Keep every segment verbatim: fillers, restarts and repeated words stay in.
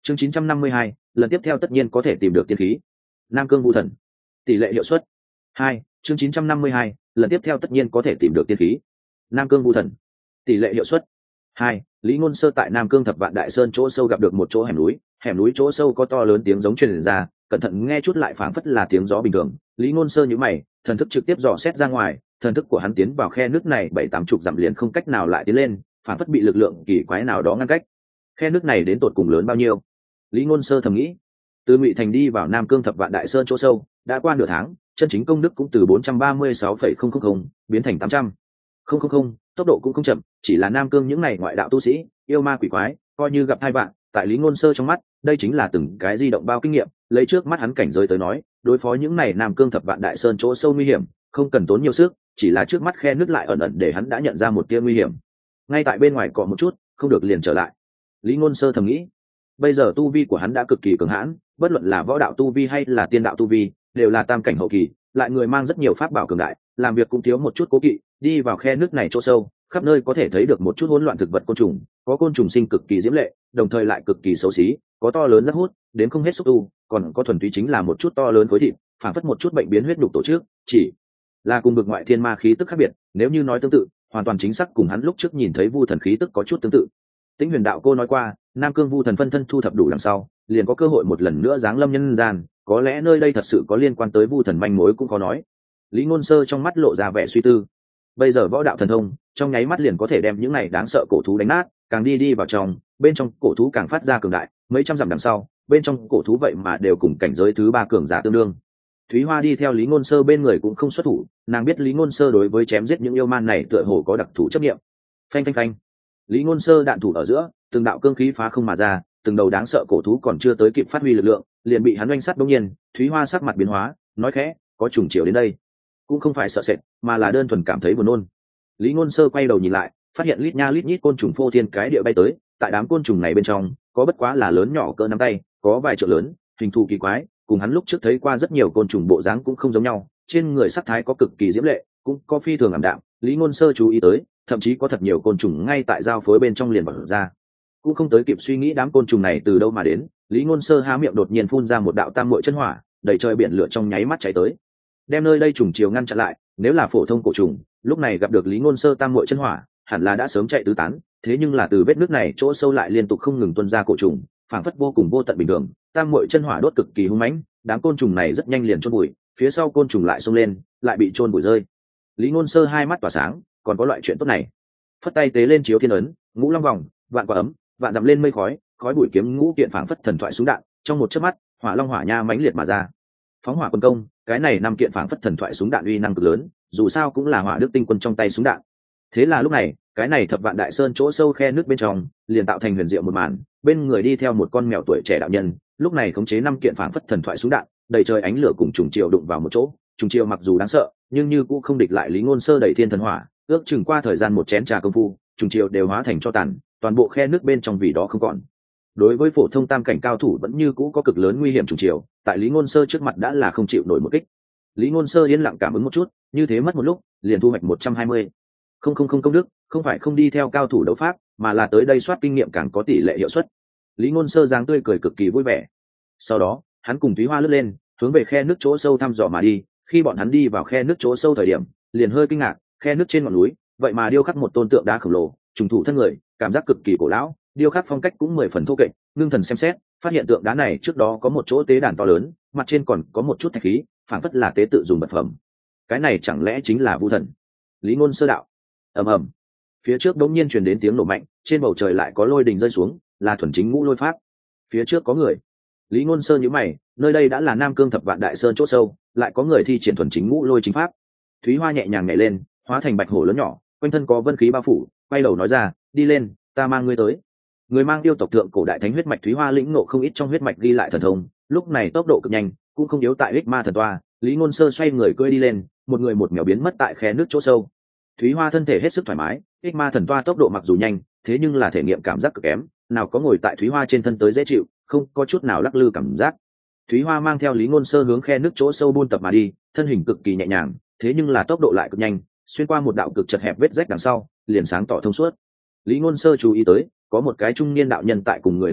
chương chín trăm năm mươi hai, lần tiếp theo tất nhiên có thể tìm được tiên khí. Nam cương vu thần. Tỷ lệ hiệu suất. Hai, chương chín trăm năm mươi hai, lần tiếp theo tất nhiên có thể tìm được tiên khí. Nam cương vu thần. Tỷ lệ hiệu suất. Hai, Lý Ngôn Sơ tại Nam Cương Thập Vạn Đại Sơn chỗ sâu gặp được một chỗ hẻm núi, hẻm núi chỗ sâu có to lớn tiếng giống truyền ra, cẩn thận nghe chút lại phảng phất là tiếng gió bình thường. Lý Ngôn Sơ nhíu mày, thần thức trực tiếp dò xét ra ngoài, thần thức của hắn tiến vào khe nước này bảy tám chục dặm liền không cách nào lại tiến lên, phảng phất bị lực lượng kỳ quái nào đó ngăn cách. Khe nước này đến tột cùng lớn bao nhiêu? Lý Ngôn Sơ thầm nghĩ. Từ Ngụy Thành đi vào Nam Cương Thập Vạn Đại Sơn chỗ sâu, đã qua nửa tháng, chân chính công đức cũng từ bốn trăm ba mươi sáu phẩy không không không biến thành tám trăm. Không không không, tốc độ cũng không chậm, chỉ là Nam Cương những này ngoại đạo tu sĩ, yêu ma quỷ quái, coi như gặp hai bạn, tại Lý Ngôn Sơ trong mắt, đây chính là từng cái di động bao kinh nghiệm, lấy trước mắt hắn cảnh giới tới nói, đối phó những này Nam Cương Thập Vạn Đại Sơn chỗ sâu nguy hiểm, không cần tốn nhiều sức, chỉ là trước mắt khe nước lại ẩn ẩn để hắn đã nhận ra một tia nguy hiểm. Ngay tại bên ngoài cọ một chút, không được liền trở lại. Lý Ngôn Sơ thầm nghĩ, bây giờ tu vi của hắn đã cực kỳ cường hãn, bất luận là võ đạo tu vi hay là tiên đạo tu vi, đều là tam cảnh hậu kỳ, lại người mang rất nhiều pháp bảo cường đại, làm việc cũng thiếu một chút cố kỵ, đi vào khe nước này chỗ sâu, khắp nơi có thể thấy được một chút hỗn loạn thực vật côn trùng, có côn trùng sinh cực kỳ diễm lệ, đồng thời lại cực kỳ xấu xí, có to lớn rất hút, đến không hết xúc tu, còn có thuần túy chính là một chút to lớn khối thịt, phản phất một chút bệnh biến huyết nhục tổ chức, chỉ là cùng vực ngoại thiên ma khí tức khác biệt, nếu như nói tương tự, hoàn toàn chính xác cùng hắn lúc trước nhìn thấy vu thần khí tức có chút tương tự. Tĩnh Huyền đạo cô nói qua, Nam Cương vu thần phân thân thu thập đủ đằng sau, liền có cơ hội một lần nữa giáng lâm nhân gian, có lẽ nơi đây thật sự có liên quan tới vu thần manh mối cũng khó nói. Lý Ngôn Sơ trong mắt lộ ra vẻ suy tư. Bây giờ võ đạo thần thông, trong nháy mắt liền có thể đem những này đáng sợ cổ thú đánh nát, càng đi đi vào trong, bên trong cổ thú càng phát ra cường đại, mấy trăm dặm đằng sau, bên trong cổ thú vậy mà đều cùng cảnh giới thứ ba cường giả tương đương. Thúy Hoa đi theo Lý Ngôn Sơ bên người cũng không xuất thủ, nàng biết Lý Ngôn Sơ đối với chém giết những yêu man này tựa hồ có đặc thù chấp niệm. Phanh phanh phanh. Lý Ngôn Sơ đạn thủ ở giữa, từng đạo cương khí phá không mà ra, từng đầu đáng sợ cổ thú còn chưa tới kịp phát huy lực lượng, liền bị hắn oanh sát. Đương nhiên, Thúy Hoa sắc mặt biến hóa, nói khẽ, có trùng chiều đến đây. Cũng không phải sợ sệt, mà là đơn thuần cảm thấy buồn nôn. Lý Ngôn Sơ quay đầu nhìn lại, phát hiện lít nha lít nhít côn trùng phô thiên cái địa bay tới, tại đám côn trùng này bên trong, có bất quá là lớn nhỏ cỡ nắm tay, có vài trượng lớn, hình thù kỳ quái, cùng hắn lúc trước thấy qua rất nhiều côn trùng bộ dáng cũng không giống nhau, trên người sắc thái có cực kỳ diễm lệ, cũng có phi thường ảm đạm. Lý Ngôn Sơ chú ý tới, thậm chí có thật nhiều côn trùng ngay tại giao phối bên trong liền bật ra. Cũng không tới kịp suy nghĩ đám côn trùng này từ đâu mà đến, Lý Ngôn Sơ há miệng đột nhiên phun ra một đạo tam muội chân hỏa, đầy trời biển lửa trong nháy mắt cháy tới, đem nơi đây trùng chiều ngăn chặn lại. Nếu là phổ thông cổ trùng, lúc này gặp được Lý Ngôn Sơ tam muội chân hỏa, hẳn là đã sớm chạy tứ tán, thế nhưng là từ vết nước này chỗ sâu lại liên tục không ngừng tuôn ra cổ trùng, phảng phất vô cùng vô tận bình thường. Tam muội chân hỏa đốt cực kỳ hung mãnh, đám côn trùng này rất nhanh liền chôn bụi, phía sau côn trùng lại xông lên, lại bị chôn bụi rơi. Lý Ngôn Sơ hai mắt tỏa sáng, còn có loại chuyện tốt này. Phất tay tế lên chiếu thiên ấn, ngũ long vòng, vạn quả ấm, vạn dặm lên mây khói, khói bụi kiếm ngũ kiện phảng phất thần thoại súng đạn, trong một chớp mắt, hỏa long hỏa nha mãnh liệt mà ra. Phóng hỏa quân công, cái này năm kiện phảng phất thần thoại súng đạn uy năng cực lớn, dù sao cũng là hỏa đức tinh quân trong tay súng đạn. Thế là lúc này, cái này thập vạn đại sơn chỗ sâu khe nước bên trong, liền tạo thành huyền diệu một màn, bên người đi theo một con mèo tuổi trẻ đạo nhân, lúc này khống chế năm kiện phảng phất thần thoại súng đạn, đầy trời ánh lửa cùng trùng chiều đụng vào một chỗ. Trùng chiều mặc dù đáng sợ, nhưng như cũng không địch lại Lý Ngôn Sơ đẩy thiên thần hỏa, ước chừng qua thời gian một chén trà công phu, trùng chiều đều hóa thành tro tàn, toàn bộ khe nước bên trong vì đó không còn. Đối với phổ thông tam cảnh cao thủ vẫn như cũ có cực lớn nguy hiểm trùng chiều, tại Lý Ngôn Sơ trước mặt đã là không chịu nổi một kích. Lý Ngôn Sơ yên lặng cảm ứng một chút, như thế mất một lúc, liền thu hoạch một trăm hai mươi. Không không không công đức, không phải không đi theo cao thủ đấu pháp, mà là tới đây soát kinh nghiệm càng có tỷ lệ hiệu suất. Lý Ngôn Sơ dáng tươi cười cực kỳ vui vẻ. Sau đó, hắn cùng Thúy Hoa lướt lên, hướng về khe nước chỗ sâu thăm dò mà đi. Khi bọn hắn đi vào khe nước chỗ sâu thời điểm, liền hơi kinh ngạc, khe nước trên ngọn núi, vậy mà điêu khắc một tôn tượng đá khổng lồ, trùng thủ thân người, cảm giác cực kỳ cổ lão, điêu khắc phong cách cũng mười phần thô kệch. Ngưng thần xem xét, phát hiện tượng đá này trước đó có một chỗ tế đàn to lớn, mặt trên còn có một chút thạch khí, phảng phất là tế tự dùng vật phẩm. Cái này chẳng lẽ chính là vu thần? Lý Ngôn Sơ đạo. Ầm ầm. Phía trước đột nhiên truyền đến tiếng nổ mạnh, trên bầu trời lại có lôi đình rơi xuống, là thuần chính ngũ lôi pháp. Phía trước có người. Lý Ngôn Sơ nhíu mày, nơi đây đã là Nam Cương Thập Vạn Đại Sơn chỗ sâu, lại có người thi triển thuần chính ngũ lôi chính pháp. Thúy Hoa nhẹ nhàng nhảy lên, hóa thành bạch hổ lớn nhỏ, quanh thân có vân khí bao phủ, quay đầu nói ra, đi lên, ta mang ngươi tới. Người mang yêu tộc thượng cổ đại thánh huyết mạch Thúy Hoa lĩnh ngộ không ít trong huyết mạch ghi lại thần thông, lúc này tốc độ cực nhanh, cũng không yếu tại ích ma thần toa. Lý Ngôn Sơ xoay người cưỡi đi lên, một người một mèo biến mất tại khe nước chỗ sâu. Thúy Hoa thân thể hết sức thoải mái, ích ma thần toa tốc độ mặc dù nhanh, thế nhưng là thể nghiệm cảm giác cực kém, nào có ngồi tại Thúy Hoa trên thân tới dễ chịu, không có chút nào lắc lư cảm giác. Thúy Hoa mang theo Lý Ngôn Sơ hướng khe nước chỗ sâu buôn tập mà đi, thân hình cực kỳ nhẹ nhàng, thế nhưng là tốc độ lại cực nhanh, xuyên qua một đạo cực chật hẹp vết rách đằng sau, liền sáng tỏ thông suốt. Lý Ngôn Sơ chú ý tới, có một cái trung niên đạo nhân tại cùng người đấu pháp,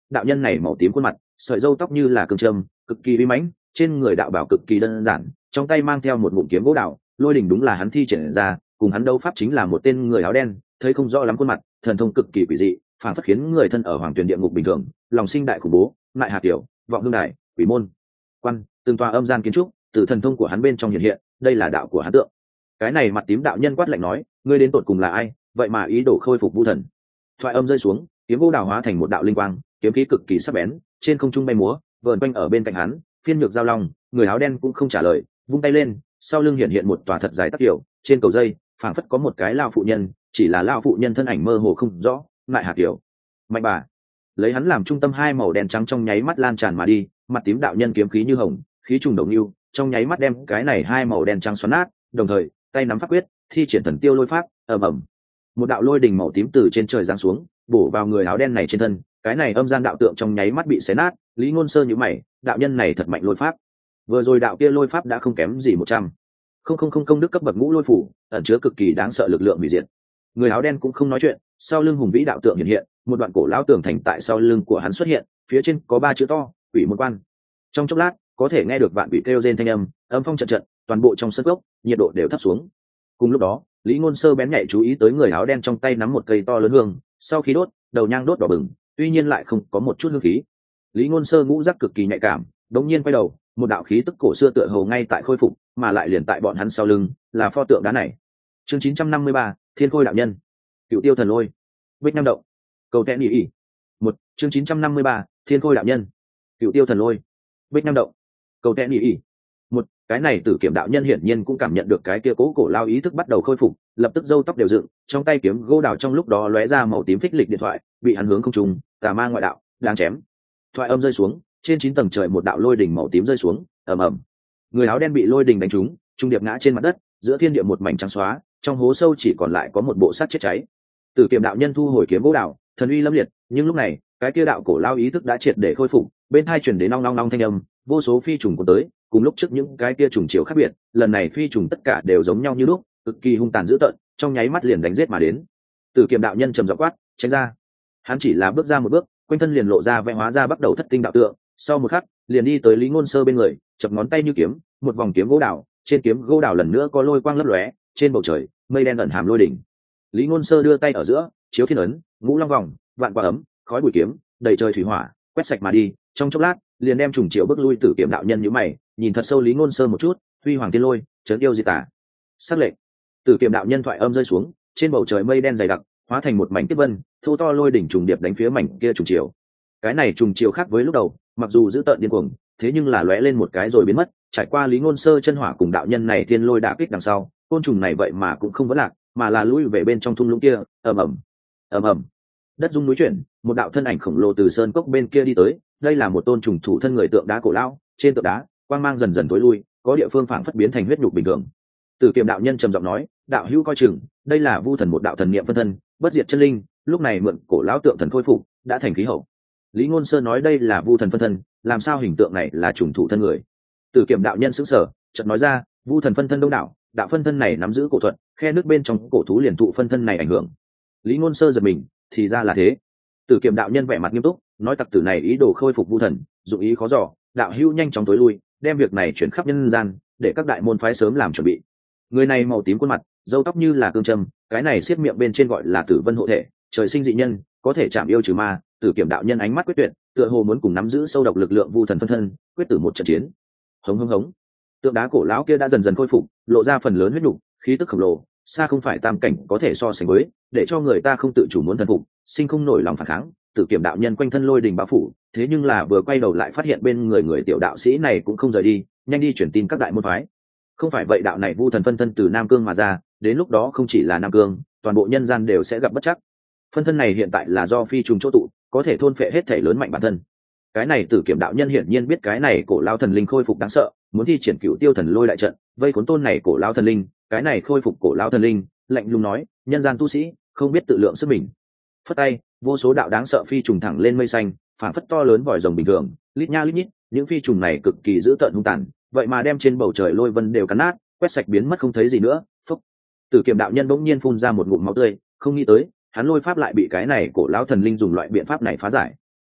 đạo nhân này màu tím khuôn mặt, sợi râu tóc như là cương châm, cực kỳ uy mãnh, trên người đạo bảo cực kỳ đơn giản, trong tay mang theo một ngụm kiếm gỗ đạo, lôi đỉnh đúng là hắn thi triển ra, cùng hắn đấu pháp chính là một tên người áo đen, thấy không rõ lắm khuôn mặt, thần thông cực kỳ quỷ dị, phản phất khiến người thân ở hoàng tuyển địa ngục bình thường, lòng sinh đại khủng bố, mại hạt tiểu, vọng hương đại, quỷ môn, quan, từng tòa âm gian kiến trúc, từ thần thông của hắn bên trong hiện hiện, đây là đạo của hắn tượng. Cái này mặt tím đạo nhân quát lạnh nói, ngươi đến tột cùng là ai, vậy mà ý đồ khôi phục vu thần. Thoại âm rơi xuống, kiếm gỗ đào hóa thành một đạo linh quang, kiếm khí cực kỳ sắc bén, trên không trung bay múa, vờn quanh ở bên cạnh hắn, phiên nhược giao long, người áo đen cũng không trả lời, vung tay lên, sau lưng hiện hiện một tòa thật dài tắc kiểu, trên cầu dây, phảng phất có một cái lao phụ nhân, chỉ là lao phụ nhân thân ảnh mơ hồ không rõ, lại hạt kiểu. Mạnh bà, lấy hắn làm trung tâm, hai màu đen trắng trong nháy mắt lan tràn mà đi, mặt tím đạo nhân kiếm khí như hồng, khí trùng đồng lưu, trong nháy mắt đem cái này hai màu đen trắng xoắn nát, đồng thời, tay nắm pháp quyết, thi triển thần tiêu lôi pháp, ầm ầm. Một đạo lôi đình màu tím từ trên trời giáng xuống, bổ vào người áo đen này trên thân, cái này âm gian đạo tượng trong nháy mắt bị xé nát. Lý Ngôn Sơ nhíu mày, đạo nhân này thật mạnh lôi pháp. Vừa rồi đạo kia lôi pháp đã không kém gì một trăm. Không không không công đức cấp bậc ngũ lôi phủ, ẩn chứa cực kỳ đáng sợ lực lượng hủy diệt. Người áo đen cũng không nói chuyện, sau lưng hùng vĩ đạo tượng hiện hiện, một đoạn cổ lão tường thành tại sau lưng của hắn xuất hiện, phía trên có ba chữ to, Quỷ Môn Quan. Trong chốc lát, có thể nghe được vạn quỷ kêu rên thanh âm, âm phong trận trận, toàn bộ trong sân cốc, nhiệt độ đều thấp xuống. Cùng lúc đó, Lý Ngôn Sơ bén nhạy chú ý tới người áo đen trong tay nắm một cây to lớn hương, sau khi đốt, đầu nhang đốt đỏ bừng, tuy nhiên lại không có một chút hương khí. Lý Ngôn Sơ ngũ giác cực kỳ nhạy cảm, đống nhiên quay đầu, một đạo khí tức cổ xưa tựa hồ ngay tại khôi phục, mà lại liền tại bọn hắn sau lưng, là pho tượng đá này. Chương chín trăm năm mươi ba, Thiên Khôi đạo nhân, Cựu Tiêu thần lôi, Bích Nam động, Cầu Tẹn Nhị. Một, chương chín trăm năm mươi ba, Thiên Khôi đạo nhân, Cựu Tiêu thần lôi, Bích Nam động, Cầu Tẹn Nhị. Một, cái này Tử Kiểm đạo nhân hiển nhiên cũng cảm nhận được cái kia cố cổ lao ý thức bắt đầu khôi phục, lập tức râu tóc đều dựng, trong tay kiếm gỗ đào trong lúc đó lóe ra màu tím phích lịch điện thoại, bị hắn hướng không trung, tà ma ngoại đạo, đang chém. Thoại âm rơi xuống, trên chín tầng trời một đạo lôi đỉnh màu tím rơi xuống, ầm ầm. Người áo đen bị lôi đỉnh đánh trúng, trung điệp ngã trên mặt đất, giữa thiên địa một mảnh trắng xóa, trong hố sâu chỉ còn lại có một bộ xác chết cháy. Tử Kiểm đạo nhân thu hồi kiếm gỗ đào, thần uy lâm liệt, nhưng lúc này, cái kia đạo cổ lao ý thức đã triệt để khôi phục, bên tai truyền đến long long long thanh âm, vô số phi trùng cuốn tới, cùng lúc trước những cái kia trùng chiều khác biệt, lần này phi trùng tất cả đều giống nhau như lúc, cực kỳ hung tàn dữ tợn, trong nháy mắt liền đánh giết mà đến. Tử Kiểm đạo nhân trầm giọng quát, tránh ra. Hắn chỉ là bước ra một bước, quanh thân liền lộ ra vẽ hóa ra bắt đầu thất tinh đạo tượng, sau một khắc, liền đi tới Lý Ngôn Sơ bên người, chập ngón tay như kiếm, một vòng kiếm gỗ đào, trên kiếm gỗ đào lần nữa có lôi quang lấp lóe, trên bầu trời, mây đen ẩn hàm lôi đỉnh. Lý Ngôn Sơ đưa tay ở giữa, chiếu thiên ấn, ngũ long vòng, vạn quả ấm, khói bụi kiếm, đầy trời thủy hỏa, quét sạch mà đi, trong chốc lát, liền đem trùng chiều bước lui. Tử Kiểm đạo nhân nhíu mày, nhìn thật sâu Lý Ngôn Sơ một chút, huy hoàng tiên lôi, chấn yêu diệt tà. Sắc lệnh. Tử Kiểm đạo nhân thoại âm rơi xuống, trên bầu trời mây đen dày đặc, hóa thành một mảnh kiếp vân, thu to lôi đỉnh trùng điệp đánh phía mảnh kia trùng chiều. Cái này trùng chiều khác với lúc đầu, mặc dù giữ tợn điên cuồng, thế nhưng là lóe lên một cái rồi biến mất. Trải qua Lý Ngôn Sơ chân hỏa cùng đạo nhân này thiên lôi đả kích đằng sau, côn trùng này vậy mà cũng không vấn lạc, mà là lui về bên trong thung lũng kia. ầm ầm, ầm ầm, đất rung núi chuyển, một đạo thân ảnh khổng lồ từ sơn cốc bên kia đi tới. Đây là một tôn trùng thủ thân người tượng đá cổ lão, trên tượng đá quang mang dần dần tối lui, có địa phương phảng phất biến thành huyết nhục bình thường. Tử Kiểm đạo nhân trầm giọng nói, đạo hữu coi chừng, đây là vu thần một đạo thần niệm phân thân, bất diệt chân linh, lúc này mượn cổ lão tượng thần khôi phục, đã thành khí hậu. Lý Ngôn Sơ nói đây là vu thần phân thân, làm sao hình tượng này là trùng thủ thân người? Tử Kiểm đạo nhân sững sờ, chợt nói ra, vu thần phân thân đông đảo, đạo phân thân này nắm giữ cổ thuật, khe nước bên trong cổ thú liền thụ phân thân này ảnh hưởng. Lý Ngôn Sơ giật mình, thì ra là thế. Tử Kiểm đạo nhân vẻ mặt nghiêm túc, nói tặc tử này ý đồ khôi phục vu thần, dụng ý khó dò, đạo hữu nhanh chóng tối lui, đem việc này chuyển khắp nhân gian, để các đại môn phái sớm làm chuẩn bị. Người này màu tím khuôn mặt, râu tóc như là cương châm, cái này xiết miệng bên trên gọi là Tử Vân hộ thể, trời sinh dị nhân, có thể chạm yêu trừ ma. Tử Kiểm đạo nhân ánh mắt quyết tuyệt, tựa hồ muốn cùng nắm giữ sâu độc lực lượng vu thần phân thân, quyết tử một trận chiến. Hống hống hống. Tượng đá cổ lão kia đã dần dần khôi phục, lộ ra phần lớn huyết nục, khí tức khổng lồ, xa không phải tam cảnh có thể so sánh với, để cho người ta không tự chủ muốn thần phục, sinh không nổi lòng phản kháng. Tử Kiểm đạo nhân quanh thân lôi đình bao phủ, thế nhưng là vừa quay đầu lại phát hiện bên người người tiểu đạo sĩ này cũng không rời đi, nhanh đi truyền tin các đại môn phái. Không phải vậy đạo này vu thần phân thân từ Nam Cương mà ra, đến lúc đó không chỉ là Nam Cương, toàn bộ nhân gian đều sẽ gặp bất chắc. Phân thân này hiện tại là do phi trùng chỗ tụ, có thể thôn phệ hết thể lớn mạnh bản thân. Cái này Tử Kiểm đạo nhân hiển nhiên biết cái này cổ lão thần linh khôi phục đáng sợ, muốn thi triển Cựu Tiêu thần lôi đại trận, vây khốn tôn này cổ lão thần linh. Cái này khôi phục cổ lão thần linh, lạnh lùng nói, nhân gian tu sĩ không biết tự lượng sức mình. Phất tay, vô số đạo đáng sợ phi trùng thẳng lên mây xanh, phảng phất to lớn vòi rồng bình thường, lít nha lít nhít, những phi trùng này cực kỳ dữ tợn hung tàn, vậy mà đem trên bầu trời lôi vân đều cắn nát, quét sạch biến mất không thấy gì nữa. Phúc. Tử Kiểm đạo nhân bỗng nhiên phun ra một ngụm máu tươi, không nghĩ tới, hắn lôi pháp lại bị cái này cổ lão thần linh dùng loại biện pháp này phá giải.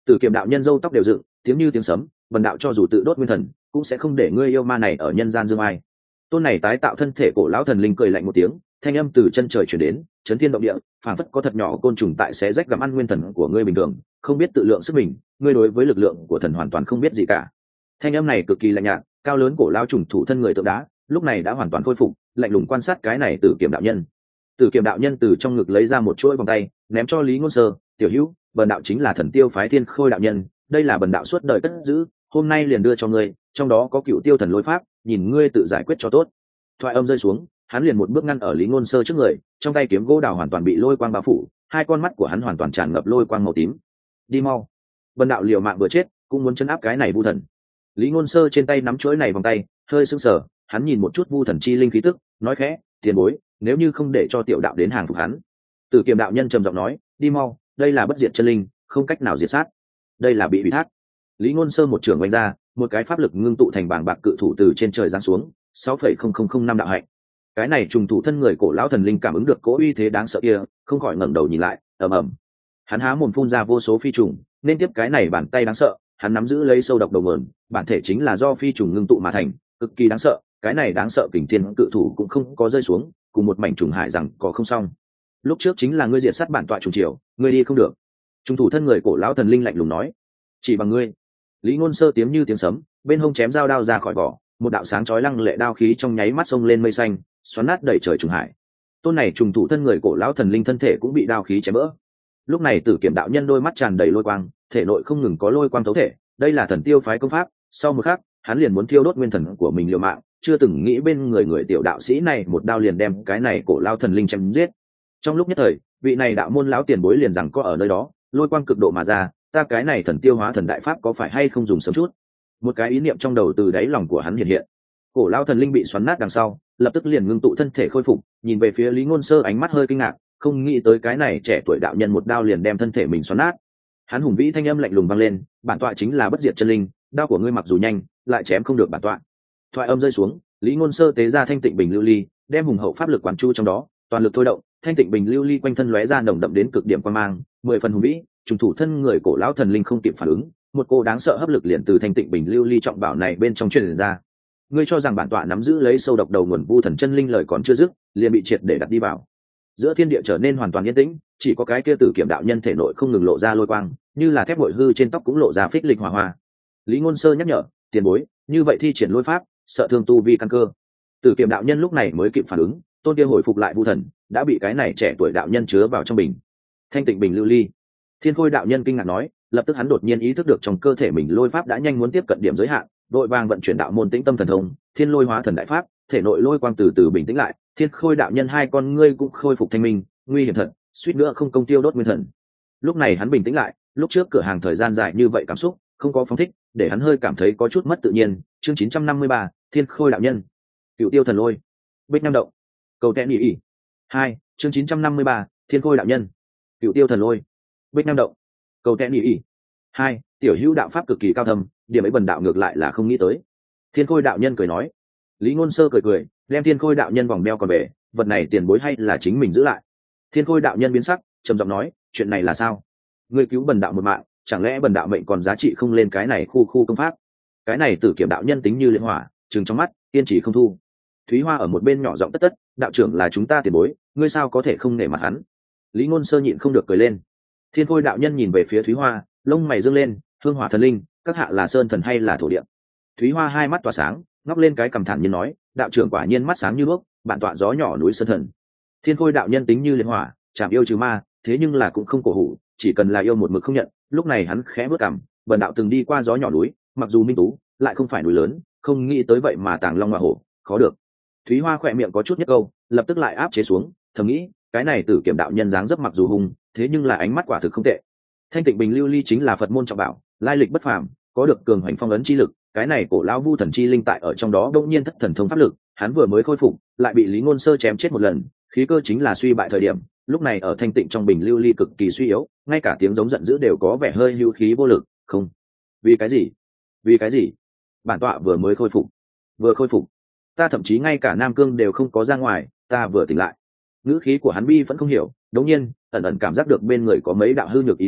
Tử Kiểm đạo nhân râu tóc đều dựng, tiếng như tiếng sấm, bần đạo cho dù tự đốt nguyên thần cũng sẽ không để ngươi yêu ma này ở nhân gian dương ai. Tôn này tái tạo thân thể cổ lão thần linh cười lạnh một tiếng, thanh âm từ chân trời chuyển đến, chấn thiên động địa, phảng phất có thật nhỏ côn trùng tại xé rách gặm ăn nguyên thần của ngươi bình thường, không biết tự lượng sức mình, ngươi đối với lực lượng của thần hoàn toàn không biết gì cả. Thanh âm này cực kỳ lạnh nhạt, cao lớn cổ lão trùng thủ thân người tượng đá, lúc này đã hoàn toàn khôi phục, lạnh lùng quan sát cái này Tử Kiểm đạo nhân. Tử Kiểm đạo nhân từ trong ngực lấy ra một chuỗi vòng tay, ném cho Lý Ngôn Sơ, "Tiểu hữu, bần đạo chính là Thần Tiêu phái Thiên Khôi đạo nhân, đây là bần đạo suốt đời cất giữ, hôm nay liền đưa cho ngươi, trong đó có Cựu Tiêu thần lôi pháp, nhìn ngươi tự giải quyết cho tốt." Thoại âm rơi xuống, hắn liền một bước ngăn ở Lý Ngôn Sơ trước người, trong tay kiếm gỗ đào hoàn toàn bị lôi quang bao phủ, hai con mắt của hắn hoàn toàn tràn ngập lôi quang màu tím. "Đi mau, bần đạo liều mạng vừa chết, cũng muốn chấn áp cái này vu thần." Lý Ngôn Sơ trên tay nắm chuỗi này vòng tay, hơi sững sờ, hắn nhìn một chút vu thần chi linh khí tức, nói khẽ, "Tiền bối, nếu như không để cho tiểu đạo đến hàng phục hắn." Tử Kiểm đạo nhân trầm giọng nói, "Đi mau, đây là bất diệt chân linh, không cách nào diệt sát. Đây là bị ủy thác." Lý Ngôn Sơ một trường oanh ra, một cái pháp lực ngưng tụ thành bảng bạc cự thủ từ trên trời giáng xuống, sáu phẩy không không không năm đạo hạnh. Cái này trùng thủ thân người cổ lão thần linh cảm ứng được cỗ uy thế đáng sợ kia, không khỏi ngẩng đầu nhìn lại, ầm ầm. Hắn há mồm phun ra vô số phi trùng, nên tiếp cái này bàn tay đáng sợ, hắn nắm giữ lấy sâu độc đầu nguồn, bản thể chính là do phi trùng ngưng tụ mà thành, cực kỳ đáng sợ, cái này đáng sợ kình thiên cự thủ cũng không có rơi xuống, cùng một mảnh trùng hải rằng có không xong. Lúc trước chính là ngươi diệt sát bản tọa trùng triều, ngươi đi không được. Trùng thủ thân người cổ lão thần linh lạnh lùng nói, "Chỉ bằng ngươi." Lý Ngôn Sơ tiếng như tiếng sấm, bên hông chém dao đao ra khỏi vỏ, một đạo sáng chói lăng lệ đao khí trong nháy mắt xông lên mây xanh, xoắn nát đẩy trời trùng hải. Tôn này trùng thủ thân người cổ lão thần linh thân thể cũng bị đao khí chém vỡ. Lúc này Tử Kiểm đạo nhân đôi mắt tràn đầy lôi quang, thể nội không ngừng có lôi quang thấu thể, đây là Thần Tiêu phái công pháp, sau một khắc, hắn liền muốn thiêu đốt nguyên thần của mình liều mạng, chưa từng nghĩ bên người người tiểu đạo sĩ này một đao liền đem cái này cổ lão thần linh chém giết. Trong lúc nhất thời, vị này đạo môn lão tiền bối liền rằng có ở nơi đó, lôi quang cực độ mà ra, ta cái này thần tiêu hóa thần đại pháp có phải hay không dùng sớm chút. Một cái ý niệm trong đầu từ đáy lòng của hắn hiện hiện. Cổ lão thần linh bị xoắn nát đằng sau, lập tức liền ngưng tụ thân thể khôi phục, nhìn về phía Lý Ngôn Sơ ánh mắt hơi kinh ngạc, không nghĩ tới cái này trẻ tuổi đạo nhân một đao liền đem thân thể mình xoắn nát. Hắn hùng vĩ thanh âm lạnh lùng vang lên, "Bản tọa chính là bất diệt chân linh, đao của ngươi mặc dù nhanh, lại chém không được bản tọa." Thoại âm rơi xuống, Lý Ngôn Sơ tế ra thanh tịnh bình lưu ly, đem hùng hậu pháp lực quán chu trong đó, toàn lực thôi động, thanh tịnh bình lưu ly quanh thân lóe ra nồng đậm đến cực điểm quan mang, mười phần hùng vĩ, trùng thủ thân người cổ lão thần linh không kịp phản ứng, một cô đáng sợ hấp lực liền từ thanh tịnh bình lưu ly trọng bảo này bên trong truyền ra. Ngươi cho rằng bản tọa nắm giữ lấy sâu độc đầu nguồn vu thần chân linh lời còn chưa dứt, liền bị triệt để đặt đi vào. Giữa thiên địa trở nên hoàn toàn yên tĩnh, chỉ có cái kia Tử Kiểm đạo nhân thể nội không ngừng lộ ra lôi quang, như là thép bội hư trên tóc cũng lộ ra phích lịch hỏa hoa. Lý Ngôn Sơ nhắc nhở, "Tiền bối, như vậy thi triển lôi pháp, sợ thương tu vi căn cơ." Tử Kiểm đạo nhân lúc này mới kịp phản ứng, tôn kia hồi phục lại vu thần đã bị cái này trẻ tuổi đạo nhân chứa vào trong bình thanh tịnh bình lưu ly. Thiên Khôi đạo nhân kinh ngạc nói, lập tức hắn đột nhiên ý thức được trong cơ thể mình lôi pháp đã nhanh muốn tiếp cận điểm giới hạn, đội vàng vận chuyển đạo môn tĩnh tâm thần thông, thiên lôi hóa thần đại pháp, thể nội lôi quang từ từ bình tĩnh lại. Thiên Khôi đạo nhân hai con ngươi cũng khôi phục thanh minh, nguy hiểm thật, suýt nữa không công tiêu đốt nguyên thần. Lúc này hắn bình tĩnh lại, lúc trước cửa hàng thời gian dài như vậy cảm xúc không có phóng thích, để hắn hơi cảm thấy có chút mất tự nhiên. Chương chín trăm năm mươi ba, Thiên Khôi đạo nhân, Cựu Tiêu thần lôi, Bích Nam động, cầu tệ nhị ỉ. Hai, chương chín trăm năm mươi ba, Thiên Khôi đạo nhân, Cựu Tiêu thần lôi, Bích Nam động, cầu tệ nhị ỉ. Hai, tiểu hữu đạo pháp cực kỳ cao thâm, điểm ấy bần đạo ngược lại là không nghĩ tới. Thiên Khôi đạo nhân cười nói. Lý Ngôn Sơ cười cười, đem Thiên Khôi đạo nhân vòng đeo còn về, vật này tiền bối hay là chính mình giữ lại. Thiên Khôi đạo nhân biến sắc, trầm giọng nói, chuyện này là sao? Ngươi cứu bần đạo một mạng, chẳng lẽ bần đạo mệnh còn giá trị không lên cái này khu khu công pháp? Cái này Tử Kiểm đạo nhân tính như liên hỏa, trừng trong mắt, kiên trì không thu. Thúy Hoa ở một bên nhỏ giọng tất tất, đạo trưởng là chúng ta tiền bối, ngươi sao có thể không nể mặt hắn? Lý Ngôn Sơ nhịn không được cười lên. Thiên Khôi đạo nhân nhìn về phía Thúy Hoa, lông mày dương lên, hương hỏa thần linh, các hạ là sơn thần hay là thổ địa? Thúy Hoa hai mắt tỏa sáng, ngóc lên cái cằm thản nhiên nói, đạo trưởng quả nhiên mắt sáng như đuốc, bản tọa gió nhỏ núi sơn thần. Thiên Khôi đạo nhân tính như liên hỏa, chạm yêu trừ ma, thế nhưng là cũng không cổ hủ, chỉ cần là yêu một mực không nhận. Lúc này hắn khẽ bước cằm, bần đạo từng đi qua gió nhỏ núi, mặc dù minh tú, lại không phải núi lớn, không nghĩ tới vậy mà tàng long hoa hổ, khó được. Thúy Hoa khỏe miệng có chút nhất câu, lập tức lại áp chế xuống, thầm nghĩ, cái này Tử Kiểm đạo nhân dáng dấp mặc dù hung, thế nhưng là ánh mắt quả thực không tệ. Thanh tịnh bình lưu ly chính là Phật môn trọng bảo, lai lịch bất phàm, có được cường hoành phong ấn chi lực, cái này cổ lão vu thần chi linh tại ở trong đó đột nhiên thất thần thông pháp lực, hắn vừa mới khôi phục, lại bị Lý Ngôn Sơ chém chết một lần, khí cơ chính là suy bại thời điểm, lúc này ở thanh tịnh trong bình lưu ly cực kỳ suy yếu, ngay cả tiếng giống giận dữ đều có vẻ hơi hữu khí vô lực, không. Vì cái gì? Vì cái gì? Bản tọa vừa mới khôi phục, vừa khôi phục, ta thậm chí ngay cả Nam Cương đều không có ra ngoài, ta vừa tỉnh lại. Ngữ khí của hắn bi vẫn không hiểu, đột nhiên ẩn ẩn cảm giác được bên người có mấy đạo hư nhược ý thức,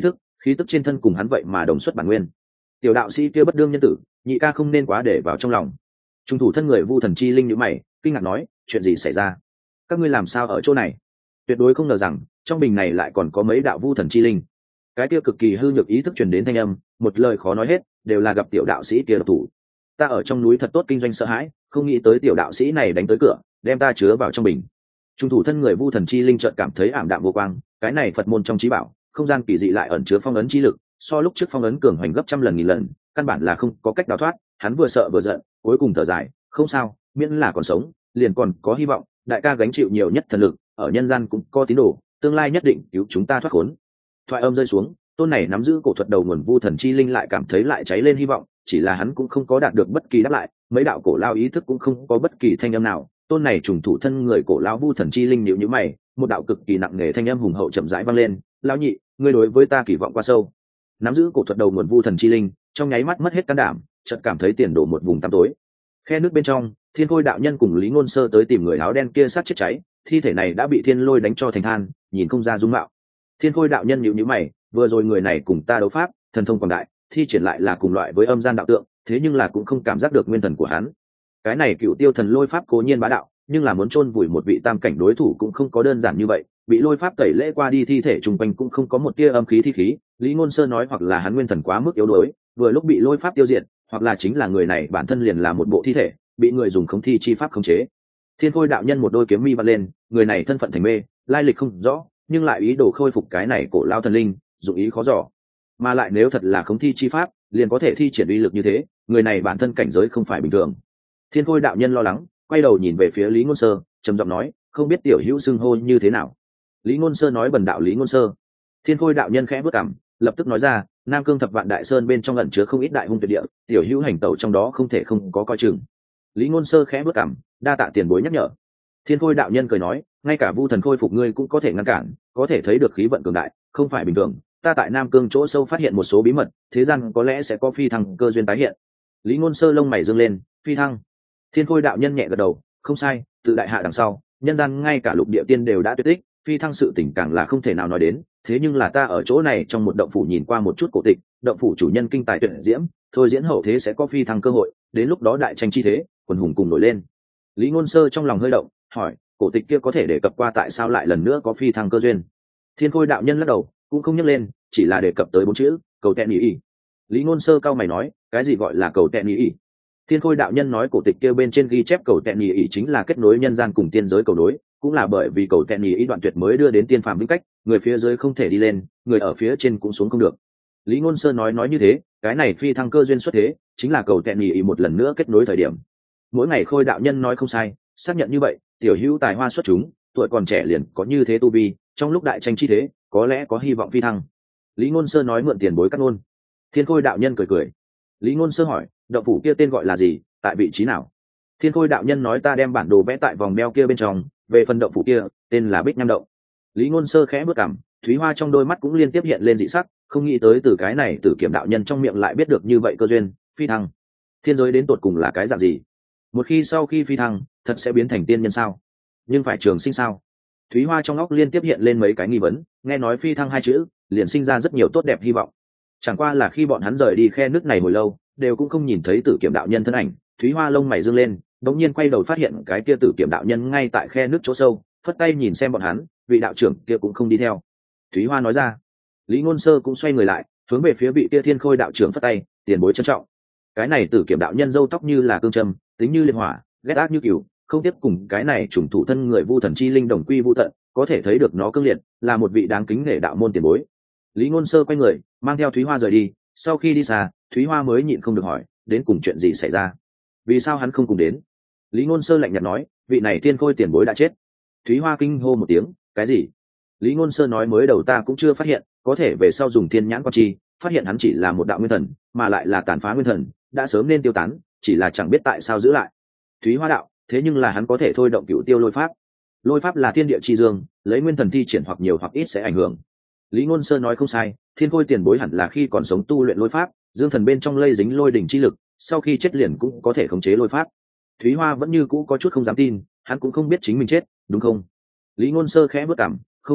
khí tức trên thân cùng hắn vậy mà đồng xuất bản nguyên. Tiểu đạo sĩ kia bất đương nhân tử, nhị ca không nên quá để vào trong lòng. Trung thủ thân người Vu Thần Chi Linh nhíu mày, kinh ngạc nói, chuyện gì xảy ra? Các ngươi làm sao ở chỗ này? Tuyệt đối không ngờ rằng trong bình này lại còn có mấy đạo Vu Thần Chi Linh. Cái kia cực kỳ hư nhược ý thức truyền đến thanh âm, một lời khó nói hết, đều là gặp tiểu đạo sĩ kia độc thủ. Ta ở trong núi thật tốt kinh doanh sợ hãi, không nghĩ tới tiểu đạo sĩ này đánh tới cửa, đem ta chứa vào trong bình. Trung thủ thân người Vu Thần Chi Linh chợt cảm thấy ảm đạm vô quang, cái này Phật môn trong trí bảo, không gian kỳ dị lại ẩn chứa phong ấn chi lực, so lúc trước phong ấn cường hoành gấp trăm lần nghìn lần, căn bản là không có cách đào thoát. Hắn vừa sợ vừa giận, cuối cùng thở dài, không sao, miễn là còn sống, liền còn có hy vọng. Đại ca gánh chịu nhiều nhất thần lực, ở nhân gian cũng có tín đồ, tương lai nhất định cứu chúng ta thoát khốn. Thoại âm rơi xuống, tôn này nắm giữ cổ thuật đầu nguồn Vu Thần Chi Linh lại cảm thấy lại cháy lên hy vọng, chỉ là hắn cũng không có đạt được bất kỳ đáp lại, mấy đạo cổ lao ý thức cũng không có bất kỳ thanh âm nào. Tôn này trùng thủ thân người cổ lão Vu Thần Chi Linh nhíu nhíu mày, một đạo cực kỳ nặng nề thanh âm hùng hậu chậm rãi vang lên, lão nhị, ngươi đối với ta kỳ vọng quá sâu. Nắm giữ cổ thuật đầu nguồn Vu Thần Chi Linh trong nháy mắt mất hết can đảm, chợt cảm thấy tiền đổ một vùng tăm tối. Khe nước bên trong, Thiên Khôi đạo nhân cùng Lý Ngôn Sơ tới tìm người áo đen kia sát chết cháy, thi thể này đã bị thiên lôi đánh cho thành than, nhìn không ra dung mạo. Thiên Khôi đạo nhân nhíu nhíu mày, vừa rồi người này cùng ta đấu pháp, thần thông quảng đại, thi triển lại là cùng loại với âm gian đạo tượng, thế nhưng là cũng không cảm giác được nguyên thần của hắn. Cái này Cựu Tiêu Thần Lôi pháp cố nhiên bá đạo, nhưng là muốn chôn vùi một vị tam cảnh đối thủ cũng không có đơn giản như vậy, bị lôi pháp tẩy lễ qua đi thi thể trùng quanh cũng không có một tia âm khí thi khí. Lý Ngôn Sơ nói hoặc là hắn nguyên thần quá mức yếu đuối, vừa lúc bị lôi pháp tiêu diệt, hoặc là chính là người này bản thân liền là một bộ thi thể, bị người dùng khống thi chi pháp khống chế. Thiên Khôi đạo nhân một đôi kiếm mi vặn lên, người này thân phận thành mê, lai lịch không rõ, nhưng lại ý đồ khôi phục cái này cổ lao thần linh, dụng ý khó dò. Mà lại nếu thật là khống thi chi pháp, liền có thể thi triển uy lực như thế, người này bản thân cảnh giới không phải bình thường. Thiên Khôi đạo nhân lo lắng, quay đầu nhìn về phía Lý Ngôn Sơ, trầm giọng nói, không biết tiểu hữu xưng hô như thế nào. Lý Ngôn Sơ nói bần đạo Lý Ngôn Sơ. Thiên Khôi đạo nhân khẽ bước cằm, lập tức nói ra, Nam Cương Thập Vạn Đại Sơn bên trong ẩn chứa không ít đại hung tuyệt địa, tiểu hữu hành tẩu trong đó không thể không có coi chừng. Lý Ngôn Sơ khẽ bước cằm, đa tạ tiền bối nhắc nhở. Thiên Khôi đạo nhân cười nói, ngay cả Vu Thần khôi phục ngươi cũng có thể ngăn cản, có thể thấy được khí vận cường đại, không phải bình thường. Ta tại Nam Cương chỗ sâu phát hiện một số bí mật, thế gian có lẽ sẽ có phi thăng cơ duyên tái hiện. Lý Ngôn Sơ lông mày dương lên, phi thăng. Thiên Khôi đạo nhân nhẹ gật đầu, không sai, từ đại hạ đằng sau, nhân gian ngay cả lục địa tiên đều đã tuyệt tích, phi thăng sự tình càng là không thể nào nói đến. Thế nhưng là ta ở chỗ này trong một động phủ nhìn qua một chút cổ tịch, động phủ chủ nhân kinh tài tuyệt diễm, thôi diễn hậu thế sẽ có phi thăng cơ hội, đến lúc đó đại tranh chi thế, quần hùng cùng nổi lên. Lý Ngôn Sơ trong lòng hơi động, hỏi, cổ tịch kia có thể đề cập qua tại sao lại lần nữa có phi thăng cơ duyên? Thiên Khôi đạo nhân lắc đầu, cũng không nhắc lên, chỉ là đề cập tới bốn chữ, cầu tẹn ý ý. Lý Ngôn Sơ cao mày nói, cái gì gọi là cầu tẹn ý ý? Thiên Khôi đạo nhân nói cổ tịch kia bên trên ghi chép cầu tẹn ý ý chính là kết nối nhân gian cùng tiên giới cầu nối, cũng là bởi vì cầu tẹn ý ý đoạn tuyệt mới đưa đến tiên phàm vĩnh cách, người phía dưới không thể đi lên, người ở phía trên cũng xuống không được. Lý Ngôn Sơ nói nói như thế, cái này phi thăng cơ duyên xuất thế, chính là cầu tẹn ý ý một lần nữa kết nối thời điểm. Mỗi ngày Khôi đạo nhân nói không sai, xác nhận như vậy, tiểu hữu tài hoa xuất chúng, tuổi còn trẻ liền có như thế tu vi, trong lúc đại tranh chi thế, có lẽ có hy vọng phi thăng. Lý Ngôn Sơ nói mượn tiền bối cắt ngôn. Thiên Khôi đạo nhân cười cười. Lý Ngôn Sơ hỏi, động phủ kia tên gọi là gì, tại vị trí nào? Thiên Khôi đạo nhân nói ta đem bản đồ vẽ tại vòng beo kia bên trong, về phần động phủ kia, tên là Bích Nham động. Lý Ngôn Sơ khẽ bước cằm, thúy hoa trong đôi mắt cũng liên tiếp hiện lên dị sắc, không nghĩ tới từ cái này Tử Kiểm đạo nhân trong miệng lại biết được như vậy cơ duyên, phi thăng. Thiên giới đến tột cùng là cái dạng gì? Một khi sau khi phi thăng, thật sẽ biến thành tiên nhân sao? Nhưng phải trường sinh sao? Thúy hoa trong óc liên tiếp hiện lên mấy cái nghi vấn, nghe nói phi thăng hai chữ, liền sinh ra rất nhiều tốt đẹp hy vọng. Chẳng qua là khi bọn hắn rời đi khe nước này hồi lâu, đều cũng không nhìn thấy Tử Kiểm đạo nhân thân ảnh. Thúy hoa lông mày dương lên, đột nhiên quay đầu phát hiện cái kia Tử Kiểm đạo nhân ngay tại khe nước chỗ sâu, phất tay nhìn xem bọn hắn, vị đạo trưởng kia cũng không đi theo. Thúy hoa nói ra. Lý Ngôn Sơ cũng xoay người lại, hướng về phía vị kia Thiên Khôi đạo trưởng phất tay, tiền bối trân trọng. Cái này Tử Kiểm đạo nhân râu tóc như là cương châm, tính như liệt hỏa, ghét ác như cừu, không tiếp cùng cái này trùng thủ thân người Vu Thần Chi Linh đồng quy vu tận, có thể thấy được nó cương liệt, là một vị đáng kính nể đạo môn tiền bối. Lý Ngôn Sơ quay người, mang theo Thúy Hoa rời đi, sau khi đi xa, Thúy Hoa mới nhịn không được hỏi, đến cùng chuyện gì xảy ra? Vì sao hắn không cùng đến? Lý Ngôn Sơ lạnh nhạt nói, vị này Thiên Khôi tiền bối đã chết. Thúy Hoa kinh hô một tiếng, cái gì? Lý Ngôn Sơ nói mới đầu ta cũng chưa phát hiện, có thể về sau dùng thiên nhãn quan chi, phát hiện hắn chỉ là một đạo nguyên thần, mà lại là tàn phá nguyên thần, đã sớm nên tiêu tán, chỉ là chẳng biết tại sao giữ lại. Thúy Hoa đạo, thế nhưng là hắn có thể thôi động Cựu Tiêu lôi pháp. Lôi pháp là thiên địa chi dương, lấy nguyên thần thi triển hoặc nhiều hoặc ít sẽ ảnh hưởng. Lý Ngôn Sơ nói không sai, Thiên Khôi tiền bối hẳn là khi còn sống tu luyện lôi pháp, dương thần bên trong lây dính lôi đỉnh chi lực, sau khi chết liền cũng có thể khống chế lôi pháp. Thúy Hoa vẫn như cũ có chút không dám tin, hắn cũng không biết chính mình chết, đúng không? Lý Ngôn Sơ khẽ bước cằm, không sai,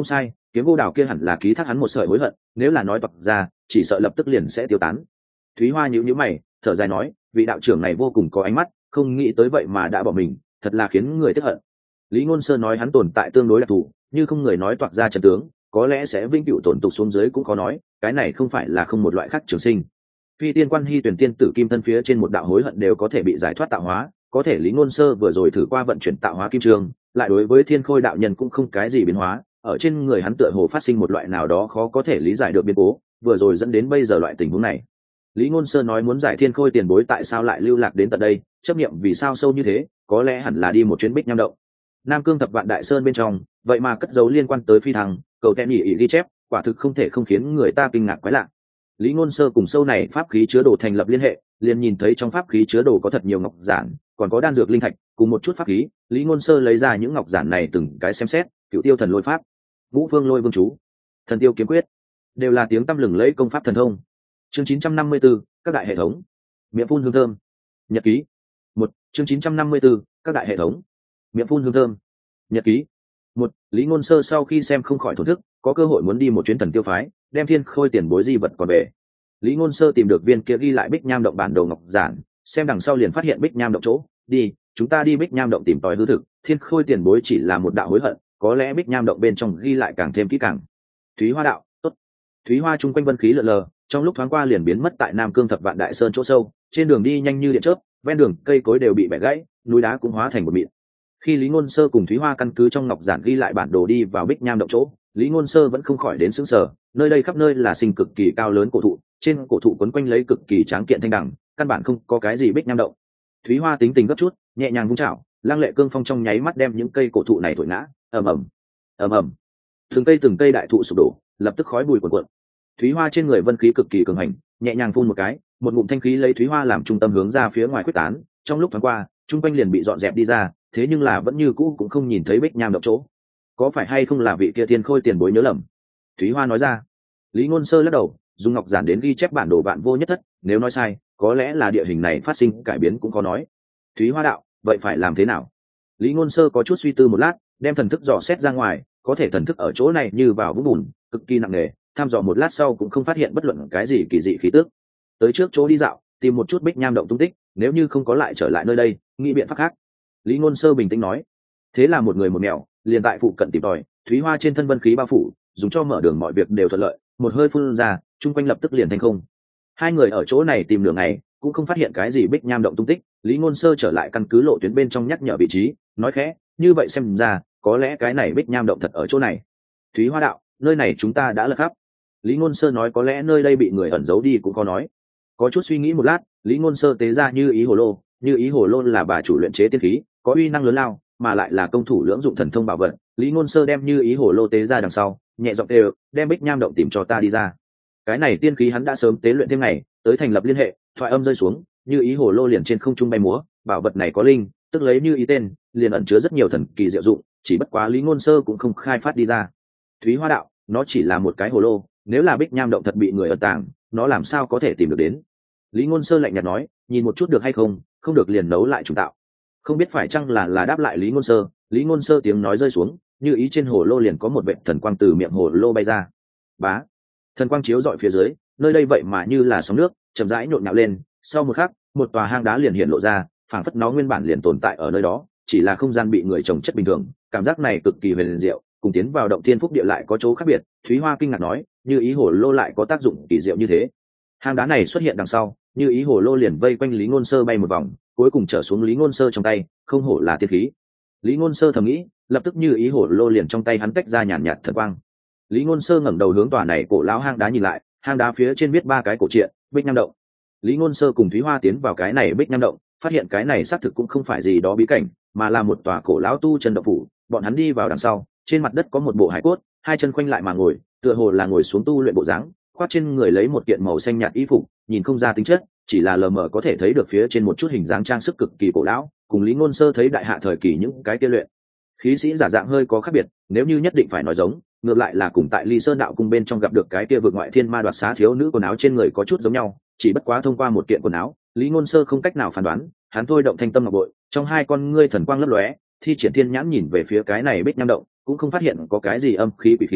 kiếm vô đào kia hẳn là ký thác hắn một sợi hối hận, nếu là nói toạc ra chỉ sợ lập tức liền sẽ tiêu tán. Thúy Hoa nhíu nhíu mày, thở dài nói, vị đạo trưởng này vô cùng có ánh mắt, không nghĩ tới vậy mà đã bỏ mình, thật là khiến người tiếc hận. Lý Ngôn Sơ nói hắn tồn tại tương đối đặc thù, như không người nói toạc ra trận tướng, có lẽ sẽ vinh cửu tổn tục xuống dưới cũng khó nói, cái này không phải là không một loại khác trường sinh. Phi tiên quan hy tuyển tiên tử kim thân phía trên một đạo hối hận đều có thể bị giải thoát tạo hóa, có thể Lý Ngôn Sơ vừa rồi thử qua vận chuyển tạo hóa kim trường, lại đối với Thiên Khôi đạo nhân cũng không cái gì biến hóa, ở trên người hắn tựa hồ phát sinh một loại nào đó khó có thể lý giải được biến cố, vừa rồi dẫn đến bây giờ loại tình huống này. Lý Ngôn Sơ nói muốn giải Thiên Khôi tiền bối tại sao lại lưu lạc đến tận đây, chấp niệm vì sao sâu như thế, có lẽ hẳn là đi một chuyến Bích Nham động. Nam Cương Thập Vạn Đại Sơn bên trong, vậy mà cất giấu liên quan tới phi thăng, cầu thẹn nhị ý ghi chép, quả thực không thể không khiến người ta kinh ngạc quái lạ. Lý Ngôn Sơ cùng sâu này pháp khí chứa đồ thành lập liên hệ, liền nhìn thấy trong pháp khí chứa đồ có thật nhiều ngọc giản, còn có đan dược linh thạch, cùng một chút pháp khí. Lý Ngôn Sơ lấy ra những ngọc giản này từng cái xem xét, Cửu Tiêu Thần Lôi Pháp, Vũ Vương Lôi Vương chú, Thần Tiêu Kiếm Quyết, đều là tiếng tăm lừng lẫy công pháp thần thông. Chương chín trăm năm mươi tư, các đại hệ thống. Miệng phun hương thơm. Nhật ký. Một, chương chín trăm năm mươi tư, các đại hệ thống. Miệng phun hương thơm. Nhật ký. Một, Lý Ngôn Sơ sau khi xem không khỏi thổn thức, có cơ hội muốn đi một chuyến Thần Tiêu phái, đem Thiên Khôi tiền bối di vật còn về. Lý Ngôn Sơ tìm được viên kia ghi lại Bích Nham động bản đồ ngọc giản, xem đằng sau liền phát hiện Bích Nham động chỗ, đi, chúng ta đi Bích Nham động tìm tòi hư thực, Thiên Khôi tiền bối chỉ là một đạo hối hận, có lẽ Bích Nham động bên trong ghi lại càng thêm kỹ càng. Thúy Hoa đạo, tốt. Thúy Hoa trung quanh vân khí lờ lờ, trong lúc thoáng qua liền biến mất tại Nam Cương Thập Vạn Đại Sơn chỗ sâu, trên đường đi nhanh như điện chớp, ven đường cây cối đều bị bẻ gãy, núi đá cũng hóa thành một mịn. Khi Lý Ngôn Sơ cùng Thúy Hoa căn cứ trong ngọc giản ghi lại bản đồ đi vào Bích Nham động chỗ, Lý Ngôn Sơ vẫn không khỏi đến sững sờ, nơi đây khắp nơi là sinh cực kỳ cao lớn cổ thụ, trên cổ thụ quấn quanh lấy cực kỳ tráng kiện thanh đằng, căn bản không có cái gì Bích Nham động. Thúy Hoa tính tình gấp chút, nhẹ nhàng vung chảo, lang lệ cương phong trong nháy mắt đem những cây cổ thụ này thổi ngã, ầm ầm, ầm ầm. Từng cây từng cây đại thụ sụp đổ, lập tức khói bụi cuồn cuộn. Thúy Hoa trên người vân khí cực kỳ cường hành, nhẹ nhàng phun một cái, một ngụm thanh khí lấy Thúy Hoa làm trung tâm hướng ra phía ngoài quyết tán, trong lúc thoáng qua, trung quanh liền bị dọn dẹp đi ra, thế nhưng là vẫn như cũ cũng không nhìn thấy Bích Nham động chỗ. Có phải hay không là vị kia Thiên Khôi tiền bối nhớ lầm? Thúy Hoa nói ra. Lý Ngôn Sơ lắc đầu, dùng ngọc giản đến ghi chép bản đồ vạn vô nhất thất, nếu nói sai, có lẽ là địa hình này phát sinh cải biến cũng có nói. Thúy Hoa đạo, vậy phải làm thế nào? Lý Ngôn Sơ có chút suy tư một lát, đem thần thức dò xét ra ngoài, có thể thần thức ở chỗ này như vào vũng bùn, cực kỳ nặng nề, tham dò một lát sau cũng không phát hiện bất luận cái gì kỳ dị khí tức. Tới trước chỗ đi dạo, tìm một chút Bích Nham động tung tích, nếu như không có lại trở lại nơi đây, nghĩ biện pháp khác. Lý Ngôn Sơ bình tĩnh nói. Thế là một người một mèo, liền tại phụ cận tìm tòi, Thúy Hoa trên thân vân khí bao phủ, dùng cho mở đường mọi việc đều thuận lợi, một hơi phun ra, chung quanh lập tức liền thành không. Hai người ở chỗ này tìm đường này, cũng không phát hiện cái gì Bích Nham động tung tích. Lý Ngôn Sơ trở lại căn cứ lộ tuyến bên trong nhắc nhở vị trí, nói khẽ, như vậy xem ra, có lẽ cái này Bích Nham động thật ở chỗ này. Thúy Hoa đạo, nơi này chúng ta đã lật khắp. Lý Ngôn Sơ nói có lẽ nơi đây bị người ẩn giấu đi cũng có nói. Có chút suy nghĩ một lát, Lý Ngôn Sơ tế ra như ý hồ lô, như ý hồ lô là bà chủ luyện chế tiên khí, có uy năng lớn lao, mà lại là công thủ lưỡng dụng thần thông bảo vật. Lý Ngôn Sơ đem như ý hồ lô tế ra đằng sau, nhẹ giọng đều, đem Bích Nham động tìm cho ta đi ra. Cái này tiên khí hắn đã sớm tế luyện thêm ngày, tới thành lập liên hệ, thoại âm rơi xuống, như ý hồ lô liền trên không trung bay múa, bảo vật này có linh, tức lấy như ý tên, liền ẩn chứa rất nhiều thần kỳ diệu dụng, chỉ bất quá Lý Ngôn Sơ cũng không khai phát đi ra. Thúy Hoa đạo, nó chỉ là một cái hồ lô, nếu là Bích Nham động thật bị người ẩn tàng, nó làm sao có thể tìm được đến? Lý Ngôn Sơ lạnh nhạt nói, nhìn một chút được hay không, không được liền nấu lại trùng tạo. Không biết phải chăng là là đáp lại Lý Ngôn Sơ, Lý Ngôn Sơ tiếng nói rơi xuống, như ý trên hồ lô liền có một vệt thần quang từ miệng hồ lô bay ra. Bá, thần quang chiếu rọi phía dưới, nơi đây vậy mà như là sóng nước, chậm rãi nhộn nhạo lên, sau một khắc, một tòa hang đá liền hiện lộ ra, phảng phất nó nguyên bản liền tồn tại ở nơi đó, chỉ là không gian bị người trồng chất bình thường, cảm giác này cực kỳ huyền diệu, cùng tiến vào động thiên phúc địa lại có chỗ khác biệt. Thúy Hoa kinh ngạc nói, như ý hồ lô lại có tác dụng kỳ diệu như thế. Hang đá này xuất hiện đằng sau, như ý hồ lô liền vây quanh Lý Ngôn Sơ bay một vòng, cuối cùng trở xuống Lý Ngôn Sơ trong tay, không hổ là tiên khí. Lý Ngôn Sơ thầm nghĩ, lập tức như ý hồ lô liền trong tay hắn tách ra nhàn nhạt, nhạt thần quang. Lý Ngôn Sơ ngẩng đầu hướng tòa này cổ lão hang đá nhìn lại, hang đá phía trên viết ba cái cổ truyện, Bích Nham động. Lý Ngôn Sơ cùng Thúy Hoa tiến vào cái này Bích Nham động, phát hiện cái này xác thực cũng không phải gì đó bí cảnh, mà là một tòa cổ lão tu chân động phủ. Bọn hắn đi vào đằng sau, trên mặt đất có một bộ hải cốt, hai chân khoanh lại mà ngồi, tựa hồ là ngồi xuống tu luyện bộ dáng, khoác trên người lấy một kiện màu xanh nhạt y phục, nhìn không ra tính chất, chỉ là lờ mờ có thể thấy được phía trên một chút hình dáng trang sức cực kỳ cổ lão, cùng Lý Ngôn Sơ thấy đại hạ thời kỳ những cái kia luyện khí sĩ giả dạng hơi có khác biệt, nếu như nhất định phải nói giống, ngược lại là cùng tại Ly Sơn đạo cung bên trong gặp được cái kia vượt ngoại thiên ma đoạt xá thiếu nữ quần áo trên người có chút giống nhau, chỉ bất quá thông qua một kiện quần áo, Lý Ngôn Sơ không cách nào phán đoán, hắn thôi động thanh tâm ngọc bội, trong hai con ngươi thần quang lấp lóe, thi triển thiên nhãn nhìn về phía cái này Bích Nham động, cũng không phát hiện có cái gì âm khí quỷ khí,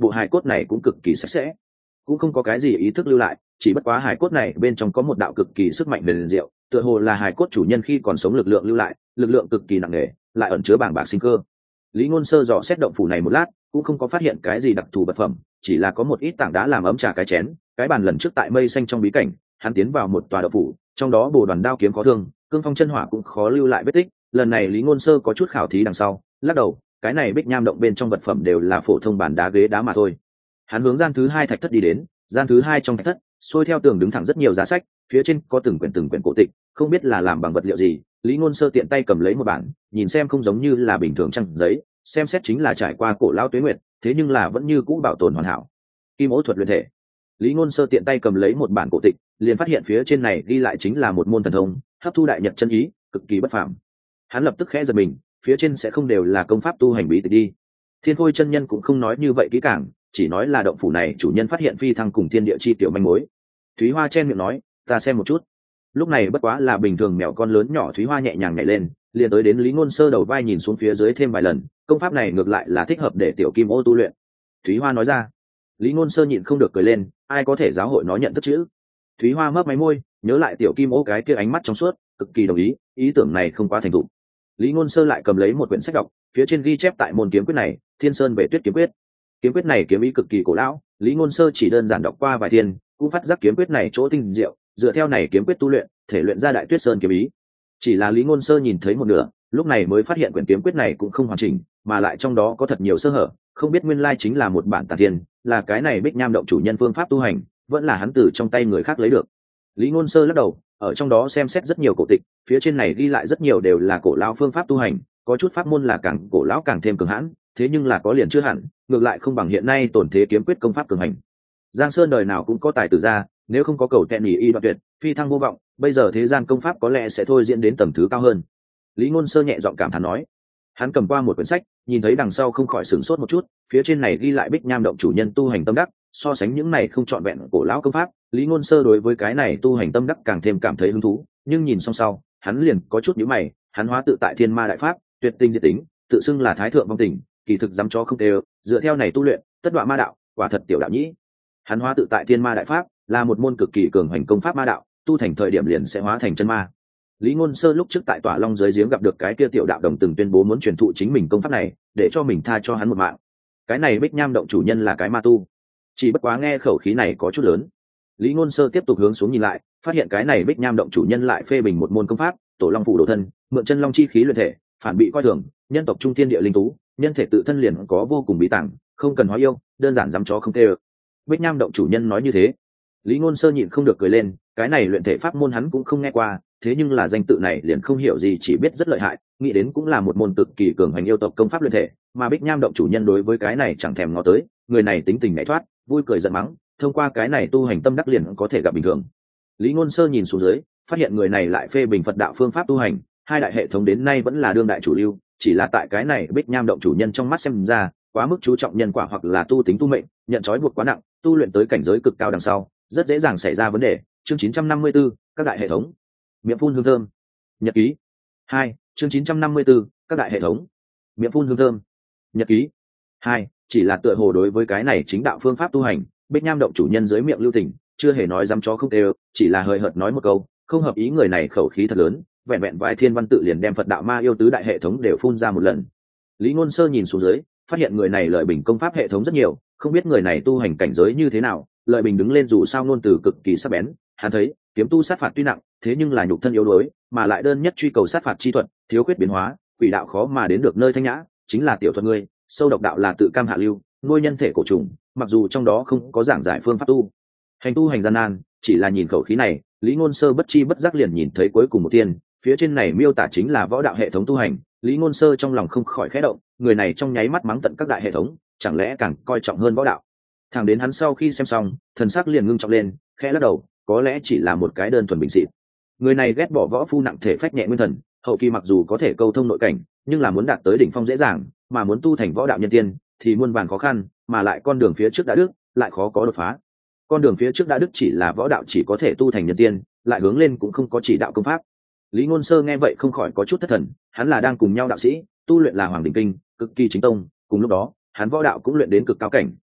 bộ hài cốt này cũng cực kỳ sạch sẽ, cũng không có cái gì ý thức lưu lại, chỉ bất quá hài cốt này bên trong có một đạo cực kỳ sức mạnh bền diệu, tựa hồ là hài cốt chủ nhân khi còn sống lực lượng lưu lại, lực lượng cực kỳ nặng nề, lại ẩn chứa bàng bạc sinh cơ. Lý Ngôn Sơ dò xét động phủ này một lát, cũng không có phát hiện cái gì đặc thù vật phẩm, chỉ là có một ít tảng đá làm ấm trà cái chén, cái bàn lần trước tại mây xanh trong bí cảnh, hắn tiến vào một tòa động phủ, trong đó bồ đoàn đao kiếm có thương, cương phong chân hỏa cũng khó lưu lại vết tích. Lần này Lý Ngôn Sơ có chút khảo thí đằng sau, lắc đầu, cái này bích nham động bên trong vật phẩm đều là phổ thông bàn đá ghế đá mà thôi. Hắn hướng gian thứ hai thạch thất đi đến, gian thứ hai trong thạch thất, xuôi theo tường đứng thẳng rất nhiều giá sách, phía trên có từng quyển từng quyển cổ tịch, không biết là làm bằng vật liệu gì. Lý Ngôn Sơ tiện tay cầm lấy một bản, nhìn xem không giống như là bình thường trang giấy, xem xét chính là trải qua cổ lao tuế nguyệt, thế nhưng là vẫn như cũ bảo tồn hoàn hảo. Kim ố thuật luyện thể. Lý Ngôn Sơ tiện tay cầm lấy một bản cổ tịch, liền phát hiện phía trên này ghi lại chính là một môn thần thông, hấp thu đại nhật chân ý, cực kỳ bất phàm. Hắn lập tức khẽ giật mình, phía trên sẽ không đều là công pháp tu hành bí tịch đi. Thiên Khôi chân nhân cũng không nói như vậy kỹ càng, chỉ nói là động phủ này chủ nhân phát hiện phi thăng cùng thiên địa chi tiểu manh mối. Thúy Hoa chen miệng nói, ta xem một chút. Lúc này bất quá là bình thường mèo con lớn nhỏ, Thúy Hoa nhẹ nhàng nhảy lên, liền tới đến Lý Ngôn Sơ đầu vai nhìn xuống phía dưới thêm vài lần, công pháp này ngược lại là thích hợp để tiểu kim ô tu luyện. Thúy Hoa nói ra. Lý Ngôn Sơ nhịn không được cười lên, ai có thể giáo hội nó nhận thức chữ. Thúy Hoa mấp máy môi, nhớ lại tiểu kim ô cái kia ánh mắt trong suốt, cực kỳ đồng ý, ý tưởng này không quá thành thục. Lý Ngôn Sơ lại cầm lấy một quyển sách đọc, phía trên ghi chép tại môn kiếm quyết này, Thiên Sơn Bệ Tuyết kiếm quyết. Kiếm quyết này kiếm ý cực kỳ cổ lão, Lý Ngôn Sơ chỉ đơn giản đọc qua vài thiên, cũng phát giác kiếm quyết này chỗ tinh diệu, dựa theo này kiếm quyết tu luyện, thể luyện ra Đại Tuyết Sơn kiếm ý. Chỉ là Lý Ngôn Sơ nhìn thấy một nửa, lúc này mới phát hiện quyển kiếm quyết này cũng không hoàn chỉnh, mà lại trong đó có thật nhiều sơ hở, không biết nguyên lai chính là một bản tà thiên, là cái này Bích Nham động chủ nhân phương pháp tu hành, vẫn là hắn từ trong tay người khác lấy được. Lý Ngôn Sơ lắc đầu, ở trong đó xem xét rất nhiều cổ tịch, phía trên này ghi lại rất nhiều đều là cổ lão phương pháp tu hành, có chút pháp môn là càng cổ lão càng thêm cường hãn, thế nhưng là có liền chưa hẳn, ngược lại không bằng hiện nay tổn thế kiếm quyết công pháp cường hành. Giang Sơn đời nào cũng có tài tử ra, nếu không có cầu tẹn nhỉ y đoạn tuyệt, phi thăng vô vọng, bây giờ thế gian công pháp có lẽ sẽ thôi diễn đến tầng thứ cao hơn. Lý Ngôn Sơ nhẹ giọng cảm thán nói. Hắn cầm qua một quyển sách, nhìn thấy đằng sau không khỏi sửng sốt một chút, phía trên này ghi lại Bích Nham động chủ nhân tu hành tâm đắc, so sánh những này không trọn vẹn cổ lão công pháp, Lý Ngôn Sơ đối với cái này tu hành tâm đắc càng thêm cảm thấy hứng thú, nhưng nhìn xong sau, hắn liền có chút nhíu mày, hắn hóa tự tại thiên ma đại pháp, tuyệt tinh diệt tính, tự xưng là thái thượng vong tình, kỳ thực dám cho không đều, dựa theo này tu luyện, tất đoạn ma đạo, quả thật tiểu đạo nhĩ. Hắn hóa tự tại thiên ma đại pháp là một môn cực kỳ cường hành công pháp ma đạo, tu thành thời điểm liền sẽ hóa thành chân ma. Lý Ngôn Sơ lúc trước tại Tỏa Long dưới giếng gặp được cái kia tiểu đạo đồng từng tuyên bố muốn truyền thụ chính mình công pháp này, để cho mình tha cho hắn một mạng. Cái này Bích Nham động chủ nhân là cái ma tu. Chỉ bất quá nghe khẩu khí này có chút lớn. Lý Ngôn Sơ tiếp tục hướng xuống nhìn lại, phát hiện cái này Bích Nham động chủ nhân lại phê bình một môn công pháp, Tổ Long phủ đồ thân, mượn chân long chi khí luyện thể, phản bị coi thường, nhân tộc trung thiên địa linh tú, nhân thể tự thân liền có vô cùng bí tàng, không cần hóa yêu, đơn giản dám chó không tê. Bích Nham động chủ nhân nói như thế. Lý Ngôn Sơ nhịn không được cười lên, cái này luyện thể pháp môn hắn cũng không nghe qua, thế nhưng là danh tự này liền không hiểu gì, chỉ biết rất lợi hại, nghĩ đến cũng là một môn cực kỳ cường hành yêu tộc công pháp luyện thể, mà Bích Nham động chủ nhân đối với cái này chẳng thèm ngó tới, người này tính tình nhảy thoát, vui cười giận mắng, thông qua cái này tu hành tâm đắc liền có thể gặp bình thường. Lý Ngôn Sơ nhìn xuống dưới, phát hiện người này lại phê bình Phật đạo phương pháp tu hành, hai đại hệ thống đến nay vẫn là đương đại chủ lưu, chỉ là tại cái này Bích Nham động chủ nhân trong mắt xem ra, quá mức chú trọng nhân quả hoặc là tu tính tu mệnh, nhận trói buộc quá nặng, tu luyện tới cảnh giới cực cao đằng sau, rất dễ dàng xảy ra vấn đề. Chương chín trăm năm mươi tư, các đại hệ thống. Miệng phun hương thơm. Nhật ký. hai, chương chín trăm năm mươi tư, các đại hệ thống. Miệng phun hương thơm. Nhật ký. hai, chỉ là tựa hồ đối với cái này chính đạo phương pháp tu hành, Bích Nham động chủ nhân dưới miệng lưu tình, chưa hề nói dám chó không đều, chỉ là hơi hợt nói một câu, không hợp ý người này khẩu khí thật lớn, vẹn vẹn vài thiên văn tự liền đem Phật đạo ma yêu tứ đại hệ thống đều phun ra một lần. Lý Ngôn Sơ nhìn xuống dưới, phát hiện người này lợi bình công pháp hệ thống rất nhiều, không biết người này tu hành cảnh giới như thế nào. Lợi bình đứng lên dù sao ngôn từ cực kỳ sắc bén, hắn thấy kiếm tu sát phạt tuy nặng, thế nhưng là nhục thân yếu đuối, mà lại đơn nhất truy cầu sát phạt chi thuật, thiếu khuyết biến hóa, quỷ đạo khó mà đến được nơi thanh nhã, chính là tiểu thuật ngươi, sâu độc đạo là tự cam hạ lưu, nuôi nhân thể cổ trùng, mặc dù trong đó không có giảng giải phương pháp tu hành tu hành gian nan, chỉ là nhìn khẩu khí này, Lý Ngôn Sơ bất chi bất giác liền nhìn thấy cuối cùng một tiên, phía trên này miêu tả chính là võ đạo hệ thống tu hành. Lý Ngôn Sơ trong lòng không khỏi khẽ động, người này trong nháy mắt mắng tận các đại hệ thống, chẳng lẽ càng coi trọng hơn võ đạo. Thẳng đến hắn sau khi xem xong, thần sắc liền ngưng trọng lên, khẽ lắc đầu, có lẽ chỉ là một cái đơn thuần bình xịt. Người này ghét bỏ võ phu nặng thể phách nhẹ nguyên thần, hậu kỳ mặc dù có thể câu thông nội cảnh, nhưng là muốn đạt tới đỉnh phong dễ dàng, mà muốn tu thành võ đạo nhân tiên thì muôn vàn khó khăn, mà lại con đường phía trước đã đứt, lại khó có đột phá. Con đường phía trước đã đứt chỉ là võ đạo chỉ có thể tu thành nhân tiên, lại hướng lên cũng không có chỉ đạo công pháp. Lý Ngôn Sơ nghe vậy không khỏi có chút thất thần, hắn là đang cùng nhau đạo sĩ, tu luyện là Hoàng Đỉnh Kinh, cực kỳ chính tông, cùng lúc đó, hắn võ đạo cũng luyện đến cực cao cảnh,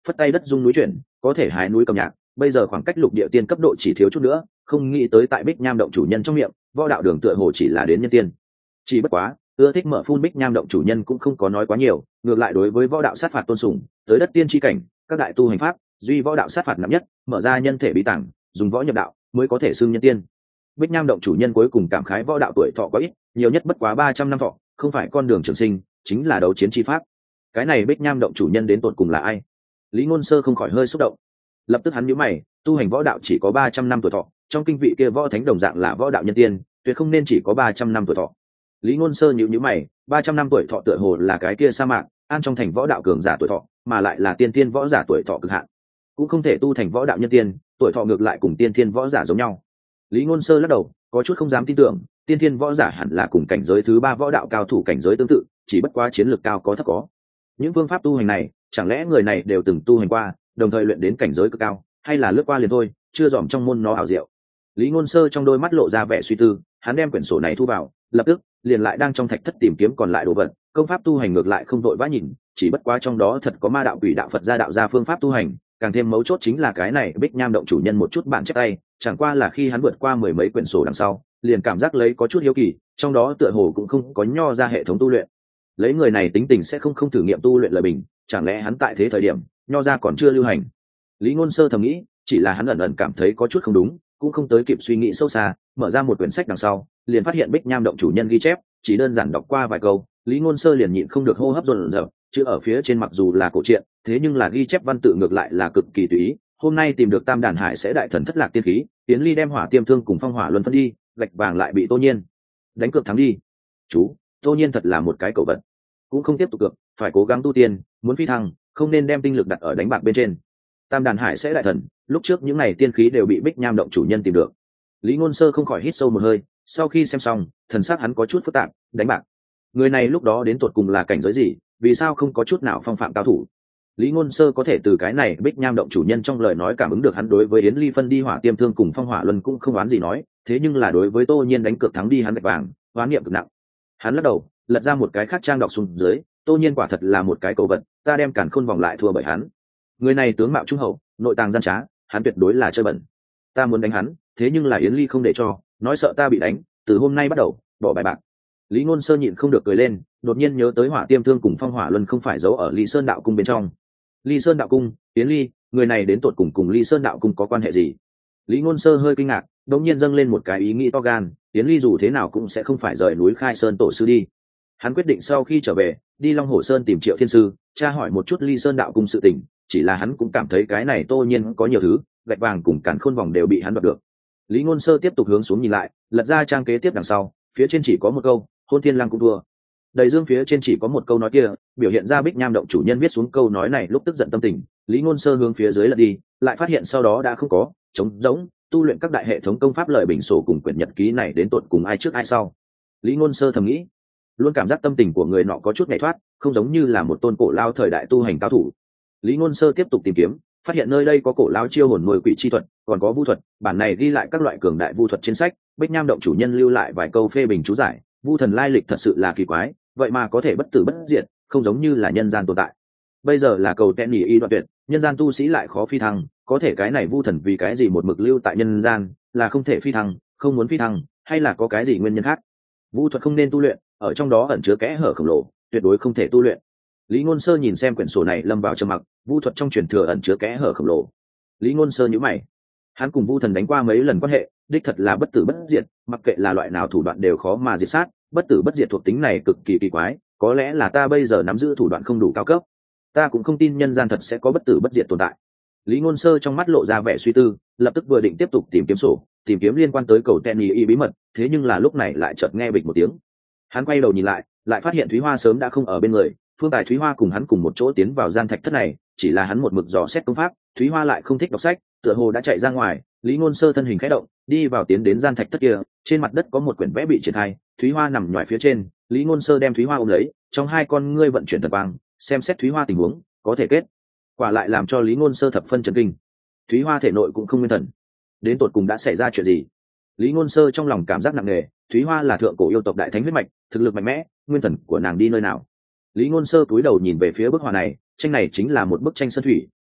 phất tay đất dung núi chuyển, có thể hái núi cầm nhạc. Bây giờ khoảng cách lục địa tiên cấp độ chỉ thiếu chút nữa, không nghĩ tới tại Bích Nham động chủ nhân trong miệng, võ đạo đường tựa hồ chỉ là đến nhân tiên. Chỉ bất quá, ưa thích mở phun Bích Nham động chủ nhân cũng không có nói quá nhiều, ngược lại đối với võ đạo sát phạt tôn sùng, tới đất tiên chi cảnh, các đại tu hành pháp, duy võ đạo sát phạt nặng nhất, mở ra nhân thể bí tàng, dùng võ nhập đạo mới có thể xưng nhân tiên. Bích Nham động chủ nhân cuối cùng cảm khái võ đạo tuổi thọ có ít, nhiều nhất bất quá ba trăm năm thọ, không phải con đường trường sinh, chính là đấu chiến chi pháp. Cái này Bích Nham động chủ nhân đến tột cùng là ai? Lý Ngôn Sơ không khỏi hơi xúc động. Lập tức hắn nhíu mày, tu hành võ đạo chỉ có ba trăm năm tuổi thọ, trong kinh vị kia võ thánh đồng dạng là võ đạo nhân tiên, tuyệt không nên chỉ có ba trăm năm tuổi thọ. Lý Ngôn Sơ nhíu nhíu mày, ba trăm năm tuổi thọ tựa hồ là cái kia sa mạc, an trong thành võ đạo cường giả tuổi thọ, mà lại là tiên tiên võ giả tuổi thọ cực hạn, cũng không thể tu thành võ đạo nhân tiên, tuổi thọ ngược lại cùng tiên tiên võ giả giống nhau. Lý Ngôn Sơ lắc đầu, có chút không dám tin tưởng, tiên tiên võ giả hẳn là cùng cảnh giới thứ ba võ đạo cao thủ cảnh giới tương tự, chỉ bất quá chiến lược cao có thấp có. Những phương pháp tu hành này, chẳng lẽ người này đều từng tu hành qua, đồng thời luyện đến cảnh giới cực cao, hay là lướt qua liền thôi, chưa dòm trong môn nó ảo diệu. Lý Ngôn Sơ trong đôi mắt lộ ra vẻ suy tư, hắn đem quyển sổ này thu vào, lập tức liền lại đang trong thạch thất tìm kiếm còn lại đồ vật, công pháp tu hành ngược lại không vội vã nhìn, chỉ bất quá trong đó thật có ma đạo quỷ đạo Phật gia đạo gia phương pháp tu hành, càng thêm mấu chốt chính là cái này Bích Nham động chủ nhân một chút bản chép tay, chẳng qua là khi hắn vượt qua mười mấy quyển sổ đằng sau, liền cảm giác lấy có chút hiếu kỳ, trong đó tựa hồ cũng không có nho ra hệ thống tu luyện. Lấy người này tính tình sẽ không không thử nghiệm tu luyện lời bình, chẳng lẽ hắn tại thế thời điểm, nho ra còn chưa lưu hành. Lý Ngôn Sơ thầm nghĩ, chỉ là hắn ẩn ẩn cảm thấy có chút không đúng, cũng không tới kịp suy nghĩ sâu xa, mở ra một quyển sách đằng sau, liền phát hiện Bích Nham động chủ nhân ghi chép, chỉ đơn giản đọc qua vài câu, Lý Ngôn Sơ liền nhịn không được hô hấp dồn dập, chữ ở phía trên mặc dù là cổ truyện, thế nhưng là ghi chép văn tự ngược lại là cực kỳ tùy ý. Hôm nay tìm được Tam Đàn Hải sẽ đại thần thất lạc tiên khí, Tiến Ly đem hỏa tiêm thương cùng phong hỏa luân phân đi, gạch vàng lại bị Tô Nhiên đánh cược thắng đi. Chú, Tô Nhiên thật là một cái cẩu vật, cũng không tiếp tục cược, phải cố gắng tu tiên, muốn phi thăng, không nên đem tinh lực đặt ở đánh bạc bên trên. Tam Đàn Hải sẽ đại thần, lúc trước những này tiên khí đều bị Bích Nham động chủ nhân tìm được. Lý Ngôn Sơ không khỏi hít sâu một hơi, sau khi xem xong, thần sắc hắn có chút phức tạp, đánh bạc. Người này lúc đó đến tột cùng là cảnh giới gì, vì sao không có chút nào phong phạm cao thủ? Lý Ngôn Sơ có thể từ cái này Bích Nham động chủ nhân trong lời nói cảm ứng được hắn đối với Yến Ly phân đi hỏa tiêm thương cùng phong hỏa luân cũng không oán gì nói, thế nhưng là đối với Tô Nhiên đánh cược thắng đi hắn gạch vàng, oán niệm cực nặng. Hắn lắc đầu, lật ra một cái khác trang đọc xuống dưới, Tô Nhiên quả thật là một cái cầu vật, ta đem càn khôn vòng lại thua bởi hắn. Người này tướng mạo trung hậu, nội tàng gian trá, hắn tuyệt đối là chơi bẩn. Ta muốn đánh hắn, thế nhưng là Yến Ly không để cho, nói sợ ta bị đánh, từ hôm nay bắt đầu, bỏ bài bạc. Lý Ngôn Sơ nhịn không được cười lên, đột nhiên nhớ tới hỏa tiêm thương cùng phong hỏa luân không phải giấu ở Ly Sơn đạo cung bên trong. Ly Sơn đạo cung, Yến Ly, người này đến tột cùng cùng Ly Sơn đạo cung có quan hệ gì? Lý Ngôn Sơ hơi kinh ngạc, đột nhiên dâng lên một cái ý nghĩ to gan, Yến Ly dù thế nào cũng sẽ không phải rời núi Khai Sơn tổ sư đi. Hắn quyết định sau khi trở về, đi Long Hổ Sơn tìm Triệu Thiên sư, tra hỏi một chút Ly Sơn đạo cung sự tình, chỉ là hắn cũng cảm thấy cái này Tô Nhiên có nhiều thứ, gạch vàng cùng càn khôn vòng đều bị hắn đoạt được. Lý Ngôn Sơ tiếp tục hướng xuống nhìn lại, lật ra trang kế tiếp đằng sau, phía trên chỉ có một câu, hôn thiên lăng cũng thua. Đầy dương phía trên chỉ có một câu nói kia, biểu hiện ra Bích Nham động chủ nhân viết xuống câu nói này lúc tức giận tâm tình. Lý Ngôn Sơ hướng phía dưới lật đi, lại phát hiện sau đó đã không có, trống rỗng, tu luyện các đại hệ thống công pháp lời bình sổ cùng quyển nhật ký này đến tột cùng ai trước ai sau. Lý Ngôn Sơ thầm nghĩ, luôn cảm giác tâm tình của người nọ có chút nhảy thoát, không giống như là một tôn cổ lao thời đại tu hành cao thủ. Lý Ngôn Sơ tiếp tục tìm kiếm, phát hiện nơi đây có cổ lao chiêu hồn nuôi quỷ chi thuật, còn có vu thuật, bản này ghi lại các loại cường đại vu thuật trên sách, Bích Nham động chủ nhân lưu lại vài câu phê bình chú giải, vu thần lai lịch thật sự là kỳ quái, vậy mà có thể bất tử bất diệt, không giống như là nhân gian tồn tại. Bây giờ là cầu tên nhỉ y đoạn tuyệt, nhân gian tu sĩ lại khó phi thăng, có thể cái này vu thần vì cái gì một mực lưu tại nhân gian, là không thể phi thăng, không muốn phi thăng, hay là có cái gì nguyên nhân khác? Vu thuật không nên tu luyện, ở trong đó ẩn chứa kẽ hở khổng lồ, tuyệt đối không thể tu luyện. Lý Ngôn Sơ nhìn xem quyển sổ này lâm vào trầm mặc, vu thuật trong truyền thừa ẩn chứa kẽ hở khổng lồ. Lý Ngôn Sơ nhíu mày, hắn cùng vu thần đánh qua mấy lần quan hệ, đích thật là bất tử bất diệt, mặc kệ là loại nào thủ đoạn đều khó mà diệt sát, bất tử bất diệt thuộc tính này cực kỳ kỳ quái, có lẽ là ta bây giờ nắm giữ thủ đoạn không đủ cao cấp, ta cũng không tin nhân gian thật sẽ có bất tử bất diệt tồn tại. Lý Ngôn Sơ trong mắt lộ ra vẻ suy tư, lập tức vừa định tiếp tục tìm kiếm sổ, tìm kiếm liên quan tới cầu tên y bí mật, thế nhưng là lúc này lại chợt nghe bịch một tiếng. Hắn quay đầu nhìn lại, lại phát hiện Thúy Hoa sớm đã không ở bên người, Phương Tài Thúy Hoa cùng hắn cùng một chỗ tiến vào gian thạch thất này, chỉ là hắn một mực dò xét công pháp, Thúy Hoa lại không thích đọc sách, tựa hồ đã chạy ra ngoài. Lý Ngôn Sơ thân hình khẽ động, đi vào tiến đến gian thạch thất kia, trên mặt đất có một quyển vẽ bị triển khai, Thúy Hoa nằm nhòi phía trên, Lý Ngôn Sơ đem Thúy Hoa ôm lấy, trong hai con ngươi vận chuyển thần quang, xem xét Thúy Hoa tình huống, có thể kết quả lại làm cho Lý Ngôn Sơ thập phân chấn kinh. Thúy Hoa thể nội cũng không nguyên thần, đến tột cùng đã xảy ra chuyện gì? Lý Ngôn Sơ trong lòng cảm giác nặng nề, Thúy Hoa là thượng cổ yêu tộc đại thánh huyết mạch, thực lực mạnh mẽ, nguyên thần của nàng đi nơi nào? Lý Ngôn Sơ cúi đầu nhìn về phía bức họa này, tranh này chính là một bức tranh sơn thủy,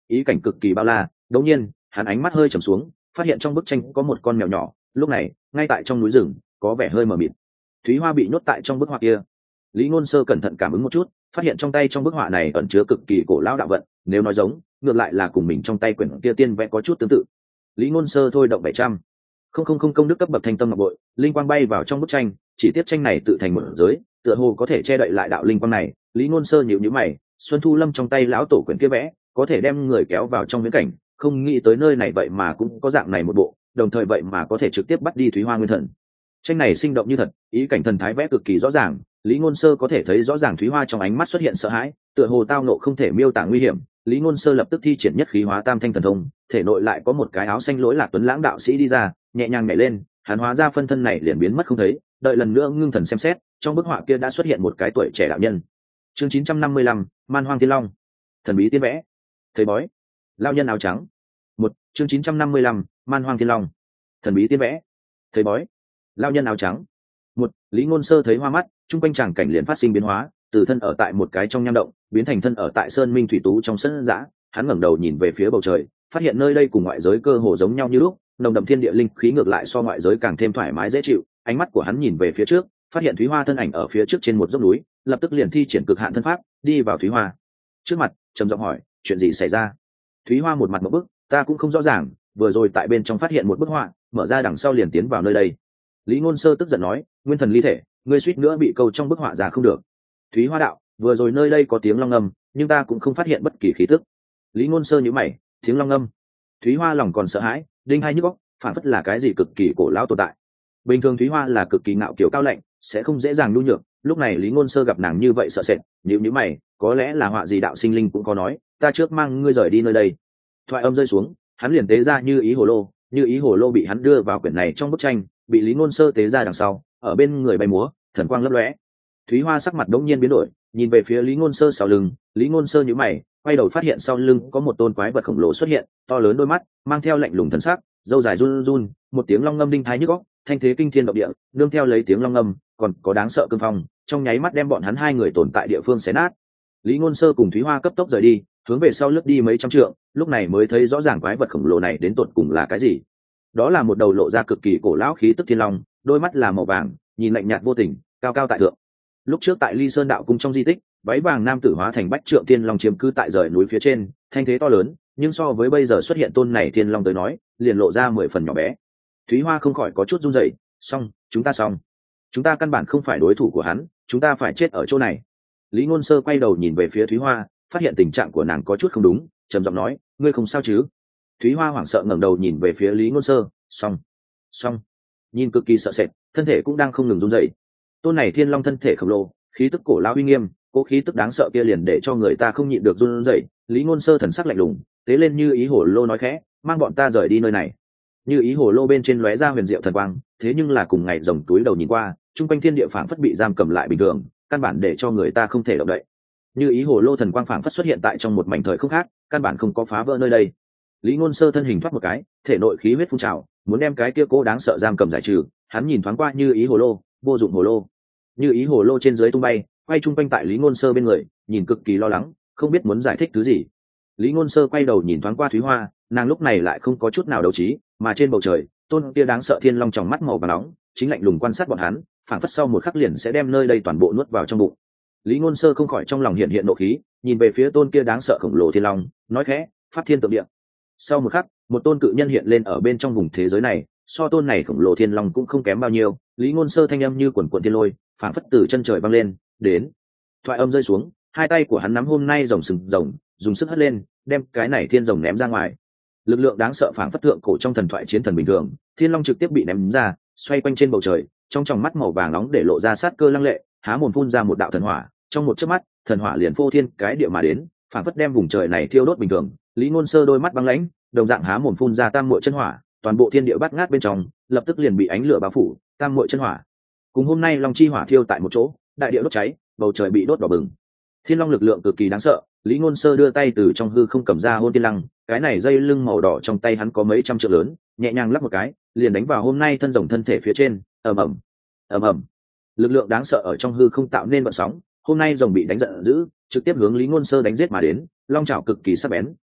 ý cảnh cực kỳ bao la. Đột nhiên hắn ánh mắt hơi trầm xuống, phát hiện trong bức tranh có một con mèo nhỏ, lúc này ngay tại trong núi rừng, có vẻ hơi mờ mịt. Thúy Hoa bị nhốt tại trong bức họa kia. Lý Ngôn Sơ cẩn thận cảm ứng một chút, phát hiện trong tay trong bức họa này ẩn chứa cực kỳ cổ lão đạo vận, nếu nói giống, ngược lại là cùng mình trong tay quyển kia tiên vẽ có chút tương tự. Lý Ngôn Sơ thôi động bảy trăm không không không công đức cấp bậc thanh tâm ngọc bội, linh quang bay vào trong bức tranh, chỉ tiếp tranh này tự thành một giới, tựa hồ có thể che đậy lại đạo linh quang này. Lý Ngôn Sơ nhíu nhíu mày, Xuân Thu Lâm trong tay lão tổ quyển kia vẽ, có thể đem người kéo vào trong viễn cảnh, không nghĩ tới nơi này vậy mà cũng có dạng này một bộ, đồng thời vậy mà có thể trực tiếp bắt đi Thúy Hoa Nguyên Thần. Tranh này sinh động như thật, ý cảnh thần thái vẽ cực kỳ rõ ràng, Lý Ngôn Sơ có thể thấy rõ ràng Thúy Hoa trong ánh mắt xuất hiện sợ hãi, tựa hồ tao nộ không thể miêu tả nguy hiểm. Lý Ngôn Sơ lập tức thi triển nhất khí hóa tam thanh thần thông, thể nội lại có một cái áo xanh lỗi lạc tuấn lãng đạo sĩ đi ra, nhẹ nhàng nhảy lên, hắn hóa ra phân thân này liền biến mất không thấy. Đợi lần nữa ngưng thần xem xét, trong bức họa kia đã xuất hiện một cái tuổi trẻ đạo nhân. Chương chín trăm năm mươi lăm, Man Hoang Thiên Long, thần bí tiên vẽ. Thầy bói, lão nhân áo trắng. Một, chương chín trăm năm mươi lăm, Man Hoang Thiên Long, thần bí tiên vẽ. Thầy bói, lão nhân áo trắng. Một, Lý Ngôn Sơ thấy hoa mắt, trung quanh tràng cảnh liền phát sinh biến hóa, từ thân ở tại một cái trong nham động, biến thành thân ở tại sơn minh thủy tú trong sân dã. Hắn ngẩng đầu nhìn về phía bầu trời, phát hiện nơi đây cùng ngoại giới cơ hồ giống nhau như lúc, nồng đậm thiên địa linh khí ngược lại so ngoại giới càng thêm thoải mái dễ chịu. Ánh mắt của hắn nhìn về phía trước, phát hiện Thúy Hoa thân ảnh ở phía trước trên một dốc núi, lập tức liền thi triển cực hạn thân pháp, đi vào Thúy Hoa trước mặt, trầm giọng hỏi, chuyện gì xảy ra? Thúy Hoa một mặt một bức, ta cũng không rõ ràng, vừa rồi tại bên trong phát hiện một bức họa, mở ra đằng sau liền tiến vào nơi đây. Lý Ngôn Sơ tức giận nói, nguyên thần ly thể, ngươi suýt nữa bị câu trong bức họa ra không được. Thúy Hoa đạo, vừa rồi nơi đây có tiếng long ngâm, nhưng ta cũng không phát hiện bất kỳ khí tức. Lý Ngôn Sơ nhíu mày, tiếng long ngâm. Thúy Hoa lòng còn sợ hãi, đinh hai nhức óc, phản phất là cái gì cực kỳ cổ lão tồn tại. Bình thường Thúy Hoa là cực kỳ ngạo kiều cao lạnh, sẽ không dễ dàng nhu nhược, lúc này Lý Ngôn Sơ gặp nàng như vậy sợ sệt, nhíu nhíu mày, có lẽ là họa gì đạo sinh linh cũng có nói, ta trước mang ngươi rời đi nơi đây. Thoại âm rơi xuống, hắn liền tế ra như ý hồ lô, như ý hồ lô bị hắn đưa vào quyển này trong bức tranh, bị Lý Ngôn Sơ tế ra đằng sau, ở bên người bay múa, thần quang lấp lóe. Thúy Hoa sắc mặt đống nhiên biến đổi, nhìn về phía Lý Ngôn Sơ sau lưng, Lý Ngôn Sơ nhíu mày, quay đầu phát hiện sau lưng có một tôn quái vật khổng lồ xuất hiện, to lớn đôi mắt, mang theo lạnh lùng thần sắc, râu dài run run, một tiếng long ngâm đinh thái nhức óc, thanh thế kinh thiên động địa, nương theo lấy tiếng long ngâm, còn có đáng sợ cương phong, trong nháy mắt đem bọn hắn hai người tồn tại địa phương xé nát. Lý Ngôn Sơ cùng Thúy Hoa cấp tốc rời đi, hướng về sau lướt đi mấy trăm trượng, lúc này mới thấy rõ ràng quái vật khổng lồ này đến tột cùng là cái gì. Đó là một đầu lộ ra cực kỳ cổ lão khí tức thiên long, đôi mắt là màu vàng, nhìn lạnh nhạt vô tình, cao cao tại thượng. Lúc trước tại Ly Sơn đạo cung trong di tích, váy vàng nam tử hóa thành bách trượng thiên long chiếm cư tại rời núi phía trên, thanh thế to lớn, nhưng so với bây giờ xuất hiện tôn này thiên long tới nói, liền lộ ra mười phần nhỏ bé. Thúy Hoa không khỏi có chút run rẩy, xong, chúng ta xong. Chúng ta căn bản không phải đối thủ của hắn, chúng ta phải chết ở chỗ này. Lý Ngôn Sơ quay đầu nhìn về phía Thúy Hoa, phát hiện tình trạng của nàng có chút không đúng, trầm giọng nói, ngươi không sao chứ? Thúy Hoa hoảng sợ ngẩng đầu nhìn về phía Lý Ngôn Sơ, xong, xong, nhìn cực kỳ sợ sệt, thân thể cũng đang không ngừng run rẩy. Tôn này thiên long thân thể khổng lồ, khí tức cổ lão uy nghiêm, cố khí tức đáng sợ kia liền để cho người ta không nhịn được run rẩy. Lý Ngôn Sơ thần sắc lạnh lùng, tế lên như ý hồ lô nói khẽ, mang bọn ta rời đi nơi này. Như ý hồ lô bên trên lóe ra huyền diệu thần quang, thế nhưng là cùng ngày rồng túi đầu nhìn qua, trung quanh thiên địa phảng phất bị giam cầm lại bình thường, căn bản để cho người ta không thể động đậy. Như ý hồ lô thần quang phảng phất xuất hiện tại trong một mảnh thời không khác, căn bản không có phá vỡ nơi đây. Lý Ngôn Sơ thân hình thoát một cái, thể nội khí huyết phun trào, muốn đem cái kia cố đáng sợ giam cầm giải trừ. Hắn nhìn thoáng qua như ý hồ lô, vô dụng hồ lô. Như ý hồ lô trên dưới tung bay, quay trung quanh tại Lý Ngôn Sơ bên người, nhìn cực kỳ lo lắng, không biết muốn giải thích thứ gì. Lý Ngôn Sơ quay đầu nhìn thoáng qua Thúy Hoa, nàng lúc này lại không có chút nào đấu trí, mà trên bầu trời, tôn kia đáng sợ thiên long trong mắt màu vàng nóng, chính lạnh lùng quan sát bọn hắn, phảng phất sau một khắc liền sẽ đem nơi đây toàn bộ nuốt vào trong bụng. Lý Ngôn Sơ không khỏi trong lòng hiện hiện nộ khí, nhìn về phía tôn kia đáng sợ khổng lồ thiên long, nói khẽ, pháp thiên tượng địa. Sau một khắc, một tôn cự nhân hiện lên ở bên trong vùng thế giới này, so tôn này khổng lồ thiên long cũng không kém bao nhiêu. Lý Ngôn Sơ thanh âm như quần quần thiên lôi, phảng phất từ chân trời vang lên, đến. Thoại âm rơi xuống, hai tay của hắn nắm hôm nay rồng sừng rồng, dùng sức hất lên, đem cái này thiên rồng ném ra ngoài. Lực lượng đáng sợ phảng phất thượng cổ trong thần thoại chiến thần bình thường, thiên long trực tiếp bị ném ra, xoay quanh trên bầu trời, trong tròng mắt màu vàng nóng để lộ ra sát cơ lăng lệ, há mồm phun ra một đạo thần hỏa, trong một chớp mắt, thần hỏa liền phô thiên cái địa mà đến, phảng phất đem vùng trời này thiêu đốt bình thường. Lý Ngôn Sơ đôi mắt băng lãnh, đồng dạng há mồm phun ra tam muội chân hỏa, toàn bộ thiên địa bát ngát bên trong, lập tức liền bị ánh lửa bao phủ, tam muội chân hỏa. Cùng hôm nay long chi hỏa thiêu tại một chỗ, đại địa đốt cháy, bầu trời bị đốt đỏ bừng. Thiên long lực lượng cực kỳ đáng sợ, Lý Ngôn Sơ đưa tay từ trong hư không cầm ra hôn thiên lăng, cái này dây lưng màu đỏ trong tay hắn có mấy trăm trượng lớn, nhẹ nhàng lắp một cái, liền đánh vào hôm nay thân rồng thân thể phía trên, ầm ầm, ầm ầm. Lực lượng đáng sợ ở trong hư không tạo nên vận sóng, hôm nay rồng bị đánh giận dữ, trực tiếp hướng Lý Ngôn Sơ đánh giết mà đến, long chảo cực kỳ sắc bén,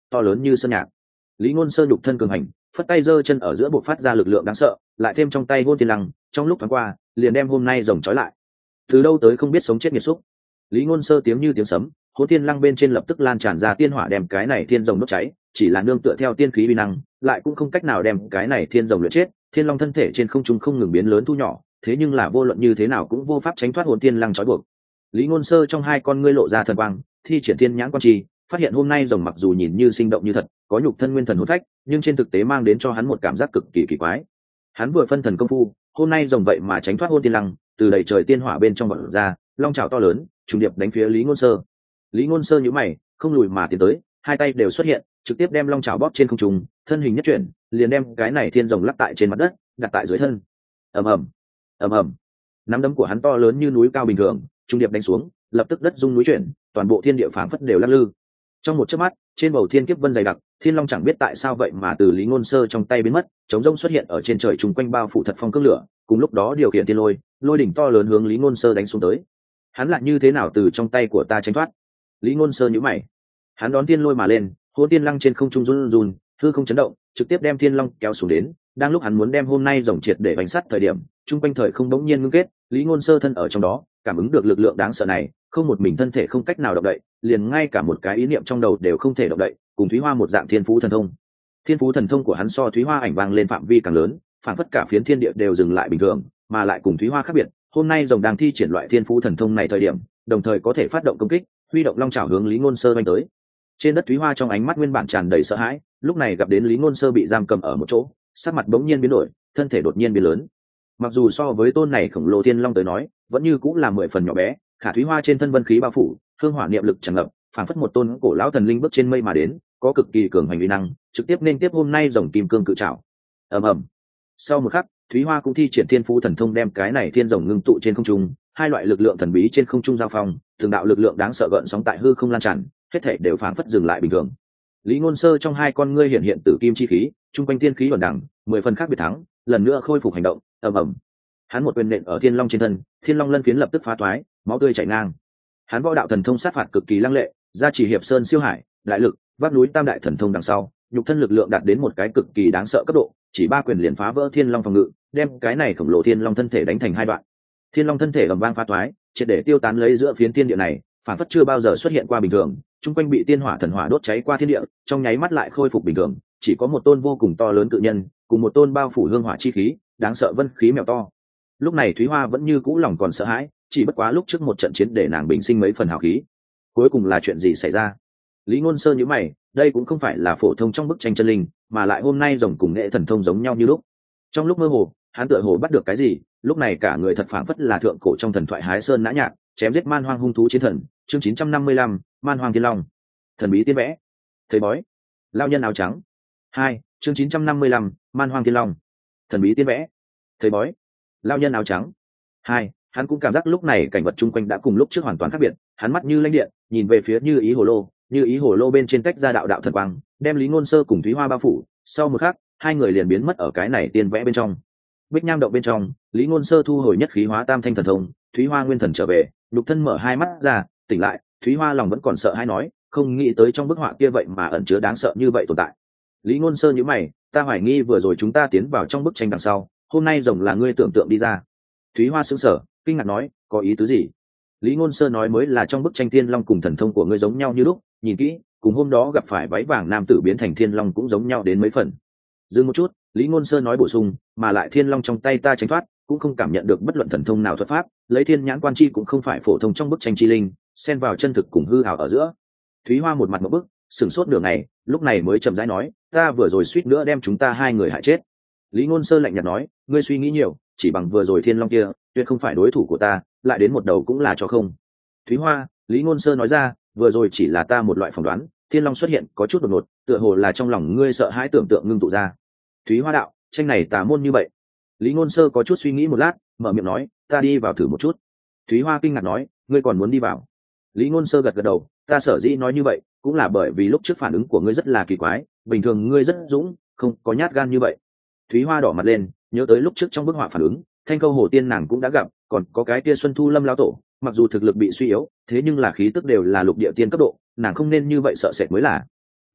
to lớn như sơn nhạc. Lý Ngôn Sơ nhục thân cường hành, phất tay giơ chân ở giữa buộc phát ra lực lượng đáng sợ, lại thêm trong tay hôn thiên lăng, trong lúc thoáng qua liền đem hôm nay rồng trói lại. Từ đâu tới không biết sống chết nghiệt xúc. Lý Ngôn Sơ tiếng như tiếng sấm, hôn thiên lăng bên trên lập tức lan tràn ra tiên hỏa đem cái này thiên rồng đốt cháy, chỉ là nương tựa theo tiên khí uy năng, lại cũng không cách nào đem cái này thiên rồng luyện chết. Thiên long thân thể trên không trung không ngừng biến lớn thu nhỏ, thế nhưng là vô luận như thế nào cũng vô pháp tránh thoát hồn thiên lăng trói buộc. Lý Ngôn Sơ trong hai con ngươi lộ ra thần quang, thi triển thiên nhãn quan trì, phát hiện hôm nay rồng mặc dù nhìn như sinh động như thật, có nhục thân nguyên thần hồn phách, nhưng trên thực tế mang đến cho hắn một cảm giác cực kỳ kỳ quái. Hắn vừa phân thần công phu, hôm nay rồng vậy mà tránh thoát hồn thiên lăng, từ đầy trời tiên hỏa bên trong bật ra, long trào to lớn, trùng điệp đánh phía Lý Ngôn Sơ. Lý Ngôn Sơ nhíu mày, không lùi mà tiến tới, hai tay đều xuất hiện, trực tiếp đem long trào bóp trên không trung, thân hình nhất chuyển, liền đem cái này thiên rồng lắc tại trên mặt đất, đặt tại dưới thân. Ầm ầm, ầm ầm. Nắm đấm của hắn to lớn như núi cao bình thường, trung điệp đánh xuống, lập tức đất rung núi chuyển, toàn bộ thiên địa phảng phất đều lắc lư. Trong một chớp mắt, trên bầu thiên kiếp vân dày đặc, thiên long chẳng biết tại sao vậy mà từ Lý Ngôn Sơ trong tay biến mất, trống rỗng xuất hiện ở trên trời trùng quanh bao phủ thật phong cương lửa, cùng lúc đó điều khiển thiên lôi, lôi đỉnh to lớn hướng Lý Ngôn Sơ đánh xuống tới. Hắn lại như thế nào từ trong tay của ta tránh thoát? Lý Ngôn Sơ nhíu mày. Hắn đón thiên lôi mà lên, hồn tiên lăng trên không trung run run, hư không chấn động, trực tiếp đem thiên long kéo xuống đến. Đang lúc hắn muốn đem hôm nay rồng triệt để bánh sắt thời điểm, trung quanh thời không đống nhiên ngưng kết, Lý Ngôn Sơ thân ở trong đó, cảm ứng được lực lượng đáng sợ này, không một mình thân thể không cách nào động đậy, liền ngay cả một cái ý niệm trong đầu đều không thể động đậy, cùng Thúy Hoa một dạng thiên phú thần thông. Thiên phú thần thông của hắn so Thúy Hoa ảnh vang lên phạm vi càng lớn, phản phất cả phiến thiên địa đều dừng lại bình thường, mà lại cùng Thúy Hoa khác biệt, hôm nay rồng đang thi triển loại thiên phú thần thông này thời điểm, đồng thời có thể phát động công kích, huy động long chảo hướng Lý Ngôn Sơ vây tới. Trên đất Thúy Hoa trong ánh mắt nguyên bản tràn đầy sợ hãi, lúc này gặp đến Lý Ngôn Sơ bị giam cầm ở một chỗ, sắc mặt bỗng nhiên biến đổi, thân thể đột nhiên biến lớn. Mặc dù so với tôn này khổng lồ thiên long tới nói, vẫn như cũng là mười phần nhỏ bé, khả Thúy Hoa trên thân vân khí bao phủ, hương hỏa niệm lực tràn ngập, phảng phất một tôn cổ lão thần linh bước trên mây mà đến, có cực kỳ cường hành uy năng, trực tiếp nên tiếp hôm nay rồng kim cương cự trảo. Ầm ầm. Sau một khắc, Thúy Hoa cũng thi triển thiên phú thần thông đem cái này thiên rồng ngưng tụ trên không trung, hai loại lực lượng thần bí trên không trung giao phong, từng đạo lực lượng đáng sợ gợn sóng tại hư không lan tràn, hết thảy đều phảng phất dừng lại bình thường. Lý Ngôn Sơ trong hai con ngươi hiện hiện tử kim chi khí, trung quanh tiên khí ẩn đẳng, mười phần khác biệt thắng, lần nữa khôi phục hành động. Ầm ầm. Hắn một quyền nện ở thiên long trên thân, thiên long lân phiến lập tức phá toái, máu tươi chảy ngang. Hắn võ đạo thần thông sát phạt cực kỳ lăng lệ, gia trì hiệp sơn siêu hải, đại lực, vác núi tam đại thần thông đằng sau, nhục thân lực lượng đạt đến một cái cực kỳ đáng sợ cấp độ, chỉ ba quyền liền phá vỡ thiên long phòng ngự, đem cái này khổng lồ thiên long thân thể đánh thành hai đoạn. Thiên long thân thể ầm vang phá toái, triệt để tiêu tán lấy giữa phiến thiên địa này, phản phất chưa bao giờ xuất hiện qua bình thường, trung quanh bị tiên hỏa thần hỏa đốt cháy qua thiên địa, trong nháy mắt lại khôi phục bình thường, chỉ có một tôn vô cùng to lớn cự nhân, cùng một tôn bao phủ hương hỏa chi khí, đáng sợ vân khí mèo to. Lúc này Thúy Hoa vẫn như cũ lòng còn sợ hãi, chỉ bất quá lúc trước một trận chiến để nàng bình sinh mấy phần hào khí. Cuối cùng là chuyện gì xảy ra? Lý Ngôn Sơ nhíu mày, đây cũng không phải là phổ thông trong bức tranh chân linh, mà lại hôm nay rồng cùng nghệ thần thông giống nhau như lúc. Trong lúc mơ hồ, hắn tựa hồ bắt được cái gì, lúc này cả người thật phảng phất là thượng cổ trong thần thoại Hái Sơn Nã Nhạc, chém giết man hoang hung thú chiến thần, chương chín trăm năm mươi lăm, Man Hoang Thiên Long. Thần bí tiên vẽ. Thầy bói. Lão nhân áo trắng. hai, chương chín trăm năm mươi lăm, Man Hoang Thiên Long. Thần bí tiên vẽ. Thầy bói. Lão nhân áo trắng. hai, hắn cũng cảm giác lúc này cảnh vật chung quanh đã cùng lúc trước hoàn toàn khác biệt, hắn mắt như lanh điện, nhìn về phía Như Ý Hồ Lô, Như Ý Hồ Lô bên trên tách ra đạo đạo thần quang, đem Lý Ngôn Sơ cùng Thúy Hoa bao phủ, sau một khắc, hai người liền biến mất ở cái này tiên vẽ bên trong. Bích Nham động bên trong, Lý Ngôn Sơ thu hồi nhất khí hóa tam thanh thần thông, Thúy Hoa nguyên thần trở về, nhục thân mở hai mắt ra, tỉnh lại, Thúy Hoa lòng vẫn còn sợ hãi nói, không nghĩ tới trong bức họa kia vậy mà ẩn chứa đáng sợ như vậy tồn tại. Lý Ngôn Sơ nhíu mày, ta hoài nghi vừa rồi chúng ta tiến vào trong bức tranh đằng sau, hôm nay rồng là ngươi tưởng tượng đi ra. Thúy Hoa sững sờ, kinh ngạc nói, có ý tứ gì? Lý Ngôn Sơ nói mới là trong bức tranh thiên long cùng thần thông của ngươi giống nhau như lúc, nhìn kỹ, cùng hôm đó gặp phải váy vàng nam tử biến thành thiên long cũng giống nhau đến mấy phần. Dừng một chút, Lý Ngôn Sơ nói bổ sung, mà lại thiên long trong tay ta tránh thoát, cũng không cảm nhận được bất luận thần thông nào thuật pháp, lấy thiên nhãn quan chi cũng không phải phổ thông trong bức tranh chi linh, xen vào chân thực cùng hư ảo ở giữa. Thúy Hoa một mặt một bức, sửng sốt nửa ngày, lúc này mới chậm rãi nói, ta vừa rồi suýt nữa đem chúng ta hai người hại chết. Lý Ngôn Sơ lạnh nhạt nói, ngươi suy nghĩ nhiều, chỉ bằng vừa rồi thiên long kia, tuyệt không phải đối thủ của ta, lại đến một đầu cũng là cho không. Thúy Hoa, Lý Ngôn Sơ nói ra, vừa rồi chỉ là ta một loại phỏng đoán, thiên long xuất hiện có chút đột ngột, tựa hồ là trong lòng ngươi sợ hãi tưởng tượng ngưng tụ ra. Thúy Hoa đạo, tranh này tà môn như vậy. Lý Ngôn Sơ có chút suy nghĩ một lát, mở miệng nói, ta đi vào thử một chút. Thúy Hoa kinh ngạc nói, ngươi còn muốn đi vào? Lý Ngôn Sơ gật gật đầu, ta sở dĩ nói như vậy, cũng là bởi vì lúc trước phản ứng của ngươi rất là kỳ quái, bình thường ngươi rất dũng, không có nhát gan như vậy. Thúy Hoa đỏ mặt lên, nhớ tới lúc trước trong bức họa phản ứng, Thanh Câu Hồ Tiên nàng cũng đã gặp, còn có cái kia Xuân Thu Lâm lão tổ, mặc dù thực lực bị suy yếu, thế nhưng là khí tức đều là lục địa tiên cấp độ, nàng không nên như vậy sợ sệt mới là.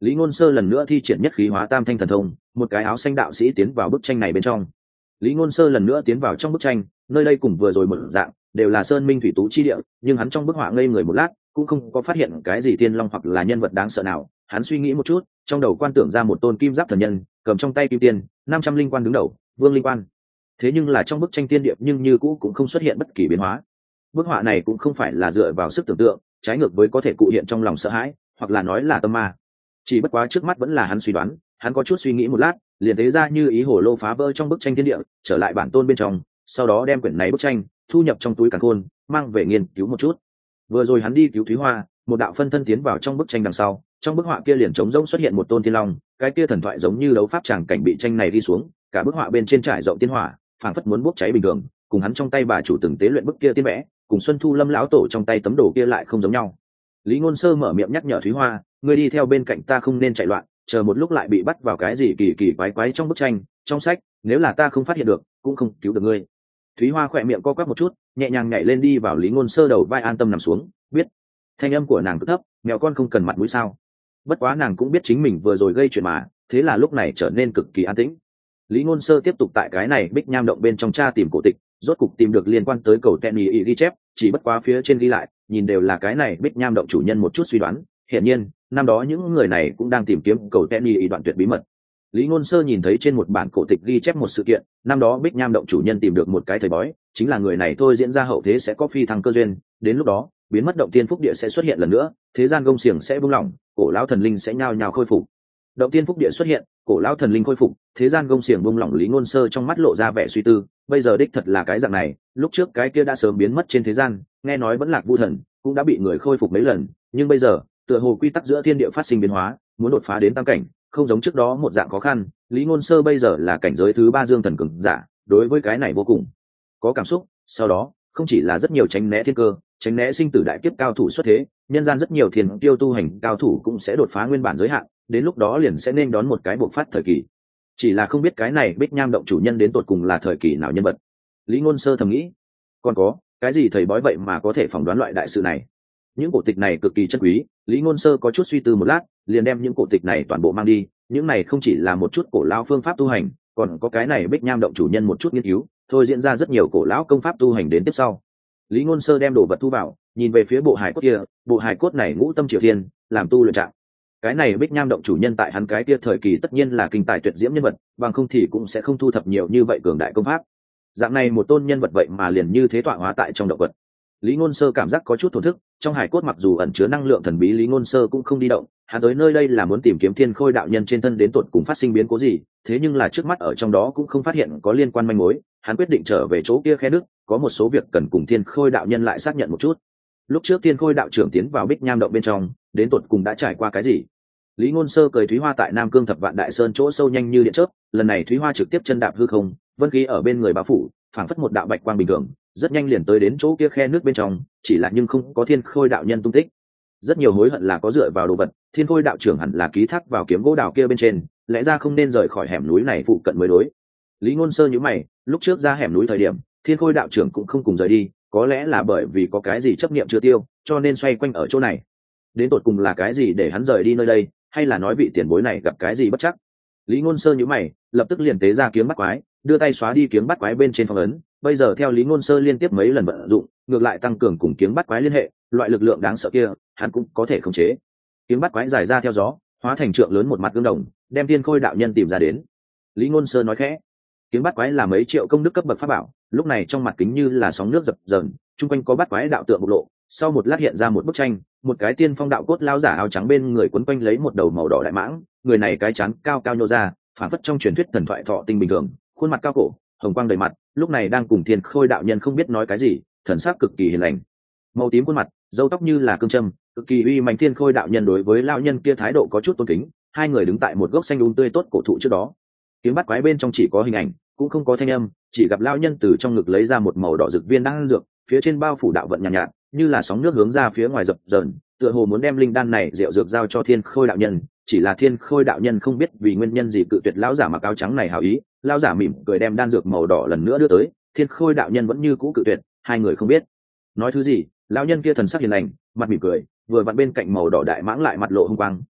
Lý Ngôn Sơ lần nữa thi triển nhất khí hóa tam thanh thần thông, một cái áo xanh đạo sĩ tiến vào bức tranh này bên trong. Lý Ngôn Sơ lần nữa tiến vào trong bức tranh, nơi đây cùng vừa rồi một dạng, đều là sơn minh thủy tú chi địa, nhưng hắn trong bức họa ngây người một lát, cũng không có phát hiện cái gì tiên long hoặc là nhân vật đáng sợ nào. Hắn suy nghĩ một chút, trong đầu quan tưởng ra một tôn kim giáp thần nhân, cầm trong tay kim tiên, năm trăm linh quan đứng đầu, vương linh quan. Thế nhưng là trong bức tranh tiên điệp nhưng như cũ cũng không xuất hiện bất kỳ biến hóa. Bức họa này cũng không phải là dựa vào sức tưởng tượng, trái ngược với có thể cụ hiện trong lòng sợ hãi, hoặc là nói là tâm ma. Chỉ bất quá trước mắt vẫn là hắn suy đoán, hắn có chút suy nghĩ một lát, liền thế ra như ý hồ lô phá vỡ trong bức tranh thiên địa, trở lại bản tôn bên trong, sau đó đem quyển này bức tranh thu nhập trong túi càn khôn, mang về nghiên cứu một chút. Vừa rồi hắn đi cứu Thúy Hoa, một đạo phân thân tiến vào trong bức tranh đằng sau, trong bức họa kia liền trống rỗng xuất hiện một tôn thiên long, cái kia thần thoại giống như đấu pháp tràng cảnh bị tranh này đi xuống, cả bức họa bên trên trải rộng tiên hỏa, phảng phất muốn bốc cháy bình thường, cùng hắn trong tay bà chủ từng tế luyện bức kia tiên vẽ, cùng Xuân Thu Lâm lão tổ trong tay tấm đồ kia lại không giống nhau. Lý Ngôn Sơ mở miệng nhắc nhở Thúy Hoa, ngươi đi theo bên cạnh ta không nên chạy loạn, chờ một lúc lại bị bắt vào cái gì kỳ kỳ quái quái trong bức tranh, trong sách, nếu là ta không phát hiện được, cũng không cứu được ngươi. Thúy Hoa khỏe miệng co quắp một chút, nhẹ nhàng nhảy lên đi vào Lý Ngôn Sơ đầu vai an tâm nằm xuống, biết. Thanh âm của nàng cứ thấp, mèo con không cần mặt mũi sao? Bất quá nàng cũng biết chính mình vừa rồi gây chuyện mà, thế là lúc này trở nên cực kỳ an tĩnh. Lý Ngôn Sơ tiếp tục tại cái này Bích Nham động bên trong tra tìm cổ tịch, rốt cục tìm được liên quan tới cầu Tenny y ghi chép, chỉ bất quá phía trên ghi lại, nhìn đều là cái này Bích Nham động chủ nhân một chút suy đoán, hiển nhiên, năm đó những người này cũng đang tìm kiếm cầu Tenny y đoạn tuyệt bí mật. Lý Ngôn Sơ nhìn thấy trên một bản cổ tịch ghi chép một sự kiện, năm đó Bích Nham động chủ nhân tìm được một cái thầy bói, chính là người này thôi diễn ra hậu thế sẽ có phi thăng cơ duyên, đến lúc đó, biến mất động tiên phúc địa sẽ xuất hiện lần nữa, thế gian gông xiềng sẽ buông lỏng, cổ lão thần linh sẽ nhao nhao khôi phục. Động tiên phúc địa xuất hiện, cổ lão thần linh khôi phục, thế gian gông xiềng buông lỏng. Lý Ngôn Sơ trong mắt lộ ra vẻ suy tư, bây giờ đích thật là cái dạng này, lúc trước cái kia đã sớm biến mất trên thế gian, nghe nói vẫn lạc vu thần, cũng đã bị người khôi phục mấy lần, nhưng bây giờ, tựa hồ quy tắc giữa thiên địa phát sinh biến hóa, muốn đột phá đến tam cảnh, không giống trước đó một dạng khó khăn. Lý Ngôn Sơ bây giờ là cảnh giới thứ ba dương thần cường giả, đối với cái này vô cùng có cảm xúc. Sau đó, không chỉ là rất nhiều tránh né thiên cơ, tránh né sinh tử đại kiếp cao thủ xuất thế, nhân gian rất nhiều thiên tiêu tu hành cao thủ cũng sẽ đột phá nguyên bản giới hạn, đến lúc đó liền sẽ nên đón một cái bộc phát thời kỳ. Chỉ là không biết cái này Bích Nham động chủ nhân đến tột cùng là thời kỳ nào nhân vật. Lý Ngôn Sơ thầm nghĩ, còn có cái gì thầy bói vậy mà có thể phỏng đoán loại đại sự này. Những cổ tịch này cực kỳ chân quý, Lý Ngôn Sơ có chút suy tư một lát, liền đem những cổ tịch này toàn bộ mang đi. Những này không chỉ là một chút cổ lão phương pháp tu hành, còn có cái này Bích Nham động chủ nhân một chút nghiên cứu, thôi diễn ra rất nhiều cổ lão công pháp tu hành đến tiếp sau. Lý Ngôn Sơ đem đồ vật thu vào, nhìn về phía bộ hài cốt kia, bộ hài cốt này ngũ tâm triều thiên, làm tu luyện trạng. Cái này Bích Nham động chủ nhân tại hắn cái kia thời kỳ tất nhiên là kinh tài tuyệt diễm nhân vật, bằng không thì cũng sẽ không thu thập nhiều như vậy cường đại công pháp. Dạng này một tôn nhân vật vậy mà liền như thế tọa hóa tại trong động vật. Lý Ngôn Sơ cảm giác có chút thổn thức, trong hài cốt mặc dù ẩn chứa năng lượng thần bí, Lý Ngôn Sơ cũng không đi động, hắn tới nơi đây là muốn tìm kiếm Thiên Khôi đạo nhân trên thân đến tột cùng phát sinh biến cố gì, thế nhưng là trước mắt ở trong đó cũng không phát hiện có liên quan manh mối, hắn quyết định trở về chỗ kia khe nước, có một số việc cần cùng Thiên Khôi đạo nhân lại xác nhận một chút. Lúc trước Thiên Khôi đạo trưởng tiến vào Bích Nham động bên trong, đến tột cùng đã trải qua cái gì? Lý Ngôn Sơ cười Thúy Hoa tại Nam Cương Thập Vạn Đại Sơn chỗ sâu nhanh như điện chớp, lần này Thúy Hoa trực tiếp chân đạp hư không, vân khí ở bên người bao phủ, phảng phất một đạo bạch quang bình thường, rất nhanh liền tới đến chỗ kia khe nước bên trong, chỉ là nhưng không có Thiên Khôi đạo nhân tung tích. Rất nhiều hối hận là có dựa vào đồ vật, Thiên Khôi đạo trưởng hẳn là ký thác vào kiếm gỗ đào kia bên trên, lẽ ra không nên rời khỏi hẻm núi này phụ cận mới đối. Lý Ngôn Sơ nhíu mày, lúc trước ra hẻm núi thời điểm, Thiên Khôi đạo trưởng cũng không cùng rời đi, có lẽ là bởi vì có cái gì chấp niệm chưa tiêu, cho nên xoay quanh ở chỗ này. Đến tột cùng là cái gì để hắn rời đi nơi đây, hay là nói vị tiền bối này gặp cái gì bất chắc? Lý Ngôn Sơ nhíu mày, lập tức liền tế ra kiếm bắt quái, đưa tay xóa đi kiếm bắt quái bên trên phong ấn. Bây giờ theo Lý Ngôn Sơ liên tiếp mấy lần vận dụng, ngược lại tăng cường cùng kiếm bắt quái liên hệ, loại lực lượng đáng sợ kia, hắn cũng có thể khống chế. Kiếm bắt quái dài ra theo gió, hóa thành trượng lớn một mặt gương đồng, đem Thiên Khôi đạo nhân tìm ra đến. Lý Ngôn Sơ nói khẽ, kiếm bắt quái là mấy triệu công đức cấp bậc pháp bảo, lúc này trong mặt kính như là sóng nước dập dờn, chung quanh có bắt quái đạo tượng bộc lộ. Sau một lát hiện ra một bức tranh, một cái tiên phong đạo cốt lao giả áo trắng bên người quấn quanh lấy một đầu màu đỏ đại mãng, người này cái trán cao cao nhô ra, phản phất trong truyền thuyết thần thoại thọ tinh bình thường, khuôn mặt cao cổ, hồng quang đầy mặt, lúc này đang cùng Thiên Khôi đạo nhân không biết nói cái gì, thần sắc cực kỳ hiền lành. Màu tím khuôn mặt, râu tóc như là cương châm, cực kỳ uy mạnh. Thiên Khôi đạo nhân đối với lão nhân kia thái độ có chút tôn kính, hai người đứng tại một gốc xanh um tươi tốt cổ thụ trước đó. Kiếm bắt quái bên trong chỉ có hình ảnh, cũng không có thanh âm, chỉ gặp lão nhân từ trong ngực lấy ra một màu đỏ dược viên đang dược, phía trên bao phủ đạo vận nhàn nhạt, nhạt, như là sóng nước hướng ra phía ngoài dập dờn, tựa hồ muốn đem linh đan này rượu dược giao cho Thiên Khôi đạo nhân. Chỉ là Thiên Khôi đạo nhân không biết vì nguyên nhân gì cự tuyệt lão giả mặc áo trắng này hảo ý, lão giả mỉm cười đem đan dược màu đỏ lần nữa đưa tới, Thiên Khôi đạo nhân vẫn như cũ cự tuyệt, hai người không biết nói thứ gì. Lão nhân kia thần sắc hiền lành, mặt mỉm cười, vừa vặn bên cạnh màu đỏ đại mãng lại mặt lộ hung quang,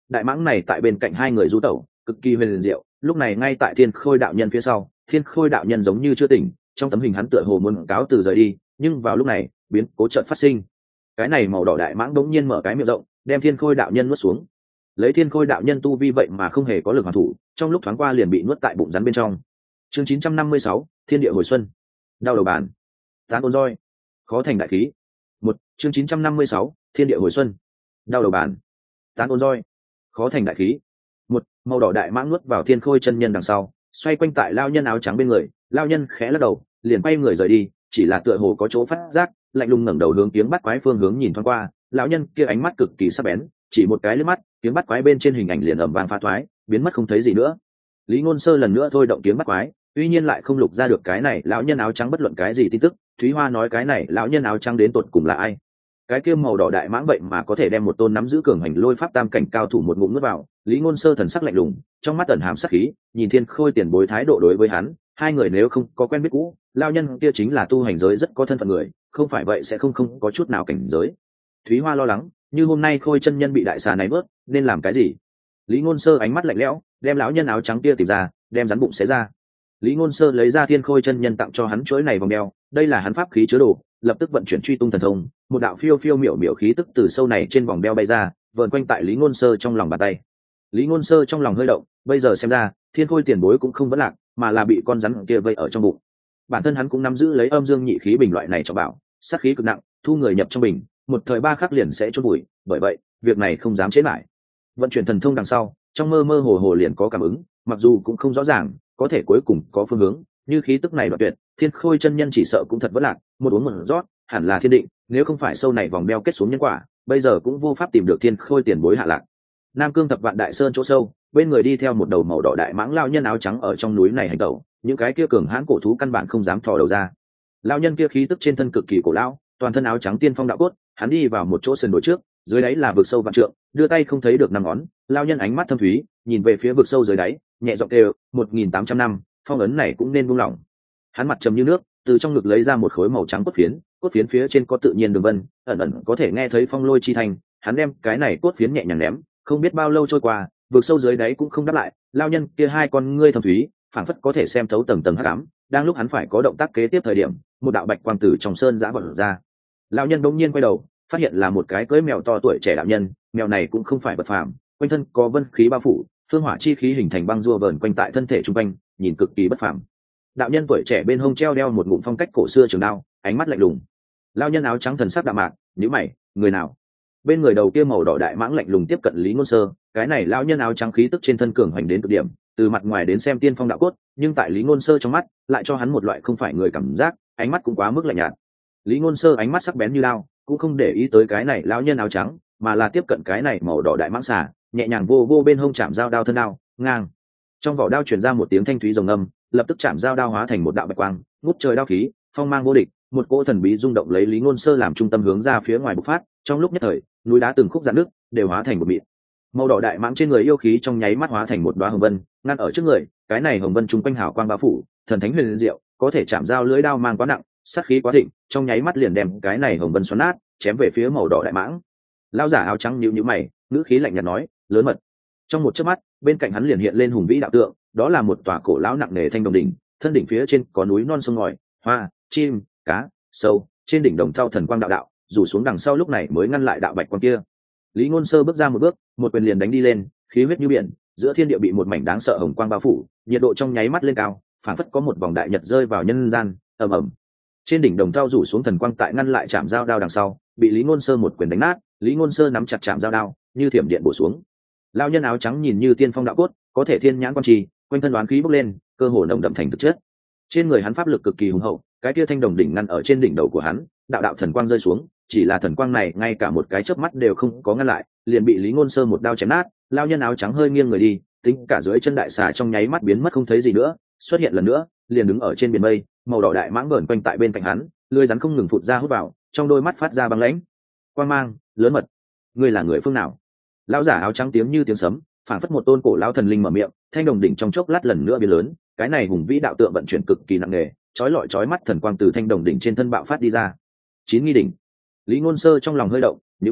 đại mãng này tại bên cạnh hai người du tẩu cực kỳ huyền diệu. Lúc này ngay tại thiên khôi đạo nhân phía sau, thiên khôi đạo nhân giống như chưa tỉnh, trong tấm hình hắn tựa hồ muốn cáo từ rời đi, nhưng vào lúc này biến cố chợt phát sinh. Cái này màu đỏ đại mãng đống nhiên mở cái miệng rộng, đem thiên khôi đạo nhân nuốt xuống. Lấy thiên khôi đạo nhân tu vi vậy mà không hề có lực hoàn thủ, trong lúc thoáng qua liền bị nuốt tại bụng rắn bên trong. Chương chín trăm năm mươi sáu, thiên địa hồi xuân. Đau đầu bàn, tán ôn roi, khó thành đại khí. Một chương chín trăm năm mươi sáu, thiên địa hồi xuân. Đau đầu bàn, tán ôn roi, khó thành đại khí. Một màu đỏ đại mãng nuốt vào thiên khôi chân nhân đằng sau, xoay quanh tại lao nhân áo trắng bên người. Lao nhân khẽ lắc đầu, liền quay người rời đi, chỉ là tựa hồ có chỗ phát giác, lạnh lùng ngẩng đầu hướng tiếng bắt quái phương hướng nhìn thoáng qua. Lão nhân kia ánh mắt cực kỳ sắc bén, chỉ một cái liếc mắt, tiếng bắt quái bên trên hình ảnh liền ầm vang phá thoái, biến mất không thấy gì nữa. Lý Ngôn Sơ lần nữa thôi động tiếng bắt quái, tuy nhiên lại không lục ra được cái này lão nhân áo trắng bất luận cái gì tin tức. Thúy Hoa nói cái này lão nhân áo trắng đến tột cùng là ai? Cái kia màu đỏ đại mãng vậy mà có thể đem một tôn nắm giữ cường hành lôi pháp tam cảnh cao thủ một ngụm nuốt vào. Lý Ngôn Sơ thần sắc lạnh lùng, trong mắt ẩn hàm sát khí, nhìn Thiên Khôi tiền bối thái độ đối với hắn, hai người nếu không có quen biết cũ, lão nhân kia chính là tu hành giới rất có thân phận người, không phải vậy sẽ không không có chút nào cảnh giới. Thúy Hoa lo lắng, như hôm nay Khôi chân nhân bị đại xà này vớt, nên làm cái gì? Lý Ngôn Sơ ánh mắt lạnh lẽo, đem lão nhân áo trắng kia tìm ra, đem rắn bụng xé ra. Lý Ngôn Sơ lấy ra Thiên Khôi chân nhân tặng cho hắn chuỗi này vòng đeo, đây là hắn pháp khí chứa đồ, lập tức vận chuyển truy tung thần thông, một đạo phiêu phiêu miểu miểu khí tức từ sâu này trên vòng đeo bay ra, vờn quanh tại Lý Ngôn Sơ trong lòng bàn tay. Lý Ngôn Sơ trong lòng hơi động, bây giờ xem ra, Thiên Khôi tiền bối cũng không vấn lạc, mà là bị con rắn kia vây ở trong bụng. Bản thân hắn cũng nắm giữ lấy âm dương nhị khí bình loại này cho bảo, sát khí cực nặng, thu người nhập trong bình, một thời ba khắc liền sẽ chôn bụi, bởi vậy, việc này không dám chế lại. Vận chuyển thần thông đằng sau, trong mơ mơ hồ hồ liền có cảm ứng, mặc dù cũng không rõ ràng, có thể cuối cùng có phương hướng, như khí tức này đoạn tuyệt, Thiên Khôi chân nhân chỉ sợ cũng thật vất lạc, một uống một rót, hẳn là thiên định, nếu không phải sâu này vòng đeo kết xuống nhân quả, bây giờ cũng vô pháp tìm được Thiên Khôi tiền bối hạ lạc. Nam Cương thập vạn đại sơn chỗ sâu, bên người đi theo một đầu màu đỏ đại mãng lão nhân áo trắng ở trong núi này hành tẩu, những cái kia cường hãn cổ thú căn bản không dám thò đầu ra. Lão nhân kia khí tức trên thân cực kỳ cổ lão, toàn thân áo trắng tiên phong đạo cốt, hắn đi vào một chỗ sườn đồi trước, dưới đáy là vực sâu vạn trượng, đưa tay không thấy được năm ngón, lão nhân ánh mắt thâm thúy, nhìn về phía vực sâu dưới đáy, nhẹ giọng kêu, một nghìn tám trăm năm, phong ấn này cũng nên buông lỏng. Hắn mặt trầm như nước, từ trong ngực lấy ra một khối màu trắng cốt phiến, cốt phiến phía trên có tự nhiên đường vân, ẩn ẩn có thể nghe thấy phong lôi chi thành, hắn đem cái này cốt phiến nhẹ nhàng ném, không biết bao lâu trôi qua, vực sâu dưới đáy cũng không đáp lại, lão nhân kia hai con ngươi thâm thúy, phảng phất có thể xem thấu tầng tầng hắc ám. Đang lúc hắn phải có động tác kế tiếp thời điểm, một đạo bạch quang từ trong sơn giã vọt ra. Lão nhân đống nhiên quay đầu, phát hiện là một cái cưỡi mèo to tuổi trẻ đạo nhân, mèo này cũng không phải vật phàm, quanh thân có vân khí bao phủ, hương hỏa chi khí hình thành băng rùa vờn quanh tại thân thể trung quanh, nhìn cực kỳ bất phàm. Đạo nhân tuổi trẻ bên hông treo đeo một ngụm phong cách cổ xưa trường đao, ánh mắt lạnh lùng. Lão nhân áo trắng thần sắc đạm mạc, nhíu mày, người nào? Bên người đầu kia màu đỏ đại mãng lạnh lùng tiếp cận Lý Ngôn Sơ, cái này lão nhân áo trắng khí tức trên thân cường hành đến cực điểm, từ mặt ngoài đến xem tiên phong đạo cốt, nhưng tại Lý Ngôn Sơ trong mắt, lại cho hắn một loại không phải người cảm giác, ánh mắt cũng quá mức lạnh nhạt. Lý Ngôn Sơ ánh mắt sắc bén như lao, cũng không để ý tới cái này lão nhân áo trắng, mà là tiếp cận cái này màu đỏ đại mãng xà, nhẹ nhàng vô vô bên hông chạm dao đao thân đao, ngang. Trong vỏ đao truyền ra một tiếng thanh thúy rồng âm, lập tức chạm dao đao hóa thành một đạo bạch quang, ngút trời đao khí, phong mang vô địch, một cỗ thần bí rung động lấy Lý Ngôn Sơ làm trung tâm hướng ra phía ngoài bộc phát, trong lúc nhất thời, núi đá từng khúc rạn nước, đều hóa thành một mịn. Màu đỏ đại mãng trên người yêu khí trong nháy mắt hóa thành một đóa hồng vân, ngăn ở trước người, cái này hồng vân trung quanh hào quang bao phủ, thần thánh huyền diệu, có thể chạm dao lưỡi đao mang quá nặng, sát khí quá thịnh, trong nháy mắt liền đem cái này hồng vân xoắn nát, chém về phía màu đỏ đại mãng. Lão giả áo trắng nhíu nhíu mày, ngữ khí lạnh nhạt nói, lớn mật. Trong một chớp mắt, bên cạnh hắn liền hiện lên hùng vĩ đạo tượng, đó là một tòa cổ lão nặng nề thanh đồng đỉnh, thân đỉnh phía trên có núi non sông ngòi, hoa, chim, cá, sâu, trên đỉnh đồng thau thần quang đạo đạo, rủ xuống đằng sau lúc này mới ngăn lại đạo bạch quang kia. Lý Ngôn Sơ bước ra một bước, một quyền liền đánh đi lên, khí huyết như biển, giữa thiên địa bị một mảnh đáng sợ hồng quang bao phủ, nhiệt độ trong nháy mắt lên cao, phảng phất có một vòng đại nhật rơi vào nhân gian, ầm ầm. Trên đỉnh đồng thau rủ xuống thần quang tại ngăn lại chạm dao đao đằng sau, bị Lý Ngôn Sơ một quyền đánh nát, Lý Ngôn Sơ nắm chặt chạm dao đao, như thiểm điện bổ xuống. Lão nhân áo trắng nhìn như tiên phong đạo cốt, có thể thiên nhãn quan trì, quanh thân đoán khí bốc lên, cơ hồ nồng đậm thành thực chất. Trên người hắn pháp lực cực kỳ hùng hậu, cái kia thanh đồng đỉnh ngăn ở trên đỉnh đầu của hắn, đạo đạo thần quang rơi xuống, chỉ là thần quang này ngay cả một cái chớp mắt đều không có ngăn lại, liền bị Lý Ngôn Sơ một đao chém nát. Lão nhân áo trắng hơi nghiêng người đi, tính cả dưới chân đại xà trong nháy mắt biến mất không thấy gì nữa, xuất hiện lần nữa, liền đứng ở trên biển mây, màu đỏ đại mãng vờn quanh tại bên cạnh hắn, lưỡi rắn không ngừng phụt ra hút vào, trong đôi mắt phát ra băng lãnh. Quang mang, lớn mật, ngươi là người phương nào? Lão giả áo trắng tiếng như tiếng sấm, phảng phất một tôn cổ lão thần linh mở miệng, thanh đồng đỉnh trong chốc lát lần nữa biến lớn, cái này hùng vĩ đạo tượng vận chuyển cực kỳ nặng nề, chói lọi chói mắt thần quang từ thanh đồng đỉnh trên thân bạo phát đi ra. Chín nghi đỉnh. Lý Ngôn Sơ trong lòng hơi động, nhíu mày,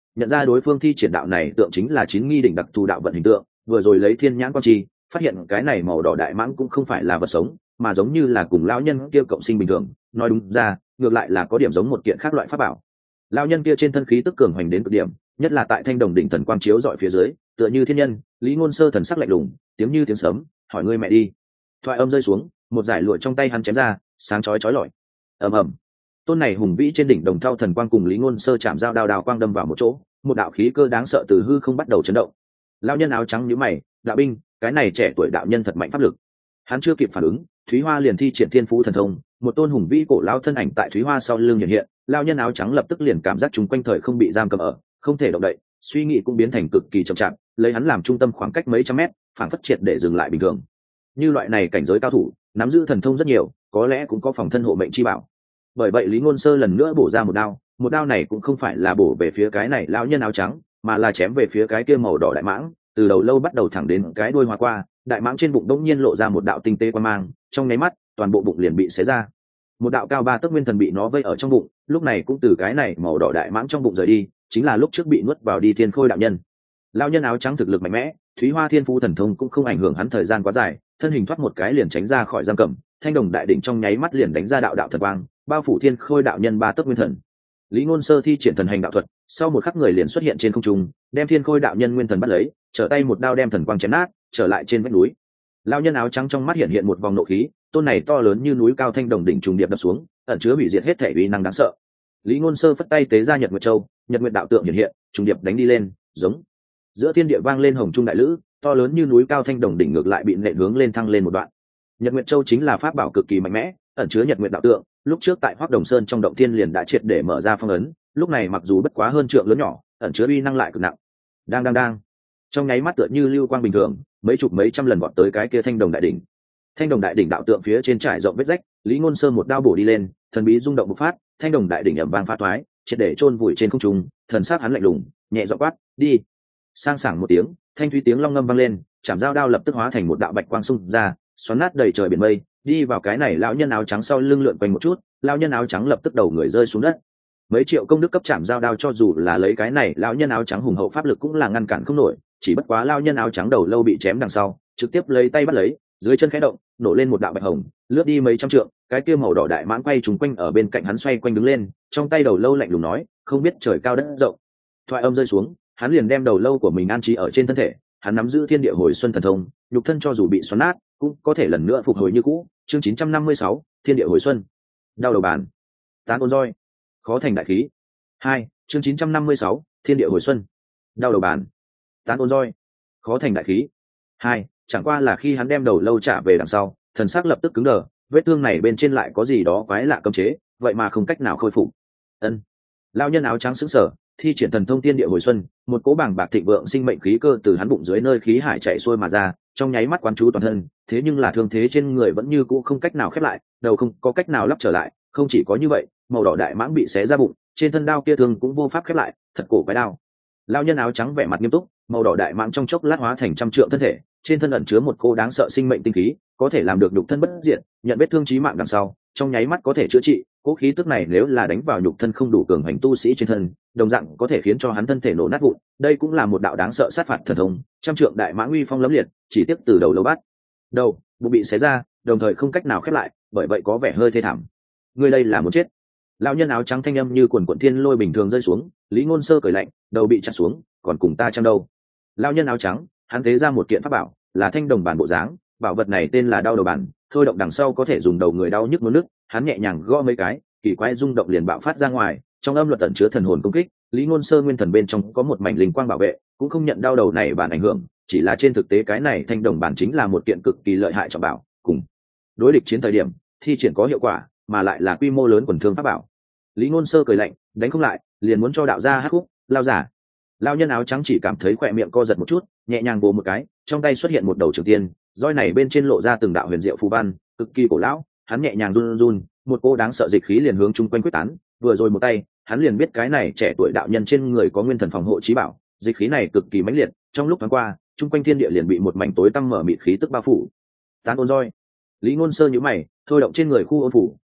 nhận ra đối phương thi triển đạo này tượng chính là chín nghi đỉnh đặc thù đạo vận hình tượng, vừa rồi lấy thiên nhãn quan chi phát hiện cái này màu đỏ đại mãng cũng không phải là vật sống, mà giống như là cùng lão nhân kia cộng sinh bình thường. Nói đúng ra ngược lại là có điểm giống một kiện khác loại pháp bảo. Lão nhân kia trên thân khí tức cường hoành đến cực điểm, nhất là tại thanh đồng đỉnh thần quang chiếu dọi phía dưới, tựa như thiên nhân. Lý Ngôn Sơ thần sắc lạnh lùng, tiếng như tiếng sấm, hỏi ngươi mẹ đi. Thoại âm rơi xuống, một giải lụa trong tay hắn chém ra, sáng chói chói lọi. Ầm ầm. Tôn này hùng vĩ trên đỉnh đồng thau thần quang cùng Lý Ngôn Sơ chạm giao đao đao quang đâm vào một chỗ, một đạo khí cơ đáng sợ từ hư không bắt đầu chấn động. Lão nhân áo trắng nhíu mày, đạo binh, cái này trẻ tuổi đạo nhân thật mạnh pháp lực. Hắn chưa kịp phản ứng, Thúy Hoa liền thi triển thiên phú thần thông, một tôn hùng vĩ cổ lão thân ảnh tại Thúy Hoa sau lưng hiện hiện. Lão nhân áo trắng lập tức liền cảm giác chúng quanh thời không bị giam cầm ở, không thể động đậy, suy nghĩ cũng biến thành cực kỳ chậm chạp, lấy hắn làm trung tâm khoảng cách mấy trăm mét, phản phất triệt để dừng lại bình thường. Như loại này cảnh giới cao thủ, nắm giữ thần thông rất nhiều, có lẽ cũng có phòng thân hộ mệnh chi bảo. Bởi vậy Lý Ngôn Sơ lần nữa bổ ra một đao, một đao này cũng không phải là bổ về phía cái này lão nhân áo trắng, mà là chém về phía cái kia màu đỏ đại mãng, từ đầu lâu bắt đầu thẳng đến cái đuôi hoa qua, đại mãng trên bụng đống nhiên lộ ra một đạo tinh tế quang mang, trong nháy mắt, toàn bộ bụng liền bị xé ra. Một đạo cao ba tấc nguyên thần bị nó vây ở trong bụng, lúc này cũng từ cái này màu đỏ đại mãng trong bụng rời đi, chính là lúc trước bị nuốt vào đi thiên khôi đạo nhân. Lão nhân áo trắng thực lực mạnh mẽ, Thúy Hoa thiên phú thần thông cũng không ảnh hưởng hắn thời gian quá dài, thân hình thoát một cái liền tránh ra khỏi giam cầm, thanh đồng đại đỉnh trong nháy mắt liền đánh ra đạo đạo thần quang, bao phủ thiên khôi đạo nhân ba tấc nguyên thần. Lý Ngôn Sơ thi triển thần hành đạo thuật, sau một khắc người liền xuất hiện trên không trung, đem thiên khôi đạo nhân nguyên thần bắt lấy, trở tay một đao đem thần quang chém nát, trở lại trên vách núi. Lão nhân áo trắng trong mắt hiện hiện một vòng nộ khí, tôn này to lớn như núi cao thanh đồng đỉnh trùng điệp đập xuống, ẩn chứa hủy diệt hết thể uy năng đáng sợ. Lý Ngôn Sơ phất tay tế ra Nhật Nguyệt Châu, Nhật Nguyệt đạo tượng hiện hiện, trùng điệp đánh đi lên, giống. Giữa thiên địa vang lên hồng trung đại lữ, to lớn như núi cao thanh đồng đỉnh ngược lại bị nện hướng lên thăng lên một đoạn. Nhật Nguyệt Châu chính là pháp bảo cực kỳ mạnh mẽ, ẩn chứa Nhật Nguyệt đạo tượng, lúc trước tại Hoắc Đồng Sơn trong động thiên liền đã triệt để mở ra phong ấn, lúc này mặc dù bất quá hơn trượng lớn nhỏ, ẩn chứa uy năng lại cực nặng. Đang đang đang. Trong nháy mắt tựa như lưu quang bình thường, mấy chục mấy trăm lần vọt tới cái kia thanh đồng đại đỉnh. Thanh đồng đại đỉnh đạo tượng phía trên trải rộng vết rách, Lý Ngôn Sơ một đao bổ đi lên, thần bí rung động bộc phát, thanh đồng đại đỉnh ầm vang phá toái, triệt để chôn vùi trên không trung, thần sắc hắn lạnh lùng, nhẹ giọng quát, "Đi." Sang sảng một tiếng, thanh thúy tiếng long ngâm vang lên, chạm dao đao lập tức hóa thành một đạo bạch quang xung ra, xoắn nát đầy trời biển mây, đi vào cái này lão nhân áo trắng sau lưng lượn quanh một chút, lão nhân áo trắng lập tức đầu người rơi xuống đất. Mấy triệu công đức cấp chạm dao đao cho dù là lấy cái này lão nhân áo trắng hùng hậu pháp lực cũng là ngăn cản không nổi, chỉ bất quá lão nhân áo trắng đầu lâu bị chém đằng sau, trực tiếp lấy tay bắt lấy, dưới chân khẽ động, nổ lên một đạo bạch hồng, lướt đi mấy trăm trượng, cái kia màu đỏ đại mãng quay trùng quanh ở bên cạnh hắn xoay quanh đứng lên, trong tay đầu lâu lạnh lùng nói, không biết trời cao đất rộng. Thoại âm rơi xuống, hắn liền đem đầu lâu của mình an trí ở trên thân thể, hắn nắm giữ thiên địa hồi xuân thần thông, nhục thân cho dù bị xoắn nát, cũng có thể lần nữa phục hồi như cũ. Chương chín trăm năm mươi sáu, thiên địa hồi xuân. Đau đầu bàn, tán ôn roi, khó thành đại khí. Hai, chương chín trăm năm mươi sáu, thiên địa hồi xuân. Đau đầu bàn, tán ôn roi, khó thành đại khí. Hai, chẳng qua là khi hắn đem đầu lâu trả về đằng sau, thần sắc lập tức cứng đờ, vết thương này bên trên lại có gì đó quái lạ cấm chế, vậy mà không cách nào khôi phục. Ân. Lão nhân áo trắng sững sờ, thi triển thần thông tiên địa hồi xuân, một cỗ bảng bạc thịnh vượng sinh mệnh khí cơ từ hắn bụng dưới nơi khí hải chạy xuôi mà ra, trong nháy mắt quán chú toàn thân, thế nhưng là thương thế trên người vẫn như cũ không cách nào khép lại, đầu không có cách nào lắp trở lại, không chỉ có như vậy, màu đỏ đại mãng bị xé ra bụng, trên thân đao kia thương cũng vô pháp khép lại, thật cổ quái đao. Lão nhân áo trắng vẻ mặt nghiêm túc, màu đỏ đại mãng trong chốc lát hóa thành trăm trượng thân thể, trên thân ẩn chứa một cô đáng sợ sinh mệnh tinh khí, có thể làm được nhục thân bất diệt, nhận vết thương chí mạng đằng sau, trong nháy mắt có thể chữa trị. Cố khí tức này nếu là đánh vào nhục thân không đủ cường hành tu sĩ trên thân, đồng dạng có thể khiến cho hắn thân thể nổ nát vụn. Đây cũng là một đạo đáng sợ sát phạt thần thông, trăm trượng đại mãng uy phong lẫm liệt, chỉ tiếp từ đầu lâu bắt đầu, bụng bị xé ra, đồng thời không cách nào khép lại, bởi vậy có vẻ hơi thê thảm. Ngươi đây là muốn chết. Lão nhân áo trắng thanh âm như quần quần thiên lôi bình thường rơi xuống, Lý Ngôn Sơ cười lạnh, đầu bị chặt xuống, còn cùng ta chăng đâu. Lão nhân áo trắng, hắn thế ra một kiện pháp bảo, là thanh đồng bản bộ dáng, bảo vật này tên là đau đầu bản, thôi động đằng sau có thể dùng đầu người đau nhức muốn nức, hắn nhẹ nhàng gõ mấy cái, kỳ quái rung động liền bạo phát ra ngoài, trong âm luật ẩn chứa thần hồn công kích, Lý Ngôn Sơ nguyên thần bên trong có một mảnh linh quang bảo vệ, cũng không nhận đau đầu này bản ảnh hưởng, chỉ là trên thực tế cái này thanh đồng bản chính là một kiện cực kỳ lợi hại trọng bảo, cùng đối địch chiến thời điểm thi triển có hiệu quả, mà lại là quy mô lớn quần thương pháp bảo. Lý Ngôn Sơ cười lạnh, đánh không lại, liền muốn cho đạo gia hắc khúc, lao giả. Lão nhân áo trắng chỉ cảm thấy khỏe miệng co giật một chút, nhẹ nhàng vồ một cái, trong tay xuất hiện một đầu trường tiên, roi này bên trên lộ ra từng đạo huyền diệu phù văn, cực kỳ cổ lão, hắn nhẹ nhàng run run, một cô đáng sợ dịch khí liền hướng chung quanh quyết tán, vừa rồi một tay, hắn liền biết cái này trẻ tuổi đạo nhân trên người có nguyên thần phòng hộ chí bảo, dịch khí này cực kỳ mãnh liệt, trong lúc thoáng qua, chung quanh thiên địa liền bị một mảnh tối tăm mở mịt khí tức bao phủ. Tán ôn roi. Lý Ngôn Sơ nhíu mày, thôi động trên người khu ôn phủ,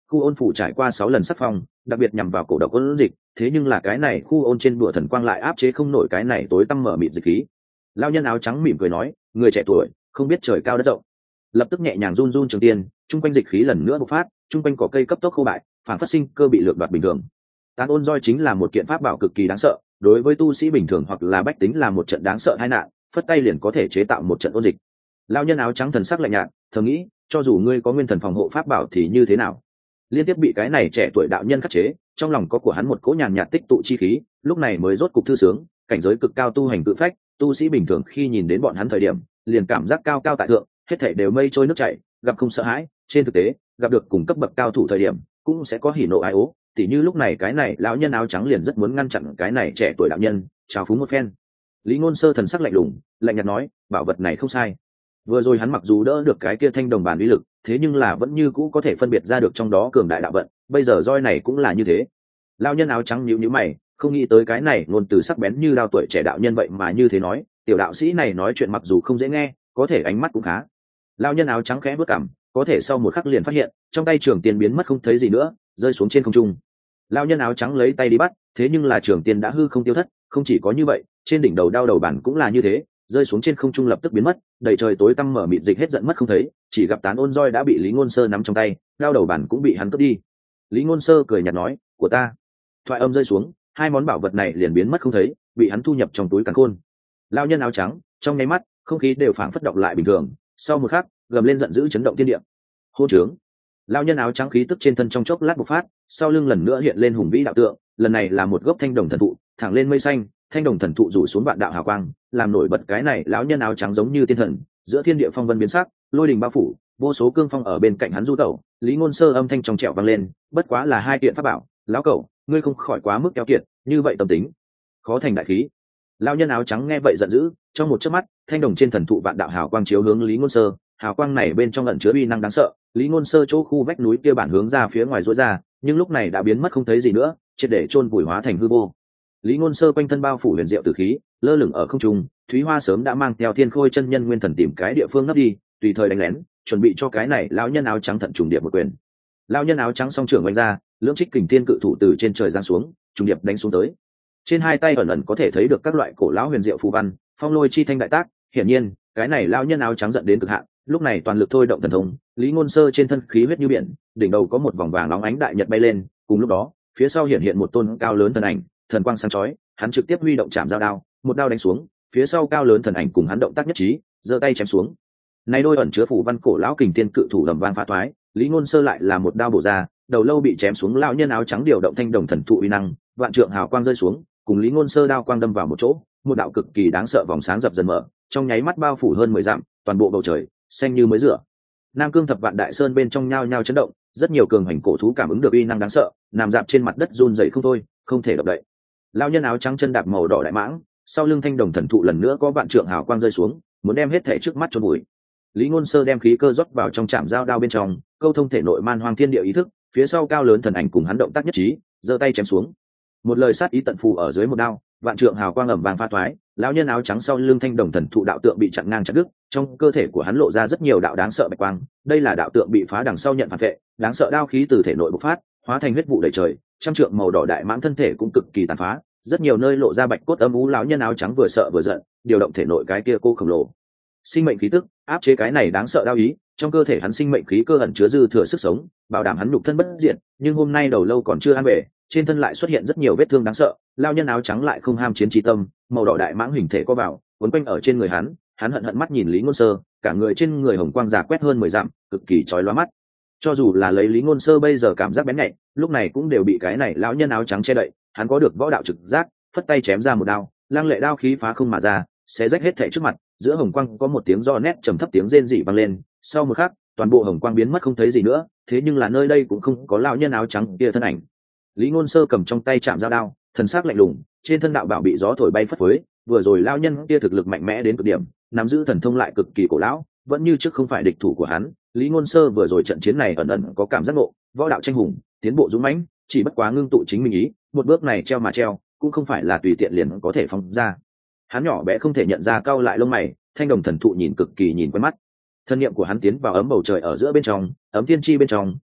khu ôn phủ trải qua sáu lần sắc phong, đặc biệt nhằm vào cổ độc ôn dịch, thế nhưng là cái này khu ôn trên bùa thần quang lại áp chế không nổi cái này tối tăm mở mịt dịch khí. Lão nhân áo trắng mỉm cười nói, người trẻ tuổi không biết trời cao đất rộng. Lập tức nhẹ nhàng run run trường tiên, trung quanh dịch khí lần nữa bộc phát, trung quanh cỏ cây cấp tốc khô bại, phản phát sinh cơ bị lược đoạt bình thường. Tán ôn roi chính là một kiện pháp bảo cực kỳ đáng sợ, đối với tu sĩ bình thường hoặc là bách tính là một trận đáng sợ tai nạn, phất tay liền có thể chế tạo một trận ôn dịch. Lão nhân áo trắng thần sắc lạnh nhạt, thầm nghĩ, cho dù ngươi có nguyên thần phòng hộ pháp bảo thì như thế nào? Liên tiếp bị cái này trẻ tuổi đạo nhân khắc chế, trong lòng có của hắn một cỗ nhàn nhạt tích tụ chi khí, lúc này mới rốt cục thư sướng, cảnh giới cực cao tu hành cự phách, tu sĩ bình thường khi nhìn đến bọn hắn thời điểm, liền cảm giác cao cao tại thượng, hết thảy đều mây trôi nước chảy, gặp không sợ hãi, trên thực tế, gặp được cùng cấp bậc cao thủ thời điểm, cũng sẽ có hỉ nộ ái ố, tỉ như lúc này cái này lão nhân áo trắng liền rất muốn ngăn chặn cái này trẻ tuổi đạo nhân, chào phúng một phen. Lý Ngôn Sơ thần sắc lạnh lùng, lạnh nhạt nói, bảo vật này không sai. Vừa rồi hắn mặc dù đỡ được cái kia thanh đồng bản uy lực, thế nhưng là vẫn như cũ có thể phân biệt ra được trong đó cường đại đạo vận, bây giờ roi này cũng là như thế. Lão nhân áo trắng nhíu nhíu mày, không nghĩ tới cái này ngôn từ sắc bén như đao tuổi trẻ đạo nhân vậy mà như thế nói, tiểu đạo sĩ này nói chuyện mặc dù không dễ nghe, có thể ánh mắt cũng khá. Lão nhân áo trắng khẽ bước cằm, có thể sau một khắc liền phát hiện, trong tay trường tiên biến mất không thấy gì nữa, rơi xuống trên không trung. Lão nhân áo trắng lấy tay đi bắt, thế nhưng là trường tiên đã hư không tiêu thất, không chỉ có như vậy, trên đỉnh đầu đao đầu bản cũng là như thế, rơi xuống trên không trung lập tức biến mất, đầy trời tối tăm mở mịt dịch hết giận mất không thấy, chỉ gặp tán ôn roi đã bị Lý Ngôn Sơ nắm trong tay, đao đầu bản cũng bị hắn cướp đi. Lý Ngôn Sơ cười nhạt nói, của ta. Thoại âm rơi xuống, hai món bảo vật này liền biến mất không thấy, bị hắn thu nhập trong túi càn khôn. Lão nhân áo trắng, trong nháy mắt, không khí đều phảng phất động lại bình thường, sau một khắc, gầm lên giận dữ chấn động thiên địa. Hô trướng. Lão nhân áo trắng khí tức trên thân trong chốc lát bộc phát, sau lưng lần nữa hiện lên hùng vĩ đạo tượng, lần này là một gốc thanh đồng thần thụ, thẳng lên mây xanh, thanh đồng thần thụ rủ xuống vạn đạo hào quang, làm nổi bật cái này lão nhân áo trắng giống như tiên thần, giữa thiên địa phong vân biến sắc, lôi đình bao phủ, vô số cương phong ở bên cạnh hắn du tẩu. Lý Ngôn Sơ âm thanh trong trẻo vang lên, bất quá là hai kiện pháp bảo, lão cẩu, ngươi không khỏi quá mức keo kiệt, như vậy tâm tính, khó thành đại khí. Lão nhân áo trắng nghe vậy giận dữ, trong một chớp mắt, thanh đồng trên thần thụ vạn đạo hào quang chiếu hướng Lý Ngôn Sơ, hào quang này bên trong ẩn chứa uy năng đáng sợ. Lý Ngôn Sơ chỗ khu vách núi kia bản hướng ra phía ngoài rũa ra, nhưng lúc này đã biến mất không thấy gì nữa, triệt để chôn vùi hóa thành hư vô. Lý Ngôn Sơ quanh thân bao phủ huyền diệu tử khí, lơ lửng ở không trung, Thúy Hoa sớm đã mang theo Thiên Khôi chân nhân nguyên thần tìm cái địa phương nấp đi, tùy thời đánh lén, chuẩn bị cho cái này lão nhân áo trắng thận trùng điệp một quyền. Lão nhân áo trắng song trưởng oanh ra, lưỡng trích kình thiên cự thủ từ trên trời giáng xuống, trùng điệp đánh xuống tới. Trên hai tay ẩn ẩn có thể thấy được các loại cổ lão huyền diệu phù văn, phong lôi chi thanh đại tác, hiển nhiên, cái này lão nhân áo trắng giận đến cực hạn, lúc này toàn lực thôi động thần thông, Lý Ngôn Sơ trên thân khí huyết như biển, đỉnh đầu có một vòng vàng óng ánh đại nhật bay lên, cùng lúc đó, phía sau hiện hiện một tôn cao lớn thần ảnh, thần quang sáng chói, hắn trực tiếp huy động chạm dao đao, một đao đánh xuống, phía sau cao lớn thần ảnh cùng hắn động tác nhất trí, giơ tay chém xuống. Này đôi ẩn chứa phủ văn cổ lão kình tiên cự thủ lầm vang phá thoái, Lý Ngôn Sơ lại là một đao bổ ra, đầu lâu bị chém xuống, lão nhân áo trắng điều động thanh đồng thần thụ uy năng, vạn trượng hào quang rơi xuống, cùng Lý Ngôn Sơ đao quang đâm vào một chỗ, một đạo cực kỳ đáng sợ vòng sáng dập dần mở, trong nháy mắt bao phủ hơn mười dặm, toàn bộ bầu trời xanh như mới rửa. Nam Cương Thập Vạn Đại Sơn bên trong nhao nhao chấn động, rất nhiều cường hành cổ thú cảm ứng được uy năng đáng sợ, nằm dạp trên mặt đất run rẩy không thôi, không thể động đậy. Lão nhân áo trắng chân đạp màu đỏ đại mãng, sau lưng thanh đồng thần thụ lần nữa có vạn trượng hào quang rơi xuống, muốn đem hết thể trước mắt chôn bụi. Lý Ngôn Sơ đem khí cơ rót vào trong chạm dao đao bên trong, câu thông thể nội man hoang thiên địa ý thức, phía sau cao lớn thần ảnh cùng hắn động tác nhất trí, giơ tay chém xuống. Một lời sát ý tận phù ở dưới một đao, vạn trượng hào quang ầm vang pha toái, lão nhân áo trắng sau lưng thanh đồng thần thụ đạo tượng bị chặn ngang chặt đứt, trong cơ thể của hắn lộ ra rất nhiều đạo đáng sợ bạch quang, đây là đạo tượng bị phá đằng sau nhận phản vệ, đáng sợ đao khí từ thể nội bộc phát, hóa thành huyết vụ đầy trời, trăm trượng màu đỏ đại mãng thân thể cũng cực kỳ tàn phá, rất nhiều nơi lộ ra bạch cốt âm u. Lão nhân áo trắng vừa sợ vừa giận, điều động thể nội cái kia cô khổng lồ sinh mệnh khí tức, áp chế cái này đáng sợ đao ý, trong cơ thể hắn sinh mệnh khí cơ ẩn chứa dư thừa sức sống, bảo đảm hắn nhục thân bất diệt, nhưng hôm nay đầu lâu còn chưa an bể, trên thân lại xuất hiện rất nhiều vết thương đáng sợ. Lão nhân áo trắng lại không ham chiến trí tâm, màu đỏ đại mãng hình thể co vào, quấn quanh ở trên người hắn, hắn hận hận mắt nhìn Lý Ngôn Sơ, cả người trên người hồng quang giả quét hơn mười dặm, cực kỳ chói lóa mắt. Cho dù là lấy Lý Ngôn Sơ bây giờ cảm giác bén nhạy, lúc này cũng đều bị cái này lão nhân áo trắng che đậy, hắn có được võ đạo trực giác, phất tay chém ra một đao, lăng lệ đao khí phá không mà ra, xé rách hết thảy trước mặt, giữa hồng quang có một tiếng do nét trầm thấp tiếng rên rỉ vang lên, sau một khắc, toàn bộ hồng quang biến mất không thấy gì nữa, thế nhưng là nơi đây cũng không có lão nhân áo trắng kia thân ảnh. Lý Ngôn Sơ cầm trong tay chạm dao đao, thần sắc lạnh lùng, trên thân đạo bảo bị gió thổi bay phất phới, vừa rồi lão nhân kia thực lực mạnh mẽ đến cực điểm, nắm giữ thần thông lại cực kỳ cổ lão, vẫn như trước không phải địch thủ của hắn. Lý Ngôn Sơ vừa rồi trận chiến này ẩn ẩn có cảm giác ngộ, võ đạo tranh hùng, tiến bộ dũng mãnh, chỉ bất quá ngưng tụ chính mình ý, một bước này treo mà treo, cũng không phải là tùy tiện liền có thể phóng ra. Hắn nhỏ bé không thể nhận ra, cau lại lông mày, thanh đồng thần thụ nhìn cực kỳ nhìn quen mắt. Thân niệm của hắn tiến vào ấm bầu trời ở giữa bên trong, ấm thiên chi bên trong,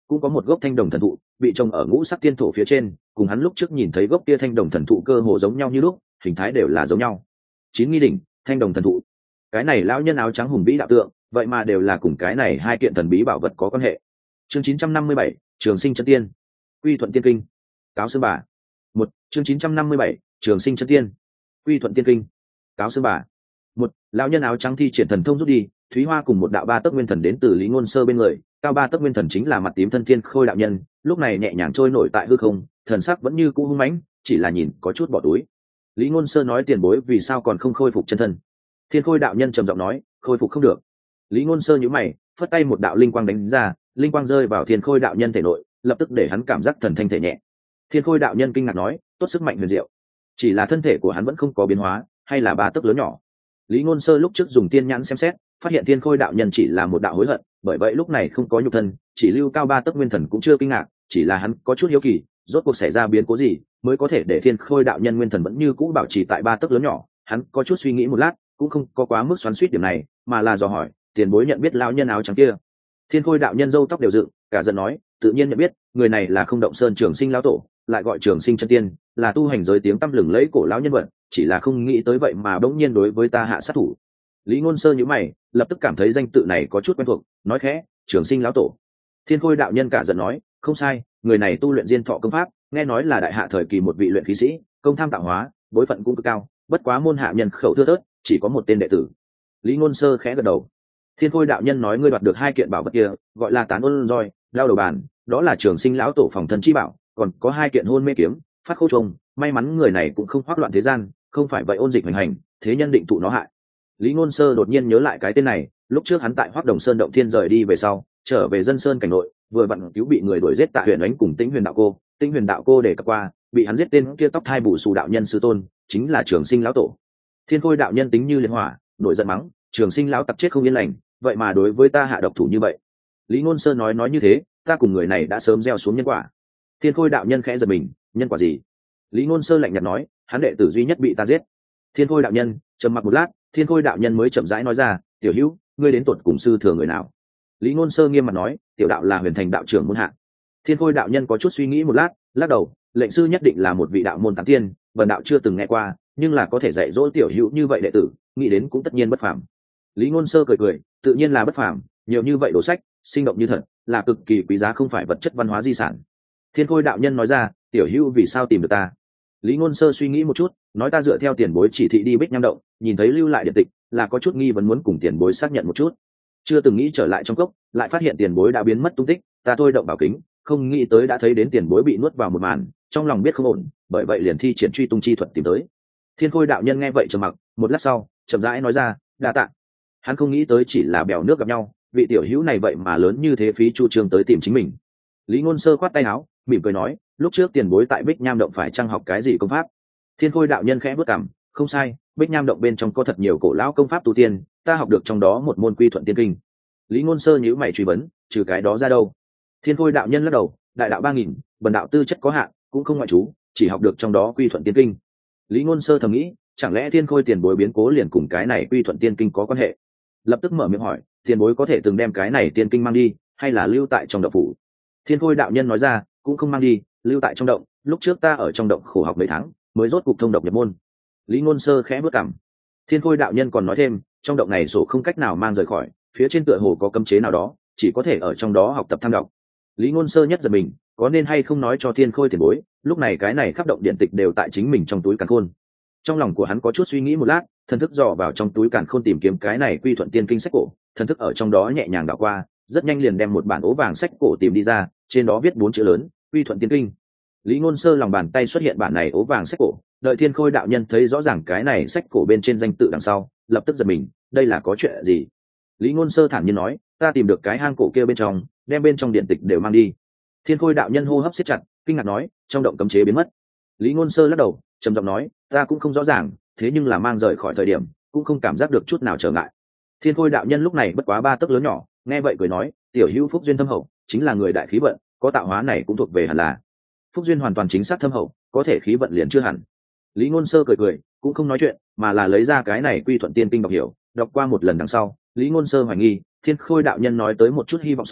cũng có một gốc thanh đồng thần thụ bị trồng ở ngũ sắc tiên thổ phía trên, cùng hắn lúc trước nhìn thấy gốc kia thanh đồng thần thụ cơ hồ giống nhau như lúc, hình thái đều là giống nhau. Chín nghi đỉnh, thanh đồng thần thụ, cái này lão nhân áo trắng hùng vĩ đạo tượng, vậy mà đều là cùng cái này hai kiện thần bí bảo vật có quan hệ. Chương chín trăm năm mươi bảy, Trường Sinh chân tiên, Quy Thuận Tiên Kinh, cáo xương bà. Một, chương chín trăm năm mươi bảy, Trường Sinh chân tiên, Quy Thuận Tiên Kinh, cáo xương bà. Một, lão nhân áo trắng thi triển thần thông rút đi, Thúy Hoa cùng một đạo ba tấc nguyên thần đến từ Lý Ngôn Sơ bên người, cao ba tấc nguyên thần chính là mặt tím thân thiên khôi đạo nhân, lúc này nhẹ nhàng trôi nổi tại hư không, thần sắc vẫn như cũ hung mãnh, chỉ là nhìn có chút bỏ túi. Lý Ngôn Sơ nói tiền bối vì sao còn không khôi phục chân thân? Thiên khôi đạo nhân trầm giọng nói, khôi phục không được. Lý Ngôn Sơ nhíu mày, phất tay một đạo linh quang đánh ra, linh quang rơi vào thiên khôi đạo nhân thể nội, lập tức để hắn cảm giác thần thanh thể nhẹ. Thiên khôi đạo nhân kinh ngạc nói, tốt sức mạnh huyền diệu. Chỉ là thân thể của hắn vẫn không có biến hóa, hay là ba tấc lớn nhỏ. Lý Ngôn Sơ lúc trước dùng tiên nhãn xem xét, phát hiện thiên khôi đạo nhân chỉ là một đạo hối hận, bởi vậy lúc này không có nhục thân, chỉ lưu cao ba tấc nguyên thần cũng chưa kinh ngạc, chỉ là hắn có chút hiếu kỳ, rốt cuộc xảy ra biến cố gì mới có thể để thiên khôi đạo nhân nguyên thần vẫn như cũ bảo trì tại ba tấc lớn nhỏ. Hắn có chút suy nghĩ một lát, cũng không có quá mức xoắn xuýt điểm này, mà là dò hỏi, tiền bối nhận biết lão nhân áo trắng kia? Thiên khôi đạo nhân râu tóc đều dựng, cả giận nói, tự nhiên nhận biết, người này là Không Động Sơn Trường Sinh lão tổ, lại gọi Trường Sinh chân tiên, là tu hành giới tiếng tăm lừng lẫy cổ lão nhân vật, chỉ là không nghĩ tới vậy mà bỗng nhiên đối với ta hạ sát thủ. Lý Ngôn Sơ nhíu mày, lập tức cảm thấy danh tự này có chút quen thuộc, nói khẽ, Trường Sinh lão tổ. Thiên khôi đạo nhân cả giận nói, không sai, người này tu luyện diên thọ công pháp, nghe nói là đại hạ thời kỳ một vị luyện khí sĩ, công tham tạo hóa, bối phận cũng cực cao, bất quá môn hạ nhân khẩu thưa thớt, chỉ có một tên đệ tử. Lý Ngôn Sơ khẽ gật đầu. Thiên khôi đạo nhân nói, ngươi đoạt được hai kiện bảo vật kia, gọi là Tán Ôn roi, Lao đầu bàn, đó là Trường Sinh lão tổ phòng thân chi bảo, còn có hai kiện Hôn Mê kiếm, Phát Khâu trùng, may mắn người này cũng không hoắc loạn thế gian, không phải vậy ôn dịch hành hành, thế nhân định tụ nó hại. Lý Ngôn Sơ đột nhiên nhớ lại cái tên này, lúc trước hắn tại Hoắc Đồng Sơn động thiên rời đi về sau, trở về dân sơn cảnh nội, vừa vặn cứu bị người đuổi giết tại huyện ánh cùng Tĩnh Huyền đạo cô, Tĩnh Huyền đạo cô để cập qua, bị hắn giết tên kia tóc thai bù xù đạo nhân sư tôn, chính là Trường Sinh lão tổ. Thiên khôi đạo nhân tính như liên hỏa, nổi giận mắng, Trường Sinh lão tặc chết không yên lành, vậy mà đối với ta hạ độc thủ như vậy. Lý Ngôn Sơ nói nói như thế, ta cùng người này đã sớm gieo xuống nhân quả. Thiên khôi đạo nhân khẽ giật mình, nhân quả gì? Lý Ngôn Sơ lạnh nhạt nói, hắn đệ tử duy nhất bị ta giết. Thiên khôi đạo nhân trầm mặc một lát, thiên khôi đạo nhân mới chậm rãi nói ra, tiểu hữu, ngươi đến tuột cùng sư thừa người nào? Lý Ngôn Sơ nghiêm mặt nói, tiểu đạo là Huyền Thành đạo trưởng môn hạ. Thiên khôi đạo nhân có chút suy nghĩ một lát, lắc đầu, lệnh sư nhất định là một vị đạo môn tán tiên, bần đạo chưa từng nghe qua, nhưng là có thể dạy dỗ tiểu hữu như vậy đệ tử, nghĩ đến cũng tất nhiên bất phàm. Lý Ngôn Sơ cười cười, tự nhiên là bất phàm, nhiều như vậy đồ sách, sinh động như thật, là cực kỳ quý giá, không phải vật chất văn hóa di sản. Thiên khôi đạo nhân nói ra, tiểu hữu vì sao tìm được ta? Lý Ngôn Sơ suy nghĩ một chút, nói ta dựa theo tiền bối chỉ thị đi Bích Nham động, nhìn thấy lưu lại điện tịch, là có chút nghi vấn muốn cùng tiền bối xác nhận một chút. Chưa từng nghĩ trở lại trong cốc, lại phát hiện tiền bối đã biến mất tung tích, ta thôi động bảo kính, không nghĩ tới đã thấy đến tiền bối bị nuốt vào một màn, trong lòng biết không ổn, bởi vậy liền thi triển truy tung chi thuật tìm tới. Thiên khôi đạo nhân nghe vậy trầm mặc, một lát sau, chậm rãi nói ra, đa tạ. Hắn không nghĩ tới chỉ là bèo nước gặp nhau, vị tiểu hữu này vậy mà lớn như thế phí chu trương tới tìm chính mình. Lý Ngôn Sơ khoát tay áo, mỉm cười nói, lúc trước tiền bối tại Bích Nham động phải chăng học cái gì công pháp? Thiên khôi đạo nhân khẽ bước cằm, không sai, Bích Nham động bên trong có thật nhiều cổ lão công pháp tu tiên, ta học được trong đó một môn Quy Thuận Tiên Kinh. Lý Ngôn Sơ nhíu mày truy vấn, trừ cái đó ra đâu? Thiên khôi đạo nhân lắc đầu, đại đạo ba nghìn, bần đạo tư chất có hạn, cũng không ngoại trú, chỉ học được trong đó Quy Thuận Tiên Kinh. Lý Ngôn Sơ thầm nghĩ, chẳng lẽ thiên khôi tiền bối biến cố liền cùng cái này Quy Thuận Tiên Kinh có quan hệ? Lập tức mở miệng hỏi, tiền bối có thể từng đem cái này tiên kinh mang đi, hay là lưu tại trong động phủ? Thiên khôi đạo nhân nói ra, cũng không mang đi, lưu tại trong động, lúc trước ta ở trong động khổ học mấy tháng, mới rốt cục thông độc nhập môn. Lý Ngôn Sơ khẽ bước cằm. Thiên khôi đạo nhân còn nói thêm, trong động này sổ không cách nào mang rời khỏi, phía trên tựa hồ có cấm chế nào đó, chỉ có thể ở trong đó học tập tham đọc. Lý Ngôn Sơ nhất giật mình, có nên hay không nói cho thiên khôi tiền bối, lúc này cái này khắp động điện tịch đều tại chính mình trong túi càn khôn. Trong lòng của hắn có chút suy nghĩ một lát, thần thức dò vào trong túi càn khôn tìm kiếm cái này Quy Thuận Tiên Kinh sách cổ, thần thức ở trong đó nhẹ nhàng đảo qua, rất nhanh liền đem một bản ố vàng sách cổ tìm đi ra, trên đó viết bốn chữ lớn, Quy Thuận Tiên Kinh. Lý Ngôn Sơ lòng bàn tay xuất hiện bản này ố vàng sách cổ, đợi thiên khôi đạo nhân thấy rõ ràng cái này sách cổ bên trên danh tự đằng sau, lập tức giật mình, đây là có chuyện gì? Lý Ngôn Sơ thản nhiên nói, ta tìm được cái hang cổ kia bên trong, đem bên trong điện tịch đều mang đi. Thiên khôi đạo nhân hô hấp siết chặt, kinh ngạc nói, trong động cấm chế biến mất. Lý Ngôn Sơ lắc đầu, trầm giọng nói, ta cũng không rõ ràng, thế nhưng là mang rời khỏi thời điểm, cũng không cảm giác được chút nào trở ngại. Thiên khôi đạo nhân lúc này bất quá ba tấc lớn nhỏ, nghe vậy cười nói, tiểu hữu phúc duyên thâm hậu, chính là người đại khí vận, có tạo hóa này cũng thuộc về hẳn là. Phúc duyên hoàn toàn chính xác thâm hậu, có thể khí vận liền chưa hẳn. Lý Ngôn Sơ cười cười, cũng không nói chuyện, mà là lấy ra cái này Quy Thuận Tiên Kinh đọc hiểu, đọc qua một lần đằng sau, Lý Ngôn Sơ hoài nghi, thiên khôi đạo nhân nói tới một chút hy vọng sống,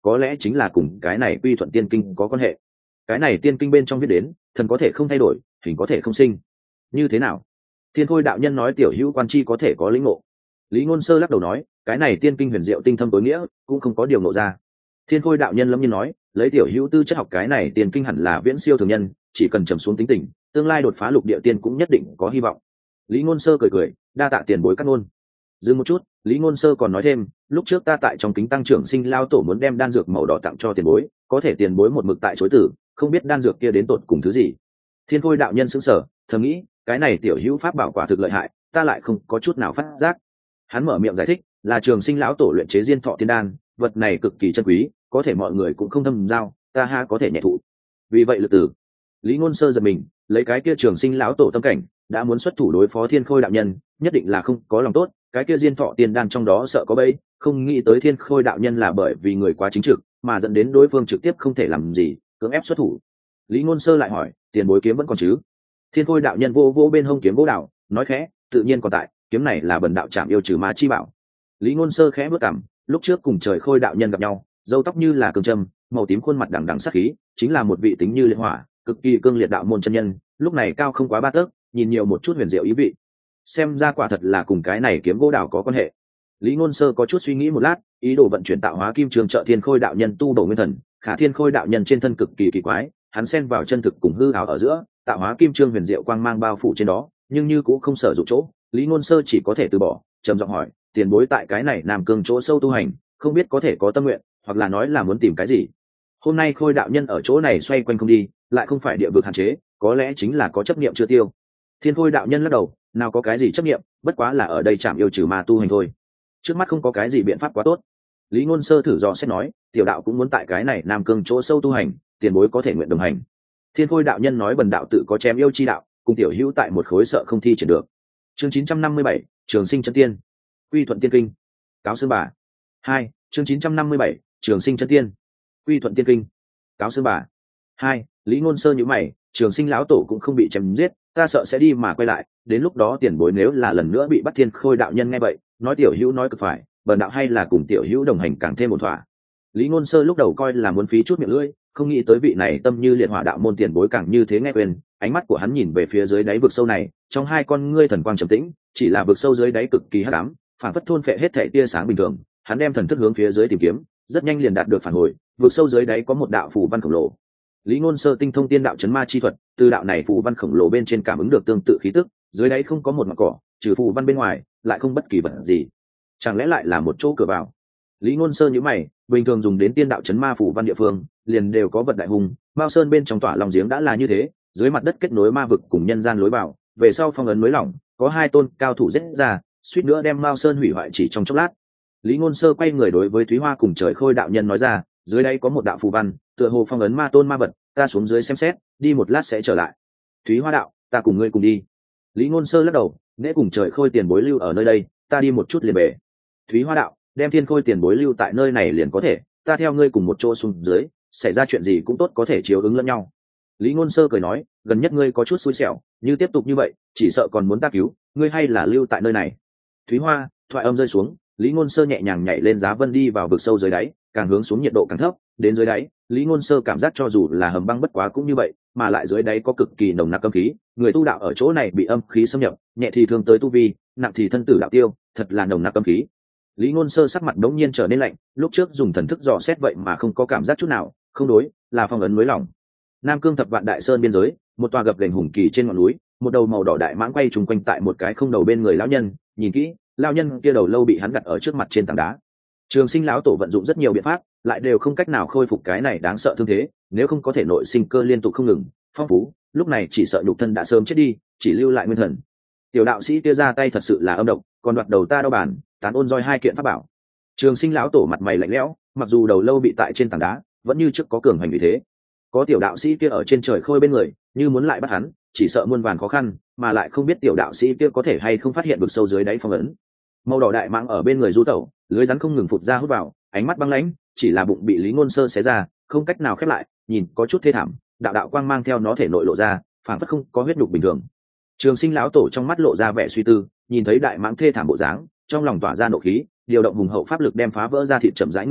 có lẽ chính là cùng cái này quy thuận tiên kinh có quan hệ. Cái này tiên kinh bên trong viết đến, thần có thể không thay đổi, hình có thể không sinh. Như thế nào? Thiên Khôi đạo nhân nói tiểu hữu quan chi có thể có lĩnh ngộ. Lý Ngôn Sơ lắc đầu nói, cái này tiên kinh huyền diệu tinh thâm tối nghĩa, cũng không có điều ngộ ra. Thiên Khôi đạo nhân lâm nhiên nói, lấy tiểu hữu tư chất học cái này tiên kinh hẳn là viễn siêu thường nhân, chỉ cần trầm xuống tính tình, tương lai đột phá lục địa tiên cũng nhất định có hy vọng. Lý Ngôn Sơ cười cười, đa tạ tiền bối cắt ngôn. Dừng một chút, Lý Ngôn Sơ còn nói thêm, lúc trước ta tại trong kính tăng trưởng sinh lao tổ muốn đem đan dược màu đỏ tặng cho tiền bối, có thể tiền bối một mực tại chối từ, không biết đan dược kia đến tột cùng thứ gì. Thiên Khôi đạo nhân sững sờ, thầm nghĩ, cái này tiểu hữu pháp bảo quả thực lợi hại, ta lại không có chút nào phát giác. Hắn mở miệng giải thích, là trường sinh lão tổ luyện chế diên thọ tiên đan, vật này cực kỳ chân quý, có thể mọi người cũng không thâm giao, ta ha có thể nhẹ thụ. Vì vậy lực tử. Lý Ngôn Sơ giật mình, lấy cái kia trường sinh lão tổ tâm cảnh, đã muốn xuất thủ đối phó Thiên Khôi đạo nhân, nhất định là không có lòng tốt, cái kia diên thọ tiên đan trong đó sợ có bẫy, không nghĩ tới Thiên Khôi đạo nhân là bởi vì người quá chính trực, mà dẫn đến đối phương trực tiếp không thể làm gì, cưỡng ép xuất thủ. Lý Ngôn Sơ lại hỏi, tiền bối kiếm vẫn còn chứ? Thiên Khôi đạo nhân vô vô bên hông kiếm vô đạo, nói khẽ, tự nhiên còn tại, kiếm này là bần đạo chạm yêu trừ ma chi bảo. Lý Ngôn Sơ khẽ bước cằm, lúc trước cùng Trời Khôi đạo nhân gặp nhau, râu tóc như là cương châm, màu tím khuôn mặt đằng đằng sát khí, chính là một vị tính như liệt hỏa, cực kỳ cương liệt đạo môn chân nhân, lúc này cao không quá ba tấc, nhìn nhiều một chút huyền diệu ý vị. Xem ra quả thật là cùng cái này kiếm gỗ đào có quan hệ. Lý Ngôn Sơ có chút suy nghĩ một lát, ý đồ vận chuyển tạo hóa kim trường trợ Thiên Khôi đạo nhân tu bổ nguyên thần, khả Thiên Khôi đạo nhân trên thân cực kỳ kỳ quái, hắn xen vào chân thực cùng hư ảo ở giữa, tạo hóa kim trương huyền diệu quang mang bao phủ trên đó, nhưng như cũng không sở dụng chỗ. Lý Ngôn Sơ chỉ có thể từ bỏ, trầm giọng hỏi, tiền bối tại cái này Nam Cương chỗ sâu tu hành, không biết có thể có tâm nguyện, hoặc là nói là muốn tìm cái gì? Hôm nay Khôi đạo nhân ở chỗ này xoay quanh không đi, lại không phải địa vực hạn chế, có lẽ chính là có chấp niệm chưa tiêu. Thiên Khôi đạo nhân lắc đầu, nào có cái gì chấp niệm, bất quá là ở đây chạm yêu trừ ma tu hành thôi. Trước mắt không có cái gì biện pháp quá tốt. Lý Ngôn Sơ thử dò xét nói, tiểu đạo cũng muốn tại cái này Nam Cương chỗ sâu tu hành, tiền bối có thể nguyện đồng hành. Thiên Khôi đạo nhân nói, bần đạo tự có chém yêu chi đạo, cùng tiểu hữu tại một khối sợ không thi triển được. Chương chín trăm năm mươi bảy, Trường Sinh chân tiên. Quy thuận tiên kinh. Cáo sư bà. Hai, chương chín trăm năm mươi bảy, Trường Sinh chân tiên. Quy thuận tiên kinh. Cáo sư bà. Hai, Lý Ngôn Sơ nhíu mày, Trường Sinh lão tổ cũng không bị chém giết, ta sợ sẽ đi mà quay lại, đến lúc đó tiền bối nếu là lần nữa bị bắt. Thiên Khôi đạo nhân nghe vậy, nói tiểu hữu nói cực phải, bần đạo hay là cùng tiểu hữu đồng hành càng thêm một thỏa. Lý Ngôn Sơ lúc đầu coi là muốn phí chút miệng lưỡi, không nghĩ tới vị này tâm như liệt hỏa đạo môn tiền bối càng như thế nghe quên. Ánh mắt của hắn nhìn về phía dưới đáy vực sâu này, trong hai con ngươi thần quang trầm tĩnh, chỉ là vực sâu dưới đáy cực kỳ hắc ám, phản phất thôn phệ hết thảy tia sáng bình thường. Hắn đem thần thức hướng phía dưới tìm kiếm, rất nhanh liền đạt được phản hồi, vực sâu dưới đáy có một đạo phù văn khổng lồ. Lý Ngôn Sơ tinh thông tiên đạo chấn ma chi thuật, từ đạo này phù văn khổng lồ bên trên cảm ứng được tương tự khí tức, dưới đáy không có một mảng cỏ, trừ phù văn bên ngoài, lại không bất kỳ vật gì. Chẳng lẽ lại là một chỗ cửa vào? Lý Ngôn Sơ nhíu mày, bình thường dùng đến tiên đạo chấn ma phù văn địa phương, liền đều có vật đại hùng, Mao Sơn bên trong tỏa lòng giếng đã là như thế, dưới mặt đất kết nối ma vực cùng nhân gian lối vào, về sau phong ấn mới lỏng, có hai tôn cao thủ giết ra, suýt nữa đem Mao Sơn hủy hoại chỉ trong chốc lát. Lý Ngôn Sơ quay người đối với Thúy Hoa cùng Trời Khôi đạo nhân nói ra, dưới đây có một đạo phù văn, tựa hồ phong ấn ma tôn ma vật, ta xuống dưới xem xét, đi một lát sẽ trở lại. Thúy Hoa đạo, ta cùng ngươi cùng đi. Lý Ngôn Sơ lắc đầu, nễ cùng Trời Khôi tiền bối lưu ở nơi đây, ta đi một chút liền về. Thúy Hoa đạo, đem Thiên Khôi tiền bối lưu tại nơi này liền có thể, ta theo ngươi cùng một chỗ xuống dưới, xảy ra chuyện gì cũng tốt có thể chiếu ứng lẫn nhau. Lý Ngôn Sơ cười nói, gần nhất ngươi có chút xui xẻo, như tiếp tục như vậy, chỉ sợ còn muốn ta cứu, ngươi hay là lưu tại nơi này. Thúy Hoa, thoại âm rơi xuống, Lý Ngôn Sơ nhẹ nhàng nhảy lên giá vân đi vào vực sâu dưới đáy, càng hướng xuống nhiệt độ càng thấp, đến dưới đáy, Lý Ngôn Sơ cảm giác cho dù là hầm băng bất quá cũng như vậy, mà lại dưới đáy có cực kỳ nồng nặc âm khí, người tu đạo ở chỗ này bị âm khí xâm nhập, nhẹ thì thương tới tu vi, nặng thì thân tử đạo tiêu, thật là nồng nặc âm khí. Lý Ngôn Sơ sắc mặt đống nhiên trở nên lạnh, lúc trước dùng thần thức dò xét vậy mà không có cảm giác chút nào, không đối, là phong ấn núi lỏng. Nam Cương Thập Vạn Đại Sơn biên giới, một tòa gập ghềnh hùng kỳ trên ngọn núi, một đầu màu đỏ đại mãng quay trùng quanh tại một cái không đầu bên người lão nhân, nhìn kỹ, lão nhân kia đầu lâu bị hắn đặt ở trước mặt trên tảng đá. Trường Sinh lão tổ vận dụng rất nhiều biện pháp, lại đều không cách nào khôi phục cái này đáng sợ thương thế, nếu không có thể nội sinh cơ liên tục không ngừng, phong phú, lúc này chỉ sợ nhục thân đã sớm chết đi, chỉ lưu lại nguyên thần. Tiểu đạo sĩ kia ra tay thật sự là âm độc, còn đoạt đầu ta đau bản, tán ôn roi hai kiện pháp bảo. Trường Sinh lão tổ mặt mày lạnh lẽo, mặc dù đầu lâu bị tại trên tảng đá, vẫn như trước có cường hành vì thế. Có tiểu đạo sĩ kia ở trên trời khôi bên người, như muốn lại bắt hắn, chỉ sợ muôn vàn khó khăn, mà lại không biết tiểu đạo sĩ kia có thể hay không phát hiện vực sâu dưới đáy phong ấn. Màu đỏ đại mãng ở bên người du tẩu, lưới rắn không ngừng phụt ra hút vào, ánh mắt băng lãnh, chỉ là bụng bị Lý Ngôn Sơ xé ra, không cách nào khép lại, nhìn có chút thê thảm, đạo đạo quang mang theo nó thể nội lộ ra, phản phất không có huyết nhục bình thường. Trường Sinh lão tổ trong mắt lộ ra vẻ suy tư, nhìn thấy đại mãng thê thảm bộ dáng, trong lòng tỏa ra nộ khí, điều động hùng hậu pháp lực đem phá vỡ ra thịt chậm rãi ngưng tụ,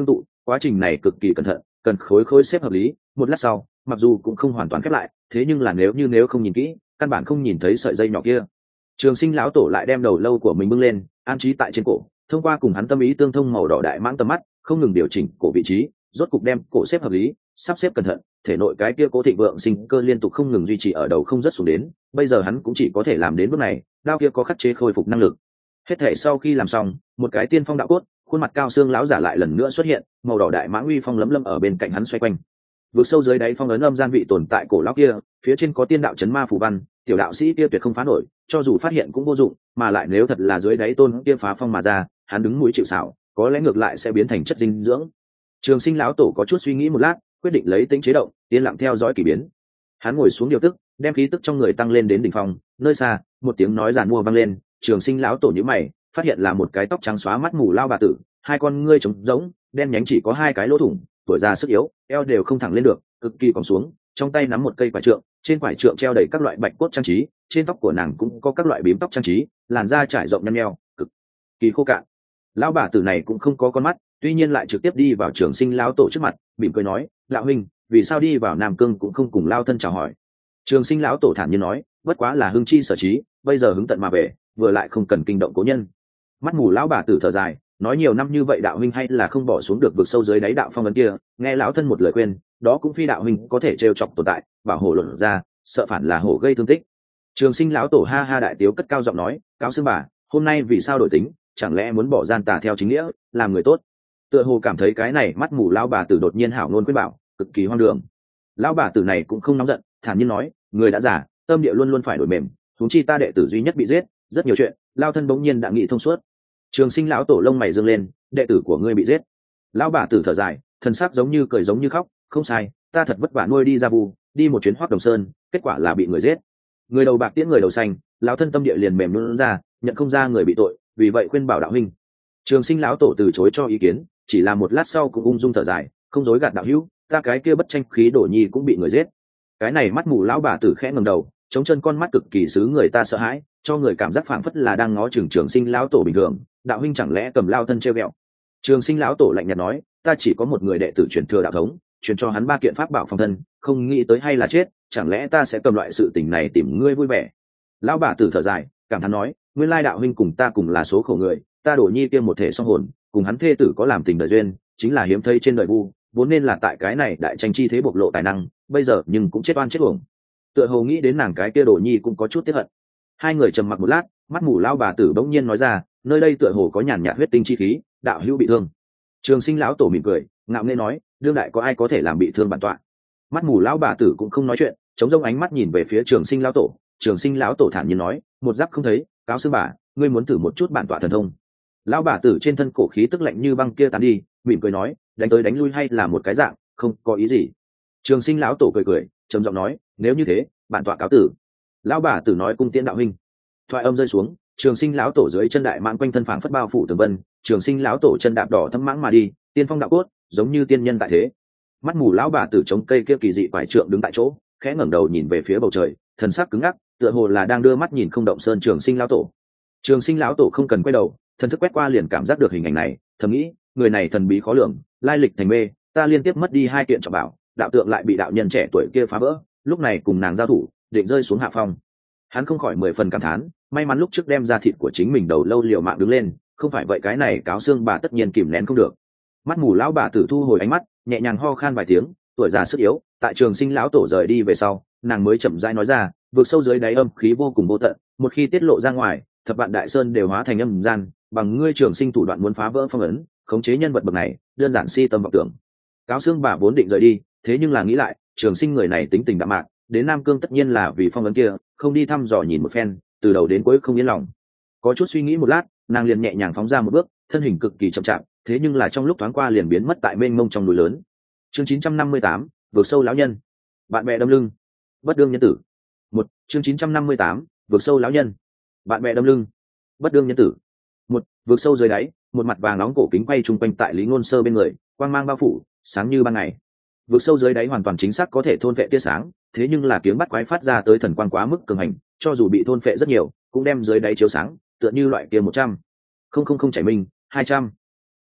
quá trình này cực kỳ cẩn thận, cần khối khối xếp hợp lý. Một lát sau, mặc dù cũng không hoàn toàn khép lại, thế nhưng là nếu như nếu không nhìn kỹ, căn bản không nhìn thấy sợi dây nhỏ kia. Trường Sinh lão tổ lại đem đầu lâu của mình bưng lên, an trí tại trên cổ, thông qua cùng hắn tâm ý tương thông màu đỏ đại mãng tầm mắt, không ngừng điều chỉnh cổ vị trí, rốt cục đem cổ xếp hợp lý, sắp xếp cẩn thận, thể nội cái kia cố thịnh vượng sinh cơ liên tục không ngừng duy trì ở đầu không rất xuống đến. Bây giờ hắn cũng chỉ có thể làm đến bước này, đao kia có khắc chế khôi phục năng lực. Hết thể sau khi làm xong, một cái tiên phong đạo cốt, khuôn mặt cao xương lão giả lại lần nữa xuất hiện, màu đỏ đại mãng uy phong lấm lâm ở bên cạnh hắn xoay quanh. Vượt sâu dưới đáy phong ấn âm gian vị tồn tại cổ lão kia, phía trên có tiên đạo chấn ma phù văn, tiểu đạo sĩ kia tuyệt không phá nổi, cho dù phát hiện cũng vô dụng, mà lại nếu thật là dưới đáy tôn kia phá phong mà ra, hắn đứng mũi chịu sào, có lẽ ngược lại sẽ biến thành chất dinh dưỡng. Trường Sinh lão tổ có chút suy nghĩ một lát, quyết định lấy tính chế động, yên lặng theo dõi kỳ biến. Hắn ngồi xuống điều tức, đem khí tức trong người tăng lên đến đỉnh phong. Nơi xa, một tiếng nói giàn mua vang lên. Trường Sinh lão tổ nhíu mày, phát hiện là một cái tóc trắng xóa mắt mù lao bà tử, hai con ngươi trống rỗng, đen nhánh chỉ có hai cái lỗ thủng, tuổi già sức yếu, eo đều không thẳng lên được, cực kỳ còng xuống, trong tay nắm một cây quải trượng, trên quải trượng treo đầy các loại bạch cốt trang trí, trên tóc của nàng cũng có các loại bím tóc trang trí, làn da trải rộng nhăn nheo, cực kỳ khô cạn. Lão bà tử này cũng không có con mắt, tuy nhiên lại trực tiếp đi vào Trường Sinh lão tổ trước mặt, mỉm cười nói: "Lão huynh, vì sao đi vào Nam Cương cũng không cùng lao thân chào hỏi?" Trường Sinh lão tổ thản nhiên nói: "Bất quá là hưng chi sở trí, bây giờ hứng tận mà về, vừa lại không cần kinh động cố nhân." Mắt mù lão bà tử thở dài, nói: "Nhiều năm như vậy đạo huynh hay là không bỏ xuống được vực sâu dưới đáy đạo phong ấn kia, nghe lão thân một lời khuyên, đó cũng phi đạo huynh có thể trêu chọc tồn tại, bảo hổ luận ra, sợ phản là hổ gây thương tích." Trường Sinh lão tổ ha ha đại tiếu cất cao giọng nói: "Cáo xương bà, hôm nay vì sao đổi tính, chẳng lẽ muốn bỏ gian tà theo chính nghĩa, làm người tốt?" Tựa hồ cảm thấy cái này mắt mù lão bà tử đột nhiên hảo ngôn khuyên bảo, cực kỳ hoang đường. Lão bà tử này cũng không nóng giận, thản nhiên nói: "Người đã già, tâm địa luôn luôn phải đổi mềm, huống chi ta đệ tử duy nhất bị giết, rất nhiều chuyện, lao thân bỗng nhiên đã nghĩ thông suốt." Trường Sinh lão tổ lông mày dương lên: "Đệ tử của ngươi bị giết?" Lão bà tử thở dài, thân sắc giống như cười giống như khóc: "Không sai, ta thật vất vả nuôi đi ra Vu, đi một chuyến Hoắc Đồng Sơn, kết quả là bị người giết. Người đầu bạc tiễn người đầu xanh, lão thân tâm địa liền mềm luôn ra, nhận không ra người bị tội, vì vậy khuyên bảo đạo huynh." Trường Sinh lão tổ từ chối cho ý kiến, chỉ là một lát sau cũng ung dung thở dài, không dối gạt đạo hữu, ta cái kia bất tranh khí đổ nhi cũng bị người giết. Cái này mắt mù lão bà tử khẽ ngẩng đầu, chống chân con mắt cực kỳ xứ người ta sợ hãi, cho người cảm giác phảng phất là đang ngó chừng Trường Sinh lão tổ bình thường. "Đạo huynh chẳng lẽ cầm lao thân trêu ghẹo?" Trường Sinh lão tổ lạnh nhạt nói: "Ta chỉ có một người đệ tử truyền thừa đạo thống, truyền cho hắn ba kiện pháp bảo phòng thân, không nghĩ tới hay là chết, chẳng lẽ ta sẽ cầm loại sự tình này tìm ngươi vui vẻ?" Lão bà tử thở dài, cảm thán nói: "Nguyên lai đạo huynh cùng ta cùng là số khổ người, ta đổ nhi kia một thể song hồn, cùng hắn thê tử có làm tình đời duyên, chính là hiếm thấy trên đời Vu, vốn nên là tại cái này đại tranh chi thế bộc lộ tài năng, bây giờ nhưng cũng chết oan chết uổng." Tựa hồ nghĩ đến nàng cái kia đổ nhi cũng có chút tiếc hận. Hai người trầm mặc một lát, mắt mù lão bà tử bỗng nhiên nói ra: "Nơi đây tựa hồ có nhàn nhạt huyết tinh chi khí, đạo hữu bị thương." Trường Sinh lão tổ mỉm cười, ngạo nghễ nói: "Đương đại có ai có thể làm bị thương bản tọa?" Mắt mù lão bà tử cũng không nói chuyện, chống rông ánh mắt nhìn về phía Trường Sinh lão tổ. Trường Sinh lão tổ thản nhiên nói: "Một giáp không thấy, cáo xương bà, ngươi muốn thử một chút bản tọa thần thông?" Lão bà tử trên thân cổ khí tức lạnh như băng kia tán đi, mỉm cười nói: "Đánh tới đánh lui hay là một cái dạng, không có ý gì." Trường Sinh lão tổ cười cười, trầm giọng nói: "Nếu như thế, bản tọa cáo tử." Lão bà tử nói: "Cung tiễn đạo huynh." Thoại âm rơi xuống, Trường Sinh lão tổ dưới chân đại mãng quanh thân phảng phất bao phủ tường vân, Trường Sinh lão tổ chân đạp đỏ thâm mãng mà đi, tiên phong đạo cốt, giống như tiên nhân tại thế. Mắt mù lão bà tử chống cây kia kỳ dị quải trượng đứng tại chỗ, khẽ ngẩng đầu nhìn về phía bầu trời, thần sắc cứng ngắc, tựa hồ là đang đưa mắt nhìn không động sơn Trường Sinh lão tổ. Trường Sinh lão tổ không cần quay đầu, thần thức quét qua liền cảm giác được hình ảnh này, thầm nghĩ: người này thần bí khó lường, lai lịch thành mê, ta liên tiếp mất đi hai kiện trọng bảo, đạo tượng lại bị đạo nhân trẻ tuổi kia phá vỡ, lúc này cùng nàng giao thủ, định rơi xuống hạ phong. Hắn không khỏi mười phần cảm thán, may mắn lúc trước đem ra thịt của chính mình đầu lâu liều mạng đứng lên, không phải vậy cái này cáo xương bà tất nhiên kìm nén không được. Mắt mù lão bà tử thu hồi ánh mắt, nhẹ nhàng ho khan vài tiếng, tuổi già sức yếu, tại Trường Sinh lão tổ rời đi về sau, nàng mới chậm rãi nói ra: "Vượt sâu dưới đáy âm khí vô cùng vô tận, một khi tiết lộ ra ngoài, thập vạn đại sơn đều hóa thành âm gian, bằng ngươi Trường Sinh thủ đoạn muốn phá vỡ phong ấn, khống chế nhân vật bậc này, đơn giản si tâm vọng tưởng." Cáo xương bà vốn định rời đi, thế nhưng là nghĩ lại, Trường Sinh người này tính tình đạm mạc, đến Nam Cương tất nhiên là vì phong ấn kia, không đi thăm dò nhìn một phen, từ đầu đến cuối không yên lòng. Có chút suy nghĩ một lát, nàng liền nhẹ nhàng phóng ra một bước, thân hình cực kỳ chậm chạp, thế nhưng là trong lúc thoáng qua liền biến mất tại mênh mông trong núi lớn. Chương chín trăm năm mươi tám, vượt sâu lão nhân. Bạn bè đâm lưng, bất đương nhân tử. Một, chương chín trăm năm mươi tám, vượt sâu lão nhân. Bạn bè đâm lưng, bất đương nhân tử. Một, vượt sâu dưới đáy, một mặt vàng nóng cổ kính quay trung quanh tại Lý Ngôn Sơ bên người, quang mang bao phủ, sáng như ban ngày. Vượt sâu dưới đáy hoàn toàn chính xác có thể thôn vệ tia sáng, thế nhưng là kiếm bắt quái phát ra tới thần quang quá mức cường hành, cho dù bị thôn phệ rất nhiều, cũng đem dưới đáy chiếu sáng, tựa như loại kia một trăm, không không không chảy minh, hai trăm,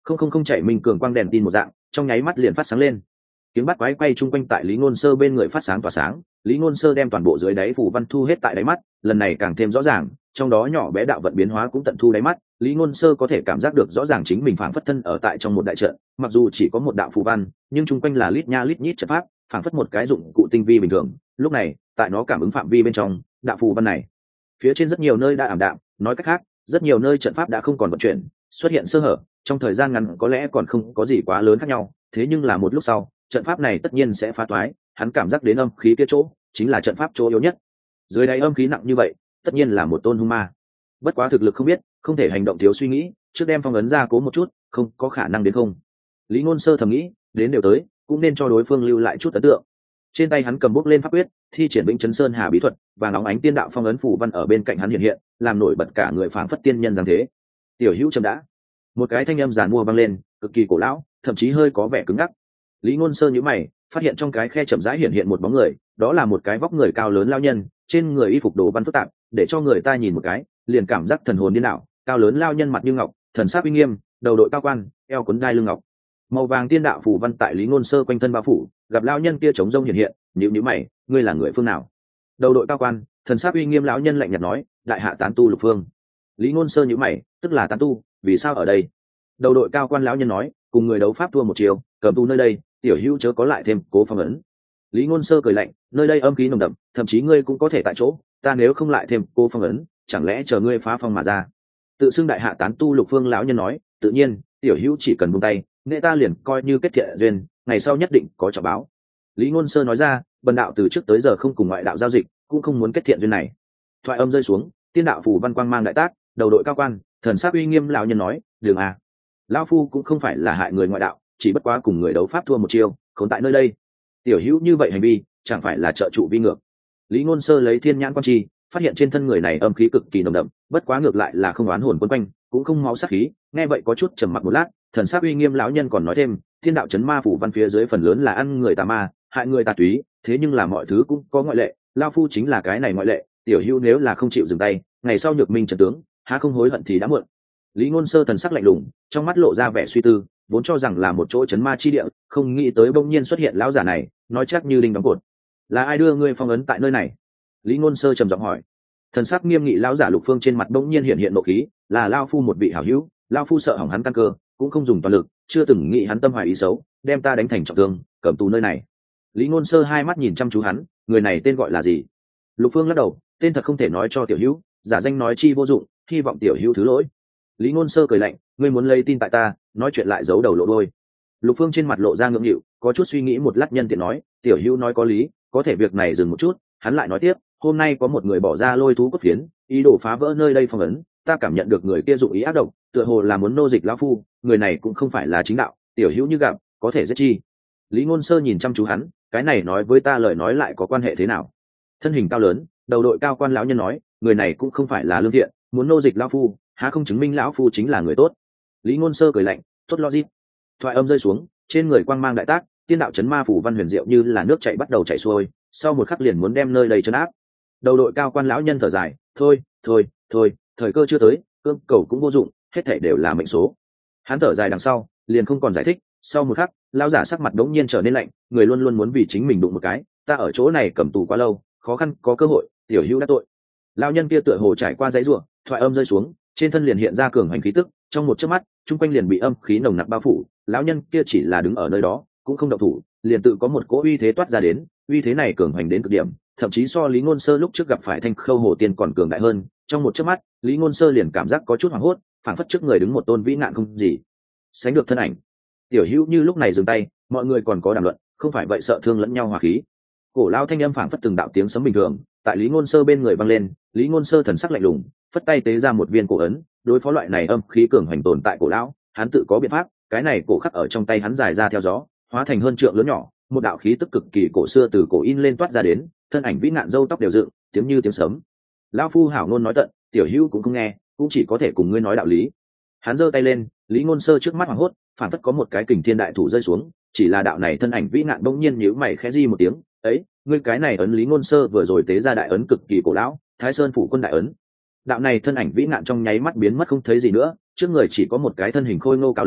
không không không chạy minh cường quang đèn tin một dạng trong nháy mắt liền phát sáng lên. Tiếng bắt quái quay chung quanh tại Lý Ngôn Sơ bên người phát sáng tỏa sáng. Lý Ngôn Sơ đem toàn bộ dưới đáy phù văn thu hết tại đáy mắt, lần này càng thêm rõ ràng, trong đó nhỏ bé đạo vận biến hóa cũng tận thu đáy mắt. Lý Ngôn Sơ có thể cảm giác được rõ ràng chính mình phảng phất thân ở tại trong một đại trận, mặc dù chỉ có một đạo phù văn, nhưng chung quanh là lít nha lít nhít trận pháp, phảng phất một cái dụng cụ tinh vi bình thường. Lúc này, tại nó cảm ứng phạm vi bên trong, đạo phù văn này, phía trên rất nhiều nơi đã ảm đạm, nói cách khác, rất nhiều nơi trận pháp đã không còn vận chuyển, xuất hiện sơ hở, trong thời gian ngắn có lẽ còn không có gì quá lớn khác nhau, thế nhưng là một lúc sau, trận pháp này tất nhiên sẽ phá toái. Hắn cảm giác đến âm khí kia chỗ chính là trận pháp chỗ yếu nhất, dưới đáy âm khí nặng như vậy tất nhiên là một tôn hung ma. Bất quá thực lực không biết, không thể hành động thiếu suy nghĩ, trước đem phong ấn ra cố một chút, không có khả năng đến không. Lý Ngôn Sơ thầm nghĩ, đến đều tới cũng nên cho đối phương lưu lại chút ấn tượng. Trên tay hắn cầm bút lên pháp quyết, thi triển Vĩnh Chấn Sơn Hà bí thuật, và nóng ánh tiên đạo phong ấn phù văn ở bên cạnh hắn hiện hiện, làm nổi bật cả người phảng phất tiên nhân dáng thế. Tiểu Hữu chậm đã. Một cái thanh âm giàn mua vang lên, cực kỳ cổ lão, thậm chí hơi có vẻ cứng ngắc. Lý Ngôn Sơ nhíu mày, phát hiện trong cái khe chậm rãi hiện hiện một bóng người, đó là một cái vóc người cao lớn lão nhân, trên người y phục đồ văn phức tạp, để cho người ta nhìn một cái liền cảm giác thần hồn điên đảo. Cao lớn lão nhân mặt như ngọc, thần sắc uy nghiêm, đầu đội cao quan, eo cuốn đai lưng ngọc, màu vàng tiên đạo phù văn tại Lý Ngôn Sơ quanh thân bao phủ. Gặp lão nhân kia trống rông hiện hiện, nhíu nhíu mày, ngươi là người phương nào? Đầu đội cao quan, thần sắc uy nghiêm lão nhân lạnh nhạt nói, đại hạ tán tu Lục Phương. Lý Ngôn Sơ nhíu mày, tức là tán tu, vì sao ở đây? Đầu đội cao quan lão nhân nói, cùng người đấu pháp thua một chiều, cầm tu nơi đây, tiểu hữu chớ có lại thêm cố phong ấn. Lý Ngôn Sơ cười lạnh, nơi đây âm khí nồng đậm, thậm chí ngươi cũng có thể tại chỗ, ta nếu không lại thêm cố phong ấn, chẳng lẽ chờ ngươi phá phong mà ra? Tự xưng đại hạ tán tu Lục Phương lão nhân nói, tự nhiên, tiểu hữu chỉ cần buông tay, nghệ ta liền coi như kết thiện duyên, ngày sau nhất định có trọng báo. Lý Ngôn Sơ nói ra, bần đạo từ trước tới giờ không cùng ngoại đạo giao dịch, cũng không muốn kết thiện duyên này. Thoại âm rơi xuống, tiên đạo phù văn quang mang đại tác, đầu đội cao quan, thần sắc uy nghiêm lão nhân nói, đường a, lão phu cũng không phải là hại người ngoại đạo, chỉ bất quá cùng người đấu pháp thua một chiêu, không tại nơi đây. Tiểu hữu như vậy hành vi, chẳng phải là trợ trụ vi ngược. Lý Ngôn Sơ lấy thiên nhãn quan chi, phát hiện trên thân người này âm khí cực kỳ nồng đậm, bất quá ngược lại là không oán hồn quấn quanh, cũng không máu sát khí, nghe vậy có chút trầm mặc một lát, thần sắc uy nghiêm lão nhân còn nói thêm, thiên đạo chấn ma phủ văn phía dưới phần lớn là ăn người tà ma, hại người tà túy, thế nhưng là mọi thứ cũng có ngoại lệ, lão phu chính là cái này ngoại lệ, tiểu hữu nếu là không chịu dừng tay, ngày sau nhược minh trận tướng, há không hối hận thì đã muộn. Lý Ngôn Sơ thần sắc lạnh lùng, trong mắt lộ ra vẻ suy tư, vốn cho rằng là một chỗ chấn ma chi địa, không nghĩ tới bỗng nhiên xuất hiện lão giả này, nói chắc như đinh đóng cột. Là ai đưa ngươi phong ấn tại nơi này? Lý Ngôn Sơ trầm giọng hỏi. Thần sắc nghiêm nghị lão giả Lục Phương trên mặt bỗng nhiên hiện hiện nộ khí, là lão phu một vị hảo hữu, lão phu sợ hỏng hắn căn cơ, cũng không dùng toàn lực, chưa từng nghĩ hắn tâm hoài ý xấu, đem ta đánh thành trọng thương, cầm tù nơi này. Lý Ngôn Sơ hai mắt nhìn chăm chú hắn, người này tên gọi là gì? Lục Phương lắc đầu, tên thật không thể nói cho tiểu hữu, giả danh nói chi vô dụng, hy vọng tiểu hữu thứ lỗi. Lý Ngôn Sơ cười lạnh, ngươi muốn lấy tin tại ta, nói chuyện lại giấu đầu lộ đôi. Lục Phương trên mặt lộ ra ngượng nghịu, có chút suy nghĩ một lát nhân tiện nói, tiểu hữu nói có lý, có thể việc này dừng một chút. Hắn lại nói tiếp, hôm nay có một người bỏ ra lôi thú cốt phiến, ý đồ phá vỡ nơi đây phong ấn, ta cảm nhận được người kia dụng ý ác độc, tựa hồ là muốn nô dịch lão phu, người này cũng không phải là chính đạo, tiểu hữu như gặp, có thể giết chi. Lý Ngôn Sơ nhìn chăm chú hắn, cái này nói với ta lời nói lại có quan hệ thế nào? Thân hình cao lớn, đầu đội cao quan lão nhân nói, người này cũng không phải là lương thiện, muốn nô dịch lão phu, há không chứng minh lão phu chính là người tốt? Lý Ngôn Sơ cười lạnh, tốt logic. Thoại âm rơi xuống, trên người quang mang đại tác, tiên đạo chấn ma phủ văn huyền diệu như là nước chảy bắt đầu chảy xuôi, sau một khắc liền muốn đem nơi đây trấn áp. Đầu đội cao quan lão nhân thở dài, thôi, thôi, thôi, thời cơ chưa tới, cương cầu cũng vô dụng, hết thảy đều là mệnh số. Hắn thở dài đằng sau, liền không còn giải thích, sau một khắc, lão giả sắc mặt đống nhiên trở nên lạnh, người luôn luôn muốn vì chính mình đụng một cái, ta ở chỗ này cầm tù quá lâu, khó khăn có cơ hội, tiểu hữu đã tội. Lão nhân kia tựa hồ trải qua dãy rủa, thoại âm rơi xuống, trên thân liền hiện ra cường hành khí tức, trong một chớp mắt, trung quanh liền bị âm khí nồng nặc bao phủ, lão nhân kia chỉ là đứng ở nơi đó, cũng không động thủ, liền tự có một cỗ uy thế toát ra đến, uy thế này cường hành đến cực điểm, thậm chí so Lý Ngôn Sơ lúc trước gặp phải Thanh Khâu Hồ Tiên còn cường đại hơn. Trong một chớp mắt, Lý Ngôn Sơ liền cảm giác có chút hoảng hốt, phảng phất trước người đứng một tôn vĩ nạn không gì sánh được thân ảnh. Tiểu hữu như lúc này dừng tay, mọi người còn có đàm luận, không phải vậy sợ thương lẫn nhau hòa khí. Cổ lao thanh âm phảng phất từng đạo tiếng sấm bình thường, tại Lý Ngôn Sơ bên người vang lên. Lý Ngôn Sơ thần sắc lạnh lùng, phất tay tế ra một viên cổ ấn, đối phó loại này âm khí cường hành tồn tại cổ lão, hắn tự có biện pháp. Cái này cổ khắc ở trong tay hắn dài ra theo gió, hóa thành hơn trượng lớn nhỏ, một đạo khí tức cực kỳ cổ xưa từ cổ in lên toát ra đến, thân ảnh vĩ nạn râu tóc đều dựng, tiếng như tiếng sấm. Lão phu hảo ngôn nói tận, tiểu hữu cũng không nghe, cũng chỉ có thể cùng ngươi nói đạo lý. Hắn giơ tay lên, Lý Ngôn Sơ trước mắt hoảng hốt, phản phất có một cái kình thiên đại thủ rơi xuống, chỉ là đạo này thân ảnh vĩ nạn bỗng nhiên nhíu mày khẽ di một tiếng, ấy, ngươi cái này ấn Lý Ngôn Sơ vừa rồi tế ra đại ấn cực kỳ cổ lão, Thái Sơn phủ quân đại ấn. Đạo này thân ảnh vĩ nạn trong nháy mắt biến mất không thấy gì nữa, trước người chỉ có một cái thân hình khôi ngô cao lớn,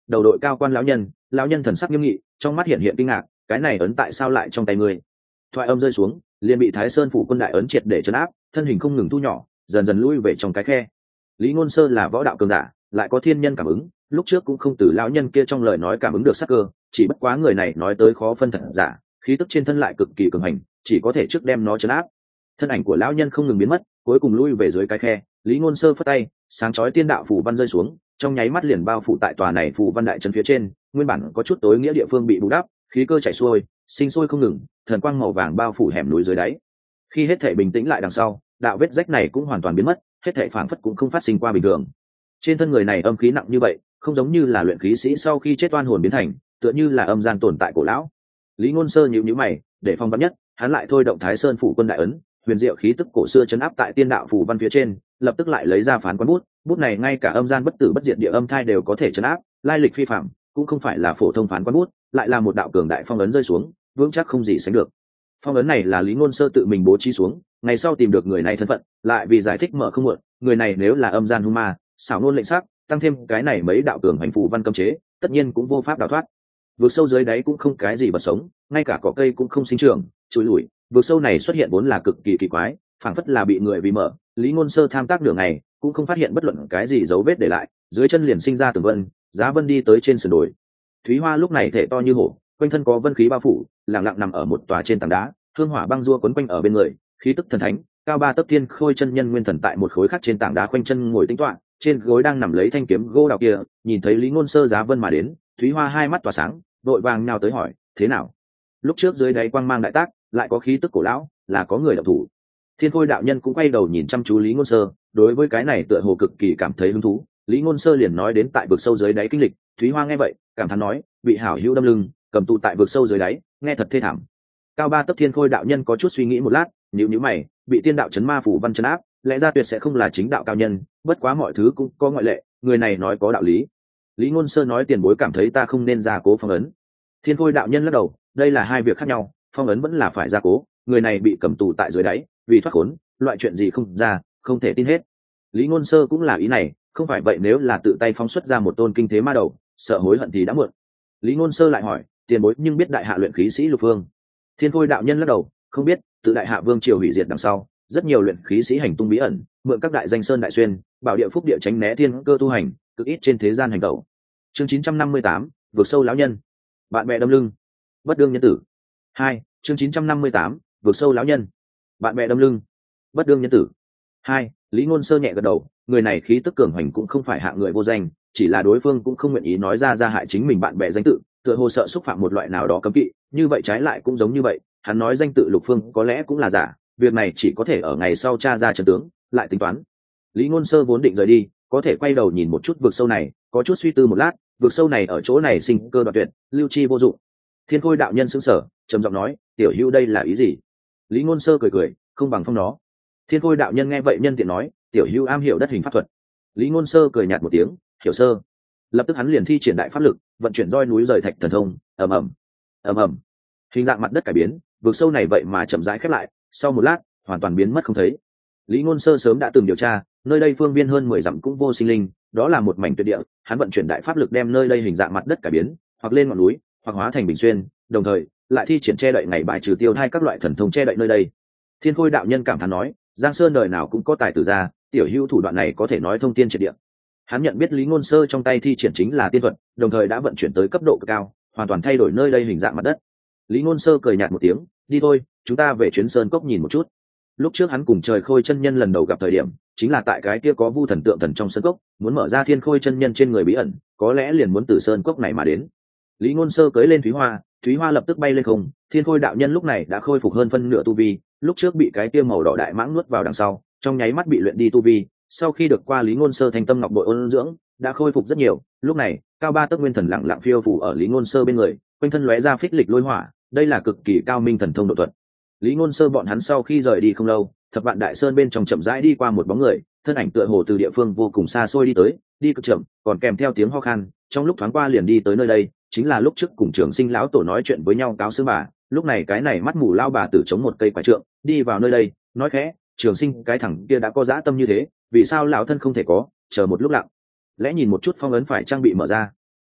đầu đội cao quan lão nhân. Lão nhân thần sắc nghiêm nghị, trong mắt hiện hiện kinh ngạc, cái này ấn tại sao lại trong tay ngươi? Thoại âm rơi xuống, liền bị Thái Sơn phủ quân đại ấn triệt để trấn áp, thân hình không ngừng thu nhỏ, dần dần lui về trong cái khe. Lý Ngôn Sơ là võ đạo cường giả, lại có thiên nhân cảm ứng, lúc trước cũng không từ lão nhân kia trong lời nói cảm ứng được sắc cơ, chỉ bất quá người này nói tới khó phân thật giả, khí tức trên thân lại cực kỳ cường hành, chỉ có thể trước đem nó trấn áp. Thân ảnh của lão nhân không ngừng biến mất, cuối cùng lui về dưới cái khe. Lý Ngôn Sơ phất tay, sáng chói tiên đạo phù văn rơi xuống, trong nháy mắt liền bao phủ tại tòa này phù văn đại trấn phía trên, nguyên bản có chút tối nghĩa địa phương bị bù đắp, khí cơ chảy xuôi, sinh sôi không ngừng, thần quang màu vàng bao phủ hẻm núi dưới đáy. Khi hết thảy bình tĩnh lại đằng sau, đạo vết rách này cũng hoàn toàn biến mất, hết thảy phảng phất cũng không phát sinh qua bình thường. Trên thân người này âm khí nặng như vậy, không giống như là luyện khí sĩ sau khi chết oan hồn biến thành, tựa như là âm gian tồn tại cổ lão. Lý Ngôn Sơ nhíu nhíu mày, để phòng vắn nhất, hắn lại thôi động Thái Sơn phủ quân đại ấn, huyền diệu khí tức cổ xưa chấn áp tại tiên đạo phù văn phía trên, lập tức lại lấy ra phán quan bút, bút này ngay cả âm gian bất tử bất diệt địa âm thai đều có thể chấn áp, lai lịch phi phàm, cũng không phải là phổ thông phán quan bút, lại là một đạo cường đại phong ấn rơi xuống, vững chắc không gì sánh được. Phong ấn này là Lý Ngôn Sơ tự mình bố trí xuống, ngày sau tìm được người này thân phận, lại vì giải thích mở không muộn, người này nếu là âm gian hung ma, xảo ngôn lệnh sắc, tăng thêm cái này mấy đạo cường hành phù văn cấm chế, tất nhiên cũng vô pháp đào thoát. Vực sâu dưới đáy cũng không cái gì vật sống, ngay cả cỏ cây cũng không sinh trưởng, trôi lủi. Vực sâu này xuất hiện vốn là cực kỳ kỳ quái, phảng phất là bị người vì mở. Lý Ngôn Sơ tham tác nửa ngày, cũng không phát hiện bất luận cái gì dấu vết để lại, dưới chân liền sinh ra tường vân, giá vân đi tới trên sườn đồi. Thúy Hoa lúc này thể to như hổ, quanh thân có vân khí bao phủ, lặng lặng nằm ở một tòa trên tảng đá, hương hỏa băng rua quấn quanh ở bên người, khí tức thần thánh. Cao ba tấc thiên khôi chân nhân nguyên thần tại một khối khác trên tảng đá khoanh chân ngồi tĩnh tọa, trên gối đang nằm lấy thanh kiếm gỗ đào kia. Nhìn thấy Lý Ngôn Sơ giá vân mà đến, Thúy Hoa hai mắt tỏa sáng, vội vàng nhào tới hỏi, thế nào? Lúc trước dưới đáy quang mang đại tác, lại có khí tức cổ lão, là có người động thủ. Thiên Khôi đạo nhân cũng quay đầu nhìn chăm chú Lý Ngôn Sơ, đối với cái này tựa hồ cực kỳ cảm thấy hứng thú. Lý Ngôn Sơ liền nói đến tại vực sâu dưới đáy kinh lịch. Thúy Hoa nghe vậy, cảm thán nói, bị hảo hữu đâm lưng, cầm tù tại vực sâu dưới đáy, nghe thật thê thảm. Cao ba tấc Thiên Khôi đạo nhân có chút suy nghĩ một lát, nhíu nhíu mày, bị tiên đạo chấn ma phủ văn chấn áp, lẽ ra tuyệt sẽ không là chính đạo cao nhân, bất quá mọi thứ cũng có ngoại lệ, người này nói có đạo lý. Lý Ngôn Sơ nói, tiền bối cảm thấy ta không nên gia cố phong ấn. Thiên Khôi đạo nhân lắc đầu, đây là hai việc khác nhau, phong ấn vẫn là phải gia cố, người này bị cầm tù tại dưới đáy, vì thoát khốn, loại chuyện gì không ra, không thể tin hết. Lý Ngôn Sơ cũng là ý này, không phải vậy nếu là tự tay phóng xuất ra một tôn kinh thế ma đầu, sợ hối hận thì đã muộn. Lý Ngôn Sơ lại hỏi, tiền bối nhưng biết đại hạ luyện khí sĩ Lục Phương? Thiên Khôi đạo nhân lắc đầu, không biết, tự đại hạ vương triều hủy diệt đằng sau, rất nhiều luyện khí sĩ hành tung bí ẩn, mượn các đại danh sơn đại xuyên, bảo địa phúc địa tránh né thiên cơ tu hành, cực ít trên thế gian hành động. Chương chín trăm năm mươi tám, vượt sâu lão nhân. Bạn bè đâm lưng, bất đương nhân tử. Hai, chương chín trăm năm mươi tám, vượt sâu lão nhân. Bạn bè đâm lưng, bất đương nhân tử. Hai, Lý Ngôn Sơ nhẹ gật đầu, người này khí tức cường hành cũng không phải hạng người vô danh, chỉ là đối phương cũng không nguyện ý nói ra ra hại chính mình bạn bè danh tự, tựa hồ sợ xúc phạm một loại nào đó cấm kỵ, như vậy trái lại cũng giống như vậy, hắn nói danh tự Lục Phương có lẽ cũng là giả, việc này chỉ có thể ở ngày sau tra ra chân tướng, lại tính toán. Lý Ngôn Sơ vốn định rời đi, có thể quay đầu nhìn một chút vực sâu này, có chút suy tư một lát, vực sâu này ở chỗ này sinh cơ đoạn tuyệt, lưu chi vô dụng. Thiên Khôi đạo nhân sững sờ, trầm giọng nói, tiểu hữu đây là ý gì? Lý Ngôn Sơ cười cười, không bằng phong nó. Thiên Khôi đạo nhân nghe vậy nhân tiện nói, tiểu hữu am hiểu đất hình pháp thuật. Lý Ngôn Sơ cười nhạt một tiếng, hiểu sơ. Lập tức hắn liền thi triển đại pháp lực, vận chuyển roi núi rời thạch thần thông, ầm ầm, ầm ầm. Hình dạng mặt đất cải biến, vực sâu này vậy mà chậm rãi khép lại, sau một lát, hoàn toàn biến mất không thấy. Lý Ngôn Sơ sớm đã từng điều tra, nơi đây phương viên hơn mười dặm cũng vô sinh linh, đó là một mảnh tuyệt địa, hắn vận chuyển đại pháp lực đem nơi đây hình dạng mặt đất cải biến, hoặc lên ngọn núi, hoặc hóa thành bình xuyên, đồng thời lại thi triển che đậy ngày bài trừ tiêu hai các loại thần thông che đậy nơi đây. Thiên Khôi đạo nhân cảm thán nói, Giang Sơn đời nào cũng có tài tử ra, tiểu hữu thủ đoạn này có thể nói thông tiên triệt địa. Hắn nhận biết Lý Ngôn Sơ trong tay thi triển chính là tiên thuật, đồng thời đã vận chuyển tới cấp độ cực cao, hoàn toàn thay đổi nơi đây hình dạng mặt đất. Lý Ngôn Sơ cười nhạt một tiếng, đi thôi, chúng ta về chuyến sơn cốc nhìn một chút. Lúc trước hắn cùng Trời Khôi chân nhân lần đầu gặp thời điểm, chính là tại cái kia có vu thần tượng thần trong sơn cốc, muốn mở ra Thiên Khôi chân nhân trên người bí ẩn, có lẽ liền muốn từ sơn cốc này mà đến. Lý Ngôn Sơ cưỡi lên Thúy Hoa, Thúy Hoa lập tức bay lên không, Thiên Khôi đạo nhân lúc này đã khôi phục hơn phân nửa tu vi, lúc trước bị cái kia màu đỏ đại mãng nuốt vào đằng sau, trong nháy mắt bị luyện đi tu vi, sau khi được qua Lý Ngôn Sơ thành tâm ngọc bội ôn dưỡng, đã khôi phục rất nhiều. Lúc này, cao ba tấc nguyên thần lặng lặng phiêu phù ở Lý Ngôn Sơ bên người, quanh thân lóe ra phích lịch lôi hỏa, đây là cực kỳ cao minh thần thông độ thuật. Lý Ngôn Sơ bọn hắn sau khi rời đi không lâu, thập vạn đại sơn bên trong chậm rãi đi qua một bóng người, thân ảnh tựa hồ từ địa phương vô cùng xa xôi đi tới, đi cực chậm, còn kèm theo tiếng ho khan, trong lúc thoáng qua liền đi tới nơi đây, chính là lúc trước cùng Trường Sinh lão tổ nói chuyện với nhau cáo sứ bà. Lúc này cái này mắt mù lao bà tử chống một cây quả trượng, đi vào nơi đây, nói khẽ, Trường Sinh cái thằng kia đã có dã tâm như thế, vì sao lão thân không thể có, chờ một lúc lặng lẽ nhìn một chút phong ấn phải trang bị mở ra.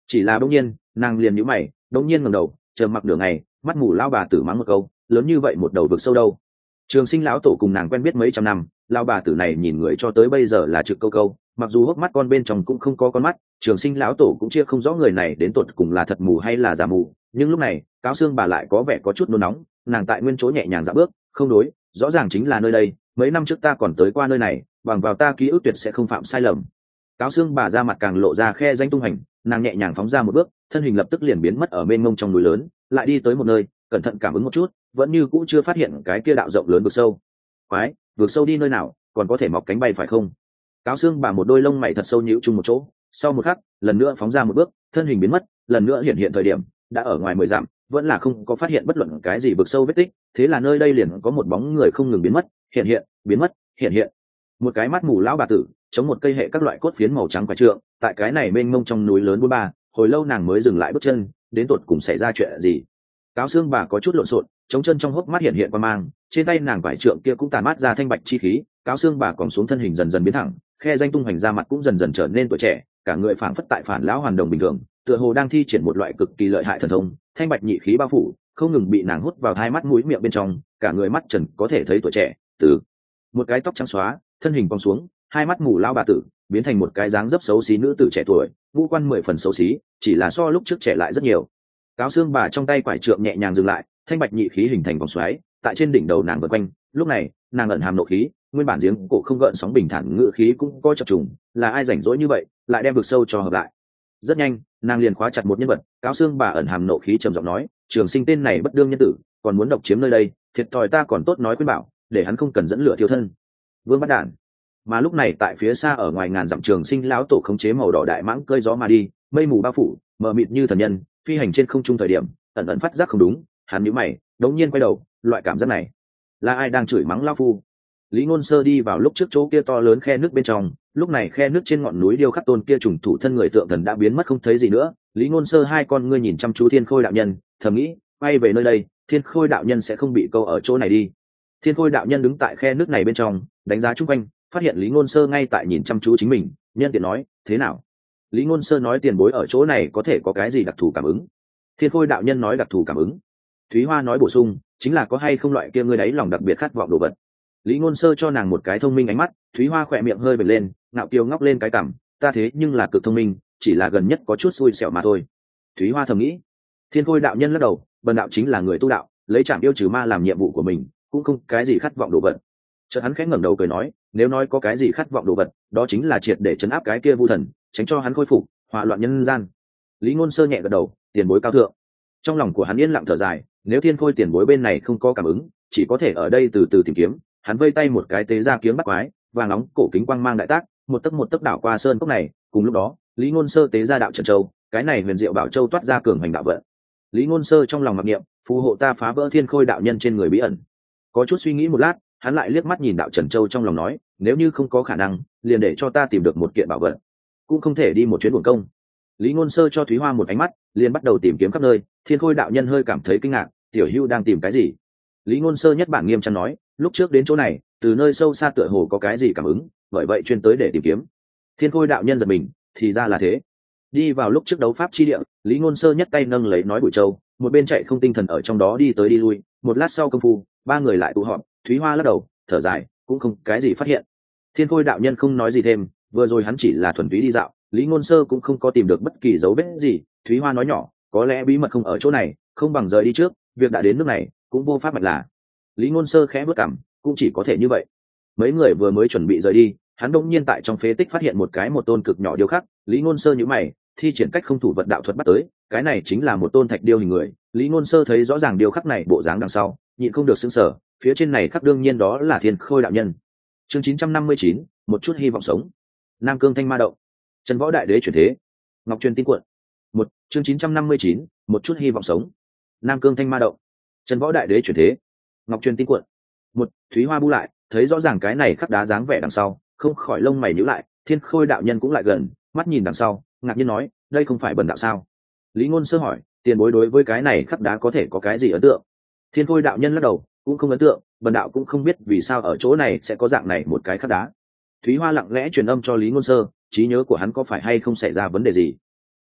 chỉ là bỗng nhiên nàng liền nhíu mày, bỗng nhiên ngẩng đầu, trầm mặc nửa ngày, mắt mù lao bà tử mắng một câu, lớn như vậy một đầu vực sâu đâu. Trường Sinh lão tổ cùng nàng quen biết mấy trăm năm, lao bà tử này nhìn người cho tới bây giờ là trực câu câu, mặc dù hốc mắt con bên trong cũng không có con mắt, Trường Sinh lão tổ cũng chia không rõ người này đến tột cùng là thật mù hay là giả mù, nhưng lúc này cáo xương bà lại có vẻ có chút nôn nóng, nàng tại nguyên chỗ nhẹ nhàng dạo bước, không đối, rõ ràng chính là nơi đây, mấy năm trước ta còn tới qua nơi này, bằng vào ta ký ức tuyệt sẽ không phạm sai lầm. Cáo xương bà ra mặt càng lộ ra khe danh tung hành, nàng nhẹ nhàng phóng ra một bước, thân hình lập tức liền biến mất ở bên mông trong núi lớn, lại đi tới một nơi, cẩn thận cảm ứng một chút, vẫn như cũ chưa phát hiện cái kia đạo rộng lớn vực sâu. Quái, vực sâu đi nơi nào, còn có thể mọc cánh bay phải không? Cáo xương bà một đôi lông mày thật sâu nhíu chung một chỗ, sau một khắc, lần nữa phóng ra một bước, thân hình biến mất, lần nữa hiện hiện thời điểm, đã ở ngoài mười dặm, vẫn là không có phát hiện bất luận cái gì vực sâu vết tích, thế là nơi đây liền có một bóng người không ngừng biến mất, hiện hiện, biến mất, hiện hiện. Một cái mắt mù lão bà tử, chống một cây hệ các loại cốt phiến màu trắng quái trượng, tại cái này mênh mông trong núi lớn bốn ba, hồi lâu nàng mới dừng lại bước chân, đến tột cùng xảy ra chuyện gì? Cáo xương bà có chút lộn xộn, chống chân trong hốc mắt hiện hiện qua mang, trên tay nàng quải trượng kia cũng tàn mát ra thanh bạch chi khí, cáo xương bà còn xuống thân hình dần dần biến thẳng, khe danh tung hoành ra mặt cũng dần dần trở nên tuổi trẻ, cả người phảng phất tại phản lão hoàn đồng bình thường, tựa hồ đang thi triển một loại cực kỳ lợi hại thần thông, thanh bạch nhị khí bao phủ, không ngừng bị nàng hút vào hai mắt mũi miệng bên trong, cả người mắt trần có thể thấy tuổi trẻ, từ một cái tóc trắng xóa, thân hình cong xuống, hai mắt mù lao bà tử, biến thành một cái dáng dấp xấu xí nữ tử trẻ tuổi, ngũ quan mười phần xấu xí, chỉ là so lúc trước trẻ lại rất nhiều. Cáo xương bà trong tay quải trượng nhẹ nhàng dừng lại, thanh bạch nhị khí hình thành vòng xoáy, tại trên đỉnh đầu nàng vần quanh, lúc này, nàng ẩn hàm nộ khí, nguyên bản giếng cổ không gợn sóng bình thản ngự khí cũng có chập trùng, là ai rảnh rỗi như vậy, lại đem vực sâu cho hợp lại. Rất nhanh, nàng liền khóa chặt một nhân vật, cáo xương bà ẩn hàm nộ khí trầm giọng nói, Trường Sinh tên này bất đương nhân tử, còn muốn độc chiếm nơi đây, thiệt thòi ta còn tốt nói khuyên bảo, để hắn không cần dẫn lửa thiêu thân. Vương bắt đản. Mà lúc này tại phía xa ở ngoài ngàn dặm Trường Sinh lão tổ khống chế màu đỏ đại mãng cơi gió mà đi, mây mù bao phủ, mờ mịt như thần nhân, phi hành trên không trung thời điểm, ẩn ẩn phát giác không đúng, hắn nhíu mày, đống nhiên quay đầu, loại cảm giác này, là ai đang chửi mắng lão phu? Lý Ngôn Sơ đi vào lúc trước chỗ kia to lớn khe nước bên trong, lúc này khe nước trên ngọn núi điêu khắc tôn kia trùng thủ thân người tượng thần đã biến mất không thấy gì nữa. Lý Ngôn Sơ hai con ngươi nhìn chăm chú Thiên Khôi đạo nhân, thầm nghĩ, quay về nơi đây, Thiên Khôi đạo nhân sẽ không bị câu ở chỗ này đi. Thiên Khôi đạo nhân đứng tại khe nước này bên trong, đánh giá chung quanh, phát hiện Lý Ngôn Sơ ngay tại nhìn chăm chú chính mình, nhân tiện nói, thế nào? Lý Ngôn Sơ nói tiền bối ở chỗ này có thể có cái gì đặc thù cảm ứng? Thiên Khôi đạo nhân nói đặc thù cảm ứng. Thúy Hoa nói bổ sung, chính là có hay không loại kia ngươi đấy lòng đặc biệt khát vọng đồ vật. Lý Ngôn Sơ cho nàng một cái thông minh ánh mắt, Thúy Hoa khỏe miệng hơi bật lên, ngạo kiều ngóc lên cái cằm, ta thế nhưng là cực thông minh, chỉ là gần nhất có chút xui xẻo mà thôi. Thúy Hoa thầm nghĩ. Thiên Khôi đạo nhân lắc đầu, bần đạo chính là người tu đạo, lấy trảm yêu trừ ma làm nhiệm vụ của mình, cũng không cái gì khát vọng đồ vật. Chợt hắn khẽ ngẩng đầu cười nói, nếu nói có cái gì khát vọng đồ vật, đó chính là triệt để trấn áp cái kia vu thần, tránh cho hắn khôi phục, hòa loạn nhân gian. Lý Ngôn Sơ nhẹ gật đầu, tiền bối cao thượng. Trong lòng của hắn yên lặng thở dài, nếu Thiên Khôi tiền bối bên này không có cảm ứng, chỉ có thể ở đây từ từ tìm kiếm. Hắn vây tay một cái tế ra kiếm bắt quái, vàng nóng cổ kính quang mang đại tác, một tấc một tấc đảo qua sơn cốc này. Cùng lúc đó, Lý Ngôn Sơ tế ra đạo trận châu, cái này huyền diệu bảo châu toát ra cường hành đạo vận. Lý Ngôn Sơ trong lòng mặc niệm, phù hộ ta phá vỡ Thiên Khôi đạo nhân trên người bí ẩn. Có chút suy nghĩ một lát, hắn lại liếc mắt nhìn đạo trần châu trong lòng nói, nếu như không có khả năng, liền để cho ta tìm được một kiện bảo vật, cũng không thể đi một chuyến uổng công. Lý Ngôn Sơ cho Thúy Hoa một ánh mắt, liền bắt đầu tìm kiếm khắp nơi. Thiên Khôi đạo nhân hơi cảm thấy kinh ngạc, tiểu hữu đang tìm cái gì? Lý Ngôn Sơ nhất bản nghiêm trang nói, lúc trước đến chỗ này, từ nơi sâu xa tựa hồ có cái gì cảm ứng, bởi vậy chuyên tới để tìm kiếm. Thiên Khôi đạo nhân giật mình, thì ra là thế. Đi vào lúc trước đấu pháp chi địa, Lý Ngôn Sơ nhất tay nâng lấy nói bụi châu, một bên chạy không tinh thần ở trong đó đi tới đi lui. Một lát sau công phu, ba người lại tụ họp, Thúy Hoa lắc đầu, thở dài, cũng không cái gì phát hiện. Thiên Khôi đạo nhân không nói gì thêm, vừa rồi hắn chỉ là thuần túy đi dạo, Lý Ngôn Sơ cũng không có tìm được bất kỳ dấu vết gì. Thúy Hoa nói nhỏ, có lẽ bí mật không ở chỗ này, không bằng rời đi trước, việc đã đến nước này, cũng vô pháp mạch là. Lý Ngôn Sơ khẽ bước cằm, cũng chỉ có thể như vậy. Mấy người vừa mới chuẩn bị rời đi, hắn đột nhiên tại trong phế tích phát hiện một cái một tôn cực nhỏ điêu khắc. Lý Ngôn Sơ nhíu mày, thi triển cách không thủ vật đạo thuật bắt tới, cái này chính là một tôn thạch điêu hình người. Lý Ngôn Sơ thấy rõ ràng điêu khắc này bộ dáng đằng sau, nhịn không được sững sờ, phía trên này khắc đương nhiên đó là Thiên Khôi đạo nhân. Chương chín trăm năm mươi chín, một chút hy vọng sống. Nam Cương Thanh Ma Động. Trần Võ Đại Đế chuyển thế. Ngọc Truyền Tin Cuộn. Một, chương chín trăm năm mươi chín, một chút hy vọng sống. Nam Cương Thanh Ma Động. Trần Võ Đại Đế chuyển thế. Ngọc Truyền Tin Cuộn. Một, Thúy Hoa bu lại, thấy rõ ràng cái này khắc đá dáng vẻ đằng sau, không khỏi lông mày nhíu lại. Thiên Khôi đạo nhân cũng lại gần, mắt nhìn đằng sau, ngạc nhiên nói, đây không phải bần đạo sao? Lý Ngôn Sơ hỏi, tiền bối đối với cái này khắc đá có thể có cái gì ấn tượng? Thiên Khôi đạo nhân lắc đầu, cũng không ấn tượng, bần đạo cũng không biết vì sao ở chỗ này sẽ có dạng này một cái khắc đá. Thúy Hoa lặng lẽ truyền âm cho Lý Ngôn Sơ, trí nhớ của hắn có phải hay không xảy ra vấn đề gì?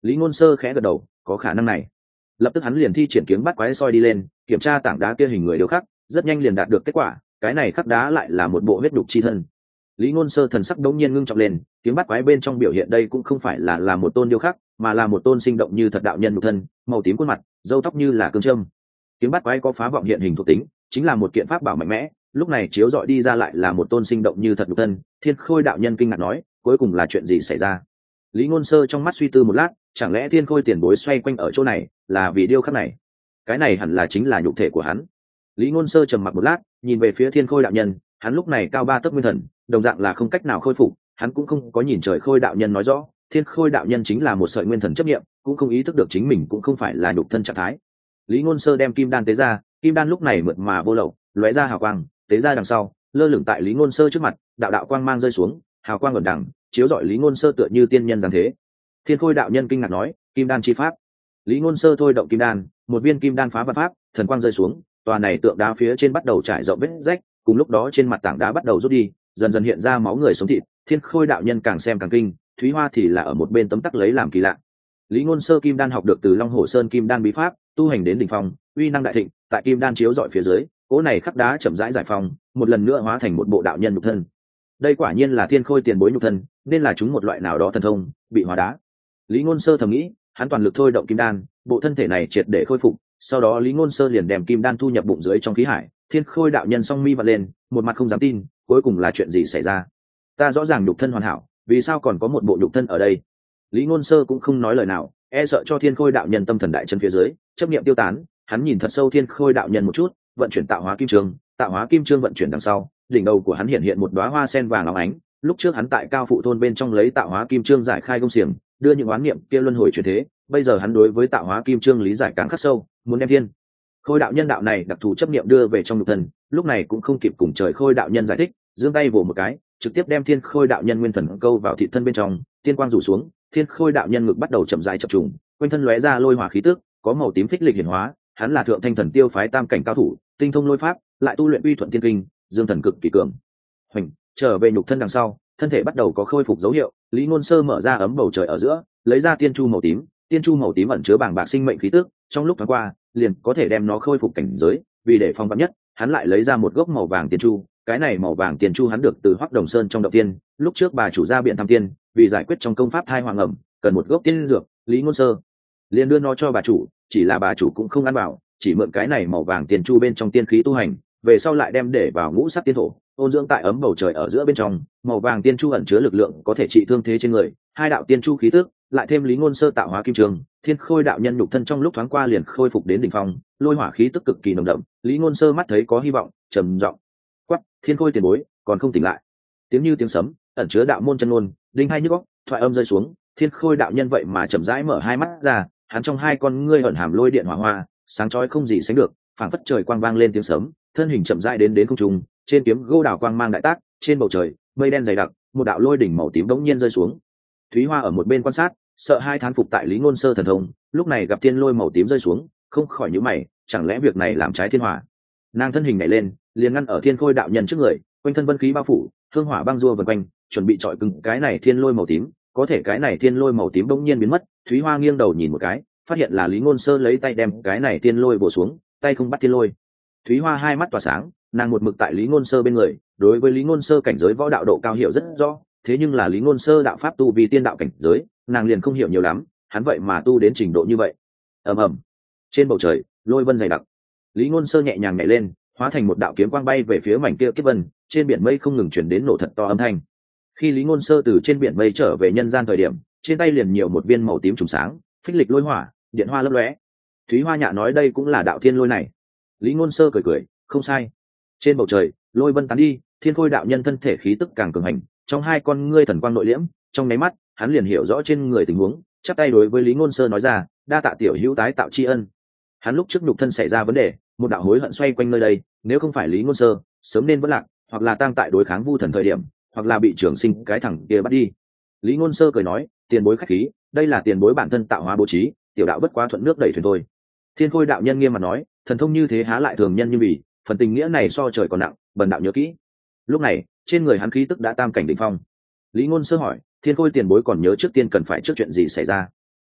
Lý Ngôn Sơ khẽ gật đầu, có khả năng này. Lập tức hắn liền thi triển kiếm bắt quái soi đi lên, kiểm tra tảng đá kia hình người điêu khắc, rất nhanh liền đạt được kết quả, cái này khắc đá lại là một bộ huyết nhục chi thân. Lý Ngôn Sơ thần sắc đống nhiên ngưng trọng lên, kiếm bắt quái bên trong biểu hiện đây cũng không phải là là một tôn điêu khắc, mà là một tôn sinh động như thật đạo nhân nhục thân, màu tím khuôn mặt, râu tóc như là cương châm. Kiếm bắt quái có phá vọng hiện hình thuộc tính, chính là một kiện pháp bảo mạnh mẽ, lúc này chiếu dọi đi ra lại là một tôn sinh động như thật nhục thân. Thiên Khôi đạo nhân kinh ngạc nói, cuối cùng là chuyện gì xảy ra? Lý Ngôn Sơ trong mắt suy tư một lát, chẳng lẽ Thiên Khôi tiền bối xoay quanh ở chỗ này là vì điêu khắc này? Cái này hẳn là chính là nhục thể của hắn. Lý Ngôn Sơ trầm mặc một lát, nhìn về phía Thiên Khôi đạo nhân, hắn lúc này cao ba tấc nguyên thần, đồng dạng là không cách nào khôi phục, hắn cũng không có nhìn trời Khôi đạo nhân nói rõ, Thiên Khôi đạo nhân chính là một sợi nguyên thần chấp niệm, cũng không ý thức được chính mình cũng không phải là nhục thân trạng thái. Lý Ngôn Sơ đem kim đan tế ra, kim đan lúc này mượt mà vô lậu, lóe ra hào quang, tế ra đằng sau, lơ lửng tại Lý Ngôn Sơ trước mặt, đạo đạo quang mang rơi xuống, hào quang ẩn đằng, chiếu rọi Lý Ngôn Sơ tựa như tiên nhân dáng thế. Thiên Khôi đạo nhân kinh ngạc nói, kim đan chi pháp. Lý Ngôn Sơ thôi động kim đan, một viên kim đan phá vạn pháp, thần quang rơi xuống, tòa này tượng đá phía trên bắt đầu trải rộng vết rách, cùng lúc đó trên mặt tảng đá bắt đầu rút đi, dần dần hiện ra máu người sống thịt. Thiên Khôi đạo nhân càng xem càng kinh, Thúy Hoa thì là ở một bên tấm tắc lấy làm kỳ lạ. Lý Ngôn Sơ kim đan học được từ Long Hổ Sơn kim đan bí pháp, tu hành đến đỉnh phong, uy năng đại thịnh, tại kim đan chiếu rọi phía dưới, cỗ này khắc đá chậm rãi giải phóng, một lần nữa hóa thành một bộ đạo nhân nhục thân. Đây quả nhiên là Thiên Khôi tiền bối nhục thân, nên là chúng một loại nào đó thần thông, bị hóa đá. Lý Ngôn Sơ thầm nghĩ, hắn toàn lực thôi động kim đan, bộ thân thể này triệt để khôi phục, sau đó Lý Ngôn Sơ liền đem kim đan thu nhập bụng dưới trong khí hải. Thiên Khôi đạo nhân song mi vặn lên, một mặt không dám tin, cuối cùng là chuyện gì xảy ra? Ta rõ ràng nhục thân hoàn hảo, vì sao còn có một bộ nhục thân ở đây? Lý Ngôn Sơ cũng không nói lời nào, e sợ cho Thiên Khôi đạo nhân tâm thần đại chân phía dưới, chấp niệm tiêu tán, hắn nhìn thật sâu Thiên Khôi đạo nhân một chút, vận chuyển tạo hóa kim chương, tạo hóa kim chương vận chuyển đằng sau, đỉnh đầu của hắn hiện hiện một đóa hoa sen vàng óng ánh, lúc trước hắn tại Cao Phụ thôn bên trong lấy tạo hóa kim chương giải khai công xiềng, đưa những oán niệm kia luân hồi chuyển thế, bây giờ hắn đối với tạo hóa kim chương lý giải càng khắc sâu, muốn đem Thiên Khôi đạo nhân đạo này đặc thù chấp niệm đưa về trong nhục thân, lúc này cũng không kịp cùng trời Khôi đạo nhân giải thích, giương tay vồ một cái, trực tiếp đem Thiên Khôi đạo nhân nguyên thần câu vào thịt thân bên trong, tiên quang rủ xuống, Thiên Khôi đạo nhân ngực bắt đầu chậm rãi chập trùng, quanh thân lóe ra lôi hỏa khí tức, có màu tím phích lịch hiển hóa, hắn là thượng thanh thần tiêu phái tam cảnh cao thủ, tinh thông lôi pháp, lại tu luyện uy thuận tiên kinh, dương thần cực kỳ cường. Hoành, trở về nhục thân đằng sau, thân thể bắt đầu có khôi phục dấu hiệu, Lý Ngôn Sơ mở ra ấm bầu trời ở giữa, lấy ra tiên chu màu tím, tiên chu màu tím ẩn chứa bàng bạc sinh mệnh khí tức, trong lúc thoáng qua, liền có thể đem nó khôi phục cảnh giới, vì để phòng vạn nhất, hắn lại lấy ra một gốc màu vàng tiên chu, cái này màu vàng tiền chu hắn được từ Hoắc Đồng Sơn trong động tiên, lúc trước bà chủ ra biện thăm tiên, vì giải quyết trong công pháp thai hoàng ẩm, cần một gốc tiên dược, Lý Ngôn Sơ liền đưa nó cho bà chủ, chỉ là bà chủ cũng không ăn bảo, chỉ mượn cái này màu vàng tiền chu bên trong tiên khí tu hành, về sau lại đem để vào ngũ sắc tiên thổ, ôn dưỡng tại ấm bầu trời ở giữa bên trong, màu vàng tiên chu ẩn chứa lực lượng có thể trị thương thế trên người, hai đạo tiên chu khí tức, lại thêm Lý Ngôn Sơ tạo hóa kim trường, Thiên Khôi đạo nhân nhục thân trong lúc thoáng qua liền khôi phục đến đỉnh phong, lôi hỏa khí tức cực kỳ nồng đậm, Lý Ngôn Sơ mắt thấy có hy vọng, trầm giọng quát, Thiên Khôi tiền bối, còn không tỉnh lại. Tiếng như tiếng sấm, ẩn chứa đạo môn chân ngôn, đinh hai nhức óc, thoại âm rơi xuống, Thiên Khôi đạo nhân vậy mà chậm rãi mở hai mắt ra, hắn trong hai con ngươi ẩn hàm lôi điện hỏa hoa, sáng chói không gì sánh được, phảng phất trời quang vang lên tiếng sấm, thân hình chậm rãi đến đến không trung, trên kiếm gô đào quang mang đại tác, trên bầu trời, mây đen dày đặc, một đạo lôi đỉnh màu tím bỗng nhiên rơi xuống. Thúy Hoa ở một bên quan sát, sợ hai thán phục tại Lý Ngôn Sơ thần thông, lúc này gặp thiên lôi màu tím rơi xuống, không khỏi nhíu mày, chẳng lẽ việc này làm trái thiên hỏa? Nàng thân hình nhảy lên, liền ngăn ở Thiên Khôi đạo nhân trước người, quanh thân vân khí bao phủ, hương hỏa băng rua vần quanh, chuẩn bị chọi cứng cái này thiên lôi màu tím, có thể cái này thiên lôi màu tím bỗng nhiên biến mất. Thúy Hoa nghiêng đầu nhìn một cái, phát hiện là Lý Ngôn Sơ lấy tay đem cái này thiên lôi bổ xuống, tay không bắt thiên lôi. Thúy Hoa hai mắt tỏa sáng, nàng một mực tại Lý Ngôn Sơ bên người, đối với Lý Ngôn Sơ cảnh giới võ đạo độ cao hiểu rất rõ, thế nhưng là Lý Ngôn Sơ đạo pháp tu vì tiên đạo cảnh giới, nàng liền không hiểu nhiều lắm, hắn vậy mà tu đến trình độ như vậy. Ầm ầm. Trên bầu trời, lôi vân dày đặc. Lý Ngôn Sơ nhẹ nhàng nhảy lên, hóa thành một đạo kiếm quang bay về phía mảnh kia kiếp vân, trên biển mây không ngừng truyền đến nổ thật to âm thanh. Khi Lý Ngôn Sơ từ trên biển mây trở về nhân gian thời điểm, trên tay liền nhiều một viên màu tím trùng sáng, phích lịch lôi hỏa, điện hoa lấp lóe. Thúy Hoa nhạ nói đây cũng là đạo thiên lôi này. Lý Ngôn Sơ cười cười, không sai. Trên bầu trời, lôi vân tán đi, Thiên Khôi đạo nhân thân thể khí tức càng cường hành, trong hai con ngươi thần quang nội liễm, trong nháy mắt, hắn liền hiểu rõ trên người tình huống, chắp tay đối với Lý Ngôn Sơ nói ra, đa tạ tiểu hữu tái tạo tri ân. Hắn lúc trước nhục thân xảy ra vấn đề, một đạo hối hận xoay quanh nơi đây, nếu không phải Lý Ngôn Sơ, sớm nên vẫn lạc, hoặc là tang tại đối kháng Vu Thần thời điểm, hoặc là bị Trường Sinh cái thằng kia bắt đi. Lý Ngôn Sơ cười nói, tiền bối khách khí, đây là tiền bối bản thân tạo hóa bố trí, tiểu đạo bất quá thuận nước đẩy thuyền thôi. Thiên Khôi đạo nhân nghiêm mặt nói, thần thông như thế há lại thường nhân như vì, phần tình nghĩa này so trời còn nặng, bần đạo nhớ kỹ. Lúc này, trên người hắn khí tức đã tam cảnh đỉnh phong. Lý Ngôn Sơ hỏi, Thiên Khôi tiền bối còn nhớ trước tiên cần phải trước chuyện gì xảy ra?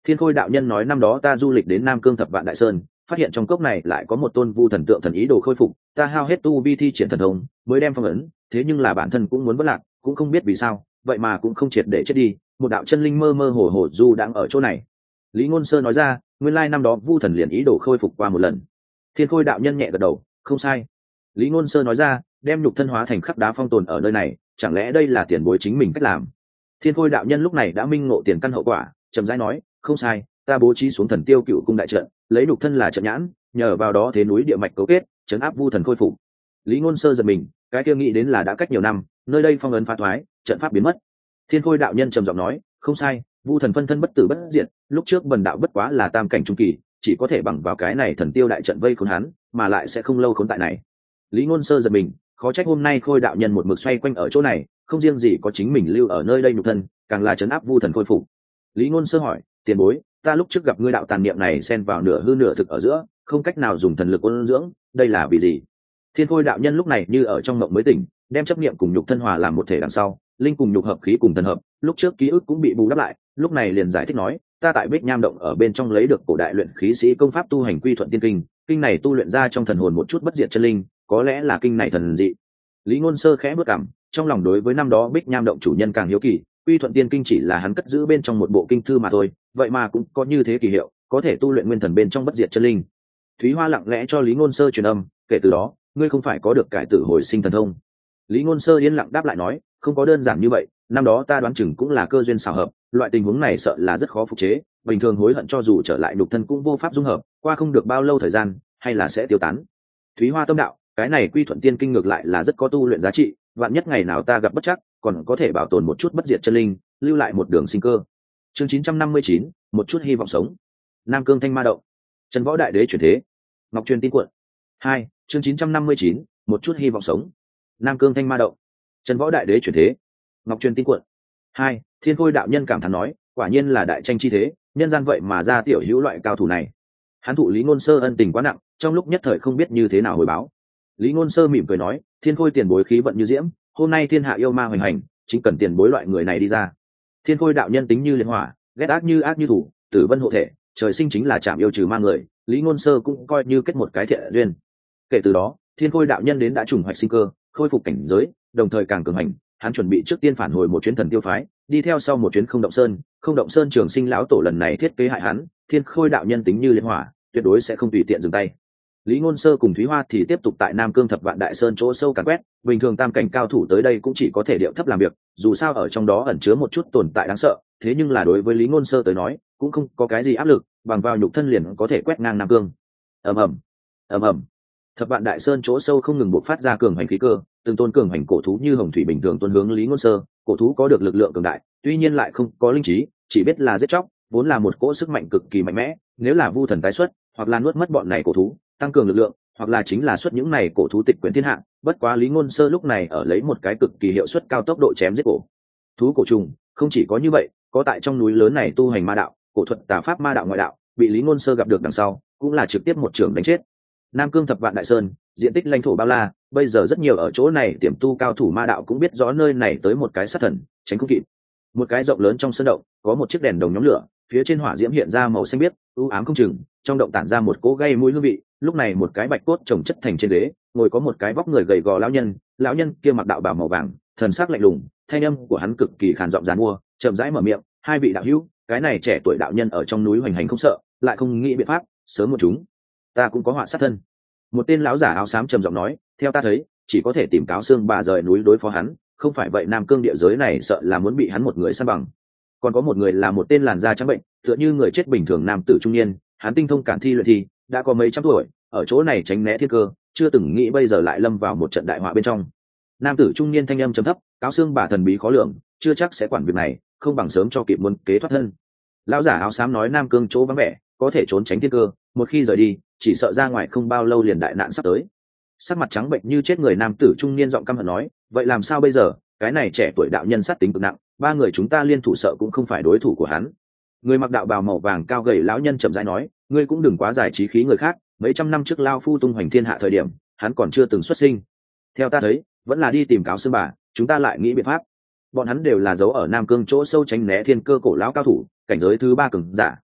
Thiên Khôi đạo nhân nói năm đó ta du lịch đến Nam Cương Thập Vạn Đại Sơn, phát hiện trong cốc này lại có một tôn vu thần tượng thần ý đồ khôi phục, ta hao hết tu vi thi triển thần thông mới đem phong ấn, thế nhưng là bản thân cũng muốn vất lạc, cũng không biết vì sao vậy mà cũng không triệt để chết đi, một đạo chân linh mơ mơ hồ hồ du đang ở chỗ này. Lý Ngôn Sơ nói ra, nguyên lai năm đó vu thần liền ý đồ khôi phục qua một lần. Thiên Khôi đạo nhân nhẹ gật đầu, không sai. Lý Ngôn Sơ nói ra, đem nhục thân hóa thành khắc đá phong tồn ở nơi này, chẳng lẽ đây là tiền bối chính mình cách làm? Thiên Khôi đạo nhân lúc này đã minh ngộ tiền căn hậu quả, chậm rãi nói, không sai, ta bố trí xuống thần tiêu cựu cung đại trận, lấy nhục thân là trận nhãn, nhờ vào đó thế núi địa mạch cấu kết, chấn áp vu thần khôi phục. Lý Ngôn Sơ giật mình, cái kia nghĩ đến là đã cách nhiều năm, nơi đây phong ấn phá thoái, trận pháp biến mất. Thiên Khôi đạo nhân trầm giọng nói, không sai, vu thần phân thân bất tử bất diệt, lúc trước bần đạo bất quá là tam cảnh trung kỳ, chỉ có thể bằng vào cái này thần tiêu đại trận vây khốn hắn, mà lại sẽ không lâu khốn tại này. Lý Ngôn Sơ giật mình, khó trách hôm nay Khôi đạo nhân một mực xoay quanh ở chỗ này, không riêng gì có chính mình lưu ở nơi đây nhục thân, càng là trấn áp vu thần khôi phục. Lý Ngôn Sơ hỏi, tiền bối, ta lúc trước gặp ngươi đạo tàn niệm này xen vào nửa hư nửa thực ở giữa, không cách nào dùng thần lực ôn dưỡng, đây là vì gì? Thiên Khôi đạo nhân lúc này như ở trong mộng mới tỉnh, đem chấp niệm cùng nhục thân hòa làm một thể đằng sau, linh cùng nhục hợp khí cùng thần hợp, lúc trước ký ức cũng bị bù đắp lại, lúc này liền giải thích nói, ta tại Bích Nham động ở bên trong lấy được cổ đại luyện khí sĩ công pháp tu hành Quy Thuận Tiên Kinh, kinh này tu luyện ra trong thần hồn một chút bất diệt chân linh, có lẽ là kinh này thần dị. Lý Ngôn Sơ khẽ bước cằm, trong lòng đối với năm đó Bích Nham động chủ nhân càng hiếu kỳ, Quy Thuận Tiên Kinh chỉ là hắn cất giữ bên trong một bộ kinh thư mà thôi, vậy mà cũng có như thế kỳ hiệu, có thể tu luyện nguyên thần bên trong bất diệt chân linh. Thúy Hoa lặng lẽ cho Lý Ngôn Sơ truyền âm, kể từ đó, ngươi không phải có được cải tử hồi sinh thần thông. Lý Ngôn Sơ yên lặng đáp lại nói, không có đơn giản như vậy, năm đó ta đoán chừng cũng là cơ duyên xảo hợp, loại tình huống này sợ là rất khó phục chế, bình thường hối hận cho dù trở lại nhục thân cũng vô pháp dung hợp, qua không được bao lâu thời gian, hay là sẽ tiêu tán. Thúy Hoa tâm đạo, cái này Quy Thuận Tiên Kinh ngược lại là rất có tu luyện giá trị, vạn nhất ngày nào ta gặp bất trắc, còn có thể bảo tồn một chút bất diệt chân linh, lưu lại một đường sinh cơ. Chương chín trăm năm mươi chín, một chút hy vọng sống. Nam Cương Thanh Ma động. Trần Võ Đại Đế chuyển thế. Ngọc Truyền tin cuộn. Hai, chương chín trăm năm mươi chín, một chút hy vọng sống. Nam Cương Thanh Ma động. Trần Võ Đại Đế chuyển thế. Ngọc Truyền tin cuộn. Hai, Thiên Khôi đạo nhân cảm thán nói, quả nhiên là đại tranh chi thế, nhân gian vậy mà ra tiểu hữu loại cao thủ này. Hắn thụ Lý Ngôn Sơ ân tình quá nặng, trong lúc nhất thời không biết như thế nào hồi báo. Lý Ngôn Sơ mỉm cười nói, Thiên Khôi tiền bối khí vận như diễm, hôm nay thiên hạ yêu ma hoành hành, chính cần tiền bối loại người này đi ra. Thiên Khôi đạo nhân tính như liên hỏa, ghét ác như ác như thủ, tử vân hộ thể, trời sinh chính là chạm yêu trừ ma người, Lý Ngôn Sơ cũng coi như kết một cái thiện duyên. Kể từ đó, Thiên Khôi đạo nhân đến đã trùng hoạch sinh cơ, khôi phục cảnh giới, đồng thời càng cường hành, hắn chuẩn bị trước tiên phản hồi một chuyến thần tiêu phái, đi theo sau một chuyến Không Động Sơn, Không Động Sơn Trường Sinh lão tổ lần này thiết kế hại hắn, Thiên Khôi đạo nhân tính như liên hỏa, tuyệt đối sẽ không tùy tiện dừng tay. Lý Ngôn Sơ cùng Thúy Hoa thì tiếp tục tại Nam Cương Thập Vạn Đại Sơn chỗ sâu càn quét, bình thường tam cảnh cao thủ tới đây cũng chỉ có thể điệu thấp làm việc, dù sao ở trong đó ẩn chứa một chút tồn tại đáng sợ, thế nhưng là đối với Lý Ngôn Sơ tới nói, cũng không có cái gì áp lực, bằng vào nhục thân liền có thể quét ngang Nam Cương. Ầm ầm, ầm ầm. Thập Vạn Đại Sơn chỗ sâu không ngừng bộc phát ra cường hành khí cơ, từng tôn cường hành cổ thú như hồng thủy bình thường tuôn hướng Lý Ngôn Sơ, cổ thú có được lực lượng cường đại, tuy nhiên lại không có linh trí, chỉ biết là giết chóc, vốn là một cỗ sức mạnh cực kỳ mạnh mẽ, nếu là vu thần tái xuất, hoặc là nuốt mất bọn này cổ thú, tăng cường lực lượng, hoặc là chính là xuất những này cổ thú tịch quyển thiên hạ. Bất quá Lý Ngôn Sơ lúc này ở lấy một cái cực kỳ hiệu suất cao tốc độ chém giết cổ thú cổ trùng, không chỉ có như vậy, có tại trong núi lớn này tu hành ma đạo, cổ thuật tà pháp ma đạo ngoại đạo, bị Lý Ngôn Sơ gặp được đằng sau, cũng là trực tiếp một trường đánh chết. Nam Cương Thập Vạn Đại Sơn, diện tích lãnh thổ bao la, bây giờ rất nhiều ở chỗ này tiềm tu cao thủ ma đạo cũng biết rõ nơi này tới một cái sát thần, tránh không kịp. Một cái rộng lớn trong sân động, có một chiếc đèn đồng nhóm lửa, phía trên hỏa diễm hiện ra màu xanh biếc, u ám không chừng, trong động tản ra một cỗ gây mũi hương vị. Lúc này một cái bạch cốt chồng chất thành trên ghế, ngồi có một cái vóc người gầy gò lão nhân, lão nhân kia mặc đạo bào màu vàng, thần sắc lạnh lùng, thanh âm của hắn cực kỳ khàn giọng giàn mua, chậm rãi mở miệng, hai vị đạo hữu, cái này trẻ tuổi đạo nhân ở trong núi hoành hành không sợ, lại không nghĩ biện pháp, sớm một chúng, ta cũng có họa sát thân. Một tên lão giả áo xám trầm giọng nói, theo ta thấy, chỉ có thể tìm cáo xương bà rời núi đối phó hắn, không phải vậy Nam Cương địa giới này sợ là muốn bị hắn một người săn bằng. Còn có một người là một tên làn da trắng bệnh, tựa như người chết bình thường nam tử trung niên, hắn tinh thông cản thi luyện thi, đã có mấy trăm tuổi, ở chỗ này tránh né thiên cơ, chưa từng nghĩ bây giờ lại lâm vào một trận đại họa bên trong. Nam tử trung niên thanh âm trầm thấp, cáo xương bà thần bí khó lường, chưa chắc sẽ quản việc này, không bằng sớm cho kịp muốn kế thoát thân. Lão giả áo xám nói Nam Cương chỗ vắng vẻ, có thể trốn tránh thiên cơ, một khi rời đi, chỉ sợ ra ngoài không bao lâu liền đại nạn sắp tới. Sắc mặt trắng bệnh như chết người nam tử trung niên giọng căm hận nói, vậy làm sao bây giờ, cái này trẻ tuổi đạo nhân sát tính cực nặng, ba người chúng ta liên thủ sợ cũng không phải đối thủ của hắn. Người mặc đạo bào màu vàng cao gầy lão nhân chậm rãi nói, ngươi cũng đừng quá giải trí khí người khác, mấy trăm năm trước lao phu tung hoành thiên hạ thời điểm, hắn còn chưa từng xuất sinh. Theo ta thấy, vẫn là đi tìm cáo xương bà, chúng ta lại nghĩ biện pháp. Bọn hắn đều là giấu ở Nam Cương chỗ sâu tránh né thiên cơ cổ lão cao thủ, cảnh giới thứ ba cường giả,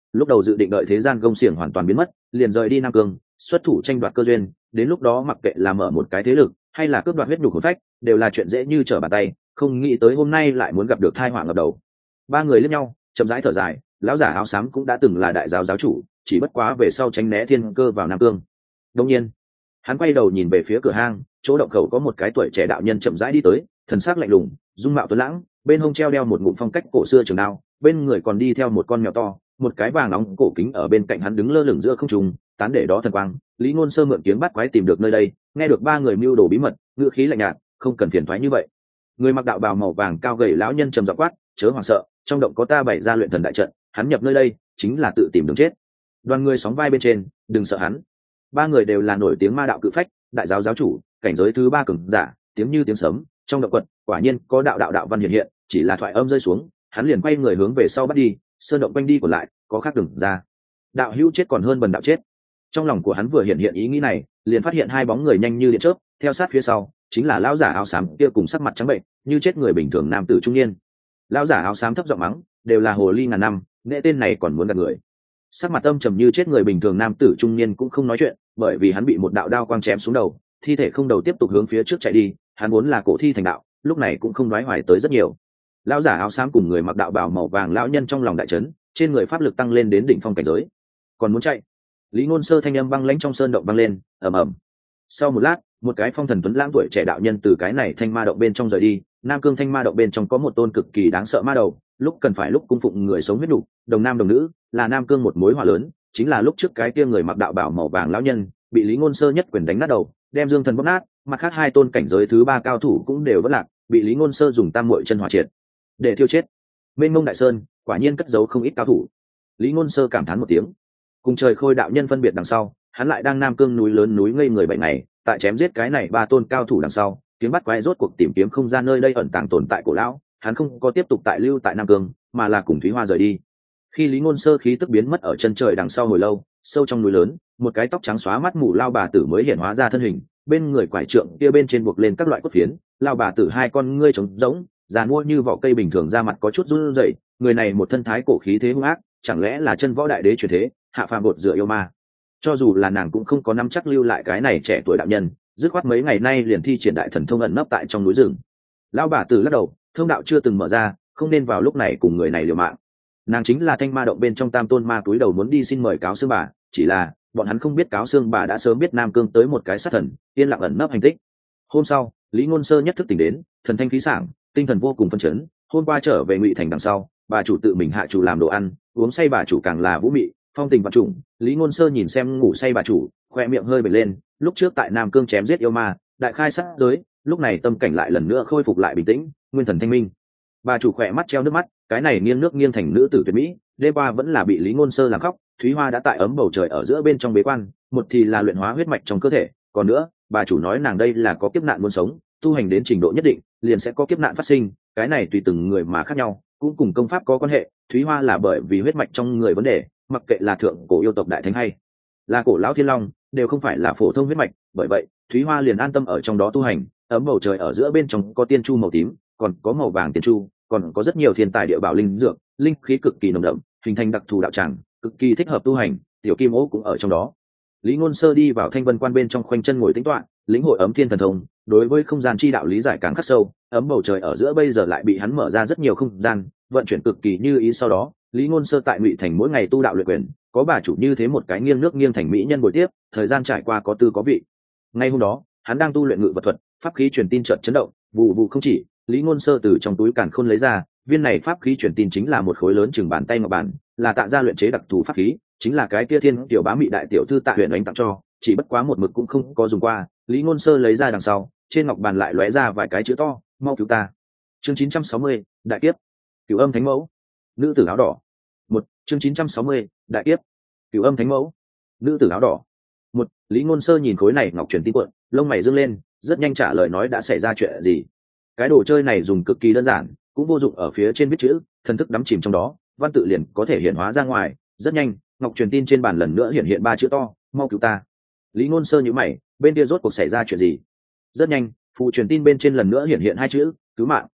lúc đầu dự định đợi thế gian gông xiềng hoàn toàn biến mất liền rời đi nam cương xuất thủ tranh đoạt cơ duyên, đến lúc đó mặc kệ là mở một cái thế lực hay là cướp đoạt huyết nhục hồn phách đều là chuyện dễ như trở bàn tay, không nghĩ tới hôm nay lại muốn gặp được tai họa ngập đầu. Ba người liếc nhau chậm rãi thở dài, lão giả áo xám cũng đã từng là đại giáo giáo chủ, chỉ bất quá về sau tránh né thiên cơ vào nam cương. Đông nhiên hắn quay đầu nhìn về phía cửa hang, chỗ động khẩu có một cái tuổi trẻ đạo nhân chậm rãi đi tới, thần sắc lạnh lùng, dung mạo tuấn lãng, bên hông treo đeo một ngụm phong cách cổ xưa trường đao, bên người còn đi theo một con mèo to, một cái vàng nóng cổ kính ở bên cạnh hắn đứng lơ lửng giữa không trung, tán để đó thần quang. Lý Ngôn Sơ mượn tiếng bắt quái tìm được nơi đây, nghe được ba người mưu đồ bí mật, ngữ khí lạnh nhạt, không cần phiền toái như vậy. Người mặc đạo bào màu vàng cao gầy lão nhân trầm giọng quát, chớ hoảng sợ, trong động có ta bày ra luyện thần đại trận, hắn nhập nơi đây chính là tự tìm đường chết. Đoàn người sóng vai bên trên, đừng sợ hắn. Ba người đều là nổi tiếng ma đạo cự phách, đại giáo giáo chủ, cảnh giới thứ ba cường giả, tiếng như tiếng sấm, trong động quật quả nhiên có đạo đạo đạo văn hiện hiện, chỉ là thoại âm rơi xuống, hắn liền quay người hướng về sau bắt đi, sơn động quanh đi còn lại, có khác đường ra. Đạo hữu chết còn hơn bần đạo chết. Trong lòng của hắn vừa hiện hiện ý nghĩ này, liền phát hiện hai bóng người nhanh như điện chớp, theo sát phía sau chính là lão giả áo xám kia cùng sắc mặt trắng bệnh, như chết người bình thường nam tử trung niên. Lão giả áo xám thấp giọng mắng, đều là hồ ly ngàn năm, nghệ tên này còn muốn gạt người. Sắc mặt âm trầm như chết người bình thường nam tử trung niên cũng không nói chuyện, bởi vì hắn bị một đạo đao quang chém xuống đầu, thi thể không đầu tiếp tục hướng phía trước chạy đi, hắn vốn là cổ thi thành đạo, lúc này cũng không đoái hoài tới rất nhiều. Lão giả áo xám cùng người mặc đạo bào màu vàng lão nhân trong lòng đại chấn, trên người pháp lực tăng lên đến đỉnh phong cảnh giới. Còn muốn chạy? Lý Ngôn Sơ thanh âm băng lãnh trong sơn động vang lên, ầm ầm. Sau một lát, một cái phong thần tuấn lãng tuổi trẻ đạo nhân từ cái này thanh ma động bên trong rời đi. Nam cương thanh ma động bên trong có một tôn cực kỳ đáng sợ ma đầu, lúc cần phải lúc cung phụng người sống huyết đủ, đồng nam đồng nữ, là Nam cương một mối họa lớn. Chính là lúc trước cái kia người mặc đạo bào màu vàng lão nhân bị Lý Ngôn Sơ nhất quyền đánh nát đầu, đem dương thần bóp nát, mặt khác hai tôn cảnh giới thứ ba cao thủ cũng đều vỡ lạc, bị Lý Ngôn Sơ dùng tam muội chân hỏa triệt để tiêu chết. Mênh mông đại sơn, quả nhiên cất giấu không ít cao thủ. Lý Ngôn Sơ cảm thán một tiếng. Cùng trời khôi đạo nhân phân biệt đằng sau, hắn lại đang Nam cương núi lớn núi ngây người bảy ngày, tại chém giết cái này ba tôn cao thủ đằng sau, kiếm bắt quái rốt cuộc tìm kiếm không gian nơi đây ẩn tàng tồn tại cổ lão, hắn không có tiếp tục tại lưu tại Nam cương, mà là cùng Thúy Hoa rời đi. Khi Lý Ngôn Sơ khí tức biến mất ở chân trời đằng sau hồi lâu, sâu trong núi lớn, một cái tóc trắng xóa mắt mù lao bà tử mới hiện hóa ra thân hình, bên người quải trượng kia bên trên buộc lên các loại cốt phiến, lao bà tử hai con ngươi trống rỗng, già mua như vỏ cây bình thường, da mặt có chút run rẩy, người này một thân thái cổ khí thế hung ác, chẳng lẽ là chân võ đại đế truyền thế, hạ phàm bột rửa yêu ma. Cho dù là nàng cũng không có nắm chắc lưu lại cái này trẻ tuổi đạo nhân, dứt khoát mấy ngày nay liền thi triển đại thần thông ẩn nấp tại trong núi rừng. Lão bà tử lắc đầu, thông đạo chưa từng mở ra, không nên vào lúc này cùng người này liều mạng. Nàng chính là thanh ma động bên trong tam tôn ma túi đầu muốn đi xin mời cáo xương bà, chỉ là bọn hắn không biết cáo xương bà đã sớm biết Nam cương tới một cái sát thần, yên lặng ẩn nấp hành tích. Hôm sau, Lý Ngôn Sơ nhất thức tỉnh đến, thần thanh khí sảng, tinh thần vô cùng phấn chấn. Hôm qua trở về Ngụy Thành đằng sau, bà chủ tự mình hạ chủ làm đồ ăn, uống say bà chủ càng là vũ mị, phong tình vạn trùng. Lý Ngôn Sơ nhìn xem ngủ say bà chủ, khoe miệng hơi bật lên. Lúc trước tại Nam cương chém giết yêu ma, đại khai sát giới, lúc này tâm cảnh lại lần nữa khôi phục lại bình tĩnh, nguyên thần thanh minh. Bà chủ khỏe mắt treo nước mắt, cái này nghiêng nước nghiêng thành nữ tử tuyệt mỹ, đêm qua vẫn là bị Lý Ngôn Sơ làm khóc. Thúy Hoa đã tại ấm bầu trời ở giữa bên trong bế quan, một thì là luyện hóa huyết mạch trong cơ thể, còn nữa, bà chủ nói nàng đây là có kiếp nạn muốn sống, tu hành đến trình độ nhất định, liền sẽ có kiếp nạn phát sinh, cái này tùy từng người mà khác nhau, cũng cùng công pháp có quan hệ. Thúy Hoa là bởi vì huyết mạch trong người vấn đề, mặc kệ là thượng cổ yêu tộc đại thánh hay là cổ lão thiên long, đều không phải là phổ thông huyết mạch, bởi vậy Thúy Hoa liền an tâm ở trong đó tu hành. Ấm bầu trời ở giữa bên trong có tiên chu màu tím, còn có màu vàng tiên chu, còn có rất nhiều thiên tài địa bảo linh dược, linh khí cực kỳ nồng đậm, hình thành đặc thù đạo tràng, cực kỳ thích hợp tu hành. Tiểu kim ô cũng ở trong đó. Lý Ngôn Sơ đi vào thanh vân quan bên trong, khoanh chân ngồi tĩnh tọa, lĩnh hội ấm thiên thần thông, đối với không gian chi đạo lý giải càng khắc sâu. Ấm bầu trời ở giữa bây giờ lại bị hắn mở ra rất nhiều không gian, vận chuyển cực kỳ như ý. Sau đó, Lý Ngôn Sơ tại Ngụy Thành mỗi ngày tu đạo luyện quyền, có bà chủ như thế một cái nghiêng nước nghiêng thành mỹ nhân buổi tiếp, thời gian trải qua có tư có vị. Ngay hôm đó, hắn đang tu luyện ngự vật thuật, pháp khí truyền tin chợt chấn động, vụ vụ không chỉ. Lý Ngôn Sơ từ trong túi càn khôn lấy ra, viên này pháp khí truyền tin chính là một khối lớn chừng bàn tay ngọc bản, là Tạ gia luyện chế đặc thù pháp khí, chính là cái kia thiên tiểu bá mị đại tiểu thư Tạ Huyền Ánh tặng cho, chỉ bất quá một mực cũng không có dùng qua. Lý Ngôn Sơ lấy ra đằng sau, trên ngọc bàn lại lóe ra vài cái chữ to, mau cứu ta. Chương chín trăm sáu mươi, đại kiếp. Cửu Âm Thánh Mẫu. Nữ tử áo đỏ. Một, chương chín trăm sáu mươi, đại kiếp. Cửu Âm Thánh Mẫu. Nữ tử áo đỏ. Một, Lý Ngôn Sơ nhìn khối này ngọc truyền tin cuộn, lông mày dương lên, rất nhanh trả lời nói đã xảy ra chuyện gì. Cái đồ chơi này dùng cực kỳ đơn giản, cũng vô dụng ở phía trên viết chữ, thần thức đắm chìm trong đó, văn tự liền có thể hiện hóa ra ngoài. Rất nhanh, ngọc truyền tin trên bàn lần nữa hiện hiện ba chữ to, mau cứu ta. Lý Ngôn Sơ nhíu mày, bên kia rốt cuộc xảy ra chuyện gì? Rất nhanh, phù truyền tin bên trên lần nữa hiện hiện hai chữ, cứu mạng.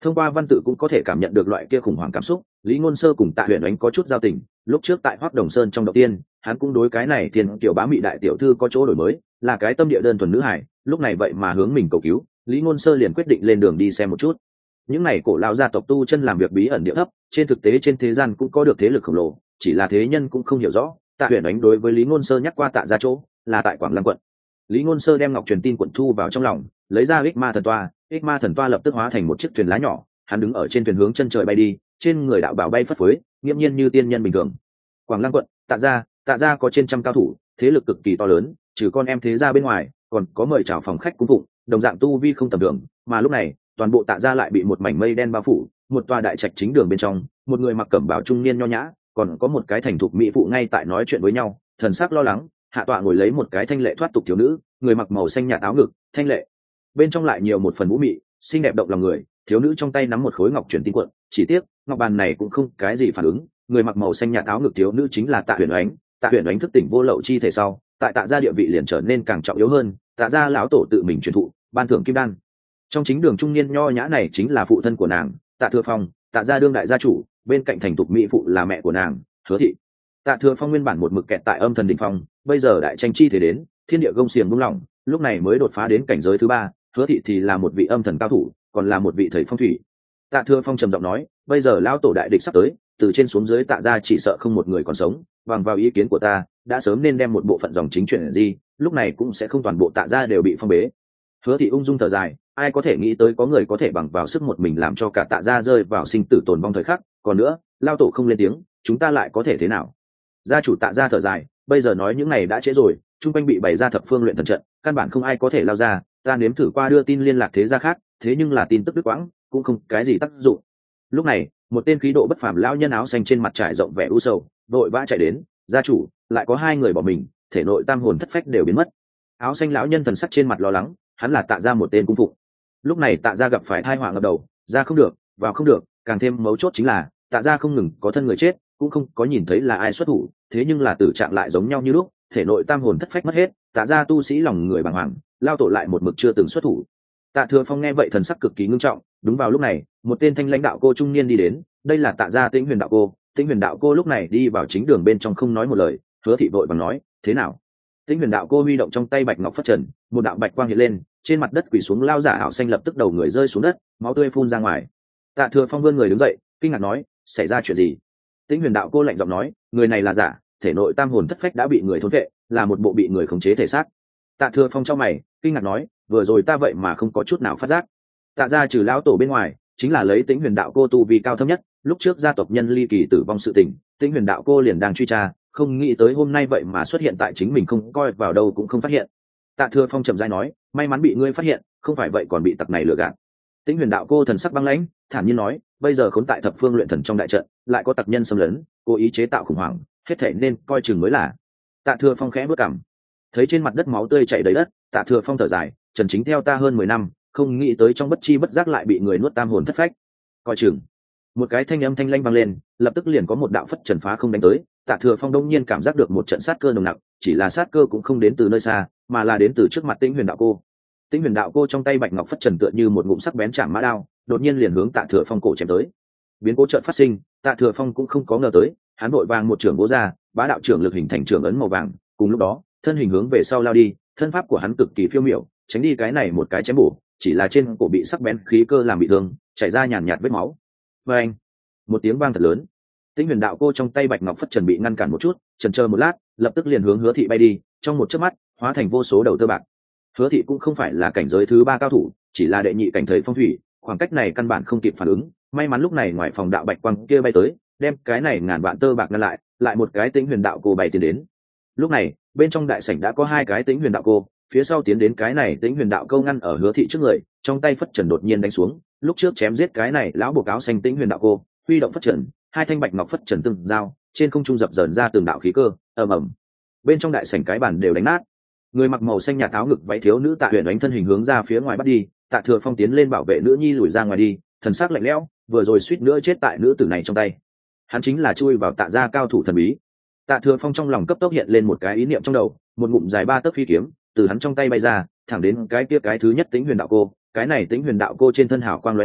Thông qua văn tự cũng có thể cảm nhận được loại kia khủng hoảng cảm xúc. Lý Ngôn Sơ cùng Tạ Huyền Ánh có chút giao tình, lúc trước tại Hoắc Đồng Sơn trong động tiên, hắn cũng đối cái này thiên kiểu bá mị đại tiểu thư có chỗ đổi mới, là cái tâm địa đơn thuần nữ hải, lúc này vậy mà hướng mình cầu cứu, Lý Ngôn Sơ liền quyết định lên đường đi xem một chút. Những này cổ lão gia tộc tu chân làm việc bí ẩn địa thấp, trên thực tế trên thế gian cũng có được thế lực khổng lồ, chỉ là thế nhân cũng không hiểu rõ. Tạ Huyền Ánh đối với Lý Ngôn Sơ nhắc qua Tạ gia chỗ, là tại Quảng Lăng quận. Lý Ngôn Sơ đem ngọc truyền tin quận thu vào trong lòng, lấy ra ích ma thần toa, ích ma thần toa lập tức hóa thành một chiếc thuyền lá nhỏ, hắn đứng ở trên thuyền hướng chân trời bay đi, trên người đạo bảo bay phất phới, nghiêm nhiên như tiên nhân bình thường. Quảng Lăng quận, Tạ gia, Tạ gia có trên trăm cao thủ, thế lực cực kỳ to lớn, trừ con em thế gia bên ngoài, còn có mời chào phòng khách cung phụng, đồng dạng tu vi không tầm thường, mà lúc này, toàn bộ Tạ gia lại bị một mảnh mây đen bao phủ, một tòa đại trạch chính đường bên trong, một người mặc cẩm bào trung niên nho nhã, còn có một cái thành thục mỹ phụ ngay tại nói chuyện với nhau, thần sắc lo lắng, hạ tọa ngồi lấy một cái thanh lệ thoát tục thiếu nữ, người mặc màu xanh nhạt áo ngực, thanh lệ. Bên trong lại nhiều một phần vũ mị, xinh đẹp động lòng người, thiếu nữ trong tay nắm một khối ngọc truyền tin cuộn, chỉ tiếc, ngọc bàn này cũng không cái gì phản ứng, người mặc màu xanh nhạt áo ngực thiếu nữ chính là Tạ Huyền Ánh. Tạ Huyền Ánh thức tỉnh vô lậu chi thể sau, tại Tạ gia địa vị liền trở nên càng trọng yếu hơn, Tạ gia lão tổ tự mình truyền thụ, ban thưởng kim đan. Trong chính đường trung niên nho nhã này chính là phụ thân của nàng, Tạ Thừa Phong, Tạ gia đương đại gia chủ, bên cạnh thành thục mỹ phụ là mẹ của nàng, Hứa thị. Tạ Thừa Phong nguyên bản một mực kẹt tại âm thần đỉnh phong, bây giờ đại tranh chi thể đến, thiên địa gông xiềng buông lỏng, lúc này mới đột phá đến cảnh giới thứ ba. Hứa thị thì là một vị âm thần cao thủ, còn là một vị thầy phong thủy. Tạ Thừa Phong trầm giọng nói, bây giờ lão tổ đại địch sắp tới, từ trên xuống dưới Tạ gia chỉ sợ không một người còn sống, bằng vào ý kiến của ta, đã sớm nên đem một bộ phận dòng chính chuyển gì, lúc này cũng sẽ không toàn bộ Tạ gia đều bị phong bế. Hứa thị ung dung thở dài, ai có thể nghĩ tới có người có thể bằng vào sức một mình làm cho cả Tạ gia rơi vào sinh tử tồn vong thời khắc, còn nữa, lão tổ không lên tiếng, chúng ta lại có thể thế nào? Gia chủ Tạ gia thở dài, bây giờ nói những này đã trễ rồi, trung quanh bị bày ra thập phương luyện thần trận, căn bản không ai có thể lao ra, ta nếm thử qua đưa tin liên lạc thế gia khác, thế nhưng là tin tức đứt quãng, cũng không cái gì tác dụng. Lúc này, một tên khí độ bất phàm lão nhân áo xanh trên mặt trải rộng vẻ u sầu, vội vã chạy đến, gia chủ, lại có hai người bỏ mình, thể nội tam hồn thất phách đều biến mất. Áo xanh lão nhân thần sắc trên mặt lo lắng, hắn là Tạ gia một tên cung phụng. Lúc này Tạ gia gặp phải tai họa ngập đầu, ra không được, vào không được, càng thêm mấu chốt chính là Tạ gia không ngừng có thân người chết, cũng không có nhìn thấy là ai xuất thủ, thế nhưng là tử trạng lại giống nhau như lúc, thể nội tam hồn thất phách mất hết, Tạ gia tu sĩ lòng người bàng hoàng, lao tổ lại một mực chưa từng xuất thủ. Tạ Thừa Phong nghe vậy thần sắc cực kỳ ngưng trọng. Đúng vào lúc này, một tên thanh lãnh đạo cô trung niên đi đến, đây là Tạ gia Tĩnh Huyền đạo cô. Tĩnh Huyền đạo cô lúc này đi vào chính đường bên trong không nói một lời. Hứa thị vội vàng nói, thế nào? Tĩnh Huyền đạo cô huy động trong tay bạch ngọc phất trần, một đạo bạch quang hiện lên, trên mặt đất quỳ xuống lao giả ảo xanh lập tức đầu người rơi xuống đất, máu tươi phun ra ngoài. Tạ Thừa Phong vươn người đứng dậy, kinh ngạc nói, xảy ra chuyện gì? Tĩnh Huyền đạo cô lạnh giọng nói, người này là giả, thể nội tam hồn thất phách đã bị người thôn vệ, là một bộ bị người khống chế thể xác. Tạ Thừa Phong trong mày kinh ngạc nói, vừa rồi ta vậy mà không có chút nào phát giác. Tạ gia trừ lão tổ bên ngoài, chính là lấy Tĩnh Huyền đạo cô tu vi cao thấp nhất, lúc trước gia tộc nhân ly kỳ tử vong sự tình, Tĩnh Huyền đạo cô liền đang truy tra, không nghĩ tới hôm nay vậy mà xuất hiện tại chính mình không coi vào đâu cũng không phát hiện. Tạ Thừa Phong trầm rãi nói, may mắn bị ngươi phát hiện, không phải vậy còn bị tặc này lừa gạt. Tĩnh Huyền đạo cô thần sắc băng lãnh, thản nhiên nói, bây giờ khốn tại thập phương luyện thần trong đại trận, lại có tặc nhân xâm lấn, cố ý chế tạo khủng hoảng, hết thảy nên coi chừng mới là. Tạ Thừa Phong khẽ bước cằm, thấy trên mặt đất máu tươi chảy đầy đất, Tạ Thừa Phong thở dài, Trần Chính theo ta hơn mười năm, không nghĩ tới trong bất chi bất giác lại bị người nuốt tam hồn thất phách. Coi chừng. Một cái thanh âm thanh lanh vang lên, lập tức liền có một đạo phất trần phá không đánh tới, Tạ Thừa Phong đông nhiên cảm giác được một trận sát cơ nồng nặc, chỉ là sát cơ cũng không đến từ nơi xa, mà là đến từ trước mặt Tĩnh Huyền đạo cô. Tĩnh Huyền đạo cô trong tay bạch ngọc phất trần tựa như một ngụm sắc bén chạm mã đao, đột nhiên liền hướng Tạ Thừa Phong cổ chém tới. Biến cố chợt phát sinh, Tạ Thừa Phong cũng không có ngờ tới, hắn vội vàng một trưởng bố ra, bá đạo trưởng lực hình thành trưởng ấn màu vàng, cùng lúc đó, thân hình hướng về sau lao đi, thân pháp của hắn cực kỳ phiêu miểu, tránh đi cái này một cái chém bổ, chỉ là trên cổ bị sắc bén khí cơ làm bị thương, chảy ra nhàn nhạt vết máu. Và anh, một tiếng vang thật lớn, Tĩnh Huyền đạo cô trong tay bạch ngọc phất trần bị ngăn cản một chút, chần chờ một lát, lập tức liền hướng Hứa thị bay đi, trong một chớp mắt, hóa thành vô số đầu tơ bạc. Hứa thị cũng không phải là cảnh giới thứ ba cao thủ, chỉ là đệ nhị cảnh thầy phong thủy, khoảng cách này căn bản không kịp phản ứng, may mắn lúc này ngoài phòng đạo bạch quang kia bay tới, đem cái này ngàn vạn tơ bạc ngăn lại, lại một cái Tĩnh Huyền đạo cô bay tiến đến. Lúc này, bên trong đại sảnh đã có hai cái Tĩnh Huyền đạo cô, phía sau tiến đến cái này Tĩnh Huyền đạo câu ngăn ở Hứa thị trước người, trong tay phất trần đột nhiên đánh xuống, lúc trước chém giết cái này lão buộc áo xanh Tĩnh Huyền đạo cô, huy động phất trần, hai thanh bạch ngọc phất trần tương giao, trên không trung dập dờn ra từng đạo khí cơ, ầm ầm. Bên trong đại sảnh cái bàn đều đánh nát. Người mặc màu xanh nhạt áo ngực váy thiếu nữ Tạ Huyền Ánh thân hình hướng ra phía ngoài bắt đi, Tạ Thừa Phong tiến lên bảo vệ nữ nhi lùi ra ngoài đi, thần sắc lạnh lẽo, vừa rồi suýt nữa chết tại nữ tử này trong tay. Hắn chính là chui vào Tạ gia cao thủ thần bí. Tạ Thừa Phong trong lòng cấp tốc hiện lên một cái ý niệm trong đầu, một ngụm dài ba tấc phi kiếm từ hắn trong tay bay ra, thẳng đến cái kia cái thứ nhất Tĩnh Huyền đạo cô. Cái này Tĩnh Huyền đạo cô trên thân hào quang lóe lên,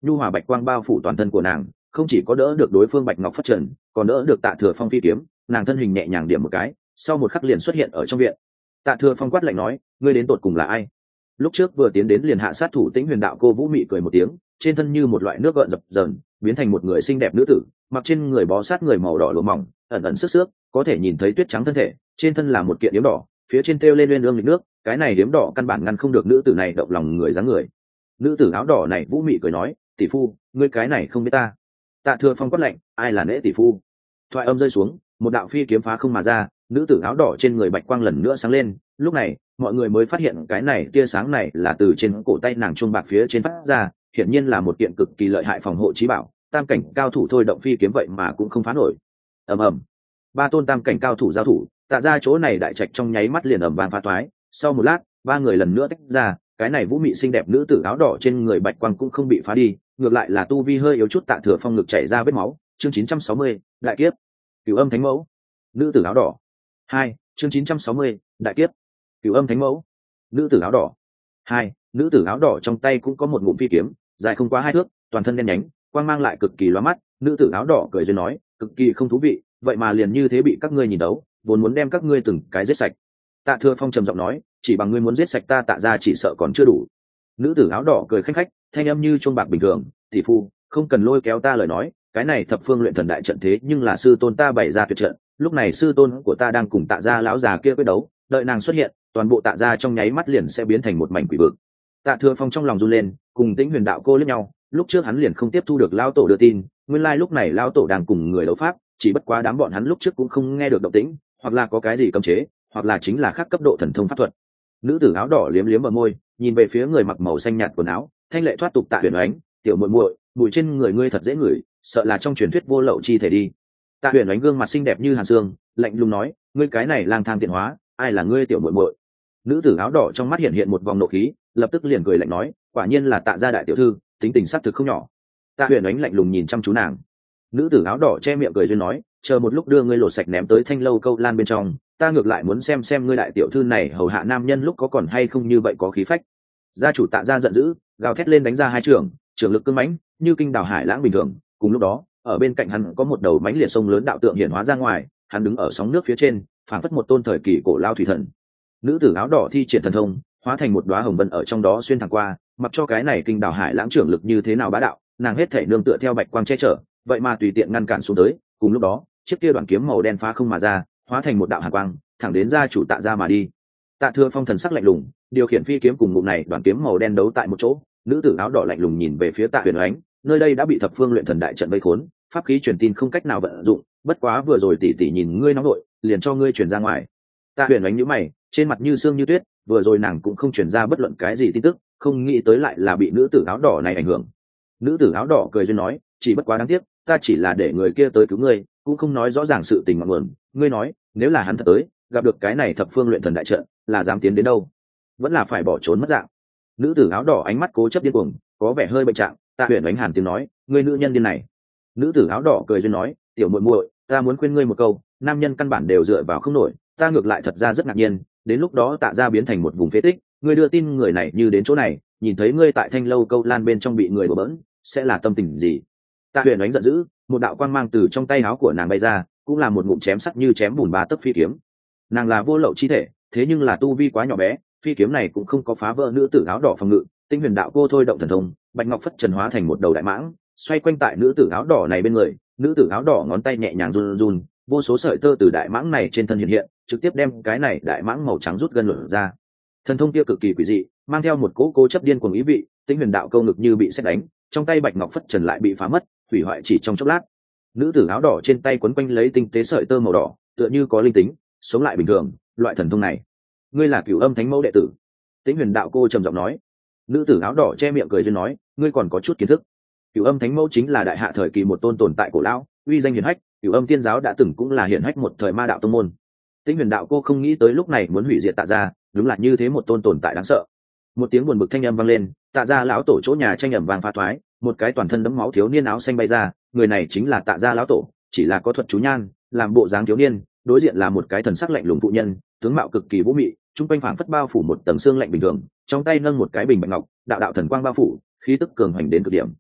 nhu hòa bạch quang bao phủ toàn thân của nàng, không chỉ có đỡ được đối phương bạch ngọc phất trần, còn đỡ được Tạ Thừa Phong phi kiếm. Nàng thân hình nhẹ nhàng điểm một cái, sau một khắc liền xuất hiện ở trong viện. Tạ Thừa Phong quát lạnh nói, ngươi đến tột cùng là ai? Lúc trước vừa tiến đến liền hạ sát thủ Tĩnh Huyền Đạo cô Vũ Mị cười một tiếng, trên thân như một loại nước gợn dập dờn, biến thành một người xinh đẹp nữ tử, mặc trên người bó sát người màu đỏ lụa mỏng, ẩn ẩn sức xước, có thể nhìn thấy tuyết trắng thân thể, trên thân là một kiện yếm đỏ, phía trên treo lên uyên ương lịch nước, cái này yếm đỏ căn bản ngăn không được nữ tử này động lòng người dáng người. Nữ tử áo đỏ này Vũ Mị cười nói, tỷ phu, ngươi cái này không biết ta. Tạ Thừa Phong quát lạnh, ai là nễ tỷ phu? Thoại âm rơi xuống, một đạo phi kiếm phá không mà ra, nữ tử áo đỏ trên người bạch quang lần nữa sáng lên. Lúc này mọi người mới phát hiện cái này tia sáng này là từ trên cổ tay nàng chuông bạc phía trên phát ra, hiển nhiên là một kiện cực kỳ lợi hại phòng hộ chí bảo. Tam cảnh cao thủ thôi động phi kiếm vậy mà cũng không phá nổi. Ầm ầm, ba tôn tam cảnh cao thủ giao thủ, Tạ ra chỗ này đại trạch trong nháy mắt liền ầm vang phá toái. Sau một lát, ba người lần nữa tách ra, cái này Vũ Mị xinh đẹp nữ tử áo đỏ trên người bạch quang cũng không bị phá đi, ngược lại là tu vi hơi yếu chút. Tạ Thừa Phong ngực chảy ra vết máu. Chương chín trăm sáu mươi, đại kiếp. Cửu Âm Thánh Mẫu. Nữ tử áo đỏ. Hai, chương chín trăm sáu mươi, đại kiếp. Cửu Âm Thánh Mẫu. Nữ tử áo đỏ. Hai, nữ tử áo đỏ trong tay cũng có một ngụm phi kiếm, dài không quá hai thước, toàn thân đen nhánh, quang mang lại cực kỳ lóa mắt. Nữ tử áo đỏ cười duyên nói, cực kỳ không thú vị, vậy mà liền như thế bị các ngươi nhìn đấu, vốn muốn đem các ngươi từng cái giết sạch. Tạ Thừa Phong trầm giọng nói, chỉ bằng ngươi muốn giết sạch ta Tạ ra chỉ sợ còn chưa đủ. Nữ tử áo đỏ cười khanh khách, thanh âm như chuông bạc bình thường, tỷ phu, không cần lôi kéo ta lời nói, cái này thập phương luyện thần đại trận thế nhưng là sư tôn ta bày ra tuyệt trận, lúc này sư tôn của ta đang cùng Tạ gia lão già kia quyết đấu, đợi nàng xuất hiện, toàn bộ Tạ gia trong nháy mắt liền sẽ biến thành một mảnh quỷ vực. Tạ Thừa Phong trong lòng run lên, cùng Tĩnh Huyền Đạo cô liếc nhau, lúc trước hắn liền không tiếp thu được lão tổ đưa tin, nguyên lai like lúc này lão tổ đang cùng người đấu pháp, chỉ bất quá đám bọn hắn lúc trước cũng không nghe được động tĩnh, hoặc là có cái gì cấm chế, hoặc là chính là khác cấp độ thần thông pháp thuật. Nữ tử áo đỏ liếm liếm bờ môi, nhìn về phía người mặc màu xanh nhạt quần áo, thanh lệ thoát tục Tạ Huyền Ánh, tiểu muội muội, mùi trên người ngươi thật dễ ngửi, sợ là trong truyền thuyết vô lậu chi thể đi. Tạ Huyền Ánh gương mặt xinh đẹp như hàn xương, lạnh lùng nói, ngươi cái này lang thang tiện hóa, ai là ngươi tiểu muội muội? Nữ tử áo đỏ trong mắt hiện hiện một vòng nộ khí, lập tức liền cười lạnh nói, quả nhiên là Tạ gia đại tiểu thư, tính tình sắc thực không nhỏ. Tạ Huyền Ánh lạnh lùng nhìn chăm chú nàng. Nữ tử áo đỏ che miệng cười duyên nói, chờ một lúc đưa ngươi lột sạch ném tới thanh lâu câu lan bên trong, ta ngược lại muốn xem xem ngươi đại tiểu thư này hầu hạ nam nhân lúc có còn hay không như vậy có khí phách. Gia chủ Tạ gia giận dữ, gào thét lên đánh ra hai trường, trường lực cương mãnh, như kinh đảo hải lãng bình thường. Cùng lúc đó, ở bên cạnh hắn có một đầu mãnh liệt sông lớn đạo tượng hiện hóa ra ngoài, hắn đứng ở sóng nước phía trên, phảng phất một tôn thời kỳ cổ lao thủy thần. Nữ tử áo đỏ thi triển thần thông, hóa thành một đóa hồng vân ở trong đó xuyên thẳng qua, mặc cho cái này kinh đảo hải lãng trưởng lực như thế nào bá đạo, nàng hết thể nương tựa theo bạch quang che chở, vậy mà tùy tiện ngăn cản xuống tới. Cùng lúc đó, chiếc kia đoạn kiếm màu đen phá không mà ra, hóa thành một đạo hàn quang, thẳng đến gia chủ Tạ gia mà đi. Tạ Thừa Phong thần sắc lạnh lùng, điều khiển phi kiếm cùng ngụm này đoạn kiếm màu đen đấu tại một chỗ. Nữ tử áo đỏ lạnh lùng nhìn về phía Tạ Huyền Ánh, nơi đây đã bị thập phương luyện thần đại trận vây khốn, pháp khí truyền tin không cách nào vận dụng, bất quá vừa rồi tỷ tỷ nhìn ngươi nóng nội, liền cho ngươi truyền ra ngoài. Tạ Huyền Ánh nhíu mày, trên mặt như xương như tuyết, vừa rồi nàng cũng không truyền ra bất luận cái gì tin tức, không nghĩ tới lại là bị nữ tử áo đỏ này ảnh hưởng. Nữ tử áo đỏ cười duyên nói, chỉ bất quá đáng tiếc, ta chỉ là để người kia tới cứu ngươi, cũng không nói rõ ràng sự tình ngọn nguồn. Ngươi nói, nếu là hắn thật tới, gặp được cái này thập phương luyện thần đại trận, là dám tiến đến đâu? Vẫn là phải bỏ trốn mất dạng. Nữ tử áo đỏ ánh mắt cố chấp điên cuồng, có vẻ hơi bệnh trạng. Tạ Huyền Ánh hàn tiếng nói, ngươi nữ nhân điên này. Nữ tử áo đỏ cười duyên nói, tiểu muội muội, ta muốn khuyên ngươi một câu, nam nhân căn bản đều dựa vào không nổi, ta ngược lại thật ra rất ngạc nhiên, đến lúc đó Tạ gia biến thành một vùng phế tích, ngươi đưa tin người này như đến chỗ này, nhìn thấy ngươi tại thanh lâu câu lan bên trong bị người đổ bỡn, sẽ là tâm tình gì? Tạ Huyền Ánh giận dữ, một đạo quang mang từ trong tay áo của nàng bay ra, cũng là một ngụm chém sắc như chém bùn ba tấc phi kiếm. Nàng là vô lậu chi thể, thế nhưng là tu vi quá nhỏ bé, phi kiếm này cũng không có phá vỡ nữ tử áo đỏ phòng ngự. Tinh Huyền Đạo cô thôi động thần thông, bạch ngọc phất trần hóa thành một đầu đại mãng, xoay quanh tại nữ tử áo đỏ này bên người. Nữ tử áo đỏ ngón tay nhẹ nhàng run run, vô số sợi tơ từ đại mãng này trên thân hiện hiện, trực tiếp đem cái này đại mãng màu trắng rút gân lửa ra. Thần thông kia cực kỳ quỷ dị, mang theo một cỗ cố chấp điên cuồng ý vị. Tinh Huyền Đạo câu ngực như bị sét đánh, trong tay bạch ngọc phất trần lại bị phá mất, hủy hoại chỉ trong chốc lát. Nữ tử áo đỏ trên tay quấn quanh lấy tinh tế sợi tơ màu đỏ, tựa như có linh tính, sống lại bình thường. Loại thần thông này, ngươi là Cửu Âm Thánh Mẫu đệ tử? Tĩnh Huyền Đạo cô trầm giọng nói. Nữ tử áo đỏ che miệng cười duyên nói, ngươi còn có chút kiến thức. Cửu Âm Thánh Mẫu chính là đại hạ thời kỳ một tôn tồn tại cổ lão, uy danh hiển hách. Cửu Âm Tiên giáo đã từng cũng là hiển hách một thời ma đạo tông môn. Tĩnh Huyền Đạo cô không nghĩ tới lúc này muốn hủy diệt Tạ gia, đúng là như thế một tôn tồn tại đáng sợ. Một tiếng buồn bực thanh âm vang lên, Tạ gia lão tổ chỗ nhà tranh ẩm vàng phá thoái, một cái toàn thân đẫm máu thiếu niên áo xanh bay ra. Người này chính là Tạ gia lão tổ, chỉ là có thuật chú nhan, làm bộ dáng thiếu niên, đối diện là một cái thần sắc lạnh lùng phụ nhân, tướng mạo cực kỳ vũ mị, trung quanh phảng phất bao phủ một tầng xương lạnh bình thường, trong tay nâng một cái bình bạch ngọc, đạo đạo thần quang bao phủ, khí tức cường hoành đến cực điểm.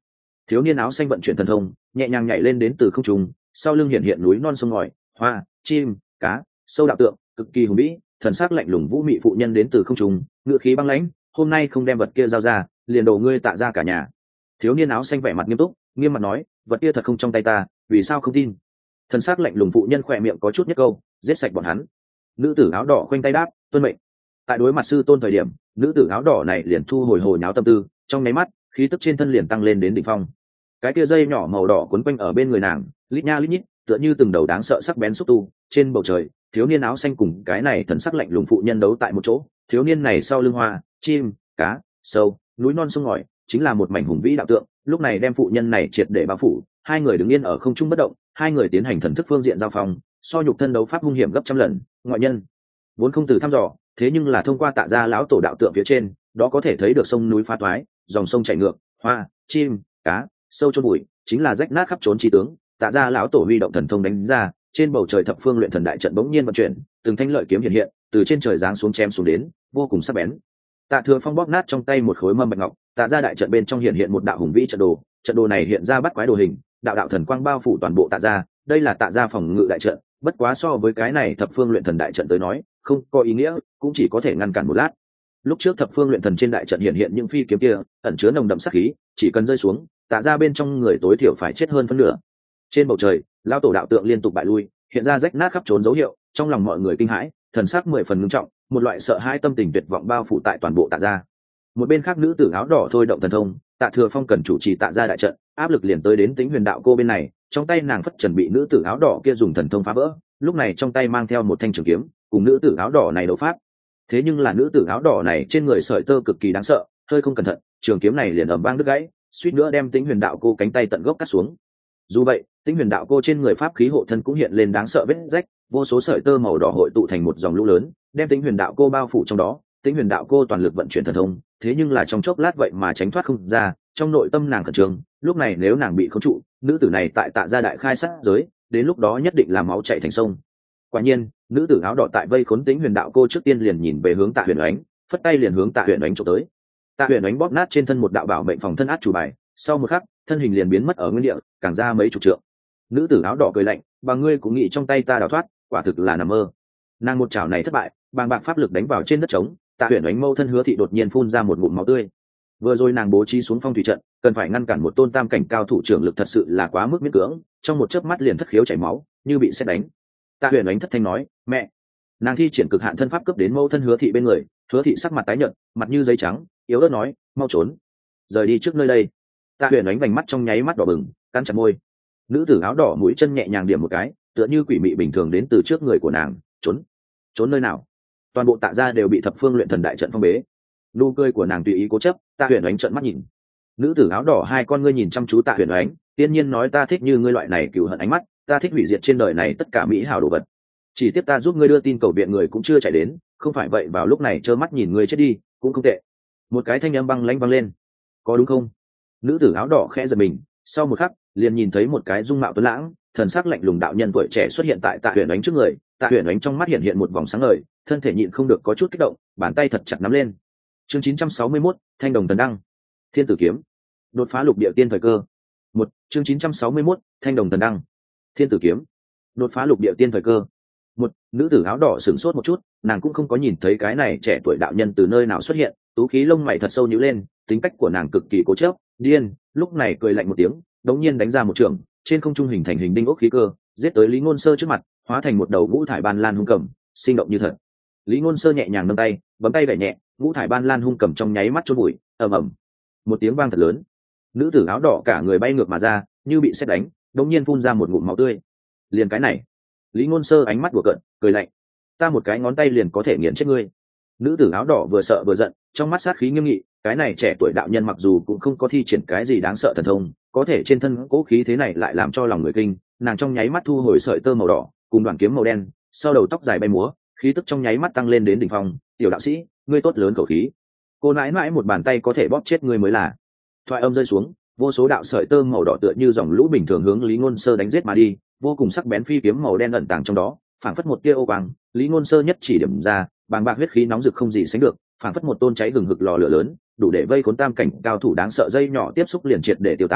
thiếu niên áo xanh vận chuyển thần thông nhẹ nhàng nhảy lên đến từ không trung, sau lưng hiện hiện núi non sông ngòi, hoa, chim, cá, sâu đạo tượng cực kỳ hùng vĩ. Thần sắc lạnh lùng vũ mị phụ nhân đến từ không trung, ngựa khí băng lãnh, hôm nay không đem vật kia giao ra, liền đổ ngươi Tạ ra cả nhà. Thiếu niên áo xanh vẻ mặt nghiêm túc, nghiêm mặt nói, vật kia thật không trong tay ta, vì sao không tin? Thần sắc lạnh lùng phụ nhân khỏe miệng có chút nhất câu, giết sạch bọn hắn. Nữ tử áo đỏ khoanh tay đáp, tuân mệnh. Tại đối mặt sư tôn thời điểm, nữ tử áo đỏ này liền thu hồi hồi nháo tâm tư, trong nháy mắt khí tức trên thân liền tăng lên đến đỉnh phong. Cái kia dây nhỏ màu đỏ quấn quanh ở bên người nàng, lít nha lít nhít, tựa như từng đầu đáng sợ sắc bén xúc tu. Trên bầu trời, thiếu niên áo xanh cùng cái này thần sắc lạnh lùng phụ nhân đấu tại một chỗ. Thiếu niên này sau lưng hoa, chim, cá, sâu, núi non sông ngòi, chính là một mảnh hùng vĩ đạo tượng. Lúc này đem phụ nhân này triệt để bao phủ, hai người đứng yên ở không trung bất động, hai người tiến hành thần thức phương diện giao phong, so nhục thân đấu pháp hung hiểm gấp trăm lần. Ngoại nhân vốn không từ thăm dò, thế nhưng là thông qua Tạ gia lão tổ đạo tượng phía trên, đó có thể thấy được sông núi phá toái, dòng sông chảy ngược, hoa, chim, cá, sâu chôn bụi, chính là rách nát khắp trốn chi tướng. Tạ gia lão tổ huy động thần thông đánh ra, trên bầu trời thập phương luyện thần đại trận bỗng nhiên vận chuyển, từng thanh lợi kiếm hiện hiện, từ trên trời giáng xuống chém xuống đến, vô cùng sắc bén. Tạ Thừa Phong bóp nát trong tay một khối mâm bạch ngọc, Tạ gia đại trận bên trong hiện hiện một đạo hùng vĩ trận đồ, trận đồ này hiện ra bắt quái đồ hình, đạo đạo thần quang bao phủ toàn bộ Tạ gia, đây là Tạ gia phòng ngự đại trận, bất quá so với cái này thập phương luyện thần đại trận tới nói, không có ý nghĩa, cũng chỉ có thể ngăn cản một lát. Lúc trước thập phương luyện thần trên đại trận hiện hiện những phi kiếm kia, ẩn chứa nồng đậm sát khí, chỉ cần rơi xuống, Tạ gia bên trong người tối thiểu phải chết hơn phân nửa. Trên bầu trời, lão tổ đạo tượng liên tục bại lui, hiện ra rách nát khắp trốn dấu hiệu, trong lòng mọi người kinh hãi, thần sắc mười phần ngưng trọng, một loại sợ hãi tâm tình tuyệt vọng bao phủ tại toàn bộ Tạ gia. Một bên khác nữ tử áo đỏ thôi động thần thông, Tạ Thừa Phong cần chủ trì Tạ gia đại trận, áp lực liền tới đến Tĩnh Huyền đạo cô bên này, trong tay nàng phất trần bị nữ tử áo đỏ kia dùng thần thông phá vỡ, lúc này trong tay mang theo một thanh trường kiếm, cùng nữ tử áo đỏ này đấu pháp. Thế nhưng là nữ tử áo đỏ này trên người sợi tơ cực kỳ đáng sợ, hơi không cẩn thận, trường kiếm này liền ầm vang đứt gãy, suýt nữa đem Tĩnh Huyền đạo cô cánh tay tận gốc cắt xuống. Dù vậy, Tĩnh Huyền đạo cô trên người pháp khí hộ thân cũng hiện lên đáng sợ vết rách, vô số sợi tơ màu đỏ hội tụ thành một dòng lũ lớn, đem Tĩnh Huyền đạo cô bao phủ trong đó. Tĩnh Huyền đạo cô toàn lực vận chuyển thần thông, thế nhưng là trong chốc lát vậy mà tránh thoát không ra, trong nội tâm nàng khẩn trương, lúc này nếu nàng bị khống trụ, nữ tử này tại Tạ gia đại khai sát giới, đến lúc đó nhất định là máu chảy thành sông. Quả nhiên, nữ tử áo đỏ tại vây khốn Tĩnh Huyền đạo cô trước tiên liền nhìn về hướng Tạ Huyền Oánh, phất tay liền hướng Tạ Huyền Oánh chụp tới. Tạ Huyền Oánh bóp nát trên thân một đạo bảo mệnh phòng thân át chủ bài, sau một khắc, thân hình liền biến mất ở nguyên địa, càng ra mấy chục trượng. Nữ tử áo đỏ cười lạnh, "Bà ngươi cũng nghĩ trong tay ta đào thoát, quả thực là nằm mơ." Nàng một chảo này thất bại, bàng bạc pháp lực đánh vào trên đất trống, Tạ Huyền Oánh mâu thân Hứa Thị đột nhiên phun ra một ngụm máu tươi. Vừa rồi nàng bố trí xuống phong thủy trận, cần phải ngăn cản một tôn tam cảnh cao thủ trưởng lực thật sự là quá mức miễn cưỡng, trong một chớp mắt liền thất khiếu chảy máu, như bị sét đánh. Tạ Huyền Oánh thất thanh nói, "Mẹ!" Nàng thi triển cực hạn thân pháp cấp đến mâu thân Hứa Thị bên người, Hứa Thị sắc mặt tái nhợt, mặt như giấy trắng, yếu ớt nói, "Mau trốn, rời đi trước nơi đây." Tạ Huyền Oánh vành mắt trong nháy mắt đỏ bừng, cắn chặt môi. Nữ tử áo đỏ mũi chân nhẹ nhàng điểm một cái, tựa như quỷ mị bình thường đến từ trước người của nàng, "Trốn? Trốn nơi nào?" Toàn bộ Tạ gia đều bị thập phương luyện thần đại trận phong bế. Nụ cười của nàng tùy ý cố chấp, Tạ Huyền Oánh trợn mắt nhìn. Nữ tử áo đỏ hai con ngươi nhìn chăm chú Tạ Huyền Oánh, tiên nhiên nói, "Ta thích như ngươi loại này cừu hận ánh mắt, ta thích hủy diệt trên đời này tất cả mỹ hảo đồ vật. Chỉ tiếc ta giúp ngươi đưa tin cầu viện người cũng chưa chạy đến, không phải vậy vào lúc này trơ mắt nhìn ngươi chết đi, cũng không tệ." Một cái thanh âm băng lãnh vang lên. "Có đúng không?" Nữ tử áo đỏ khẽ giật mình, sau một khắc, liền nhìn thấy một cái dung mạo tuấn lãng, thần sắc lạnh lùng đạo nhân tuổi trẻ xuất hiện tại Tạ Huyền Oánh trước người. Tạ Huyền Oánh trong mắt hiện hiện một vòng sáng ngời, thân thể nhịn không được có chút kích động, bàn tay thật chặt nắm lên. Chương chín trăm sáu mươi mốt, Thanh đồng thần đăng. Thiên tử kiếm. Đột phá lục địa tiên thời cơ. Một, chương chín trăm sáu mươi mốt, Thanh đồng thần đăng. Thiên tử kiếm. Đột phá lục địa tiên thời cơ. Một, nữ tử áo đỏ sửng sốt một chút, nàng cũng không có nhìn thấy cái này trẻ tuổi đạo nhân từ nơi nào xuất hiện, tú khí lông mày thật sâu nhíu lên, tính cách của nàng cực kỳ cố chấp, điên, lúc này cười lạnh một tiếng, đống nhiên đánh ra một trường, trên không trung hình thành hình đinh ốc khí cơ, giết tới Lý Ngôn Sơ trước mặt, hóa thành một đầu ngũ thải ban lan hung cầm, sinh động như thật. Lý Ngôn Sơ nhẹ nhàng nâng tay, bấm tay gảy nhẹ, ngũ thải ban lan hung cầm trong nháy mắt chôn bụi, ầm ầm, một tiếng vang thật lớn. Nữ tử áo đỏ cả người bay ngược mà ra, như bị sét đánh, đống nhiên phun ra một ngụm máu tươi. Liền cái này, Lý Ngôn Sơ ánh mắt đùa cợt, cười lạnh, "Ta một cái ngón tay liền có thể nghiền chết ngươi." Nữ tử áo đỏ vừa sợ vừa giận, trong mắt sát khí nghiêm nghị, cái này trẻ tuổi đạo nhân mặc dù cũng không có thi triển cái gì đáng sợ thần thông, có thể trên thân cố khí thế này lại làm cho lòng người kinh. Nàng trong nháy mắt thu hồi sợi tơ màu đỏ cùng đoạn kiếm màu đen, sau đầu tóc dài bay múa, khí tức trong nháy mắt tăng lên đến đỉnh phong. "Tiểu đạo sĩ, ngươi tốt lớn khẩu khí, cô nãi nãi một bàn tay có thể bóp chết ngươi mới là." Thoại âm rơi xuống, vô số đạo sợi tơ màu đỏ tựa như dòng lũ bình thường hướng Lý Ngôn Sơ đánh giết mà đi, vô cùng sắc bén phi kiếm màu đen ẩn tàng trong đó, phảng phất một tia ô quang. Lý Ngôn Sơ nhất chỉ điểm ra, bàng bạc huyết khí nóng rực không gì sánh được, phảng phất một tôn cháy hừng hực lò lửa lớn, đủ để vây khốn tam cảnh cao thủ đáng sợ, dây nhỏ tiếp xúc liền triệt để tiêu tán,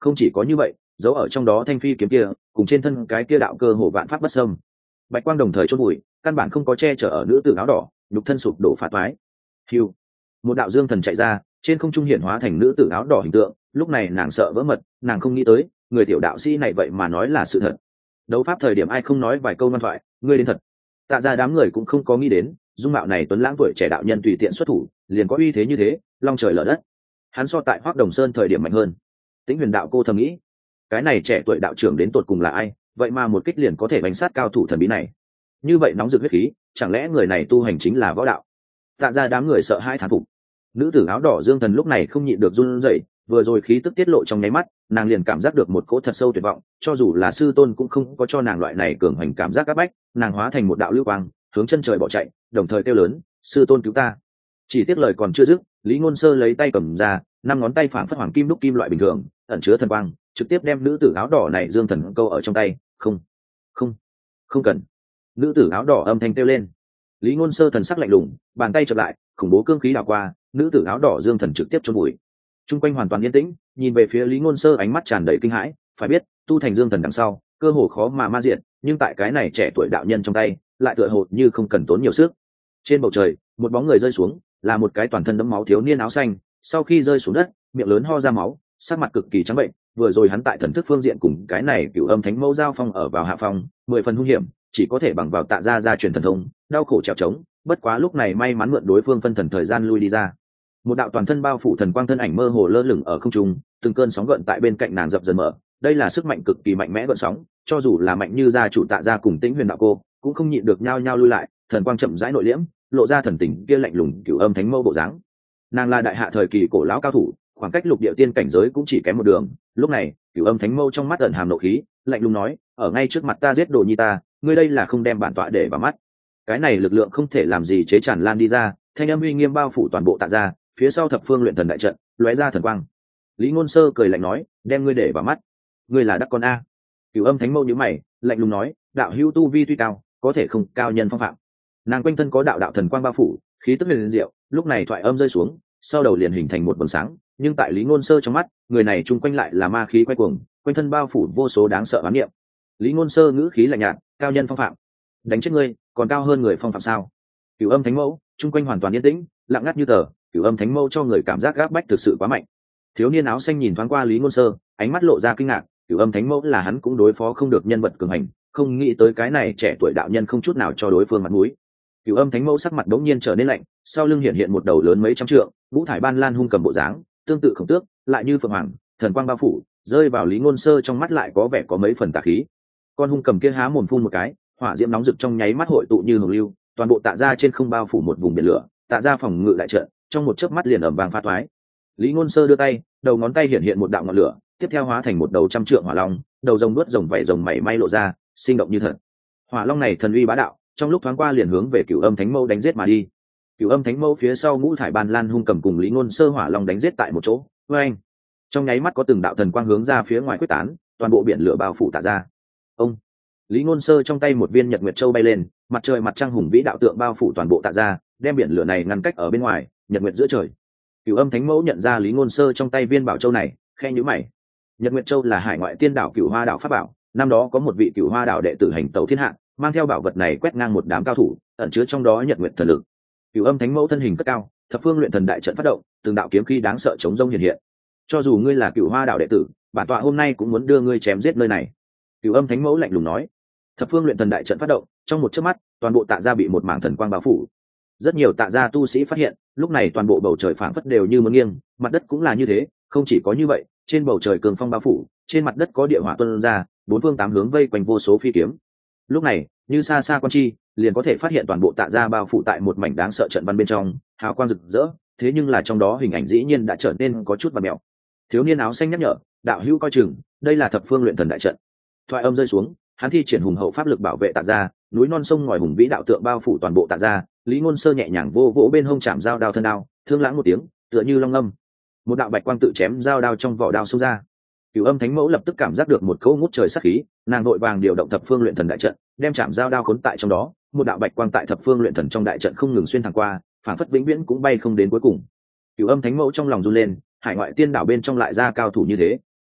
không chỉ có như vậy, giấu ở trong đó thanh phi kiếm kia cùng trên thân cái kia đạo cơ hồ vạn pháp bất xâm, bạch quang đồng thời chôn bụi, căn bản không có che chở ở nữ tử áo đỏ, nhục thân sụp đổ phá toái. Hưu, một đạo dương thần chạy ra, trên không trung hiển hóa thành nữ tử áo đỏ hình tượng. Lúc này nàng sợ vỡ mật, nàng không nghĩ tới người tiểu đạo sĩ này vậy mà nói là sự thật. Đấu pháp thời điểm ai không nói vài câu ngoan thoại, ngươi đến thật. Tạ ra đám người cũng không có nghĩ đến dung mạo này tuấn lãng tuổi trẻ đạo nhân tùy tiện xuất thủ liền có uy thế như thế, long trời lở đất. Hắn so tại Hoắc Đồng Sơn thời điểm mạnh hơn. Tĩnh Huyền đạo cô thầm nghĩ, cái này trẻ tuổi đạo trưởng đến tột cùng là ai, vậy mà một kích liền có thể bánh sát cao thủ thần bí này. Như vậy nóng rực huyết khí, chẳng lẽ người này tu hành chính là võ đạo? Tạ ra đám người sợ hãi thán phục. Nữ tử áo đỏ Dương Thần lúc này không nhịn được run rẩy, vừa rồi khí tức tiết lộ trong nháy mắt, nàng liền cảm giác được một cỗ thật sâu tuyệt vọng, cho dù là sư tôn cũng không có cho nàng loại này cường hành cảm giác áp bách. Nàng hóa thành một đạo lưu quang, hướng chân trời bỏ chạy, đồng thời kêu lớn, sư tôn cứu ta. Chỉ tiếc lời còn chưa dứt, Lý Ngôn Sơ lấy tay cầm ra, năm ngón tay phảng phất hoàng kim đúc kim loại bình thường, ẩn chứa thần quang, trực tiếp đem nữ tử áo đỏ này Dương Thần câu ở trong tay. Không, không, không cần. Nữ tử áo đỏ âm thanh kêu lên. Lý Ngôn Sơ thần sắc lạnh lùng, bàn tay chợt lại, khủng bố cương khí đảo qua, nữ tử áo đỏ Dương Thần trực tiếp chôn bụi. Trung quanh hoàn toàn yên tĩnh, nhìn về phía Lý Ngôn Sơ ánh mắt tràn đầy kinh hãi. Phải biết, tu thành Dương Thần đằng sau, cơ hồ khó mà ma diện, nhưng tại cái này trẻ tuổi đạo nhân trong tay, lại tựa hồ như không cần tốn nhiều sức. Trên bầu trời, một bóng người rơi xuống, là một cái toàn thân đẫm máu thiếu niên áo xanh. Sau khi rơi xuống đất, miệng lớn ho ra máu, sắc mặt cực kỳ trắng bệnh. Vừa rồi hắn tại thần thức phương diện cùng cái này Cửu Âm Thánh Mẫu giao phong ở vào hạ phong, mười phần hung hiểm, chỉ có thể bằng vào Tạ gia gia truyền thần thông, đau khổ trèo trống. Bất quá lúc này may mắn mượn đối phương phân thần thời gian lui đi ra. Một đạo toàn thân bao phủ thần quang thân ảnh mơ hồ lơ lửng ở không trung, từng cơn sóng gợn tại bên cạnh nàng dập dần mở. Đây là sức mạnh cực kỳ mạnh mẽ gợn sóng, cho dù là mạnh như gia chủ Tạ gia cùng Tĩnh Huyền đạo cô, cũng không nhịn được nhao nhao lui lại. Thần quang chậm rãi nội liễm, lộ ra thần tình kia lạnh lùng Cửu Âm Thánh Mẫu bộ dáng. Nàng là đại hạ thời kỳ cổ lão cao thủ, khoảng cách lục địa tiên cảnh giới cũng chỉ kém một đường. Lúc này, Cửu Âm Thánh Mẫu trong mắt ẩn hàm nộ khí, lạnh lùng nói, ở ngay trước mặt ta giết đồ nhi ta, ngươi đây là không đem bản tọa để vào mắt. Cái này lực lượng không thể làm gì chế tràn lan đi ra, thanh âm uy nghiêm bao phủ toàn bộ Tạ gia, phía sau thập phương luyện thần đại trận lóe ra thần quang. Lý Ngôn Sơ cười lạnh nói, đem ngươi để vào mắt, ngươi là đắc con a. Cửu Âm Thánh Mẫu nhíu mày, lạnh lùng nói, đạo hữu tu vi tuy cao, có thể không cao nhân phong phạm. Nàng quanh thân có đạo đạo thần quang bao phủ, khí tức huyền diệu. Lúc này thoại âm rơi xuống, sau đầu liền hình thành một vầng sáng, nhưng tại Lý Ngôn Sơ trong mắt, người này chung quanh lại là ma khí quay cuồng, quanh thân bao phủ vô số đáng sợ ám niệm. Lý Ngôn Sơ ngữ khí lạnh nhạt, cao nhân phong phạm, đánh chết ngươi, còn cao hơn người phong phạm sao? Cửu Âm Thánh Mẫu, chung quanh hoàn toàn yên tĩnh, lặng ngắt như tờ. Cửu Âm Thánh Mẫu cho người cảm giác gáp bách thực sự quá mạnh. Thiếu niên áo xanh nhìn thoáng qua Lý Ngôn Sơ, ánh mắt lộ ra kinh ngạc. Cửu Âm Thánh Mẫu là hắn cũng đối phó không được nhân vật cường hành, không nghĩ tới cái này trẻ tuổi đạo nhân không chút nào cho đối phương mặt mũi. Cửu Âm Thánh Mẫu sắc mặt đống nhiên trở nên lạnh, sau lưng hiện hiện một đầu lớn mấy trăm trượng, vũ thải ban lan hung cầm bộ dáng, tương tự khổng tước, lại như phượng hoàng, thần quang bao phủ, rơi vào Lý Ngôn Sơ trong mắt lại có vẻ có mấy phần tà khí. Con hung cầm kia há mồm phun một cái, hỏa diễm nóng rực trong nháy mắt hội tụ như hồng lưu, toàn bộ Tạ gia trên không bao phủ một vùng biển lửa. Tạ gia phòng ngự đại trận trong một chớp mắt liền ầm vang phá toái. Lý Ngôn Sơ đưa tay, đầu ngón tay hiện hiện một đạo ngọn lửa, tiếp theo hóa thành một đầu trăm trượng hỏa long, đầu rồng nuốt rồng vảy rồng mảy may lộ ra, sinh động như thật. Hỏa long này thần uy bá đạo, trong lúc thoáng qua liền hướng về Cửu Âm Thánh Mẫu đánh giết mà đi. Cửu Âm Thánh Mẫu phía sau ngũ thải ban lan hung cầm cùng Lý Ngôn Sơ hỏa long đánh giết tại một chỗ. Oeng! Trong nháy mắt có từng đạo thần quang hướng ra phía ngoài quyết tán, toàn bộ biển lửa bao phủ Tạ gia. Ông! Lý Ngôn Sơ trong tay một viên Nhật Nguyệt Châu bay lên, mặt trời mặt trăng hùng vĩ đạo tượng bao phủ toàn bộ Tạ gia, đem biển lửa này ngăn cách ở bên ngoài, nhật nguyệt giữa trời. Cửu Âm Thánh Mẫu nhận ra Lý Ngôn Sơ trong tay viên bảo châu này, khe nhíu mày. Nhật Nguyệt Châu là hải ngoại tiên đảo Cửu Hoa đảo pháp bảo, năm đó có một vị Cửu Hoa đảo đệ tử hành tẩu thiên hạ, mang theo bảo vật này quét ngang một đám cao thủ, ẩn chứa trong đó Nhật Nguyệt thần lực. Cửu Âm Thánh Mẫu thân hình cất cao, thập phương luyện thần đại trận phát động, từng đạo kiếm khí đáng sợ chống rông hiện hiện. Cho dù ngươi là Cửu Hoa đảo đệ tử, bản tọa hôm nay cũng muốn đưa ngươi chém giết nơi này. Cửu Âm Thánh Mẫu lạnh lùng nói. Thập phương luyện thần đại trận phát động, trong một chớp mắt, toàn bộ Tạ gia bị một mảng thần quang bao phủ. Rất nhiều Tạ gia tu sĩ phát hiện, lúc này toàn bộ bầu trời phảng phất đều như muốn nghiêng, mặt đất cũng là như thế. Không chỉ có như vậy, trên bầu trời cường phong bao phủ, trên mặt đất có địa hỏa tuôn ra, bốn phương tám hướng vây quanh vô số phi kiếm. Lúc này, như xa xa quan chi, liền có thể phát hiện toàn bộ Tạ gia bao phủ tại một mảnh đáng sợ trận văn bên trong, hào quang rực rỡ. Thế nhưng là trong đó hình ảnh dĩ nhiên đã trở nên có chút vặn mèo. Thiếu niên áo xanh nhắc nhở, đạo hữu coi chừng, đây là thập phương luyện thần đại trận. Thoại âm rơi xuống, hắn thi triển hùng hậu pháp lực bảo vệ Tạ gia, núi non sông ngòi hùng vĩ đạo tượng bao phủ toàn bộ Tạ gia. Lý Ngôn Sơ nhẹ nhàng vô vỗ bên hông chạm dao đao thân đao, thương lãng một tiếng, tựa như long ngâm, một đạo bạch quang tự chém dao đao trong vỏ đao xông ra. Cửu Âm Thánh Mẫu lập tức cảm giác được một cỗ ngút trời sát khí, nàng vội vàng điều động thập phương luyện thần đại trận, đem chạm dao đao khốn tại trong đó, một đạo bạch quang tại thập phương luyện thần trong đại trận không ngừng xuyên thẳng qua, phản phất vĩnh viễn cũng bay không đến cuối cùng. Cửu Âm Thánh Mẫu trong lòng run lên, hải ngoại tiên đảo bên trong lại ra cao thủ như thế.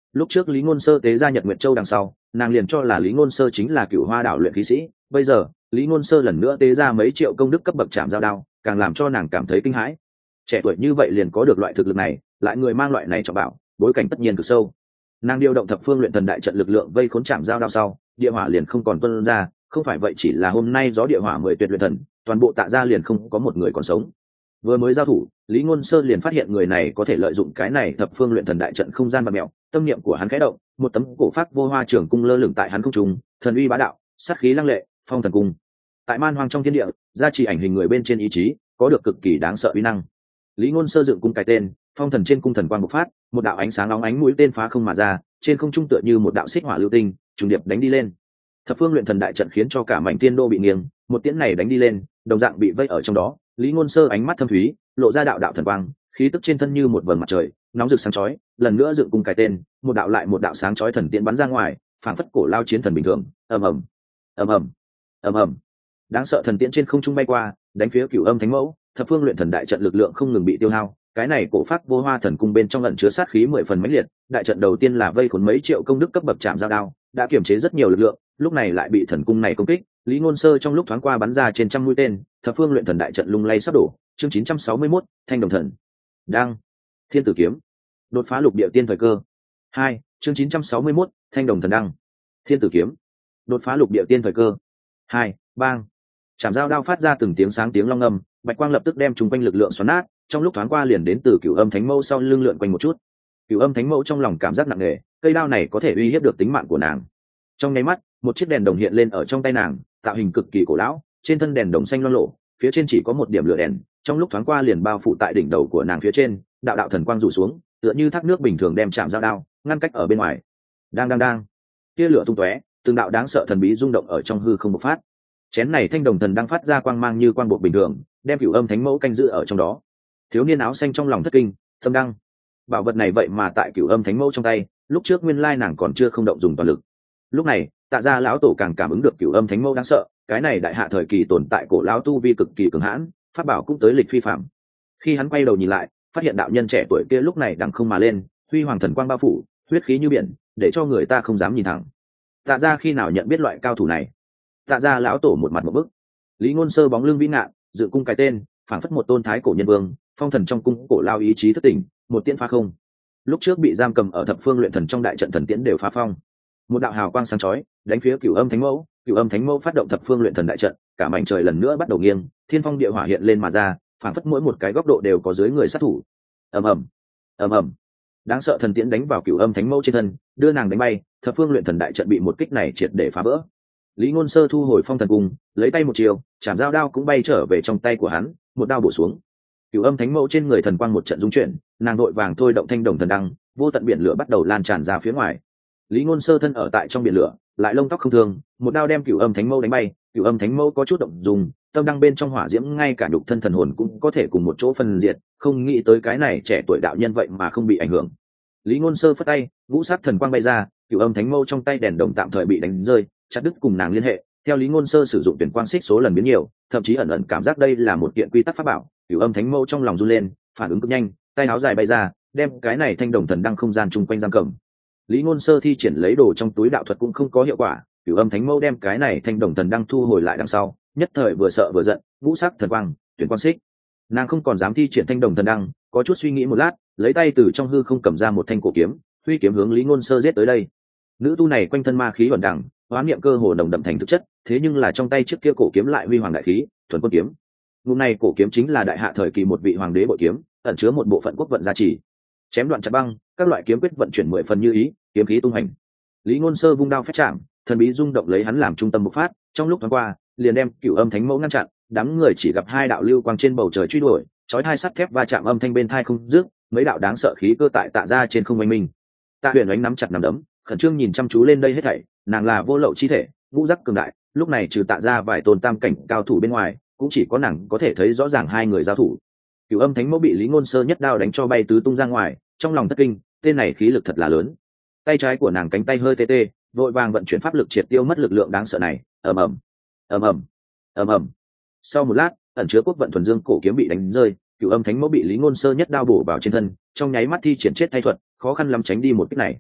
Lúc trước Lý Ngôn Sơ tế ra Nhật Nguyệt Châu đằng sau, nàng liền cho là Lý Ngôn Sơ chính là Cửu Hoa đảo luyện khí sĩ, bây giờ Lý Ngôn Sơ lần nữa tế ra mấy triệu công đức cấp bậc chạm giao đao, càng làm cho nàng cảm thấy kinh hãi. Trẻ tuổi như vậy liền có được loại thực lực này, lại người mang loại này trọng bảo, bối cảnh tất nhiên cực sâu. Nàng điều động thập phương luyện thần đại trận lực lượng vây khốn chạm giao đao sau, địa hỏa liền không còn tuôn ra, không phải vậy chỉ là hôm nay gió địa hỏa mười tuyệt luyện thần, toàn bộ Tạ gia liền không có một người còn sống. Vừa mới giao thủ, Lý Ngôn Sơ liền phát hiện người này có thể lợi dụng cái này thập phương luyện thần đại trận không gian và mèo, tâm niệm của hắn khẽ động, một tấm cổ pháp vô hoa trường cung lơ lửng tại hắn không trung, thần uy bá đạo, sát khí lăng lệ, phong thần cung. Tại man hoang trong thiên địa, gia trì ảnh hình người bên trên ý chí, có được cực kỳ đáng sợ uy năng. Lý Ngôn Sơ dựng cung cái tên, phong thần trên cung thần quang bộc phát, một đạo ánh sáng nóng ánh mũi tên phá không mà ra, trên không trung tựa như một đạo xích hỏa lưu tinh, trùng điệp đánh đi lên. Thập phương luyện thần đại trận khiến cho cả mảnh tiên đô bị nghiêng, một tiễn này đánh đi lên, đồng dạng bị vây ở trong đó. Lý Ngôn Sơ ánh mắt thâm thúy, lộ ra đạo đạo thần quang, khí tức trên thân như một vầng mặt trời, nóng rực sáng chói, lần nữa dựng cung cái tên, một đạo lại một đạo sáng chói thần tiễn bắn ra ngoài, phảng phất cổ lao chiến thần bình thường, ầm ầm, ầm ầm, ầm ầm. Đáng sợ thần tiễn trên không trung bay qua, đánh phía Cửu Âm Thánh Mẫu, thập phương luyện thần đại trận lực lượng không ngừng bị tiêu hao. Cái này cổ pháp vô hoa thần cung bên trong ẩn chứa sát khí mười phần mãnh liệt, đại trận đầu tiên là vây khốn mấy triệu công đức cấp bậc chạm giao đao, đã kiểm chế rất nhiều lực lượng, lúc này lại bị thần cung này công kích. Lý Ngôn Sơ trong lúc thoáng qua bắn ra trên trăm mũi tên, thập phương luyện thần đại trận lung lay sắp đổ. Chương chín trăm sáu mươi mốt, Thanh Đồng Thần Đăng, Thiên Tử Kiếm, đột phá lục địa tiên thời cơ. Hai, chương chín trăm sáu mươi mốt, Thanh Đồng Thần Đăng, Thiên Tử Kiếm, đột phá lục địa tiên thời cơ. Hai, bang. Chạm dao đao phát ra từng tiếng sáng tiếng long ngâm, bạch quang lập tức đem chúng quanh lực lượng xoắn nát, trong lúc thoáng qua liền đến từ Cửu Âm Thánh Mẫu sau lưng lượn quanh một chút. Cửu Âm Thánh Mẫu trong lòng cảm giác nặng nề, cây đao này có thể uy hiếp được tính mạng của nàng. Trong nháy mắt, một chiếc đèn đồng hiện lên ở trong tay nàng, tạo hình cực kỳ cổ lão, trên thân đèn đồng xanh loang lổ, phía trên chỉ có một điểm lửa đèn, trong lúc thoáng qua liền bao phủ tại đỉnh đầu của nàng phía trên, đạo đạo thần quang rủ xuống, tựa như thác nước bình thường đem chạm dao đao ngăn cách ở bên ngoài. Đang đang đang, tia lửa tung tóe, từng đạo đáng sợ thần bí rung động ở trong hư không bộc phát. Chén này thanh đồng thần đang phát ra quang mang như quang bột bình thường, đem Cửu Âm Thánh Mẫu canh giữ ở trong đó. Thiếu niên áo xanh trong lòng thất kinh, thâm đăng, bảo vật này vậy mà tại Cửu Âm Thánh Mẫu trong tay, lúc trước nguyên lai nàng còn chưa không động dùng toàn lực. Lúc này, Tạ gia lão tổ càng cảm ứng được Cửu Âm Thánh Mẫu đáng sợ, cái này đại hạ thời kỳ tồn tại cổ lão tu vi cực kỳ cường hãn, pháp bảo cũng tới lịch phi phạm. Khi hắn quay đầu nhìn lại, phát hiện đạo nhân trẻ tuổi kia lúc này đằng không mà lên, huy hoàng thần quang bao phủ, huyết khí như biển, để cho người ta không dám nhìn thẳng. Tạ gia khi nào nhận biết loại cao thủ này? Tạ gia lão tổ một mặt một bức. Lý Ngôn Sơ bóng lưng vĩ ngạn, dự cung cái tên, phảng phất một tôn thái cổ nhân vương, phong thần trong cung cổ lao ý chí thất tỉnh, một tiễn phá không. Lúc trước bị giam cầm ở thập phương luyện thần trong đại trận thần tiễn đều phá phong. Một đạo hào quang sáng chói đánh phía Cửu Âm Thánh Mẫu, Cửu Âm Thánh Mẫu phát động thập phương luyện thần đại trận, cả mảnh trời lần nữa bắt đầu nghiêng, thiên phong địa hỏa hiện lên mà ra, phảng phất mỗi một cái góc độ đều có dưới người sát thủ. Ầm ầm, ầm ầm. Đáng sợ thần tiễn đánh vào Cửu Âm Thánh Mẫu trên thân, đưa nàng đánh bay, thập phương luyện thần đại trận bị một kích này triệt để phá vỡ. Lý Ngôn Sơ thu hồi phong thần cung, lấy tay một chiều, chạm dao đao cũng bay trở về trong tay của hắn, một đao bổ xuống. Cửu Âm Thánh Mẫu trên người thần quang một trận rung chuyển, nàng đội vàng thôi động thanh đồng thần đăng, vô tận biển lửa bắt đầu lan tràn ra phía ngoài. Lý Ngôn Sơ thân ở tại trong biển lửa, lại lông tóc không thương, một đao đem Cửu Âm Thánh Mẫu đánh bay. Cửu Âm Thánh Mẫu có chút động dùng, tâm đăng bên trong hỏa diễm ngay cả nhục thân thần hồn cũng có thể cùng một chỗ phân diệt, không nghĩ tới cái này trẻ tuổi đạo nhân vậy mà không bị ảnh hưởng. Lý Ngôn Sơ phất tay, ngũ sắc thần quang bay ra, Cửu Âm Thánh Mẫu trong tay đèn đồng tạm thời bị đánh rơi, chặt đứt cùng nàng liên hệ. Theo Lý Ngôn Sơ sử dụng tuyển quang xích số lần biến nhiều, thậm chí ẩn ẩn cảm giác đây là một kiện quy tắc pháp bảo. Cửu Âm Thánh Mẫu trong lòng run lên, phản ứng cực nhanh, tay áo dài bay ra, đem cái này thanh đồng thần đăng không gian chung quanh giam cầm. Lý Ngôn Sơ thi triển lấy đồ trong túi đạo thuật cũng không có hiệu quả, Cửu Âm Thánh Mẫu đem cái này thanh đồng thần đăng thu hồi lại đằng sau, nhất thời vừa sợ vừa giận, ngũ sắc thần quang, tuyển quang xích. Nàng không còn dám thi triển thanh đồng thần đăng, có chút suy nghĩ một lát, lấy tay từ trong hư không cầm ra một thanh cổ kiếm, huy kiếm hướng Lý Ngôn Sơ giết tới đây. Nữ tu này quanh thân ma khí ẩn đằng, hóa niệm cơ hồ đồng đậm thành thực chất, thế nhưng là trong tay chiếc kia cổ kiếm lại huy hoàng đại khí, thuần quân kiếm. Ngụm này cổ kiếm chính là đại hạ thời kỳ một vị hoàng đế bội kiếm, ẩn chứa một bộ phận quốc vận gia trì. Chém đoạn chặt băng, các loại kiếm quyết vận chuyển mười phần như ý, kiếm khí tung hành. Lý Ngôn Sơ vung đao phách chạm, thần bí rung động lấy hắn làm trung tâm bộc phát, trong lúc thoáng qua, liền đem Cửu Âm Thánh Mẫu ngăn chặn, đám người chỉ gặp hai đạo lưu quang trên bầu trời truy đuổi, chói hai sắt thép va chạm âm thanh bên tai không dứt, mấy đạo đáng sợ khí cơ tại Tạ gia trên không oanh minh. Tạ Huyền Ánh nắm chặt nắm đấm, khẩn trương nhìn chăm chú lên đây hết thảy, nàng là vô lậu chi thể, ngũ giác cường đại, lúc này trừ Tạ gia vài tôn tam cảnh cao thủ bên ngoài, cũng chỉ có nàng có thể thấy rõ ràng hai người giao thủ. Cửu Âm Thánh Mẫu bị Lý Ngôn Sơ nhất đao đánh cho bay tứ tung ra ngoài, trong lòng thất kinh, tên này khí lực thật là lớn. Tay trái của nàng cánh tay hơi tê tê, vội vàng vận chuyển pháp lực triệt tiêu mất lực lượng đáng sợ này. Ầm ầm, ầm ầm, ầm ầm. Sau một lát, ẩn chứa quốc vận thuần dương cổ kiếm bị đánh rơi, Cửu Âm Thánh Mẫu bị Lý Ngôn Sơ nhất đao bổ vào trên thân, trong nháy mắt thi triển chết thay thuật, khó khăn lắm tránh đi một kích này.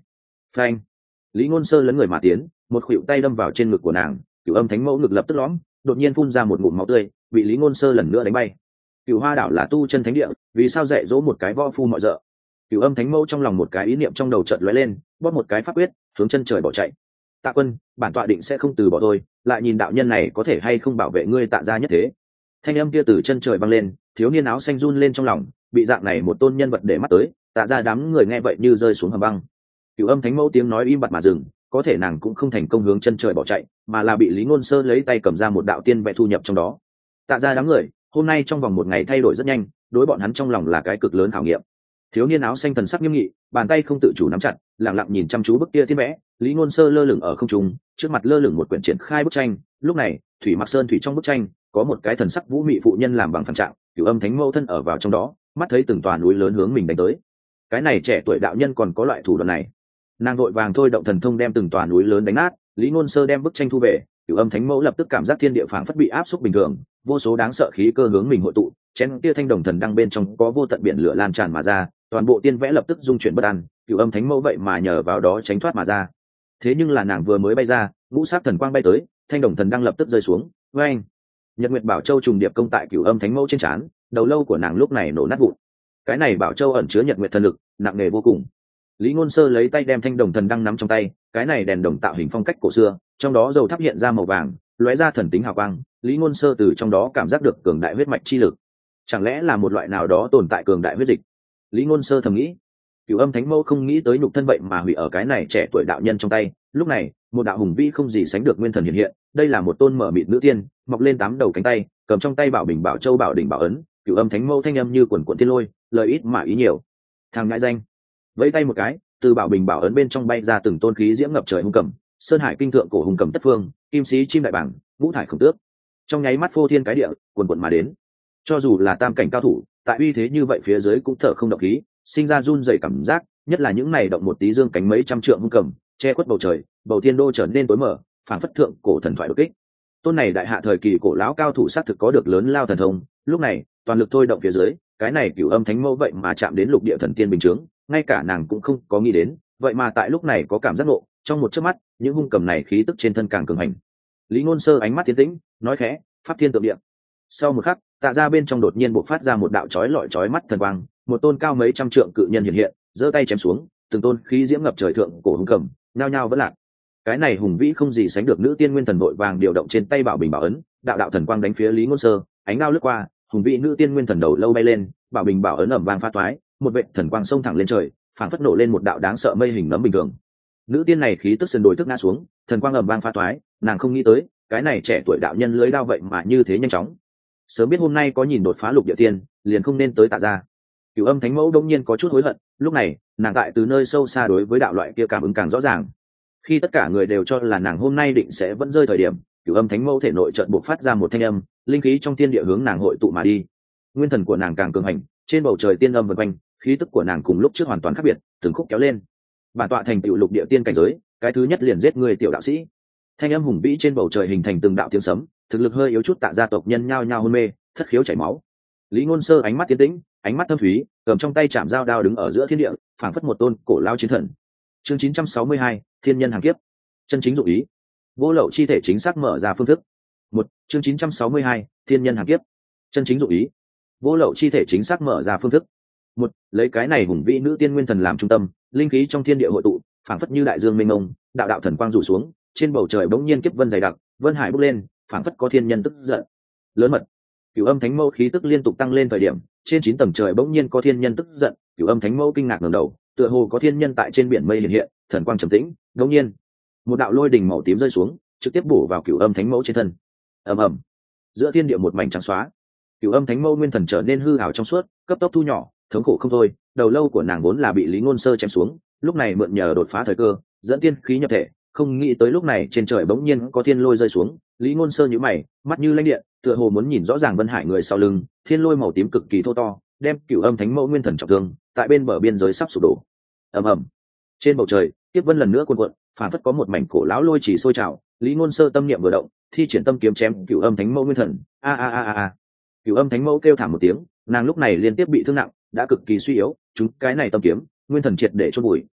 phanh. Lý Ngôn Sơ lấn người mà tiến, một khuỷu tay đâm vào trên ngực của nàng, Cửu Âm Thánh Mẫu ngực lập tức lõm, đột nhiên phun ra một ngụm máu tươi, bị Lý Ngôn Sơ lần nữa đánh bay. Cửu Hoa đảo là tu chân thánh địa, vì sao dạy dỗ một cái võ phu mọi dợ? Cửu Âm Thánh Mẫu trong lòng một cái ý niệm trong đầu chợt lóe lên, bóp một cái pháp quyết, hướng chân trời bỏ chạy. Tạ Quân, bản tọa định sẽ không từ bỏ tôi, lại nhìn đạo nhân này có thể hay không bảo vệ ngươi Tạ gia nhất thế. Thanh âm kia từ chân trời vang lên, thiếu niên áo xanh run lên trong lòng, bị dạng này một tôn nhân vật để mắt tới, Tạ gia đám người nghe vậy như rơi xuống hầm băng. Cửu Âm Thánh Mẫu tiếng nói im bặt mà dừng, có thể nàng cũng không thành công hướng chân trời bỏ chạy, mà là bị Lý Ngôn Sơ lấy tay cầm ra một đạo tiên vẽ thu nhập trong đó. Tạ gia đám người, hôm nay trong vòng một ngày thay đổi rất nhanh, đối bọn hắn trong lòng là cái cực lớn khảo nghiệm. Thiếu niên áo xanh thần sắc nghiêm nghị, bàn tay không tự chủ nắm chặt, lặng lặng nhìn chăm chú bức kia tiên vẽ. Lý Ngôn Sơ lơ lửng ở không trung, trước mặt lơ lửng một quyển triển khai bức tranh. Lúc này, Thủy Mặc Sơn thủy trong bức tranh có một cái thần sắc vũ mị phụ nhân làm bằng phản trạng, Cửu Âm Thánh Mẫu thân ở vào trong đó, mắt thấy từng tòa núi lớn hướng mình đánh tới. Cái này trẻ tuổi đạo nhân còn có loại thủ đoạn này. Nàng vội vàng thôi động thần thông đem từng tòa núi lớn đánh nát. Lý Ngôn Sơ đem bức tranh thu về, Cửu Âm Thánh Mẫu lập tức cảm giác thiên địa phảng phất bị áp xúc bình thường, vô số đáng sợ khí cơ hướng mình hội tụ, chén kia thanh đồng thần đăng bên trong có vô tận biển lửa lan tràn mà ra, toàn bộ tiên vẽ lập tức dung chuyển bất an. Cửu Âm Thánh Mẫu vậy mà nhờ vào đó tránh thoát mà ra. Thế nhưng là nàng vừa mới bay ra, ngũ sắc thần quang bay tới, thanh đồng thần đăng lập tức rơi xuống. Với anh, Nhật Nguyệt Bảo Châu trùng điệp công tại Cửu Âm Thánh Mẫu trên trán, đầu lâu của nàng lúc này nổ nát vụn. Cái này Bảo Châu ẩn chứa Nhật Nguyệt thần lực, nặng nề vô cùng. Lý Ngôn Sơ lấy tay đem thanh đồng thần đăng nắm trong tay, cái này đèn đồng tạo hình phong cách cổ xưa, trong đó dầu thắp hiện ra màu vàng, lóe ra thần tính hào quang. Lý Ngôn Sơ từ trong đó cảm giác được cường đại huyết mạch chi lực, chẳng lẽ là một loại nào đó tồn tại cường đại huyết dịch? Lý Ngôn Sơ thầm nghĩ. Cửu Âm Thánh Mẫu không nghĩ tới nhục thân vậy mà hủy ở cái này trẻ tuổi đạo nhân trong tay. Lúc này, một đạo hùng vĩ không gì sánh được nguyên thần hiện hiện, đây là một tôn mở mịt nữ tiên, mọc lên tám đầu cánh tay, cầm trong tay bảo bình bảo châu bảo đỉnh bảo ấn. Cửu Âm Thánh Mẫu thanh âm như quần quần thiên lôi, lời ít mà ý nhiều. Thằng ngãi danh. Vẫy tay một cái, từ bảo bình bảo ấn bên trong bay ra từng tôn khí diễm ngập trời hung cầm, sơn hải kinh thượng cổ hung cầm tất phương, kim sĩ chim đại bảng, vũ thải khổng tước, trong nháy mắt phô thiên cái địa quần quần mà đến. Cho dù là tam cảnh cao thủ, tại uy thế như vậy phía dưới cũng thở không động khí, sinh ra run rẩy cảm giác, nhất là những này động một tí dương cánh mấy trăm trượng hung cầm, che khuất bầu trời, bầu thiên đô trở nên tối mở, phảng phất thượng cổ thần thoại đột kích. Tôn này đại hạ thời kỳ cổ lão cao thủ sát thực có được lớn lao thần thông, lúc này toàn lực thôi động phía dưới, cái này Cửu Âm Thánh Mẫu vậy mà chạm đến lục địa thần tiên bình chướng, ngay cả nàng cũng không có nghĩ đến, vậy mà tại lúc này có cảm giác ngộ, trong một chớp mắt, những hung cầm này khí tức trên thân càng cường hành. Lý Ngôn Sơ ánh mắt tiến tĩnh, nói khẽ, pháp thiên tượng địa. Sau một khắc, Tạ ra bên trong đột nhiên bộc phát ra một đạo chói lọi chói mắt thần quang, một tôn cao mấy trăm trượng cự nhân hiện hiện, giơ tay chém xuống, từng tôn khí diễm ngập trời thượng cổ hung cầm, nhao nhao vẫn lạc. Cái này hùng vĩ không gì sánh được nữ tiên nguyên thần vội vàng điều động trên tay bảo bình bảo ấn, đạo đạo thần quang đánh phía Lý Ngôn Sơ, ánh đao lướt qua, hùng vĩ nữ tiên nguyên thần đầu lâu bay lên, bảo bình bảo ấn ầm vang phá toái, một vệt thần quang xông thẳng lên trời, phảng phất nổ lên một đạo đáng sợ mây hình nấm bình thường. Nữ tiên này khí tức sần đổi tức ngã xuống, thần quang ầm vang phá toái, nàng không nghĩ tới, cái này trẻ tuổi đạo nhân lưới đao vậy mà như thế nhanh chóng. Sớm biết hôm nay có nhìn đột phá lục địa tiên, liền không nên tới Tạ gia. Cửu Âm Thánh Mẫu đông nhiên có chút hối hận, lúc này, nàng tại từ nơi sâu xa đối với đạo loại kia cảm ứng càng rõ ràng. Khi tất cả người đều cho là nàng hôm nay định sẽ vẫn rơi thời điểm, Cửu Âm Thánh Mẫu thể nội chợt bộc phát ra một thanh âm, linh khí trong thiên địa hướng nàng hội tụ mà đi. Nguyên thần của nàng càng cường hành, trên bầu trời tiên âm vần quanh, khí tức của nàng cùng lúc trước hoàn toàn khác biệt, từng khúc kéo lên. Bản tọa thành tựu lục địa tiên cảnh giới, cái thứ nhất liền giết người tiểu đạo sĩ. Thanh âm hùng vĩ trên bầu trời hình thành từng đạo tiếng sấm, thực lực hơi yếu chút Tạ gia tộc nhân nhao nhao hôn mê, thất khiếu chảy máu. Lý Ngôn Sơ ánh mắt tiến tĩnh, ánh mắt thâm thúy, cầm trong tay chạm dao đao đứng ở giữa thiên địa, phảng phất một tôn cổ lao chiến thần. Chương chín trăm sáu mươi hai, Thiên nhân hàng kiếp. Chân chính dụng ý. Vô lậu chi thể chính xác mở ra phương thức. Một, chương chín trăm sáu mươi hai, Thiên nhân hàng kiếp. Chân chính dụng ý. Vô lậu chi thể chính xác mở ra phương thức. Một, lấy cái này hùng vĩ nữ tiên nguyên thần làm trung tâm, linh khí trong thiên địa hội tụ, phảng phất như đại dương mênh mông, đạo đạo thần quang rủ xuống, trên bầu trời bỗng nhiên kiếp vân dày đặc, vân hải bốc lên, phảng phất có thiên nhân tức giận. Lớn mật. Cửu Âm Thánh Mẫu khí tức liên tục tăng lên thời điểm, trên chín tầng trời bỗng nhiên có thiên nhân tức giận, Cửu Âm Thánh Mẫu kinh ngạc ngẩng đầu, tựa hồ có thiên nhân tại trên biển mây hiện hiện, thần quang trầm tĩnh, đột nhiên, một đạo lôi đình màu tím rơi xuống, trực tiếp bổ vào Cửu Âm Thánh Mẫu trên thân. Ầm ầm. Giữa thiên địa một mảnh trắng xóa. Cửu Âm Thánh Mẫu nguyên thần trở nên hư ảo trong suốt, cấp tốc thu nhỏ, thống khổ không thôi, đầu lâu của nàng vốn là bị Lý Ngôn Sơ chém xuống, lúc này mượn nhờ đột phá thời cơ, dẫn tiên khí nhập thể, không nghĩ tới lúc này trên trời bỗng nhiên có thiên lôi rơi xuống. Lý Ngôn Sơ nhíu mày, mắt như lanh điện, tựa hồ muốn nhìn rõ ràng Vân Hải người sau lưng, thiên lôi màu tím cực kỳ thô to, đem Cửu Âm Thánh Mẫu nguyên thần trọng thương, tại bên bờ biên giới sắp sụp đổ. Ầm ầm. Trên bầu trời, tiếp vân lần nữa cuồn cuộn, phản phất có một mảnh cổ lão lôi chỉ sôi trào. Lý Ngôn Sơ tâm niệm vừa động, thi triển tâm kiếm chém Cửu Âm Thánh Mẫu nguyên thần. A a a a a. Cửu Âm Thánh Mẫu kêu thảm một tiếng, nàng lúc này liên tiếp bị thương nặng, đã cực kỳ suy yếu, chúng cái này tâm kiếm, nguyên thần triệt để chôn bụi,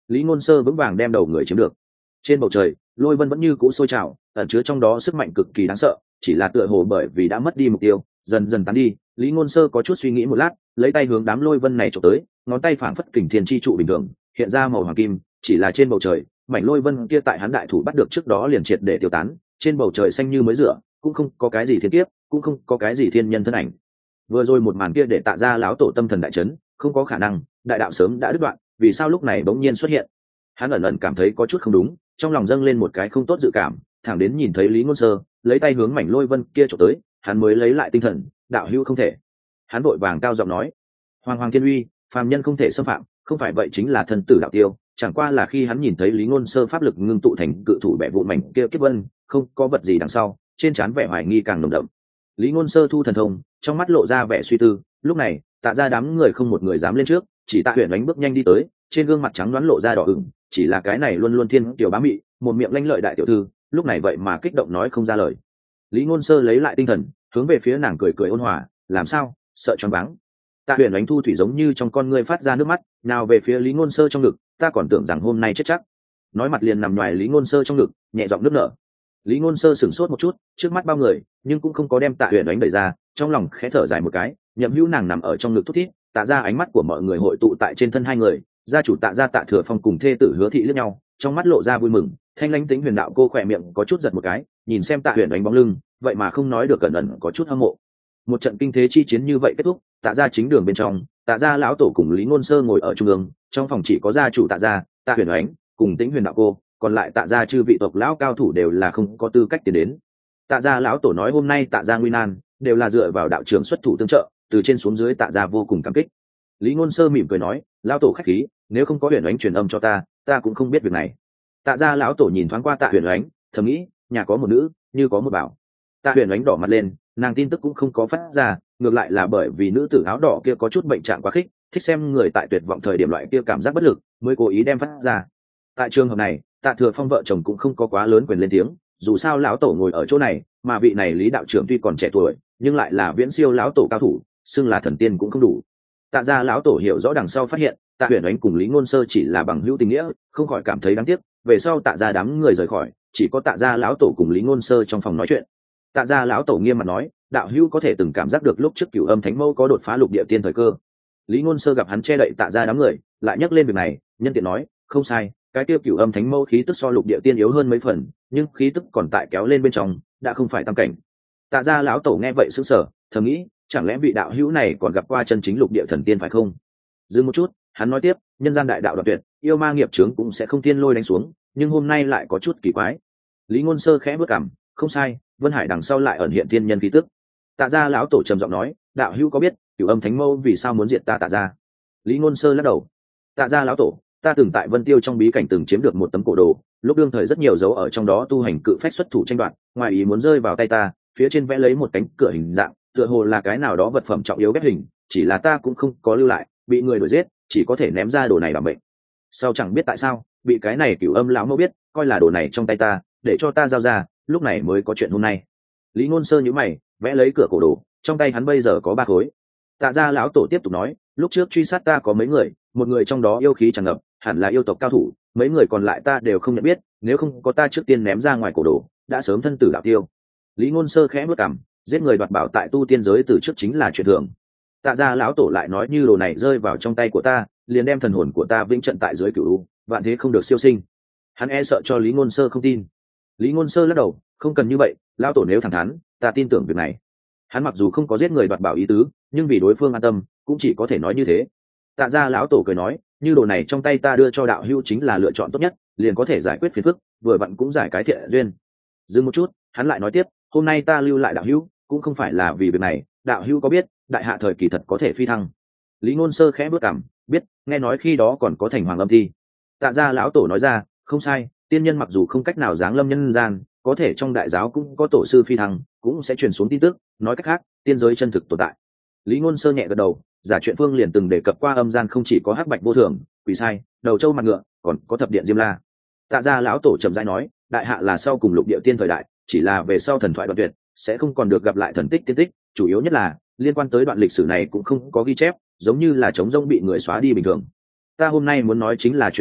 Lý Ngôn Sơ vững vàng đem đầu người chiếm được. Trên bầu trời lôi vân vẫn như cũ sôi trào, ẩn chứa trong đó sức mạnh cực kỳ đáng sợ, chỉ là tựa hồ bởi vì đã mất đi mục tiêu, dần dần tán đi. Lý Ngôn Sơ có chút suy nghĩ một lát, lấy tay hướng đám lôi vân này chụp tới, ngón tay phảng phất kình thiên chi trụ bình thường, hiện ra màu hoàng kim. Chỉ là trên bầu trời mảnh lôi vân kia tại hắn đại thủ bắt được trước đó liền triệt để tiêu tán, trên bầu trời xanh như mới rửa, cũng không có cái gì thiên kiếp, cũng không có cái gì thiên nhân thân ảnh. Vừa rồi một màn kia để Tạ Gia lão tổ tâm thần đại chấn, không có khả năng, đại đạo sớm đã đứt đoạn, vì sao lúc này bỗng nhiên xuất hiện? Hắn ẩn ẩn cảm thấy có chút không đúng, trong lòng dâng lên một cái không tốt dự cảm, thẳng đến nhìn thấy Lý Ngôn Sơ lấy tay hướng mảnh lôi vân kia chụp tới, hắn mới lấy lại tinh thần, đạo hữu không thể. Hắn vội vàng cao giọng nói, Hoàng Hoàng Thiên Uy, phàm nhân không thể xâm phạm, không phải vậy chính là thân tử đạo tiêu. Chẳng qua là khi hắn nhìn thấy Lý Ngôn Sơ pháp lực ngưng tụ thành cự thủ bẻ vụn mảnh kia kiếp vân, không có vật gì đằng sau, trên trán vẻ hoài nghi càng nồng đậm. Lý Ngôn Sơ thu thần thông, trong mắt lộ ra vẻ suy tư. Lúc này Tạ Gia đám người không một người dám lên trước, chỉ Tạ Huyền đánh bước nhanh đi tới, trên gương mặt trắng đoán lộ ra đỏ ửng, chỉ là cái này luôn luôn thiên tiểu bá mị, một miệng lanh lợi đại tiểu thư, lúc này vậy mà kích động nói không ra lời. Lý Ngôn Sơ lấy lại tinh thần, hướng về phía nàng cười cười ôn hòa, làm sao, sợ choáng váng? Tạ Huyền đánh thu thủy giống như trong con ngươi phát ra nước mắt, nào về phía Lý Ngôn Sơ trong ngực, ta còn tưởng rằng hôm nay chết chắc. Nói mặt liền nằm ngoài Lý Ngôn Sơ trong ngực, nhẹ giọng nước nở. Lý Ngôn Sơ sửng sốt một chút, trước mắt bao người, nhưng cũng không có đem Tạ Huyền đánh đẩy ra, trong lòng khẽ thở dài một cái, nhậm hữu nàng nằm ở trong ngực thút thít. Tạ Gia ánh mắt của mọi người hội tụ tại trên thân hai người, gia chủ Tạ Gia Tạ Thừa Phong cùng thê tử Hứa Thị liếc nhau, trong mắt lộ ra vui mừng. Thanh lãnh tính huyền đạo cô khỏe miệng có chút giật một cái, nhìn xem Tạ Huyền đánh bóng lưng, vậy mà không nói được cẩn ẩn có chút hâm mộ. Một trận kinh thế chi chiến như vậy kết thúc, Tạ Gia chính đường bên trong, Tạ Gia lão tổ cùng Lý Ngôn Sơ ngồi ở trung ương, trong phòng chỉ có gia chủ Tạ Gia, Tạ Huyền Ánh cùng Tĩnh Huyền đạo cô, còn lại Tạ Gia chư vị tộc lão cao thủ đều là không có tư cách tiến đến. Tạ Gia lão tổ nói hôm nay Tạ Gia nguy nan, đều là dựa vào đạo trưởng xuất thủ tương trợ, từ trên xuống dưới Tạ Gia vô cùng cảm kích. Lý Ngôn Sơ mỉm cười nói, lão tổ khách khí, nếu không có Huyền Ánh truyền âm cho ta, ta cũng không biết việc này. Tạ Gia lão tổ nhìn thoáng qua Tạ Huyền Ánh, thầm nghĩ, nhà có một nữ, như có một bảo. Tạ Huyền Ánh đỏ mặt lên, nàng tin tức cũng không có phát ra, ngược lại là bởi vì nữ tử áo đỏ kia có chút bệnh trạng quá khích, thích xem người tại tuyệt vọng thời điểm loại kia cảm giác bất lực, mới cố ý đem phát ra. Tại trường hợp này, Tạ Thừa Phong vợ chồng cũng không có quá lớn quyền lên tiếng, dù sao lão tổ ngồi ở chỗ này, mà vị này Lý đạo trưởng tuy còn trẻ tuổi, nhưng lại là viễn siêu lão tổ cao thủ, xưng là thần tiên cũng không đủ. Tạ Gia lão tổ hiểu rõ đằng sau phát hiện, Tạ Huyền Ánh cùng Lý Ngôn Sơ chỉ là bằng hữu tình nghĩa, không khỏi cảm thấy đáng tiếc, về sau Tạ Gia đám người rời khỏi, chỉ có Tạ Gia lão tổ cùng Lý Ngôn Sơ trong phòng nói chuyện. Tạ Gia lão tổ nghiêm mặt nói, đạo hữu có thể từng cảm giác được lúc trước Cửu Âm Thánh Mâu có đột phá lục địa tiên thời cơ. Lý Ngôn Sơ gặp hắn che đậy Tạ Gia đám người, lại nhắc lên việc này, nhân tiện nói, không sai, cái kia Cửu Âm Thánh Mâu khí tức so lục địa tiên yếu hơn mấy phần, nhưng khí tức còn tại kéo lên bên trong, đã không phải tam cảnh. Tạ Gia lão tổ nghe vậy sững sờ, thầm nghĩ, chẳng lẽ vị đạo hữu này còn gặp qua chân chính lục địa thần tiên phải không? Dừng một chút, hắn nói tiếp, nhân gian đại đạo đoạn tuyệt, yêu ma nghiệp chướng cũng sẽ không tiên lôi đánh xuống, nhưng hôm nay lại có chút kỳ quái. Lý Ngôn Sơ khẽ bước cằm, không sai, Vân Hải đằng sau lại ẩn hiện thiên nhân khí tức. Tạ Gia lão tổ trầm giọng nói, đạo hữu có biết Cửu Âm Thánh Mâu vì sao muốn diệt ta Tạ Gia? Lý Ngôn Sơ lắc đầu. Tạ Gia lão tổ, ta từng tại Vân Tiêu trong bí cảnh từng chiếm được một tấm cổ đồ, lúc đương thời rất nhiều dấu ở trong đó tu hành cự phách xuất thủ tranh đoạt, ngoài ý muốn rơi vào tay ta, phía trên vẽ lấy một cánh cửa hình dạng, tựa hồ là cái nào đó vật phẩm trọng yếu ghép hình, chỉ là ta cũng không có lưu lại, bị người đuổi giết, chỉ có thể ném ra đồ này làm bệnh. Sau chẳng biết tại sao, bị cái này Cửu Âm lão mẫu biết, coi là đồ này trong tay ta, để cho ta giao ra, lúc này mới có chuyện hôm nay. Lý Ngôn Sơ nhíu mày, vẽ lấy cửa cổ đồ, trong tay hắn bây giờ có ba khối. Tạ Gia lão tổ tiếp tục nói, lúc trước truy sát ta có mấy người, một người trong đó yêu khí tràn ngập, hẳn là yêu tộc cao thủ, mấy người còn lại ta đều không nhận biết, nếu không có ta trước tiên ném ra ngoài cổ đồ, đã sớm thân tử đạo tiêu. Lý Ngôn Sơ khẽ bước cằm, giết người đoạt bảo tại tu tiên giới từ trước chính là chuyện thường. Tạ Gia lão tổ lại nói, như đồ này rơi vào trong tay của ta, liền đem thần hồn của ta vĩnh trận tại dưới cửu u, vạn thế không được siêu sinh. Hắn e sợ cho Lý Ngôn Sơ không tin. Lý Ngôn Sơ lắc đầu, không cần như vậy, lão tổ nếu thẳng thắn, ta tin tưởng việc này. Hắn mặc dù không có giết người đoạt bảo ý tứ, nhưng vì đối phương an tâm, cũng chỉ có thể nói như thế. Tạ Gia lão tổ cười nói, như đồ này trong tay ta đưa cho đạo hữu chính là lựa chọn tốt nhất, liền có thể giải quyết phiền phức, vừa vặn cũng giải cái thiện duyên. Dừng một chút, hắn lại nói tiếp, hôm nay ta lưu lại đạo hữu, cũng không phải là vì việc này, đạo hữu có biết, đại hạ thời kỳ thật có thể phi thăng. Lý Ngôn Sơ khẽ bước cằm, biết, nghe nói khi đó còn có thành hoàng âm thi. Tạ Gia lão tổ nói ra, không sai, tiên nhân mặc dù không cách nào giáng lâm nhân gian, có thể trong đại giáo cũng có tổ sư phi thăng, cũng sẽ truyền xuống tin tức, nói cách khác, tiên giới chân thực tồn tại. Lý Ngôn Sơ nhẹ gật đầu, giả chuyện phương liền từng đề cập qua âm gian không chỉ có hắc bạch vô thường, quỷ sai, đầu trâu mặt ngựa, còn có thập điện diêm la. Tạ Gia lão tổ trầm rãi nói, đại hạ là sau cùng lục địa tiên thời đại, chỉ là về sau thần thoại đoạn tuyệt, sẽ không còn được gặp lại thần tích tiên tích, chủ yếu nhất là liên quan tới đoạn lịch sử này cũng không có ghi chép, giống như là trống rỗng bị người xóa đi bình thường. Ta hôm nay muốn nói chính là chuyện này,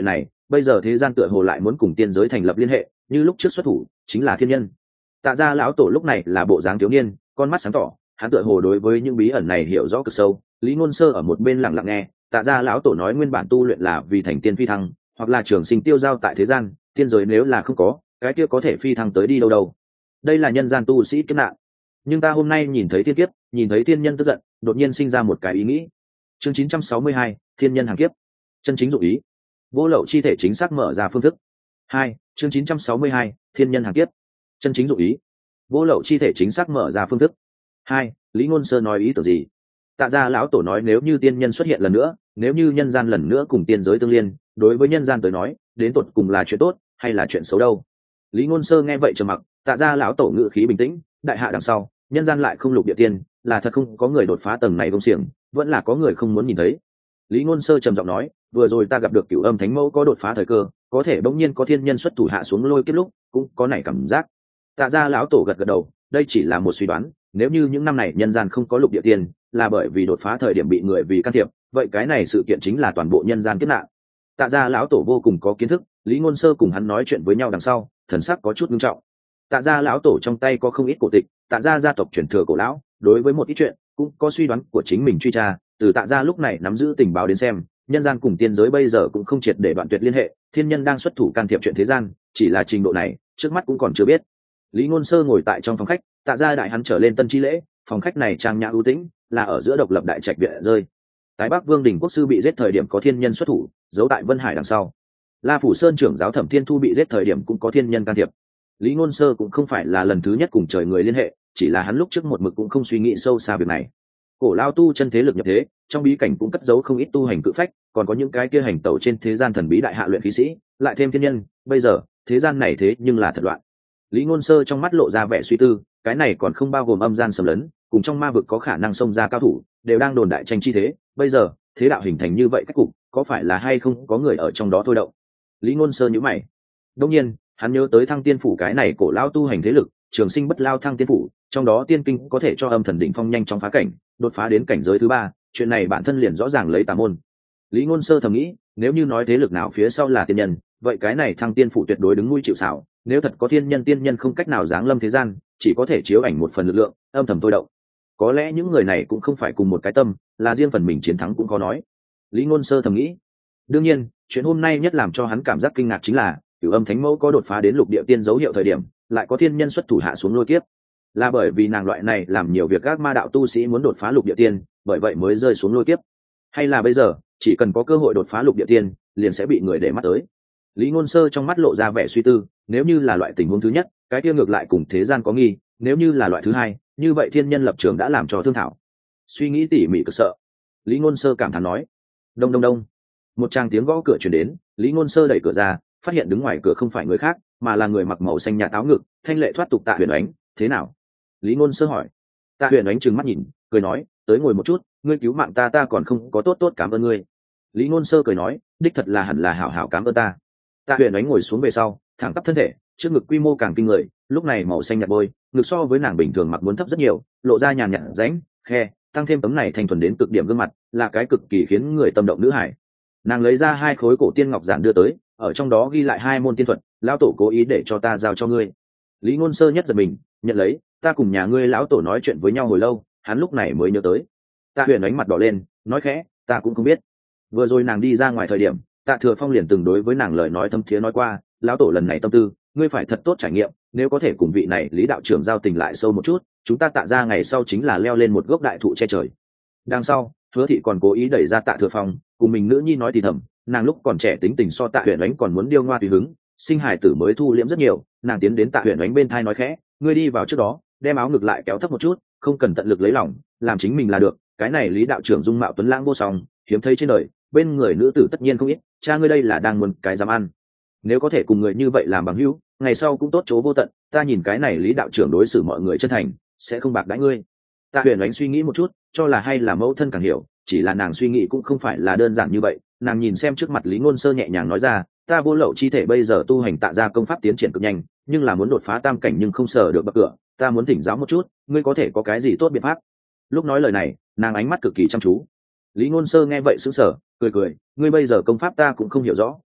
bây giờ thế gian tựa hồ lại muốn cùng tiên giới thành lập liên hệ, như lúc trước xuất thủ chính là thiên nhân. Tạ gia lão tổ lúc này là bộ dáng thiếu niên, con mắt sáng tỏ, hắn tựa hồ đối với những bí ẩn này hiểu rõ cực sâu. Lý Ngôn Sơ ở một bên lặng lặng nghe. Tạ gia lão tổ nói nguyên bản tu luyện là vì thành tiên phi thăng, hoặc là trường sinh tiêu giao tại thế gian, tiên giới nếu là không có, cái kia có thể phi thăng tới đi đâu đâu. Đây là nhân gian tu sĩ kiếp nạn. Nhưng ta hôm nay nhìn thấy thiên kiếp, nhìn thấy thiên nhân tức giận, đột nhiên sinh ra một cái ý nghĩ. Chương chín trăm sáu mươi hai, thiên nhân hàng kiếp. Chân chính dụng ý. Vô lậu chi thể chính xác mở ra phương thức. Hai, chương chín trăm sáu mươi hai, thiên nhân hàng kiếp. Chân chính dụng ý. Vô lậu chi thể chính xác mở ra phương thức. Hai, Lý Ngôn Sơ nói ý tưởng gì? Tạ gia lão tổ nói nếu như tiên nhân xuất hiện lần nữa, nếu như nhân gian lần nữa cùng tiên giới tương liên, đối với nhân gian tới nói, đến tột cùng là chuyện tốt hay là chuyện xấu đâu? Lý Ngôn Sơ nghe vậy trầm mặc. Tạ gia lão tổ ngữ khí bình tĩnh, đại hạ đằng sau, nhân gian lại không lục địa tiên, là thật không có người đột phá tầng này công xiềng, vẫn là có người không muốn nhìn thấy. Lý Ngôn Sơ trầm giọng nói, vừa rồi ta gặp được Cửu Âm Thánh Mẫu có đột phá thời cơ, có thể bỗng nhiên có thiên nhân xuất thủ hạ xuống lôi kết lúc, cũng có nảy cảm giác. Tạ gia lão tổ gật gật đầu, đây chỉ là một suy đoán, nếu như những năm này nhân gian không có lục địa tiên, là bởi vì đột phá thời điểm bị người vì can thiệp, vậy cái này sự kiện chính là toàn bộ nhân gian kiếp nạn. Tạ gia lão tổ vô cùng có kiến thức, Lý Ngôn Sơ cùng hắn nói chuyện với nhau đằng sau, thần sắc có chút nghiêm trọng. Tạ gia lão tổ trong tay có không ít cổ tịch, Tạ gia gia tộc truyền thừa cổ lão, đối với một ít chuyện cũng có suy đoán của chính mình truy tra, từ Tạ gia lúc này nắm giữ tình báo đến xem, nhân gian cùng tiên giới bây giờ cũng không triệt để đoạn tuyệt liên hệ, thiên nhân đang xuất thủ can thiệp chuyện thế gian, chỉ là trình độ này, trước mắt cũng còn chưa biết. Lý Ngôn Sơ ngồi tại trong phòng khách, Tạ gia đại hắn trở lên tân chi lễ, phòng khách này trang nhã ưu tĩnh, là ở giữa độc lập đại trạch viện rơi. Tái Bắc Vương Đình Quốc sư bị giết thời điểm có thiên nhân xuất thủ, giấu tại Vân Hải đằng sau. La Phủ Sơn trưởng giáo Thẩm Thiên Thu bị giết thời điểm cũng có thiên nhân can thiệp. Lý Ngôn Sơ cũng không phải là lần thứ nhất cùng trời người liên hệ, chỉ là hắn lúc trước một mực cũng không suy nghĩ sâu xa việc này. Cổ lao tu chân thế lực nhập thế, trong bí cảnh cũng cất giấu không ít tu hành cự phách, còn có những cái kia hành tẩu trên thế gian thần bí đại hạ luyện khí sĩ, lại thêm thiên nhân, bây giờ, thế gian này thế nhưng là thật loạn. Lý Ngôn Sơ trong mắt lộ ra vẻ suy tư, cái này còn không bao gồm âm gian xâm lấn, cùng trong ma vực có khả năng xông ra cao thủ, đều đang đồn đại tranh chi thế, bây giờ, thế đạo hình thành như vậy cách cục, có phải là hay không có người ở trong đó thôi động. Lý Ngôn Sơ nhíu mày. Đương nhiên, hắn nhớ tới Thăng Tiên phủ cái này cổ lao tu hành thế lực, trường sinh bất lao Thăng Tiên phủ, trong đó tiên kinh có thể cho âm thần đỉnh phong nhanh chóng phá cảnh, đột phá đến cảnh giới thứ ba, chuyện này bản thân liền rõ ràng lấy tà môn. Lý Ngôn Sơ thầm nghĩ, nếu như nói thế lực nào phía sau là tiên nhân, vậy cái này Thăng Tiên phủ tuyệt đối đứng nuôi chịu sào, nếu thật có thiên nhân tiên nhân không cách nào giáng lâm thế gian, chỉ có thể chiếu ảnh một phần lực lượng, âm thầm thôi động. Có lẽ những người này cũng không phải cùng một cái tâm, là riêng phần mình chiến thắng cũng khó nói. Lý Ngôn Sơ thầm nghĩ. Đương nhiên, chuyện hôm nay nhất làm cho hắn cảm giác kinh ngạc chính là, Cửu Âm Thánh Mẫu có đột phá đến lục địa tiên dấu hiệu thời điểm, lại có thiên nhân xuất thủ hạ xuống lôi kiếp. Là bởi vì nàng loại này làm nhiều việc các ma đạo tu sĩ muốn đột phá lục địa tiên, bởi vậy mới rơi xuống lôi kiếp. Hay là bây giờ, chỉ cần có cơ hội đột phá lục địa tiên, liền sẽ bị người để mắt tới. Lý Ngôn Sơ trong mắt lộ ra vẻ suy tư, nếu như là loại tình huống thứ nhất, cái kia ngược lại cùng thế gian có nghi, nếu như là loại thứ hai, như vậy thiên nhân lập trường đã làm cho thương thảo. Suy nghĩ tỉ mỉ cực sợ. Lý Ngôn Sơ cảm thán nói. Đông đông đông. Một tràng tiếng gõ cửa truyền đến, Lý Ngôn Sơ đẩy cửa ra, phát hiện đứng ngoài cửa không phải người khác, mà là người mặc màu xanh nhạt áo ngực, thanh lệ thoát tục Tạ Huyền Ánh, thế nào? Lý Ngôn Sơ hỏi. Tạ Huyền Ánh trừng mắt nhìn, cười nói, tới ngồi một chút, ngươi cứu mạng ta ta còn không có tốt tốt cảm ơn ngươi. Lý Ngôn Sơ cười nói, đích thật là hẳn là hảo hảo cảm ơn ta. Tạ Huyền Ánh ngồi xuống về sau, thẳng tắp thân thể, trước ngực quy mô càng kinh người, lúc này màu xanh nhạt bôi, ngực so với nàng bình thường mặc muốn thấp rất nhiều, lộ ra nhàn nhạt rãnh, khe, tăng thêm tấm này thành thuần đến cực điểm gương mặt, là cái cực kỳ khiến người tâm động nữ hải. Nàng lấy ra hai khối cổ tiên ngọc giản đưa tới, ở trong đó ghi lại hai môn tiên thuật, lão tổ cố ý để cho ta giao cho ngươi. Lý Ngôn Sơ nhất giật mình, nhận lấy, ta cùng nhà ngươi lão tổ nói chuyện với nhau hồi lâu, hắn lúc này mới nhớ tới. Tạ Huyền Ánh mặt đỏ lên, nói khẽ, ta cũng không biết. Vừa rồi nàng đi ra ngoài thời điểm, Tạ Thừa Phong liền từng đối với nàng lời nói thâm thiế nói qua, lão tổ lần này tâm tư, ngươi phải thật tốt trải nghiệm, nếu có thể cùng vị này Lý đạo trưởng giao tình lại sâu một chút, chúng ta Tạ ra ngày sau chính là leo lên một gốc đại thụ che trời. Đằng sau, Hứa thị còn cố ý đẩy ra Tạ Thừa Phong, cùng mình nữ nhi nói thì thầm, nàng lúc còn trẻ tính tình so Tạ Huyền Ánh còn muốn điêu ngoa tùy hứng, sinh hài tử mới thu liễm rất nhiều. Nàng tiến đến Tạ Huyền Ánh bên thai nói khẽ, ngươi đi vào trước đó, đem áo ngực lại kéo thấp một chút, không cần tận lực lấy lòng, làm chính mình là được. Cái này Lý đạo trưởng dung mạo tuấn lãng vô song, hiếm thấy trên đời, bên người nữ tử tất nhiên không ít, cha ngươi đây là đang muốn cái dám ăn. Nếu có thể cùng người như vậy làm bằng hữu, ngày sau cũng tốt chỗ vô tận. Ta nhìn cái này Lý đạo trưởng đối xử mọi người chân thành, sẽ không bạc đãi ngươi. Tạ Huyền Ánh suy nghĩ một chút, cho là hay là mẫu thân càng hiểu, chỉ là nàng suy nghĩ cũng không phải là đơn giản như vậy. Nàng nhìn xem trước mặt Lý Ngôn Sơ nhẹ nhàng nói ra, ta vô lậu chi thể bây giờ tu hành Tạ gia công pháp tiến triển cực nhanh, nhưng là muốn đột phá tam cảnh nhưng không sờ được bậc cửa, ta muốn thỉnh giáo một chút, ngươi có thể có cái gì tốt biện pháp? Lúc nói lời này, nàng ánh mắt cực kỳ chăm chú. Lý Ngôn Sơ nghe vậy sững sờ, cười cười, ngươi bây giờ công pháp ta cũng không hiểu rõ,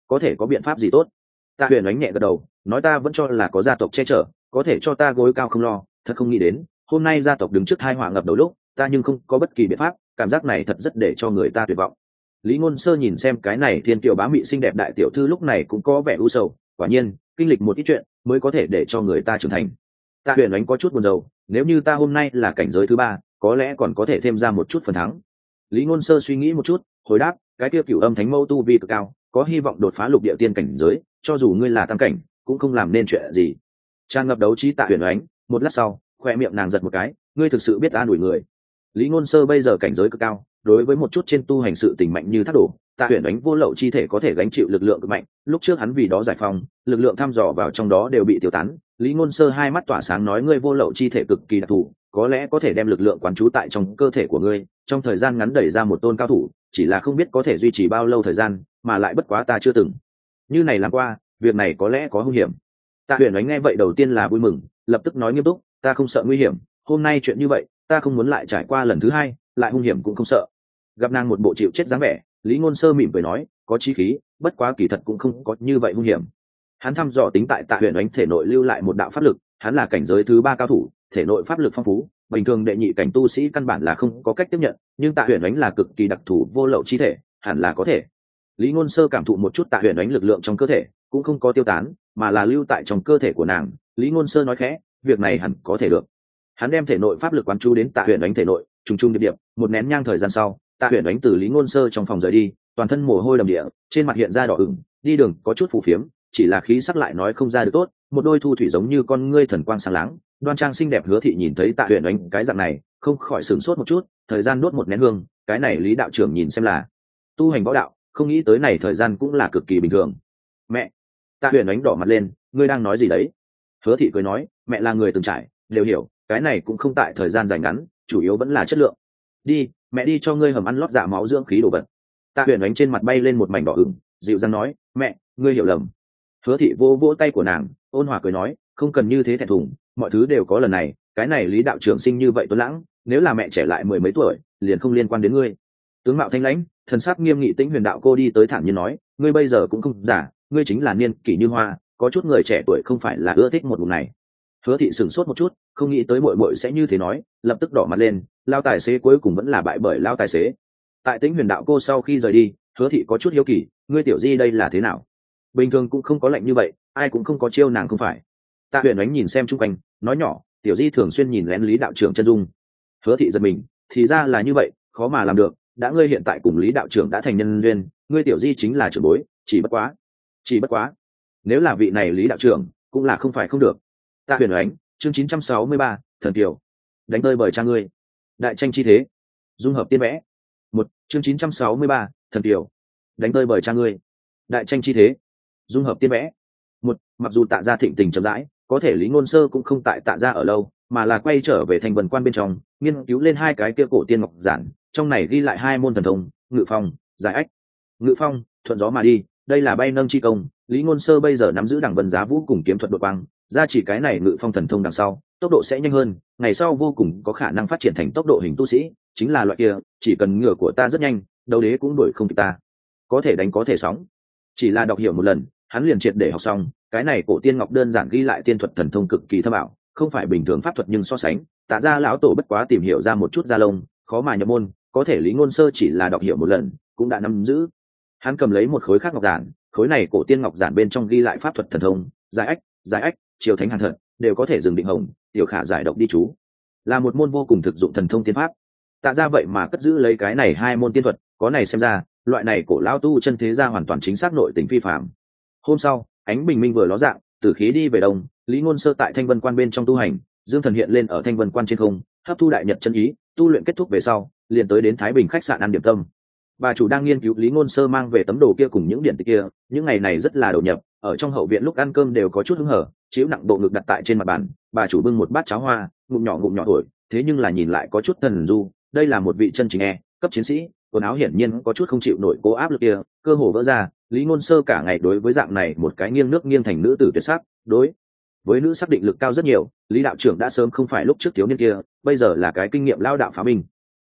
có thể có biện pháp gì tốt? Tạ Huyền Ánh nhẹ gật đầu, nói ta vẫn cho là có gia tộc che chở, có thể cho ta gối cao không lo, thật không nghĩ đến hôm nay gia tộc đứng trước hai họa ngập đầu lúc ta nhưng không có bất kỳ biện pháp, cảm giác này thật rất để cho người ta tuyệt vọng. Lý Ngôn Sơ nhìn xem cái này thiên kiều bá mị xinh đẹp đại tiểu thư lúc này cũng có vẻ u sầu, quả nhiên kinh lịch một ít chuyện mới có thể để cho người ta trưởng thành. Tạ Huyền Ánh có chút buồn rầu, nếu như ta hôm nay là cảnh giới thứ ba có lẽ còn có thể thêm ra một chút phần thắng. Lý Ngôn Sơ suy nghĩ một chút, hồi đáp, cái kia cửu âm thánh mâu tu vi cực cao, có hy vọng đột phá lục địa tiên cảnh giới, cho dù ngươi là tam cảnh cũng không làm nên chuyện gì. Tràn ngập đấu trí Tạ Huyền Ánh, một lát sau khoe miệng nàng giật một cái, ngươi thực sự biết an ủi người. Lý Ngôn Sơ bây giờ cảnh giới cực cao, đối với một chút trên tu hành sự tình mạnh như thác đổ, Tạ Huyền Ánh vô lậu chi thể có thể gánh chịu lực lượng cực mạnh, lúc trước hắn vì đó giải phóng, lực lượng thăm dò vào trong đó đều bị tiêu tán. Lý Ngôn Sơ hai mắt tỏa sáng nói, ngươi vô lậu chi thể cực kỳ đặc thù, có lẽ có thể đem lực lượng quán trú tại trong cơ thể của ngươi, trong thời gian ngắn đẩy ra một tôn cao thủ, chỉ là không biết có thể duy trì bao lâu thời gian, mà lại bất quá ta chưa từng như này làm qua, việc này có lẽ có nguy hiểm. Tạ Huyền Ánh nghe vậy đầu tiên là vui mừng, lập tức nói nghiêm túc, ta không sợ nguy hiểm, hôm nay chuyện như vậy ta không muốn lại trải qua lần thứ hai, lại hung hiểm cũng không sợ. Gặp nàng một bộ chịu chết dáng vẻ, Lý Ngôn Sơ mỉm cười nói, có chí khí, bất quá kỳ thật cũng không có như vậy hung hiểm. Hắn thăm dò tính tại Tạ Huyền Ánh thể nội lưu lại một đạo pháp lực, hắn là cảnh giới thứ ba cao thủ, thể nội pháp lực phong phú, bình thường đệ nhị cảnh tu sĩ căn bản là không có cách tiếp nhận, nhưng Tạ Huyền Ánh là cực kỳ đặc thù vô lậu chi thể, hẳn là có thể. Lý Ngôn Sơ cảm thụ một chút Tạ Huyền Ánh lực lượng trong cơ thể, cũng không có tiêu tán, mà là lưu tại trong cơ thể của nàng. Lý Ngôn Sơ nói khẽ, việc này hẳn có thể được. Hắn đem thể nội pháp lực quán chú đến Tạ Huyền Ánh thể nội, trùng trùng điệp điệp, một nén nhang thời gian sau, Tạ Huyền Ánh từ Lý Ngôn Sơ trong phòng rời đi, toàn thân mồ hôi đầm địa, trên mặt hiện ra đỏ ửng, đi đường có chút phù phiếm, chỉ là khí sắc lại nói không ra được tốt, một đôi thu thủy giống như con ngươi thần quang sáng láng, đoan trang xinh đẹp Hứa Thị nhìn thấy Tạ Huyền Ánh cái dạng này, không khỏi sửng sốt một chút, thời gian đốt một nén hương, cái này Lý đạo trưởng nhìn xem là tu hành võ đạo, không nghĩ tới này thời gian cũng là cực kỳ bình thường. Mẹ! Tạ Huyền Ánh đỏ mặt lên, ngươi đang nói gì đấy? Hứa Thị cười nói, mẹ là người từng trải, đều hiểu, cái này cũng không tại thời gian dài ngắn, chủ yếu vẫn là chất lượng. Đi, mẹ đi cho ngươi hầm ăn lót dạ máu dưỡng khí đồ vật. Tạ Huyền Ánh trên mặt bay lên một mảnh đỏ ửng, dịu dàng nói, mẹ, ngươi hiểu lầm. Hứa Thị vô vỗ tay của nàng, ôn hòa cười nói, không cần như thế thẹn thùng, mọi thứ đều có lần này, cái này Lý đạo trưởng sinh như vậy tuấn lãng, nếu là mẹ trẻ lại mười mấy tuổi, liền không liên quan đến ngươi. Tướng mạo thanh lãnh, thần sắc nghiêm nghị Tĩnh Huyền đạo cô đi tới thản nhiên nói, ngươi bây giờ cũng không giả, ngươi chính là niên kỷ như hoa, có chút người trẻ tuổi không phải là ưa thích một vùng này. Hứa Thị sửng sốt một chút, không nghĩ tới muội muội sẽ như thế nói, lập tức đỏ mặt lên, lao tài xế cuối cùng vẫn là bại bởi lao tài xế. Tại Tĩnh Huyền đạo cô sau khi rời đi, Hứa Thị có chút hiếu kỳ, ngươi tiểu di đây là thế nào? Bình thường cũng không có lạnh như vậy, ai cũng không có chiêu nàng không phải. Tạ Huyền Ánh nhìn xem chung quanh, nói nhỏ, tiểu di thường xuyên nhìn lén Lý đạo trưởng chân dung. Hứa Thị giật mình, thì ra là như vậy, khó mà làm được, đã ngươi hiện tại cùng Lý đạo trưởng đã thành nhân duyên, ngươi tiểu di chính là trưởng bối, chỉ bất quá, chỉ bất quá, nếu là vị này Lý đạo trưởng, cũng là không phải không được. Tạ Huyền Ánh, chương chín trăm sáu mươi ba, thần kiều, đánh tơi bởi cha ngươi, đại tranh chi thế, dung hợp tiên vẽ. Một, chương chín trăm sáu mươi ba, thần kiều, đánh tơi bởi cha ngươi, đại tranh chi thế, dung hợp tiên vẽ. Một, mặc dù Tạ gia thịnh tình chậm rãi, có thể Lý Ngôn Sơ cũng không tại Tạ gia ở lâu, mà là quay trở về thành Vân Quan bên trong, nghiên cứu lên hai cái kia cổ tiên ngọc giản, trong này ghi lại hai môn thần thông, ngự phong, giải ách. Ngự phong, thuận gió mà đi, đây là bay nâng chi công, Lý Ngôn Sơ bây giờ nắm giữ đẳng vân giá vũ cùng kiếm thuật đột quang, ra chỉ cái này ngự phong thần thông đằng sau, tốc độ sẽ nhanh hơn, ngày sau vô cùng có khả năng phát triển thành tốc độ hình tu sĩ, chính là loại kia, chỉ cần ngựa của ta rất nhanh, đấu đế cũng đuổi không kịp ta. Có thể đánh có thể sóng. Chỉ là đọc hiểu một lần, hắn liền triệt để học xong, cái này cổ tiên ngọc đơn giản ghi lại tiên thuật thần thông cực kỳ thâm ảo, không phải bình thường pháp thuật nhưng so sánh, Tạ gia lão tổ bất quá tìm hiểu ra một chút da lông, khó mà nhập môn, có thể Lý Ngôn Sơ chỉ là đọc hiểu một lần, cũng đã nắm giữ. Hắn cầm lấy một khối khác ngọc giản, khối này cổ tiên ngọc giản bên trong ghi lại pháp thuật thần thông, giải ách, giải ách, chiều thánh hàn thật, đều có thể dừng định hồng, tiểu khả giải độc đi chú, là một môn vô cùng thực dụng thần thông tiên pháp. Tạ gia vậy mà cất giữ lấy cái này hai môn tiên thuật, có này xem ra, loại này cổ lão tu chân thế gia hoàn toàn chính xác nội tình phi phàm. Hôm sau, ánh bình minh vừa ló dạng, tử khí đi về đông, Lý Ngôn Sơ tại Thanh Vân Quan bên trong tu hành, dương thần hiện lên ở Thanh Vân Quan trên không, hấp thu đại nhật chân ý, tu luyện kết thúc về sau, liền tới đến Thái Bình khách sạn ăn điểm tâm. Bà chủ đang nghiên cứu Lý Ngôn Sơ mang về tấm đồ kia cùng những điển tịch kia, những ngày này rất là đầu nhập, ở trong hậu viện lúc ăn cơm đều có chút hứng hở, chiếu nặng bộ ngực đặt tại trên mặt bàn, bà chủ bưng một bát cháo hoa, ngụm nhỏ ngụm nhỏ thổi, thế nhưng là nhìn lại có chút thần du, đây là một vị chân chính e, cấp chiến sĩ, quần áo hiển nhiên có chút không chịu nổi cố áp lực kia, cơ hồ vỡ ra. Lý Ngôn Sơ cả ngày đối với dạng này một cái nghiêng nước nghiêng thành nữ tử tuyệt sắc, đối với nữ sắc định lực cao rất nhiều. Lý đạo trưởng đã sớm không phải lúc trước thiếu niên kia, bây giờ là cái kinh nghiệm lao đạo phá minh.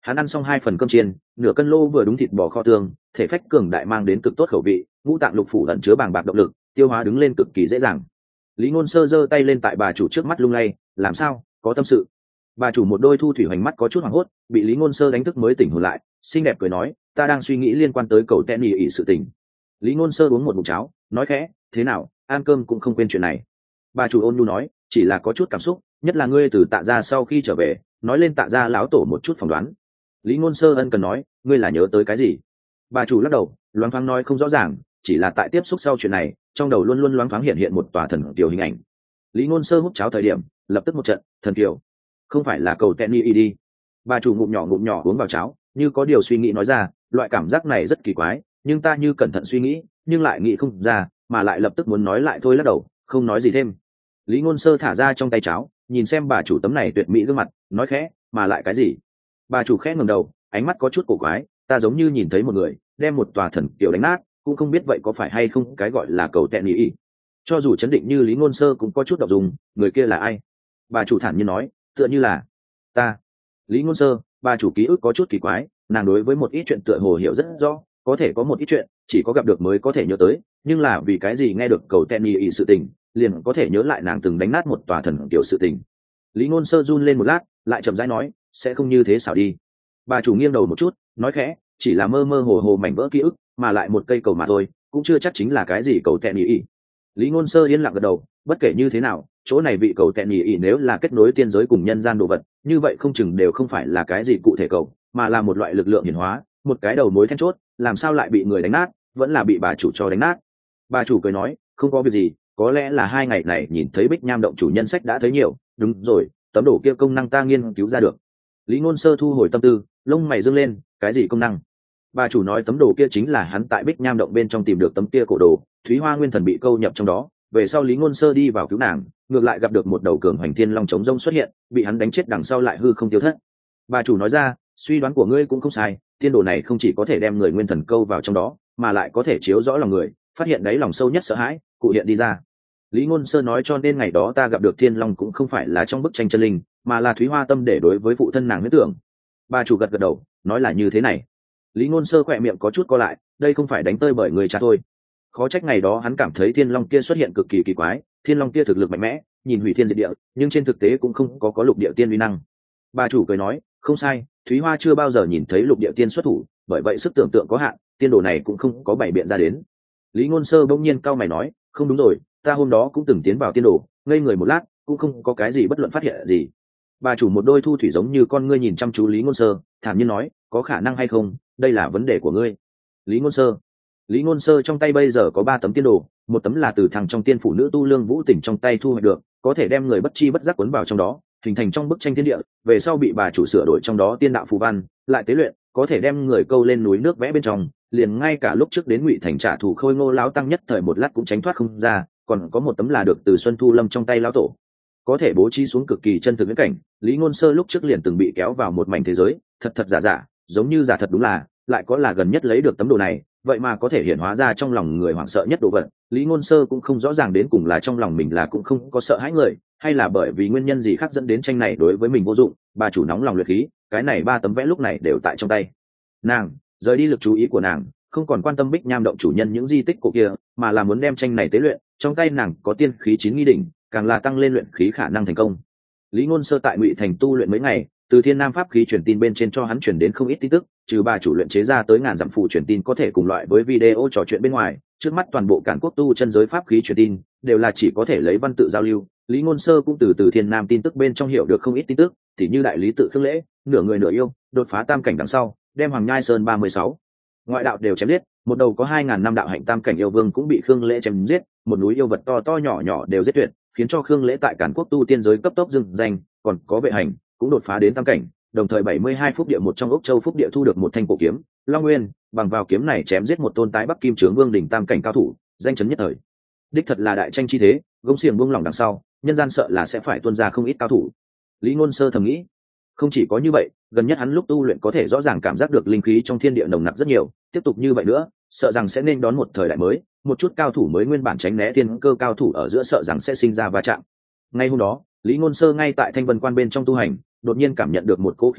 Hắn ăn xong hai phần cơm chiên, nửa cân lô vừa đúng thịt bò kho tương, thể phách cường đại mang đến cực tốt khẩu vị, ngũ tạng lục phủ ẩn chứa bàng bạc động lực, tiêu hóa đứng lên cực kỳ dễ dàng. Lý Ngôn Sơ giơ tay lên tại bà chủ trước mắt lung lay, làm sao, có tâm sự? Bà chủ một đôi thu thủy hoành mắt có chút hoảng hốt, bị Lý Ngôn Sơ đánh thức mới tỉnh hồn lại, xinh đẹp cười nói, ta đang suy nghĩ liên quan tới cầu tên nhị ỉ sự tình. Lý Ngôn Sơ uống một ngụm cháo, nói khẽ, thế nào, ăn cơm cũng không quên chuyện này. Bà chủ ôn nhu nói, chỉ là có chút cảm xúc, nhất là ngươi từ Tạ gia sau khi trở về, nói lên Tạ gia lão tổ một chút phỏng đoán. Lý Ngôn Sơ ân cần nói, ngươi là nhớ tới cái gì? Bà chủ lắc đầu, loáng thoáng nói không rõ ràng, chỉ là tại tiếp xúc sau chuyện này, trong đầu luôn luôn loáng thoáng hiện hiện một tòa thần kiều hình ảnh. Lý Ngôn Sơ hút cháo thời điểm, lập tức một trận, thần kiều, không phải là cầu Tenny đi. Bà chủ ngụm nhỏ ngụm nhỏ uống vào cháo, như có điều suy nghĩ nói ra, loại cảm giác này rất kỳ quái, nhưng ta như cẩn thận suy nghĩ, nhưng lại nghĩ không ra, mà lại lập tức muốn nói lại thôi lắc đầu, không nói gì thêm. Lý Ngôn Sơ thả ra trong tay cháo, nhìn xem bà chủ tấm này tuyệt mỹ gương mặt, nói khẽ, mà lại cái gì? Bà chủ khẽ ngẩng đầu, ánh mắt có chút cổ quái, ta giống như nhìn thấy một người đem một tòa thần kiều đánh nát, cũng không biết vậy có phải hay không cái gọi là cầu tẹn ý. Cho dù chấn định như Lý Ngôn Sơ cũng có chút động dung, người kia là ai? Bà chủ thản nhiên nói, tựa như là ta. Lý Ngôn Sơ, bà chủ ký ức có chút kỳ quái, nàng đối với một ít chuyện tựa hồ hiểu rất rõ, có thể có một ít chuyện chỉ có gặp được mới có thể nhớ tới, nhưng là vì cái gì nghe được cầu tẹn ý sự tình, liền có thể nhớ lại nàng từng đánh nát một tòa thần kiều sự tình. Lý Ngôn Sơ run lên một lát, lại chậm rãi nói, sẽ không như thế xảo đi. Bà chủ nghiêng đầu một chút, nói khẽ, chỉ là mơ mơ hồ hồ mảnh vỡ ký ức, mà lại một cây cầu mà thôi, cũng chưa chắc chính là cái gì cầu tẹn ý. Lý Ngôn Sơ yên lặng gật đầu, bất kể như thế nào, chỗ này vị cầu tẹn ý nếu là kết nối tiên giới cùng nhân gian đồ vật, như vậy không chừng đều không phải là cái gì cụ thể cầu, mà là một loại lực lượng hiển hóa, một cái đầu mối then chốt, làm sao lại bị người đánh nát, vẫn là bị bà chủ cho đánh nát. Bà chủ cười nói, không có việc gì, có lẽ là hai ngày này nhìn thấy Bích Nham động chủ nhân sách đã thấy nhiều, đúng rồi, tấm đồ kia công năng ta nghiên cứu ra được. Lý Ngôn Sơ thu hồi tâm tư, lông mày dương lên, cái gì công năng? Bà chủ nói tấm đồ kia chính là hắn tại Bích Nham động bên trong tìm được tấm kia cổ đồ, Thúy Hoa Nguyên Thần bị câu nhập trong đó, về sau Lý Ngôn Sơ đi vào cứu nàng, ngược lại gặp được một đầu cường hoành thiên long chống rông xuất hiện, bị hắn đánh chết đằng sau lại hư không tiêu thất. Bà chủ nói ra, suy đoán của ngươi cũng không sai, tiên đồ này không chỉ có thể đem người nguyên thần câu vào trong đó, mà lại có thể chiếu rõ lòng người, phát hiện đáy lòng sâu nhất sợ hãi, cụ hiện đi ra. Lý Ngôn Sơ nói cho nên ngày đó ta gặp được thiên long cũng không phải là trong bức tranh chân linh, mà là Thúy Hoa tâm để đối với phụ thân nàng huyết tưởng. Bà chủ gật gật đầu, nói là như thế này. Lý Ngôn Sơ khỏe miệng có chút co lại, đây không phải đánh tơi bởi người cha thôi. Khó trách ngày đó hắn cảm thấy thiên long kia xuất hiện cực kỳ kỳ quái, thiên long kia thực lực mạnh mẽ, nhìn hủy thiên diệt địa, nhưng trên thực tế cũng không có có lục địa tiên uy năng. Bà chủ cười nói, không sai, Thúy Hoa chưa bao giờ nhìn thấy lục địa tiên xuất thủ, bởi vậy sức tưởng tượng có hạn, tiên đồ này cũng không có bày biện ra đến. Lý Ngôn Sơ bỗng nhiên cau mày nói, không đúng rồi, ta hôm đó cũng từng tiến vào tiên đồ, ngây người một lát, cũng không có cái gì bất luận phát hiện gì. Bà chủ một đôi thu thủy giống như con ngươi nhìn chăm chú Lý Ngôn Sơ, thản nhiên nói, có khả năng hay không, đây là vấn đề của ngươi. Lý Ngôn Sơ, Lý Ngôn Sơ trong tay bây giờ có ba tấm tiên đồ, một tấm là từ thằng trong tiên phụ nữ tu lương vũ tỉnh trong tay thu hoạch được, có thể đem người bất chi bất giác cuốn vào trong đó, hình thành trong bức tranh thiên địa, về sau bị bà chủ sửa đổi trong đó tiên đạo phù văn, lại tế luyện, có thể đem người câu lên núi nước vẽ bên trong, liền ngay cả lúc trước đến Ngụy Thành trả thù Khôi Ngô lão tăng nhất thời một lát cũng tránh thoát không ra, còn có một tấm là được từ Xuân Thu Lâm trong tay lão tổ, có thể bố trí xuống cực kỳ chân thực viễn cảnh. Lý Ngôn Sơ lúc trước liền từng bị kéo vào một mảnh thế giới, thật thật giả giả, giống như giả thật đúng là, lại có là gần nhất lấy được tấm đồ này, vậy mà có thể hiện hóa ra trong lòng người hoảng sợ nhất đồ vật. Lý Ngôn Sơ cũng không rõ ràng đến cùng là trong lòng mình là cũng không có sợ hãi người, hay là bởi vì nguyên nhân gì khác dẫn đến tranh này đối với mình vô dụng. Bà chủ nóng lòng luyện khí, cái này ba tấm vẽ lúc này đều tại trong tay nàng, rời đi lực chú ý của nàng, không còn quan tâm Bích Nham động chủ nhân những di tích cổ kia, mà là muốn đem tranh này tế luyện. Trong tay nàng có tiên khí chín nghi đỉnh, càng là tăng lên luyện khí khả năng thành công. Lý Ngôn Sơ tại Ngụy Thành tu luyện mấy ngày, từ Thiên Nam pháp khí truyền tin bên trên cho hắn truyền đến không ít tin tức, trừ bà chủ luyện chế ra tới ngàn dặm phụ truyền tin có thể cùng loại với video trò chuyện bên ngoài, trước mắt toàn bộ Càn Quốc tu chân giới pháp khí truyền tin đều là chỉ có thể lấy văn tự giao lưu. Lý Ngôn Sơ cũng từ từ Thiên Nam tin tức bên trong hiểu được không ít tin tức, tỉ như đại lý tự Khương Lễ, nửa người nửa yêu, đột phá tam cảnh đằng sau, đem Hoàng Nhai Sơn ba mươi sáu ngoại đạo đều chém giết, một đầu có hai ngàn năm đạo hạnh tam cảnh yêu vương cũng bị Khương Lễ chém giết, một núi yêu vật to to nhỏ nhỏ đều giết tuyệt, khiến cho Khương Lễ tại Càn Quốc tu tiên giới cấp tốc dừng danh, còn có vệ hành cũng đột phá đến tam cảnh, đồng thời bảy mươi hai phúc địa một trong ốc châu phúc địa thu được một thanh cổ kiếm Long Nguyên, bằng vào kiếm này chém giết một tôn tái Bắc Kim Trướng Vương đỉnh tam cảnh cao thủ, danh chấn nhất thời. Đích thật là đại tranh chi thế, gông xiềng buông lỏng đằng sau, nhân gian sợ là sẽ phải tuôn ra không ít cao thủ. Lý Ngôn Sơ thầm nghĩ, không chỉ có như vậy, gần nhất hắn lúc tu luyện có thể rõ ràng cảm giác được linh khí trong thiên địa nồng nặc rất nhiều, tiếp tục như vậy nữa, sợ rằng sẽ nên đón một thời đại mới, một chút cao thủ mới nguyên bản tránh né thiên cơ cao thủ ở giữa sợ rằng sẽ sinh ra va chạm. Ngay hôm đó, Lý Ngôn Sơ ngay tại Thanh Vân Quan bên trong tu hành, đột nhiên cảm nhận được một cỗ khí tức,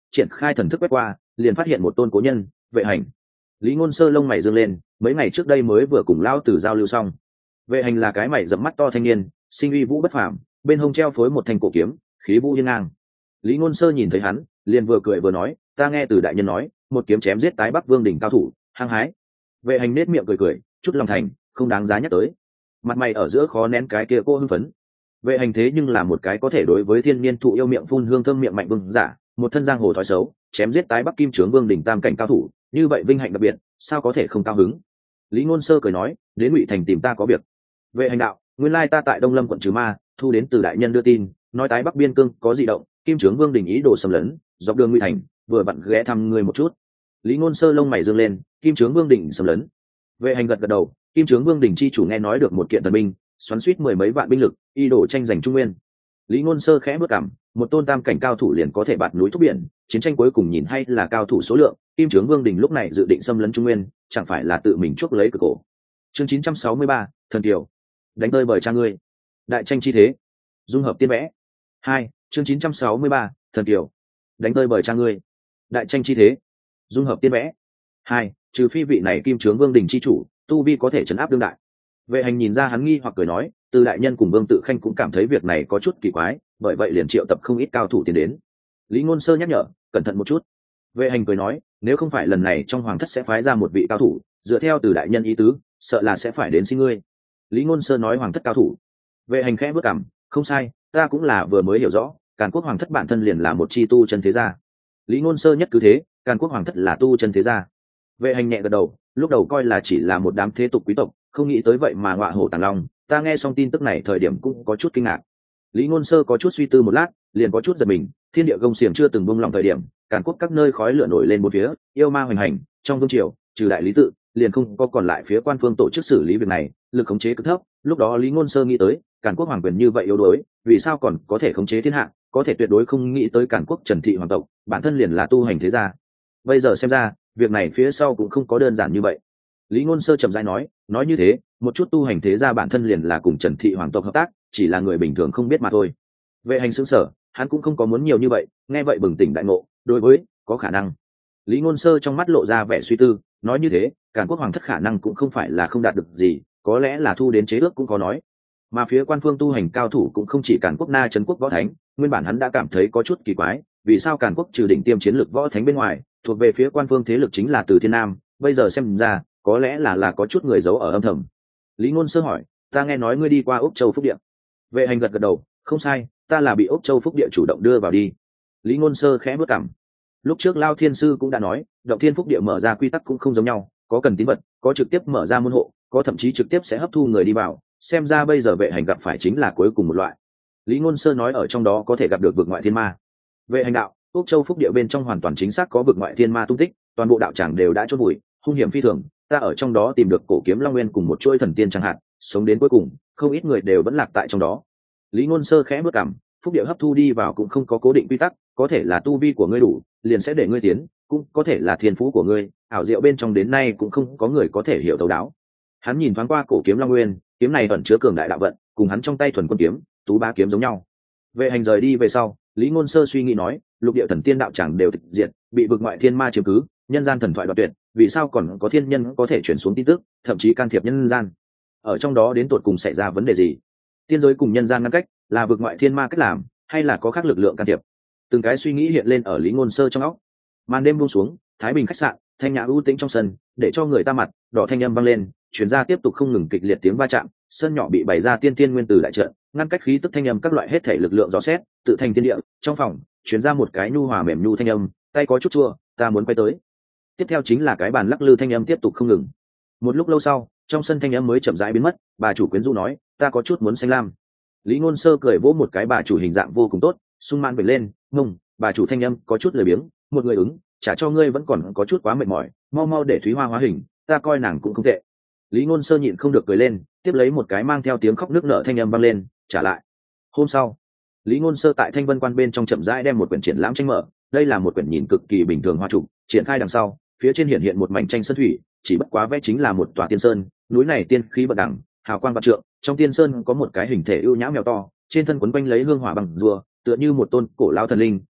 triển khai thần thức quét qua, liền phát hiện một tôn cố nhân, Vệ Hành. Lý Ngôn Sơ lông mày dương lên, mấy ngày trước đây mới vừa cùng lão tử giao lưu xong. Vệ Hành là cái mày rậm mắt to thanh niên, sinh uy vũ bất phàm, bên hông treo phối một thanh cổ kiếm, khí vũ hiên ngang. Lý Ngôn Sơ nhìn thấy hắn, liền vừa cười vừa nói, ta nghe từ đại nhân nói, một kiếm chém giết tái Bắc Vương đỉnh cao thủ, hăng hái. Vệ Hành nết miệng cười cười, chút lòng thành, không đáng giá nhắc tới. Mặt mày ở giữa khó nén cái kia cô hưng phấn. Vệ Hành thế nhưng là một cái có thể đối với thiên niên thụ yêu miệng phun hương thơm miệng mạnh vương giả, một thân giang hồ thói xấu, chém giết tái Bắc Kim Trướng Vương đỉnh tam cảnh cao thủ, như vậy vinh hạnh đặc biệt, sao có thể không cao hứng. Lý Ngôn Sơ cười nói, đến Ngụy Thành tìm ta có việc. Vệ Hành đạo, nguyên lai ta tại Đông Lâm quận Trừ Ma, thu đến từ đại nhân đưa tin, nói tái Bắc biên cương có dị động, Kim Trướng Vương đỉnh ý đồ xâm lấn, dọc đường Ngụy Thành, vừa vặn ghé thăm người một chút. Lý Ngôn Sơ lông mày dương lên, Kim Trướng Vương đỉnh xâm lấn. Vệ Hành gật gật đầu, Kim Trướng Vương đỉnh chi chủ nghe nói được một kiện thần binh, xoắn suýt mười mấy vạn binh lực, ý đồ tranh giành Trung Nguyên. Lý Ngôn Sơ khẽ bước cằm, một tôn tam cảnh cao thủ liền có thể bạt núi thúc biển, chiến tranh cuối cùng nhìn hay là cao thủ số lượng, Kim Trướng Vương đỉnh lúc này dự định xâm lấn Trung Nguyên, chẳng phải là tự mình chuốc lấy cực cổ. Chương chín trăm sáu mươi ba, thần kiều. Đánh tơi bời cha ngươi. Đại tranh chi thế. Dung hợp tiên vẽ. Hai, chương chín trăm sáu mươi ba, thần kiều. Đánh tơi bời cha ngươi. Đại tranh chi thế. Dung hợp tiên vẽ. Hai, trừ phi vị này Kim Trướng Vương đỉnh chi chủ, tu vi có thể trấn áp đương đại. Vệ Hành nhìn ra hắn nghi hoặc cười nói, từ đại nhân cùng Vương Tự Khanh cũng cảm thấy việc này có chút kỳ quái, bởi vậy liền triệu tập không ít cao thủ tiến đến. Lý Ngôn Sơ nhắc nhở, cẩn thận một chút. Vệ Hành cười nói, nếu không phải lần này trong hoàng thất sẽ phái ra một vị cao thủ, dựa theo từ đại nhân ý tứ, sợ là sẽ phải đến xin ngươi. Lý Ngôn Sơ nói hoàng thất cao thủ. Vệ Hành khẽ bước cằm, không sai, ta cũng là vừa mới hiểu rõ, Càn Quốc hoàng thất bản thân liền là một chi tu chân thế gia. Lý Ngôn Sơ nhất cứ thế, Càn Quốc hoàng thất là tu chân thế gia. Vệ Hành nhẹ gật đầu, lúc đầu coi là chỉ là một đám thế tục quý tộc, không nghĩ tới vậy mà ngọa hổ tàng long. Ta nghe xong tin tức này thời điểm cũng có chút kinh ngạc. Lý Ngôn Sơ có chút suy tư một lát, liền có chút giật mình, thiên địa gông xiềng chưa từng buông lỏng thời điểm, Càn Quốc các nơi khói lửa nổi lên một phía, yêu ma hoành hành, trong vương triều, trừ đại lý tự, liền không có còn lại phía quan phương tổ chức xử lý việc này, lực khống chế cực thấp. Lúc đó Lý Ngôn Sơ nghĩ tới, Càn Quốc hoàng quyền như vậy yếu đuối, vì sao còn có thể khống chế thiên hạ, có thể tuyệt đối không nghĩ tới Càn Quốc Trần thị hoàng tộc, bản thân liền là tu hành thế gia. Bây giờ xem ra, việc này phía sau cũng không có đơn giản như vậy. Lý Ngôn Sơ chậm rãi nói, nói như thế, một chút tu hành thế gia bản thân liền là cùng Trần thị hoàng tộc hợp tác, chỉ là người bình thường không biết mà thôi. Vệ Hành sững sờ, hắn cũng không có muốn nhiều như vậy, nghe vậy bừng tỉnh đại ngộ, đối với có khả năng. Lý Ngôn Sơ trong mắt lộ ra vẻ suy tư, nói như thế, Càn Quốc hoàng thất khả năng cũng không phải là không đạt được gì, có lẽ là thu đến chế ước cũng có nói. Mà phía quan phương tu hành cao thủ cũng không chỉ Càn Quốc Na Trấn Quốc võ thánh, nguyên bản hắn đã cảm thấy có chút kỳ quái, vì sao Càn Quốc trừ đỉnh tiêm chiến lược võ thánh bên ngoài, thuộc về phía quan phương thế lực chính là Từ Thiên Nam, bây giờ xem ra, có lẽ là là có chút người giấu ở âm thầm. Lý Ngôn Sơ hỏi, ta nghe nói ngươi đi qua Úc Châu Phúc Địa. Vệ Hành gật gật đầu, không sai, ta là bị Úc Châu Phúc Địa chủ động đưa vào đi. Lý Ngôn Sơ khẽ bước cằm. Lúc trước Lao Thiên Sư cũng đã nói, Động Thiên Phúc Địa mở ra quy tắc cũng không giống nhau, có cần tín vật, có trực tiếp mở ra môn hộ, có thậm chí trực tiếp sẽ hấp thu người đi vào, xem ra bây giờ Vệ Hành gặp phải chính là cuối cùng một loại. Lý Ngôn Sơ nói ở trong đó có thể gặp được vực ngoại thiên ma. Vệ Hành đạo, Úc Châu Phúc Địa bên trong hoàn toàn chính xác có vực ngoại thiên ma tung tích, toàn bộ đạo tràng đều đã chôn vùi, hung hiểm phi thường, ta ở trong đó tìm được cổ kiếm Long Nguyên cùng một chuỗi thần tiên chẳng hạn, sống đến cuối cùng, không ít người đều vẫn lạc tại trong đó. Lý Ngôn Sơ khẽ bước cằm, Phúc Địa hấp thu đi vào cũng không có cố định quy tắc, có thể là tu vi của ngươi đủ, liền sẽ để ngươi tiến, cũng có thể là thiên phú của ngươi, ảo diệu bên trong đến nay cũng không có người có thể hiểu thấu đáo. Hắn nhìn thoáng qua cổ kiếm Long Nguyên, kiếm này ẩn chứa cường đại đạo vận, cùng hắn trong tay thuần quân kiếm, tú ba kiếm giống nhau. Vệ Hành rời đi về sau, Lý Ngôn Sơ suy nghĩ nói, lục địa thần tiên đạo chẳng đều tịch diệt, bị vực ngoại thiên ma chiếm cứ, nhân gian thần thoại đoạt tuyệt, vì sao còn có thiên nhân có thể chuyển xuống tin tức, thậm chí can thiệp nhân gian? Ở trong đó đến tột cùng xảy ra vấn đề gì? Tiên giới cùng nhân gian ngăn cách, là vực ngoại thiên ma cách làm, hay là có khác lực lượng can thiệp? Từng cái suy nghĩ hiện lên ở Lý Ngôn Sơ trong óc. Màn đêm buông xuống, Thái Bình khách sạn, thanh nhã ưu tĩnh trong sân, để cho người ta mặt đỏ thanh âm vang lên, truyền ra tiếp tục không ngừng kịch liệt tiếng va chạm, sân nhỏ bị bày ra tiên tiên nguyên tử đại trận, ngăn cách khí tức thanh âm các loại hết thể lực lượng rõ xét, tự thành thiên địa. Trong phòng, truyền ra một cái nhu hòa mềm nhu thanh âm, tay có chút chua, ta muốn quay tới. Tiếp theo chính là cái bàn lắc lư thanh âm tiếp tục không ngừng. Một lúc lâu sau, trong sân thanh âm mới chậm rãi biến mất, bà chủ quyến rũ nói, ta có chút muốn xanh lam. Lý Ngôn Sơ cười vỗ một cái bà chủ hình dạng vô cùng tốt, sung mãn bền lên, ngông, bà chủ thanh âm có chút lười biếng, một người ứng, trả cho ngươi vẫn còn có chút quá mệt mỏi, mau mau để Thúy Hoa hóa hình, ta coi nàng cũng không tệ. Lý Ngôn Sơ nhịn không được cười lên, tiếp lấy một cái mang theo tiếng khóc nức nở thanh âm vang lên, trả lại. Hôm sau, Lý Ngôn Sơ tại Thanh Vân Quan bên trong chậm rãi đem một quyển triển lãm tranh mở, đây là một quyển nhìn cực kỳ bình thường hoa trục, triển khai đằng sau, phía trên hiện hiện một mảnh tranh sơn thủy, chỉ bất quá vẽ chính là một tòa tiên sơn, núi này tiên khí bật đẳng, hào quang vạn trượng, trong tiên sơn có một cái hình thể ưu nhã mèo to, trên thân quấn quanh lấy hương hỏa bằng rùa, tựa như một tôn cổ lão thần linh,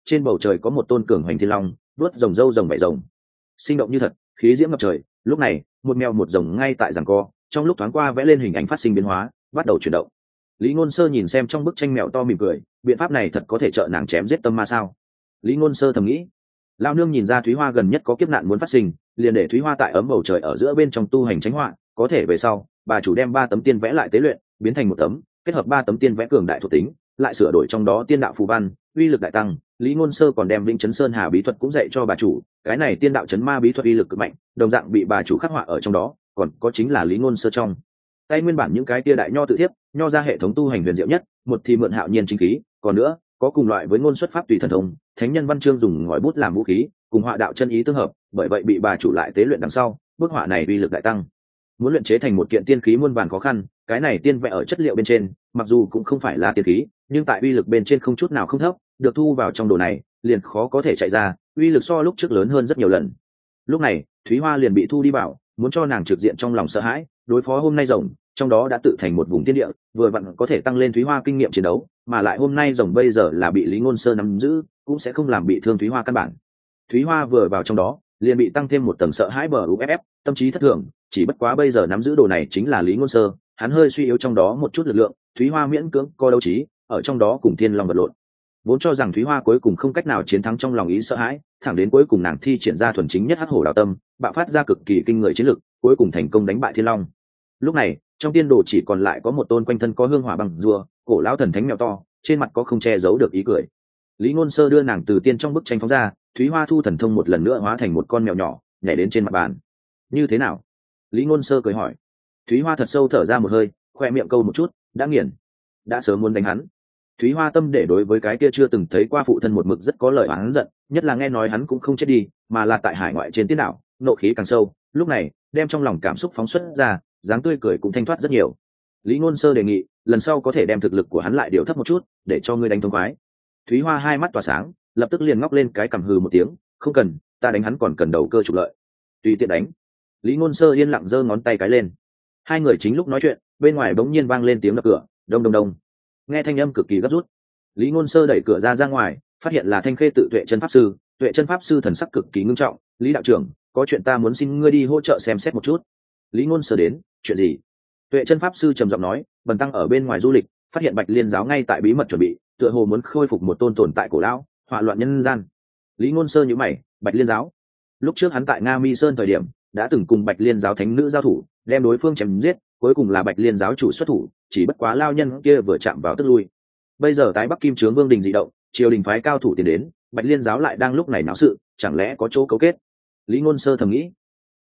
trên bầu trời có một tôn cường hoành thiên long đuốt rồng râu rồng bảy rồng, sinh động như thật, khí diễm ngập trời. Lúc này một mèo một rồng ngay tại giằng co, trong lúc thoáng qua vẽ lên hình ảnh phát sinh biến hóa, bắt đầu chuyển động. Lý Ngôn Sơ nhìn xem trong bức tranh mèo to mỉm cười, biện pháp này thật có thể trợ nàng chém giết tâm ma sao? Lý Ngôn Sơ thầm nghĩ. Lão nương nhìn ra Thúy Hoa gần nhất có kiếp nạn muốn phát sinh, liền để Thúy Hoa tại ấm bầu trời ở giữa bên trong tu hành tránh họa, có thể về sau bà chủ đem ba tấm tiên vẽ lại tế luyện, biến thành một tấm, kết hợp ba tấm tiên vẽ cường đại thuộc tính, lại sửa đổi trong đó tiên đạo phù văn, uy lực đại tăng. Lý Ngôn Sơ còn đem Vĩnh Chấn Sơn Hà bí thuật cũng dạy cho bà chủ, cái này tiên đạo chấn ma bí thuật uy lực cực mạnh, đồng dạng bị bà chủ khắc họa ở trong đó. Còn có chính là Lý Ngôn Sơ trong tay nguyên bản những cái tia đại nho tự thiếp, nho ra hệ thống tu hành huyền diệu nhất, một thì mượn hạo nhiên chính khí, còn nữa có cùng loại với ngôn xuất pháp tùy thần thông, thánh nhân văn chương dùng ngòi bút làm vũ khí, cùng họa đạo chân ý tương hợp, bởi vậy bị bà chủ lại tế luyện đằng sau, bức họa này uy lực đại tăng. Muốn luyện chế thành một kiện tiên khí muôn vàn khó khăn, cái này tiên vẽ ở chất liệu bên trên, mặc dù cũng không phải là tiên khí, nhưng tại uy lực bên trên không chút nào không thấp, được thu vào trong đồ này, liền khó có thể chạy ra, uy lực so lúc trước lớn hơn rất nhiều lần. Lúc này, Thúy Hoa liền bị thu đi bảo, muốn cho nàng trực diện trong lòng sợ hãi, đối phó hôm nay rồng, trong đó đã tự thành một vùng thiên địa, vừa vặn có thể tăng lên Thúy Hoa kinh nghiệm chiến đấu, mà lại hôm nay rồng bây giờ là bị Lý Ngôn Sơ nắm giữ, cũng sẽ không làm bị thương Thúy Hoa căn bản. Thúy Hoa vừa vào trong đó, liền bị tăng thêm một tầng sợ hãi bờ u ép ép, tâm trí thất thường, chỉ bất quá bây giờ nắm giữ đồ này chính là Lý Ngôn Sơ, hắn hơi suy yếu trong đó một chút lực lượng, Thúy Hoa miễn cưỡng co đấu trí, ở trong đó cùng Thiên Long vật lộn. Vốn cho rằng Thúy Hoa cuối cùng không cách nào chiến thắng trong lòng ý sợ hãi, thẳng đến cuối cùng nàng thi triển ra thuần chính nhất Hắc Hổ Đào Tâm, bạo phát ra cực kỳ kinh người chiến lực, cuối cùng thành công đánh bại Thiên Long. Lúc này, trong tiên đồ chỉ còn lại có một tôn quanh thân có hương hỏa bằng rùa, cổ lão thần thánh mèo to, trên mặt có không che giấu được ý cười. Lý Ngôn Sơ đưa nàng từ tiên trong bức tranh phóng ra, Thúy Hoa thu thần thông một lần nữa hóa thành một con mèo nhỏ, nhảy đến trên mặt bàn. Như thế nào? Lý Ngôn Sơ cười hỏi. Thúy Hoa thật sâu thở ra một hơi, khoe miệng câu một chút, đã nghiền, đã sớm muốn đánh hắn. Thúy Hoa tâm để đối với cái kia chưa từng thấy qua phụ thân một mực rất có lời oán giận, nhất là nghe nói hắn cũng không chết đi, mà là tại hải ngoại trên tiên đảo, nộ khí càng sâu, lúc này, đem trong lòng cảm xúc phóng xuất ra, dáng tươi cười cũng thanh thoát rất nhiều. Lý Ngôn Sơ đề nghị, lần sau có thể đem thực lực của hắn lại điều thấp một chút, để cho ngươi đánh thông khoái. Thúy Hoa hai mắt tỏa sáng, lập tức liền ngóc lên cái cằm hừ một tiếng, không cần, ta đánh hắn còn cần đầu cơ trục lợi. Tùy tiện đánh. Lý Ngôn Sơ yên lặng giơ ngón tay cái lên. Hai người chính lúc nói chuyện, bên ngoài bỗng nhiên vang lên tiếng đập cửa, đông đông đông. Nghe thanh âm cực kỳ gấp rút. Lý Ngôn Sơ đẩy cửa ra ra ngoài, phát hiện là Thanh Khê tự Tuệ Chân pháp sư, Tuệ Chân pháp sư thần sắc cực kỳ ngưng trọng, "Lý đạo trưởng, có chuyện ta muốn xin ngươi đi hỗ trợ xem xét một chút." Lý Ngôn Sơ đến, "Chuyện gì?" Tuệ Chân pháp sư trầm giọng nói, "Bần tăng ở bên ngoài du lịch, phát hiện Bạch Liên giáo ngay tại bí mật chuẩn bị, tựa hồ muốn khôi phục một tôn tồn tại cổ lão, hỏa loạn nhân gian." Lý Ngôn Sơ nhíu mày, Bạch Liên giáo? Lúc trước hắn tại Nga Mi Sơn thời điểm, đã từng cùng Bạch Liên giáo thánh nữ giao thủ, đem đối phương chém giết, cuối cùng là Bạch Liên giáo chủ xuất thủ, chỉ bất quá lao nhân kia vừa chạm vào tức lui. Bây giờ tái Bắc Kim Trướng Vương đình dị động, triều đình phái cao thủ tiến đến, Bạch Liên giáo lại đang lúc này náo sự, chẳng lẽ có chỗ cấu kết? Lý Ngôn Sơ thầm nghĩ,